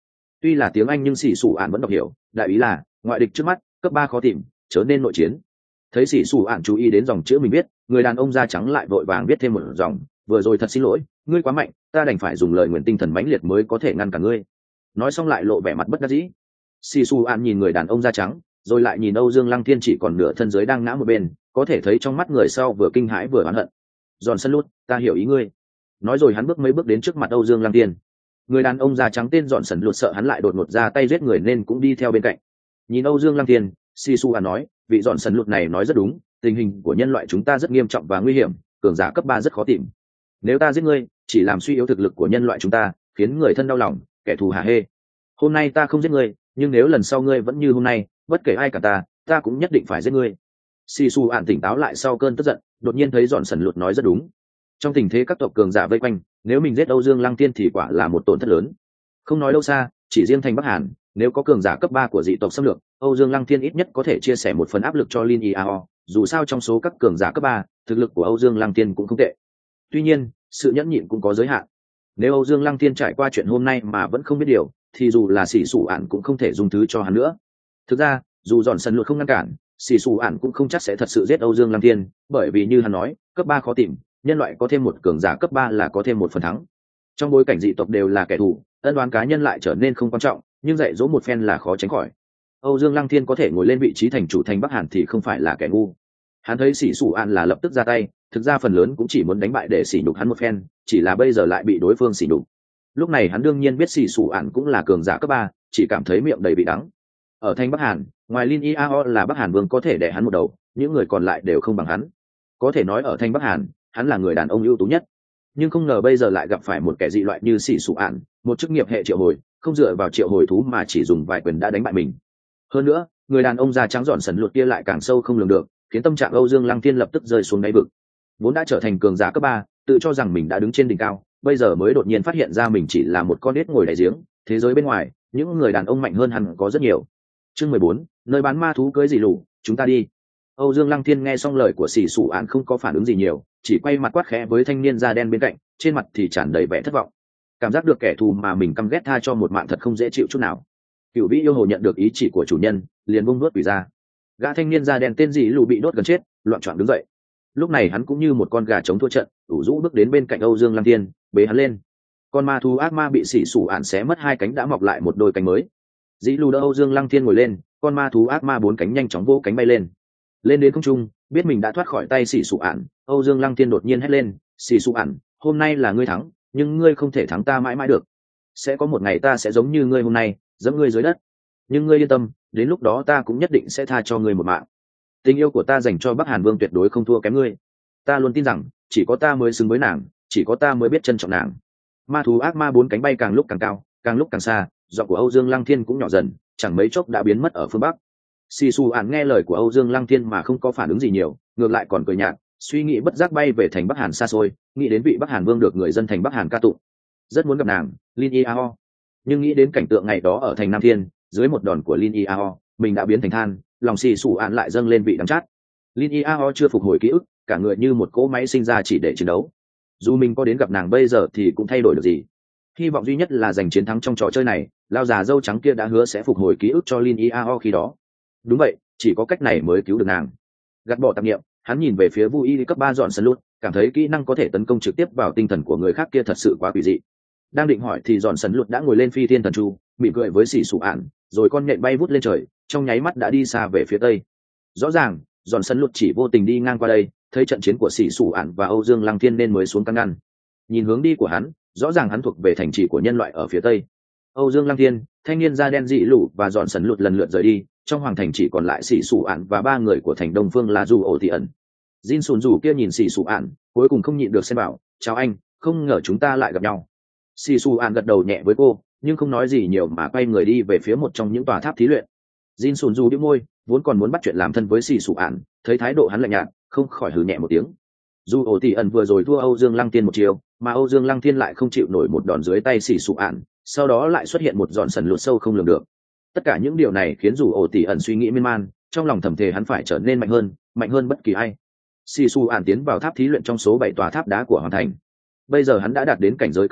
Tuy là tiếng Anh nhưng Sĩ Sủ Ản vẫn đọc hiểu, đại ý là ngoại địch trước mắt, cấp 3 khó tìm, chớ nên nội chiến. Thấy Sĩ Sủ Ản chú ý đến dòng chữ mình viết, người đàn ông da trắng lại vội vàng viết thêm một dòng, vừa rồi thật xin lỗi, ngươi quá mạnh, ta đành phải dùng lời nguyện tinh thần mãnh liệt mới có thể ngăn cả ngươi. Nói xong lại lộ vẻ mặt bất đắc dĩ. Sĩ Sủ Ản nhìn người đàn ông da trắng, rồi lại nhìn Âu Dương Lăng Thiên chỉ còn nửa thân dưới đang ngã một bên, có thể thấy trong mắt người sau vừa kinh hãi vừa oán hận. Giòn sân lút, ta hiểu ý ngươi. Nói rồi hắn bước mấy bước đến trước mặt Âu Dương Lăng Thiên. Người đàn ông da trắng tên Giòn sần lút sợ hắn lại đột ngột ra tay giết người nên cũng đi theo bên cạnh. Nhìn Âu Dương Lăng Thiên, Si Su An nói, vị Giòn sần lút này nói rất đúng, tình hình của nhân loại chúng ta rất nghiêm trọng và nguy hiểm, cường giả cấp 3 rất khó tìm. Nếu ta giết ngươi, chỉ làm suy yếu thực lực của nhân loại chúng ta, khiến người thân đau lòng, kẻ thù hả hê. Hôm nay ta không giết ngươi, nhưng nếu lần sau ngươi vẫn như hôm nay, bất kể ai cả ta cũng nhất định phải giết ngươi. Si Su An tỉnh táo lại sau cơn tức giận, đột nhiên thấy Giòn sần lút nói rất đúng. Trong tình thế các tộc cường giả vây quanh, nếu mình giết Âu Dương Lăng Tiên thì quả là một tổn thất lớn. Không nói đâu xa, chỉ riêng thành Bắc Hàn, nếu có cường giả cấp 3 của dị tộc xâm lược, Âu Dương Lăng Tiên ít nhất có thể chia sẻ một phần áp lực cho Lin Yao. Dù sao trong số các cường giả cấp 3, thực lực của Âu Dương Lăng Tiên cũng không tệ. Tuy nhiên, sự nhẫn nhịn cũng có giới hạn. Nếu Âu Dương Lăng Tiên trải qua chuyện hôm nay mà vẫn không biết điều, thì dù là Sĩ Sủ Ản cũng không thể dung thứ cho hắn nữa. Thực ra, dù Giòn sần lụt không ngăn cản, Sĩ Sủ Ản cũng không chắc sẽ thật sự giết Âu Dương Lăng Tiên, bởi vì như hắn nói, cấp 3 khó tìm, nhân loại có thêm một cường giả cấp 3 là có thêm một phần thắng. Trong bối cảnh dị tộc đều là kẻ thù, ân oán cá nhân lại trở nên không quan trọng, nhưng dạy dỗ một phen là khó tránh khỏi. Âu Dương Lăng Thiên có thể ngồi lên vị trí thành chủ thành Bắc Hàn thì không phải là kẻ ngu. Hắn thấy Sĩ Sủ An là lập tức ra tay, thực ra phần lớn cũng chỉ muốn đánh bại để sỉ nhục hắn một phen, chỉ là bây giờ lại bị đối phương sỉ nhục. Lúc này hắn đương nhiên biết Sĩ Sủ An cũng là cường giả cấp 3, chỉ cảm thấy miệng đầy vị đắng. Ở thành Bắc Hàn, ngoài Lin Yao là Bắc Hàn Vương có thể đè hắn một đầu, những người còn lại đều không bằng hắn. Có thể nói ở thành Bắc Hàn, hắn là người đàn ông ưu tú nhất. Nhưng không ngờ bây giờ lại gặp phải một kẻ dị loại như Sĩ Sủ Ản, một chức nghiệp hệ triệu hồi, không dựa vào triệu hồi thú mà chỉ dùng vài quyền đã đánh bại mình. Hơn nữa, người đàn ông da trắng Giòn sần lụt kia lại càng sâu không lường được, khiến tâm trạng Âu Dương Lăng Thiên lập tức rơi xuống đáy vực. Vốn đã trở thành cường giả cấp 3, tự cho rằng mình đã đứng trên đỉnh cao, bây giờ mới đột nhiên phát hiện ra mình chỉ là một con ếch ngồi đáy giếng, thế giới bên ngoài, những người đàn ông mạnh hơn hẳn có rất nhiều. Chương 14, nơi bán ma thú cưới dị lũ, chúng ta đi. Âu Dương Lăng Thiên nghe xong lời của Sĩ Sủ Ản không có phản ứng gì nhiều, chỉ quay mặt quát khẽ với thanh niên da đen bên cạnh, trên mặt thì tràn đầy vẻ thất vọng. Cảm giác được kẻ thù mà mình căm ghét tha cho một mạng thật không dễ chịu chút nào. Cửu Vĩ yêu hồ nhận được ý chỉ của chủ nhân, liền bung nuốt quỷ ra. Gã thanh niên da đen tên dị lù bị đốt gần chết, loạn choạng đứng dậy. Lúc này hắn cũng như một con gà chống thua trận, ủ rũ bước đến bên cạnh Âu Dương Lăng Thiên, bế hắn lên. Con ma thú ác ma bị Sĩ Sủ Ản xé mất 2 cánh đã mọc lại một đôi cánh mới. Dị lù đỡ Âu Dương Lăng Thiên ngồi lên, con ma thú ác ma 4 cánh nhanh chóng vỗ cánh bay lên. Lên đến không trung, biết mình đã thoát khỏi tay Sĩ Sủ Ản, Âu Dương Lăng Thiên đột nhiên hét lên, "Sĩ Sủ Ản, hôm nay là ngươi thắng, nhưng ngươi không thể thắng ta mãi mãi được. Sẽ có một ngày ta sẽ giống như ngươi hôm nay, giẫm ngươi dưới đất. Nhưng ngươi yên tâm, đến lúc đó ta cũng nhất định sẽ tha cho ngươi một mạng. Tình yêu của ta dành cho Bắc Hàn Vương tuyệt đối không thua kém ngươi. Ta luôn tin rằng, chỉ có ta mới xứng với nàng, chỉ có ta mới biết trân trọng nàng." Ma thú ác ma 4 cánh bay càng lúc càng cao, càng lúc càng xa, giọng của Âu Dương Lăng Thiên cũng nhỏ dần, chẳng mấy chốc đã biến mất ở phương bắc. Sĩ Sủ Ản nghe lời của Âu Dương Lăng Thiên mà không có phản ứng gì nhiều, ngược lại còn cười nhạt, suy nghĩ bất giác bay về thành Bắc Hàn xa xôi, nghĩ đến vị Bắc Hàn Vương được người dân thành Bắc Hàn ca tụng, rất muốn gặp nàng, Lin Yao. Nhưng nghĩ đến cảnh tượng ngày đó ở thành Nam Thiên, dưới một đòn của Lin Yao, mình đã biến thành than, lòng Sĩ Sủ Ản lại dâng lên vị đắng chát. Lin Yao chưa phục hồi ký ức, cả người như một cỗ máy sinh ra chỉ để chiến đấu. Dù mình có đến gặp nàng bây giờ thì cũng thay đổi được gì. Hy vọng duy nhất là giành chiến thắng trong trò chơi này, lão già râu trắng kia đã hứa sẽ phục hồi ký ức cho Lin Yao khi đó. Đúng vậy, chỉ có cách này mới cứu được nàng. Gạt bỏ tạp niệm, hắn nhìn về phía Vu Y cấp 3 dọn sân lút, cảm thấy kỹ năng có thể tấn công trực tiếp vào tinh thần của người khác kia thật sự quá quỷ dị. Đang định hỏi thì dọn sân lút đã ngồi lên phi thiên thần chu, mỉm cười với Sĩ Sủ Ản, rồi con nhện bay vút lên trời, trong nháy mắt đã đi xa về phía tây. Rõ ràng, dọn sân lút chỉ vô tình đi ngang qua đây, thấy trận chiến của Sĩ Sủ Ản và Âu Dương Lăng Thiên nên mới xuống căn ngăn. Nhìn hướng đi của hắn, rõ ràng hắn thuộc về thành trì của nhân loại ở phía tây. Âu Dương Lăng Thiên, thanh niên da đen dị lũ và dọn sân lút lần lượt rời đi, trong hoàng thành chỉ còn lại Sĩ Sủ Ản và 3 người của thành Đông Phương là Dù Ổ Tỉ ẩn. Jin Sùn Dù kia nhìn Sĩ Sủ Ản, cuối cùng không nhịn được xem bảo, "Chào anh, không ngờ chúng ta lại gặp nhau." Sĩ Sủ Ản gật đầu nhẹ với cô, nhưng không nói gì nhiều mà quay người đi về phía một trong những tòa tháp thí luyện. Jin Sùn Dù bĩu môi, vốn còn muốn bắt chuyện làm thân với Sĩ Sủ Ản, thấy thái độ hắn lạnh nhạt, không khỏi hừ nhẹ một tiếng. Dù Ổ Tỉ ẩn vừa rồi thua Âu Dương Lăng Thiên một chiều, mà Âu Dương Lăng Thiên lại không chịu nổi một đòn dưới tay Sĩ Sủ Ản, sau đó lại xuất hiện một dọn sần lụt sâu không lường được. Tất cả những điều này khiến Dù Ổ Tỉ ẩn suy nghĩ miên man, trong lòng thầm thề hắn phải trở nên mạnh hơn bất kỳ ai. Sĩ Sủ Ản tiến vào tháp thí luyện trong số 7 tòa tháp đá của hoàng thành. Bây giờ hắn đã đạt đến cảnh giới cấp 3,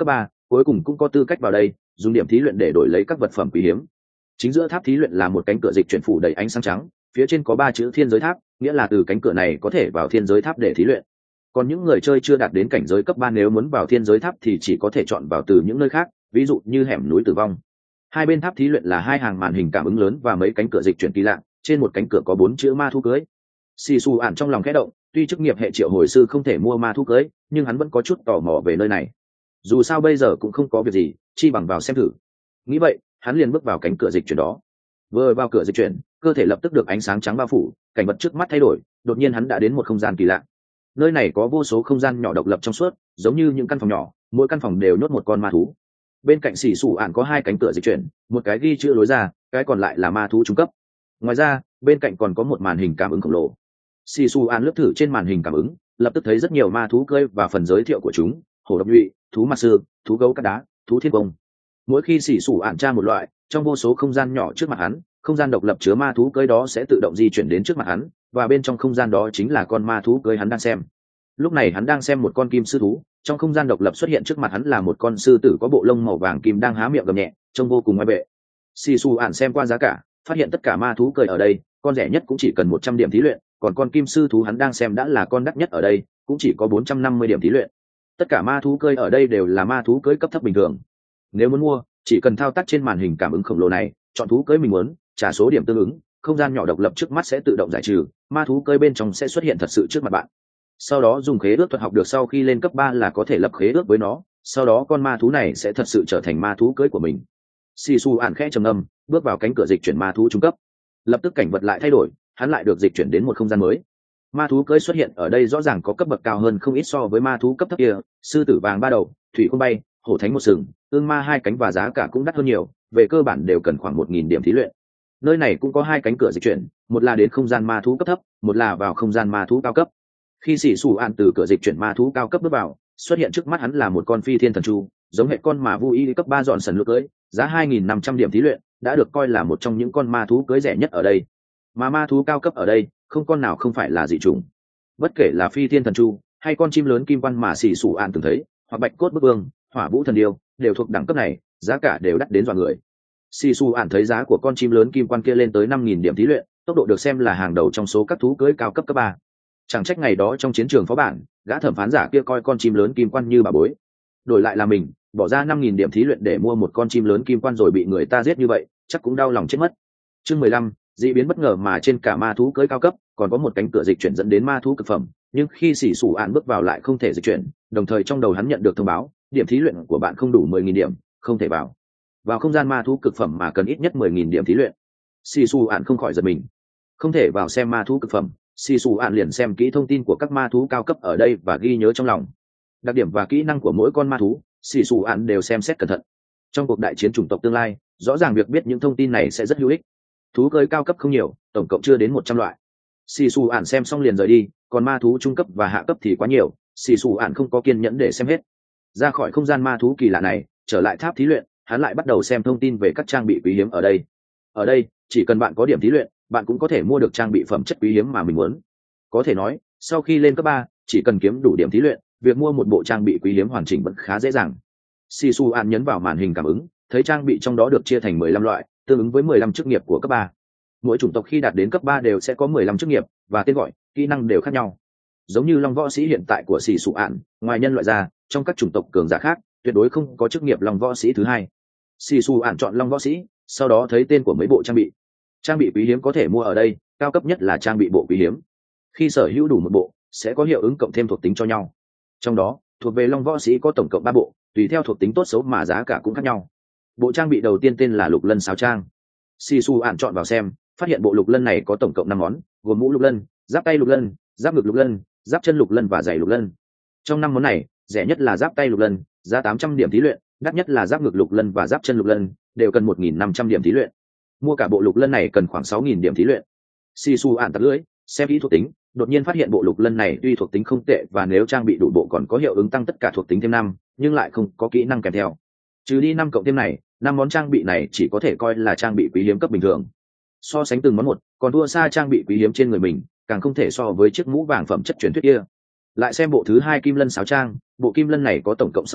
cuối cùng cũng có tư cách vào đây dùng điểm thí luyện để đổi lấy các vật phẩm quý hiếm. Chính giữa tháp thí luyện là một cánh cửa dịch chuyển phủ đầy ánh sáng trắng, phía trên có 3 chữ thiên giới tháp, nghĩa là từ cánh cửa này có thể vào thiên giới tháp để thí luyện. Còn những người chơi chưa đạt đến cảnh giới cấp 3 nếu muốn vào thiên giới tháp thì chỉ có thể chọn vào từ những nơi khác, ví dụ như hẻm núi tử vong. Hai bên tháp thí luyện là 2 hàng màn hình cảm ứng lớn và mấy cánh cửa dịch chuyển kỳ lạ, trên một cánh cửa có 4 chữ ma thú cưới. Xì xù ản trong lòng khẽ động, tuy chức nghiệp hệ triệu hồi sư không thể mua ma thú cưới, nhưng hắn vẫn có chút tò mò về nơi này. Dù sao bây giờ cũng không có việc gì, chi bằng vào xem thử. Nghĩ vậy, hắn liền bước vào cánh cửa dịch chuyển đó. Vừa vào cửa dịch chuyển, cơ thể lập tức được ánh sáng trắng bao phủ, cảnh vật trước mắt thay đổi, đột nhiên hắn đã đến một không gian kỳ lạ. Nơi này có vô số không gian nhỏ độc lập trong suốt, giống như những căn phòng nhỏ, mỗi căn phòng đều nhốt một con ma thú. Bên cạnh xỉ xù ản có 2 cánh cửa dịch chuyển, một cái ghi chữ lối ra, cái còn lại là ma thú trung cấp. Ngoài ra, bên cạnh còn có một màn hình cảm ứng khổng lồ. Xỉ xù ản lướt thử trên màn hình cảm ứng, lập tức thấy rất nhiều ma thú cưỡi và phần giới thiệu của chúng: hổ độc nhụy, thú mặt sư, thú gấu cát đá, thú thiên công. Mỗi khi xỉ xù ản tra một loại, trong vô số không gian nhỏ trước mặt hắn, không gian độc lập chứa ma thú cưỡi đó sẽ tự động di chuyển đến trước mặt hắn, và bên trong không gian đó chính là con ma thú cưỡi hắn đang xem. Lúc này hắn đang xem một con kim sư thú, trong không gian độc lập xuất hiện trước mặt hắn là một con sư tử có bộ lông màu vàng kim đang há miệng gầm nhẹ, trông vô cùng ngoại bệ. Xì xù ản xem qua giá cả, phát hiện tất cả ma thú cưỡi ở đây, con rẻ nhất cũng chỉ cần 100 điểm thí luyện, còn con kim sư thú hắn đang xem đã là con đắt nhất ở đây, cũng chỉ có 450 điểm thí luyện. Tất cả ma thú cưỡi ở đây đều là ma thú cưỡi cấp thấp bình thường. Nếu muốn mua, chỉ cần thao tác trên màn hình cảm ứng khổng lồ này, chọn thú cưỡi mình muốn, trả số điểm tương ứng, không gian nhỏ độc lập trước mắt sẽ tự động giải trừ, ma thú cưỡi bên trong sẽ xuất hiện thật sự trước mặt bạn. Sau đó dùng khế ước thuật học được sau khi lên cấp 3 là có thể lập khế ước với nó, sau đó con ma thú này sẽ thật sự trở thành ma thú cưỡi của mình. Xì xù ản khẽ trầm ngâm, bước vào cánh cửa dịch chuyển ma thú trung cấp. Lập tức cảnh vật lại thay đổi, hắn lại được dịch chuyển đến một không gian mới. Ma thú cưỡi xuất hiện ở đây rõ ràng có cấp bậc cao hơn không ít so với ma thú cấp thấp kia, sư tử vàng 3 đầu, thủy không bay, hổ thánh 1 sừng, ương ma 2 cánh và giá cả cũng đắt hơn nhiều, về cơ bản đều cần khoảng 1000 điểm thí luyện. Nơi này cũng có 2 cánh cửa dịch chuyển, một là đến không gian ma thú cấp thấp, một là vào không gian ma thú cao cấp. Khi xỉ xù ạn từ cửa dịch chuyển ma thú cao cấp bước vào, xuất hiện trước mắt hắn là một con phi thiên thần chu, giống hệ con mà vu y cấp 3 dọn sần lược cưới, giá 2500 điểm thí luyện, đã được coi là một trong những con ma thú cưới rẻ nhất ở đây. Mà ma thú cao cấp ở đây, không con nào không phải là dị chủng. Bất kể là phi thiên thần chu hay con chim lớn kim quan mà xỉ xù ạn từng thấy, hoặc bạch cốt bức vương, hỏa vũ thần điêu, đều thuộc đẳng cấp này, giá cả đều đắt đến dọa người. Xỉ xù ạn thấy giá của con chim lớn kim quan kia lên tới 5000 điểm thí luyện, tốc độ được xem là hàng đầu trong số các thú cưới cao cấp cấp 3. Chẳng trách ngày đó trong chiến trường phó bản, gã thẩm phán giả kia coi con chim lớn kim quan như bà bối. Đổi lại là mình, bỏ ra 5000 điểm thí luyện để mua một con chim lớn kim quan rồi bị người ta giết như vậy, chắc cũng đau lòng chết mất. Chương 15, dị biến bất ngờ mà trên cả ma thú cưỡi cao cấp, còn có một cánh cửa dịch chuyển dẫn đến ma thú cực phẩm, nhưng khi xỉ xù ạn bước vào lại không thể dịch chuyển, đồng thời trong đầu hắn nhận được thông báo, điểm thí luyện của bạn không đủ 10000 điểm, không thể vào. Vào không gian ma thú cực phẩm mà cần ít nhất 10000 điểm thí luyện. Xỉ xù ạn không khỏi giật mình. Không thể vào xem ma thú cực phẩm, xì xù ạn liền xem kỹ thông tin của các ma thú cao cấp ở đây và ghi nhớ trong lòng. Đặc điểm và kỹ năng của mỗi con ma thú, xì xù ạn đều xem xét cẩn thận. Trong cuộc đại chiến chủng tộc tương lai, rõ ràng việc biết những thông tin này sẽ rất hữu ích. Thú cưỡi cao cấp không nhiều, tổng cộng chưa đến 100 loại. Xì xù ạn xem xong liền rời đi, còn ma thú trung cấp và hạ cấp thì quá nhiều, xì xù ạn không có kiên nhẫn để xem hết. Ra khỏi không gian ma thú kỳ lạ này, trở lại tháp thí luyện, hắn lại bắt đầu xem thông tin về các trang bị quý hiếm ở đây. Ở đây, chỉ cần bạn có điểm thí luyện, bạn cũng có thể mua được trang bị phẩm chất quý hiếm mà mình muốn. Có thể nói, sau khi lên cấp 3, chỉ cần kiếm đủ điểm thí luyện, việc mua một bộ trang bị quý hiếm hoàn chỉnh vẫn khá dễ dàng. Sisu An nhấn vào màn hình cảm ứng, thấy trang bị trong đó được chia thành 15 loại, tương ứng với 15 chức nghiệp của cấp 3. Mỗi chủng tộc khi đạt đến cấp 3 đều sẽ có 15 chức nghiệp, và tên gọi, kỹ năng đều khác nhau. Giống như Long Võ Sĩ hiện tại của Sisu An, ngoài nhân loại ra, trong các chủng tộc cường giả khác, tuyệt đối không có chức nghiệp Long Võ Sĩ thứ hai. Sisu An chọn Long Võ Sĩ, sau đó thấy tên của mấy bộ trang bị. Trang bị quý hiếm có thể mua ở đây, cao cấp nhất là trang bị bộ quý hiếm. Khi sở hữu đủ một bộ, sẽ có hiệu ứng cộng thêm thuộc tính cho nhau. Trong đó, thuộc về Long Võ Sĩ có tổng cộng 3 bộ, tùy theo thuộc tính tốt xấu mà giá cả cũng khác nhau. Bộ trang bị đầu tiên tên là Lục Lân Sáo Trang. Sisu An chọn vào xem, phát hiện bộ lục lân này có tổng cộng 5 món, gồm mũ lục lân, giáp tay lục lân, giáp ngực lục lân, giáp chân lục lân và giày lục lân. Trong 5 món này, rẻ nhất là giáp tay lục lân, giá 800 điểm thí luyện, đắt nhất là giáp ngực lục lân và giáp chân lục lân, đều cần 1500 điểm thí luyện. Mua cả bộ lục lân này cần khoảng 6000 điểm thí luyện. Sisu An tắt lưỡi, xem kỹ thuộc tính, đột nhiên phát hiện bộ lục lân này tuy thuộc tính không tệ và nếu trang bị đủ bộ còn có hiệu ứng tăng tất cả thuộc tính thêm 5, nhưng lại không có kỹ năng kèm theo. Trừ đi 5 cộng thêm này, 5 món trang bị này chỉ có thể coi là trang bị quý hiếm cấp bình thường. So sánh từng món một, còn thua xa trang bị quý hiếm trên người mình, càng không thể so với chiếc mũ vàng phẩm chất truyền thuyết kia. Lại xem bộ thứ 2 Kim Lân Sáo Trang, bộ kim lân này có tổng cộng 6 món,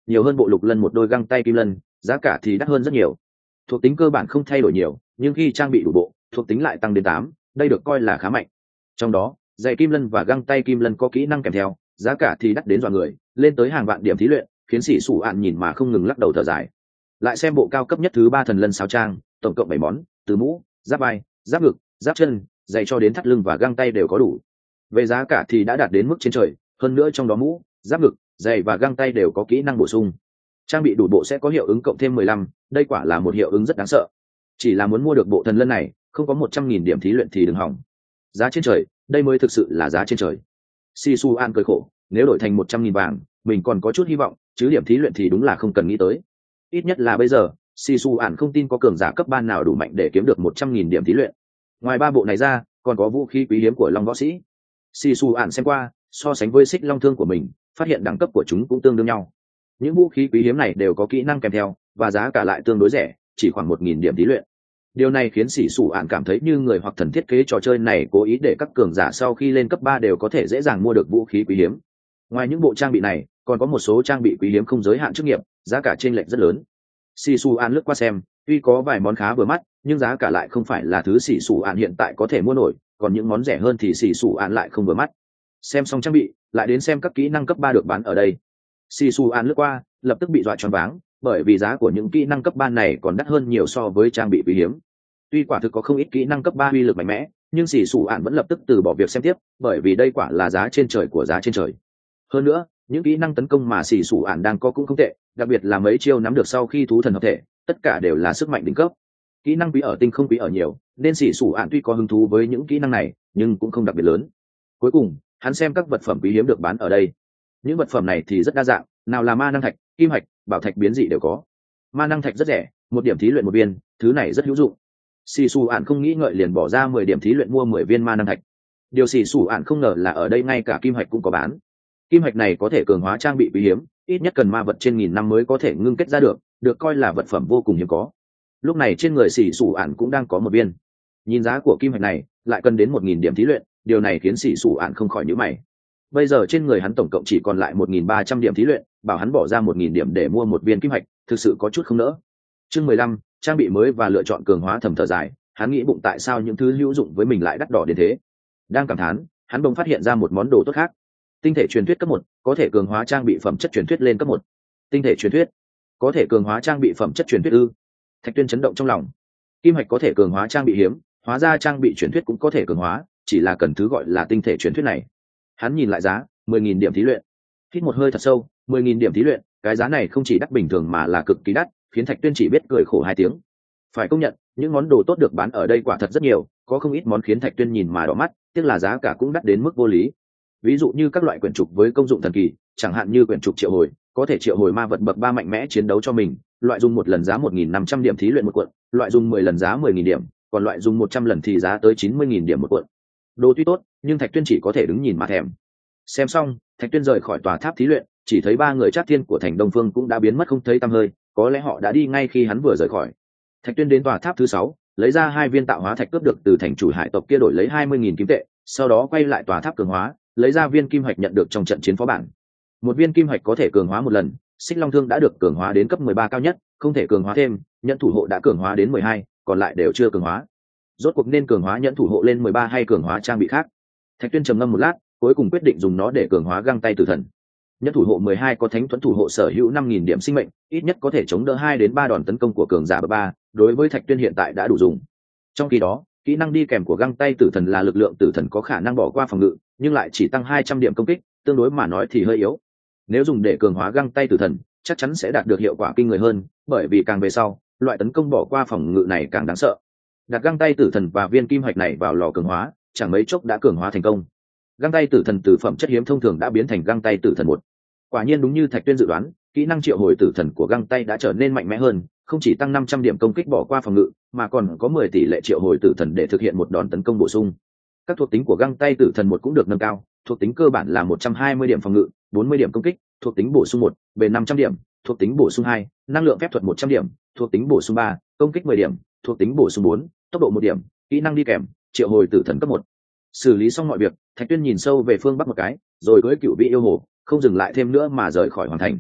nhiều hơn bộ lục lân một đôi găng tay kim lân, giá cả thì đắt hơn rất nhiều. Thuộc tính cơ bản không thay đổi nhiều, nhưng khi trang bị đủ bộ, thuộc tính lại tăng đến 8, đây được coi là khá mạnh. Trong đó, giày kim lân và găng tay kim lân có kỹ năng kèm theo, giá cả thì đắt đến dọa người, lên tới hàng vạn điểm thí luyện, khiến sĩ sủ ạn nhìn mà không ngừng lắc đầu thở dài. Lại xem bộ cao cấp nhất thứ 3 thần lân sáo trang, tổng cộng 7 món, từ mũ, giáp vai, giáp ngực, giáp chân, giày cho đến thắt lưng và găng tay đều có đủ. Về giá cả thì đã đạt đến mức trên trời, hơn nữa trong đó mũ, giáp ngực, giày và găng tay đều có kỹ năng bổ sung. Trang bị đủ bộ sẽ có hiệu ứng cộng thêm 15, đây quả là một hiệu ứng rất đáng sợ. Chỉ là muốn mua được bộ thần lân này, không có 100.000 điểm thí luyện thì đừng hỏng. Giá trên trời, đây mới thực sự là giá trên trời. Si Su An cười khổ, nếu đổi thành 100.000 vàng, mình còn có chút hy vọng, chứ điểm thí luyện thì đúng là không cần nghĩ tới. Ít nhất là bây giờ, Si Su An không tin có cường giả cấp 3 nào đủ mạnh để kiếm được 100.000 điểm thí luyện. Ngoài 3 bộ này ra, còn có vũ khí quý hiếm của Long võ sĩ. Si Su An xem qua, so sánh với xích long thương của mình, phát hiện đẳng cấp của chúng cũng tương đương nhau. Những vũ khí quý hiếm này đều có kỹ năng kèm theo, và giá cả lại tương đối rẻ, chỉ khoảng 1.000 điểm thí luyện. Điều này khiến sĩ sủ ạn cảm thấy như người hoặc thần thiết kế trò chơi này cố ý để các cường giả sau khi lên cấp 3 đều có thể dễ dàng mua được vũ khí quý hiếm. Ngoài những bộ trang bị này, còn có một số trang bị quý hiếm không giới hạn chức nghiệp, giá cả chênh lệch rất lớn. Sĩ sủ ạn lướt qua xem, tuy có vài món khá vừa mắt, nhưng giá cả lại không phải là thứ sĩ sủ ạn hiện tại có thể mua nổi, còn những món rẻ hơn thì sĩ sủ ạn lại không vừa mắt. Xem xong trang bị, lại đến xem các kỹ năng cấp 3 được bán ở đây. Sĩ sủ ạn lướt qua, lập tức bị dọa choáng váng, bởi vì giá của những kỹ năng cấp 3 này còn đắt hơn nhiều so với trang bị quý hiếm. Tuy quả thực có không ít kỹ năng cấp 3 uy lực mạnh mẽ, nhưng sĩ sủ ạn vẫn lập tức từ bỏ việc xem tiếp, bởi vì đây quả là giá trên trời của giá trên trời. Hơn nữa, những kỹ năng tấn công mà sĩ sủ ạn đang có cũng không tệ, đặc biệt là mấy chiêu nắm được sau khi thú thần hợp thể, tất cả đều là sức mạnh đỉnh cấp. Kỹ năng quý ở tinh không quý ở nhiều, nên sĩ sủ ạn tuy có hứng thú với những kỹ năng này, nhưng cũng không đặc biệt lớn. Cuối cùng, hắn xem các vật phẩm quý hiếm được bán ở đây. Những vật phẩm này thì rất đa dạng, nào là ma năng thạch, kim hạch, bảo thạch biến dị đều có. Ma năng thạch rất rẻ, 1 điểm thí luyện 1 viên, thứ này rất hữu dụng. Sĩ Sủ ạn không nghĩ ngợi liền bỏ ra 10 điểm thí luyện mua 10 viên ma năng thạch. Điều Sĩ Sủ ạn không ngờ là ở đây ngay cả kim hạch cũng có bán. Kim hạch này có thể cường hóa trang bị quý hiếm, ít nhất cần ma vật trên 1000 năm mới có thể ngưng kết ra được coi là vật phẩm vô cùng hiếm có. Lúc này trên người Sĩ Sủ ạn cũng đang có 1 viên. Nhìn giá của kim hạch này, lại cần đến 1000 điểm thí luyện, điều này khiến Sĩ Sủ ạn không khỏi nhíu mày. Bây giờ trên người hắn tổng cộng chỉ còn lại 1300 điểm thí luyện, bảo hắn bỏ ra 1000 điểm để mua 1 viên kim hạch, thực sự có chút không nỡ. Chương 15, trang bị mới và lựa chọn cường hóa thầm thở dài, hắn nghĩ bụng tại sao những thứ hữu dụng với mình lại đắt đỏ đến thế. Đang cảm thán, hắn bỗng phát hiện ra một món đồ tốt khác. Tinh thể truyền thuyết cấp 1, có thể cường hóa trang bị phẩm chất truyền thuyết lên cấp 1. Tinh thể truyền thuyết, có thể cường hóa trang bị phẩm chất truyền thuyết ư? Thạch Tuyên chấn động trong lòng. Kim hạch có thể cường hóa trang bị hiếm, hóa ra trang bị truyền thuyết cũng có thể cường hóa, chỉ là cần thứ gọi là tinh thể truyền thuyết này. Hắn nhìn lại giá, 10.000 điểm thí luyện. Hít một hơi thật sâu, 10.000 điểm thí luyện, cái giá này không chỉ đắt bình thường mà là cực kỳ đắt, khiến Thạch Tuyên chỉ biết cười khổ 2 tiếng. Phải công nhận, những món đồ tốt được bán ở đây quả thật rất nhiều, có không ít món khiến Thạch Tuyên nhìn mà đỏ mắt, tiếc là giá cả cũng đắt đến mức vô lý. Ví dụ như các loại quyển trục với công dụng thần kỳ, chẳng hạn như quyển trục triệu hồi, có thể triệu hồi ma vật bậc 3 mạnh mẽ chiến đấu cho mình, loại dùng 1 lần giá 1.500 điểm thí luyện một cuộn, loại dùng 10 lần giá 10.000 điểm, còn loại dùng 100 lần thì giá tới 90.000 điểm một cuộn. Đồ tuy tốt, nhưng Thạch Tuyên chỉ có thể đứng nhìn mà thèm. Xem xong, Thạch Tuyên rời khỏi tòa tháp thí luyện, chỉ thấy 3 người Trác Thiên của thành Đông Phương cũng đã biến mất không thấy tăm hơi, có lẽ họ đã đi ngay khi hắn vừa rời khỏi. Thạch Tuyên đến tòa tháp thứ 6, lấy ra 2 viên tạo hóa thạch cướp được từ thành chủ hải tộc kia đổi lấy 20.000 kim tệ, sau đó quay lại tòa tháp cường hóa, lấy ra viên kim hạch nhận được trong trận chiến phó bản. 1 viên kim hạch có thể cường hóa 1 lần, xích long thương đã được cường hóa đến cấp 13 cao nhất, không thể cường hóa thêm, nhẫn thủ hộ đã cường hóa đến 12, còn lại đều chưa cường hóa. Rốt cuộc nên cường hóa nhẫn thủ hộ lên 13 hay cường hóa trang bị khác? Thạch Tuyên trầm ngâm một lát, cuối cùng quyết định dùng nó để cường hóa găng tay tử thần. Nhẫn thủ hộ 12 có thánh thuẫn thủ hộ sở hữu 5.000 điểm sinh mệnh, ít nhất có thể chống đỡ 2 đến 3 đòn tấn công của cường giả bậc 3, đối với Thạch Tuyên hiện tại đã đủ dùng. Trong khi đó, kỹ năng đi kèm của găng tay tử thần là lực lượng tử thần có khả năng bỏ qua phòng ngự, nhưng lại chỉ tăng 200 điểm công kích, tương đối mà nói thì hơi yếu. Nếu dùng để cường hóa găng tay tử thần, chắc chắn sẽ đạt được hiệu quả kinh người hơn, bởi vì càng về sau, loại tấn công bỏ qua phòng ngự này càng đáng sợ. Đặt găng tay tử thần và viên kim hạch này vào lò cường hóa, chẳng mấy chốc đã cường hóa thành công. Găng tay tử thần từ phẩm chất hiếm thông thường đã biến thành găng tay tử thần 1. Quả nhiên đúng như Thạch Tuyên dự đoán, kỹ năng triệu hồi tử thần của găng tay đã trở nên mạnh mẽ hơn, không chỉ tăng 500 điểm công kích bỏ qua phòng ngự, mà còn có 10 tỷ lệ triệu hồi tử thần để thực hiện một đòn tấn công bổ sung. Các thuộc tính của găng tay tử thần 1 cũng được nâng cao, thuộc tính cơ bản là 120 điểm phòng ngự, 40 điểm công kích, thuộc tính bổ sung 1, bền 500 điểm, thuộc tính bổ sung 2, năng lượng phép thuật 100 điểm, thuộc tính bổ sung 3, công kích 10 điểm, thuộc tính bổ sung 4, tốc độ 1 điểm, kỹ năng đi kèm, triệu hồi tử thần cấp 1. Xử lý xong mọi việc, Thạch Tuyên nhìn sâu về phương bắc một cái, rồi cưỡi cựu vị yêu hồ, không dừng lại thêm nữa mà rời khỏi hoàng thành.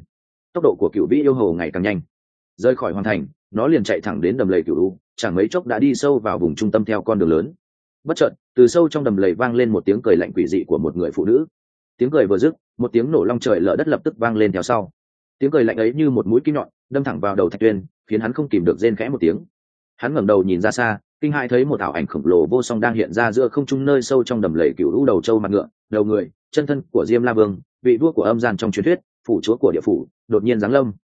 tốc độ của cựu vĩ yêu hồ ngày càng nhanh. Rời khỏi hoàn thành, nó liền chạy thẳng đến đầm lầy cựu u, chẳng mấy chốc đã đi sâu vào vùng trung tâm theo con đường lớn. Bất chợt, từ sâu trong đầm lầy vang lên một tiếng cười lạnh quỷ dị của một người phụ nữ. Tiếng cười vừa dứt, một tiếng nổ long trời lở đất lập tức vang lên theo sau. Tiếng cười lạnh ấy như một mũi kim nhọn đâm thẳng vào đầu Thạch Tuyên, khiến hắn không kìm được rên khẽ một tiếng. Hắn ngẩng đầu nhìn ra xa, kinh hãi thấy một ảo ảnh khổng lồ vô song đang hiện ra giữa không trung nơi sâu trong đầm lầy cựu u, đầu trâu mặt ngựa, đầu người, chân thân của Diêm La Vương, vị vua của âm gian trong truyền thuyết, phủ chúa của địa phủ, đột nhiên giáng lâm,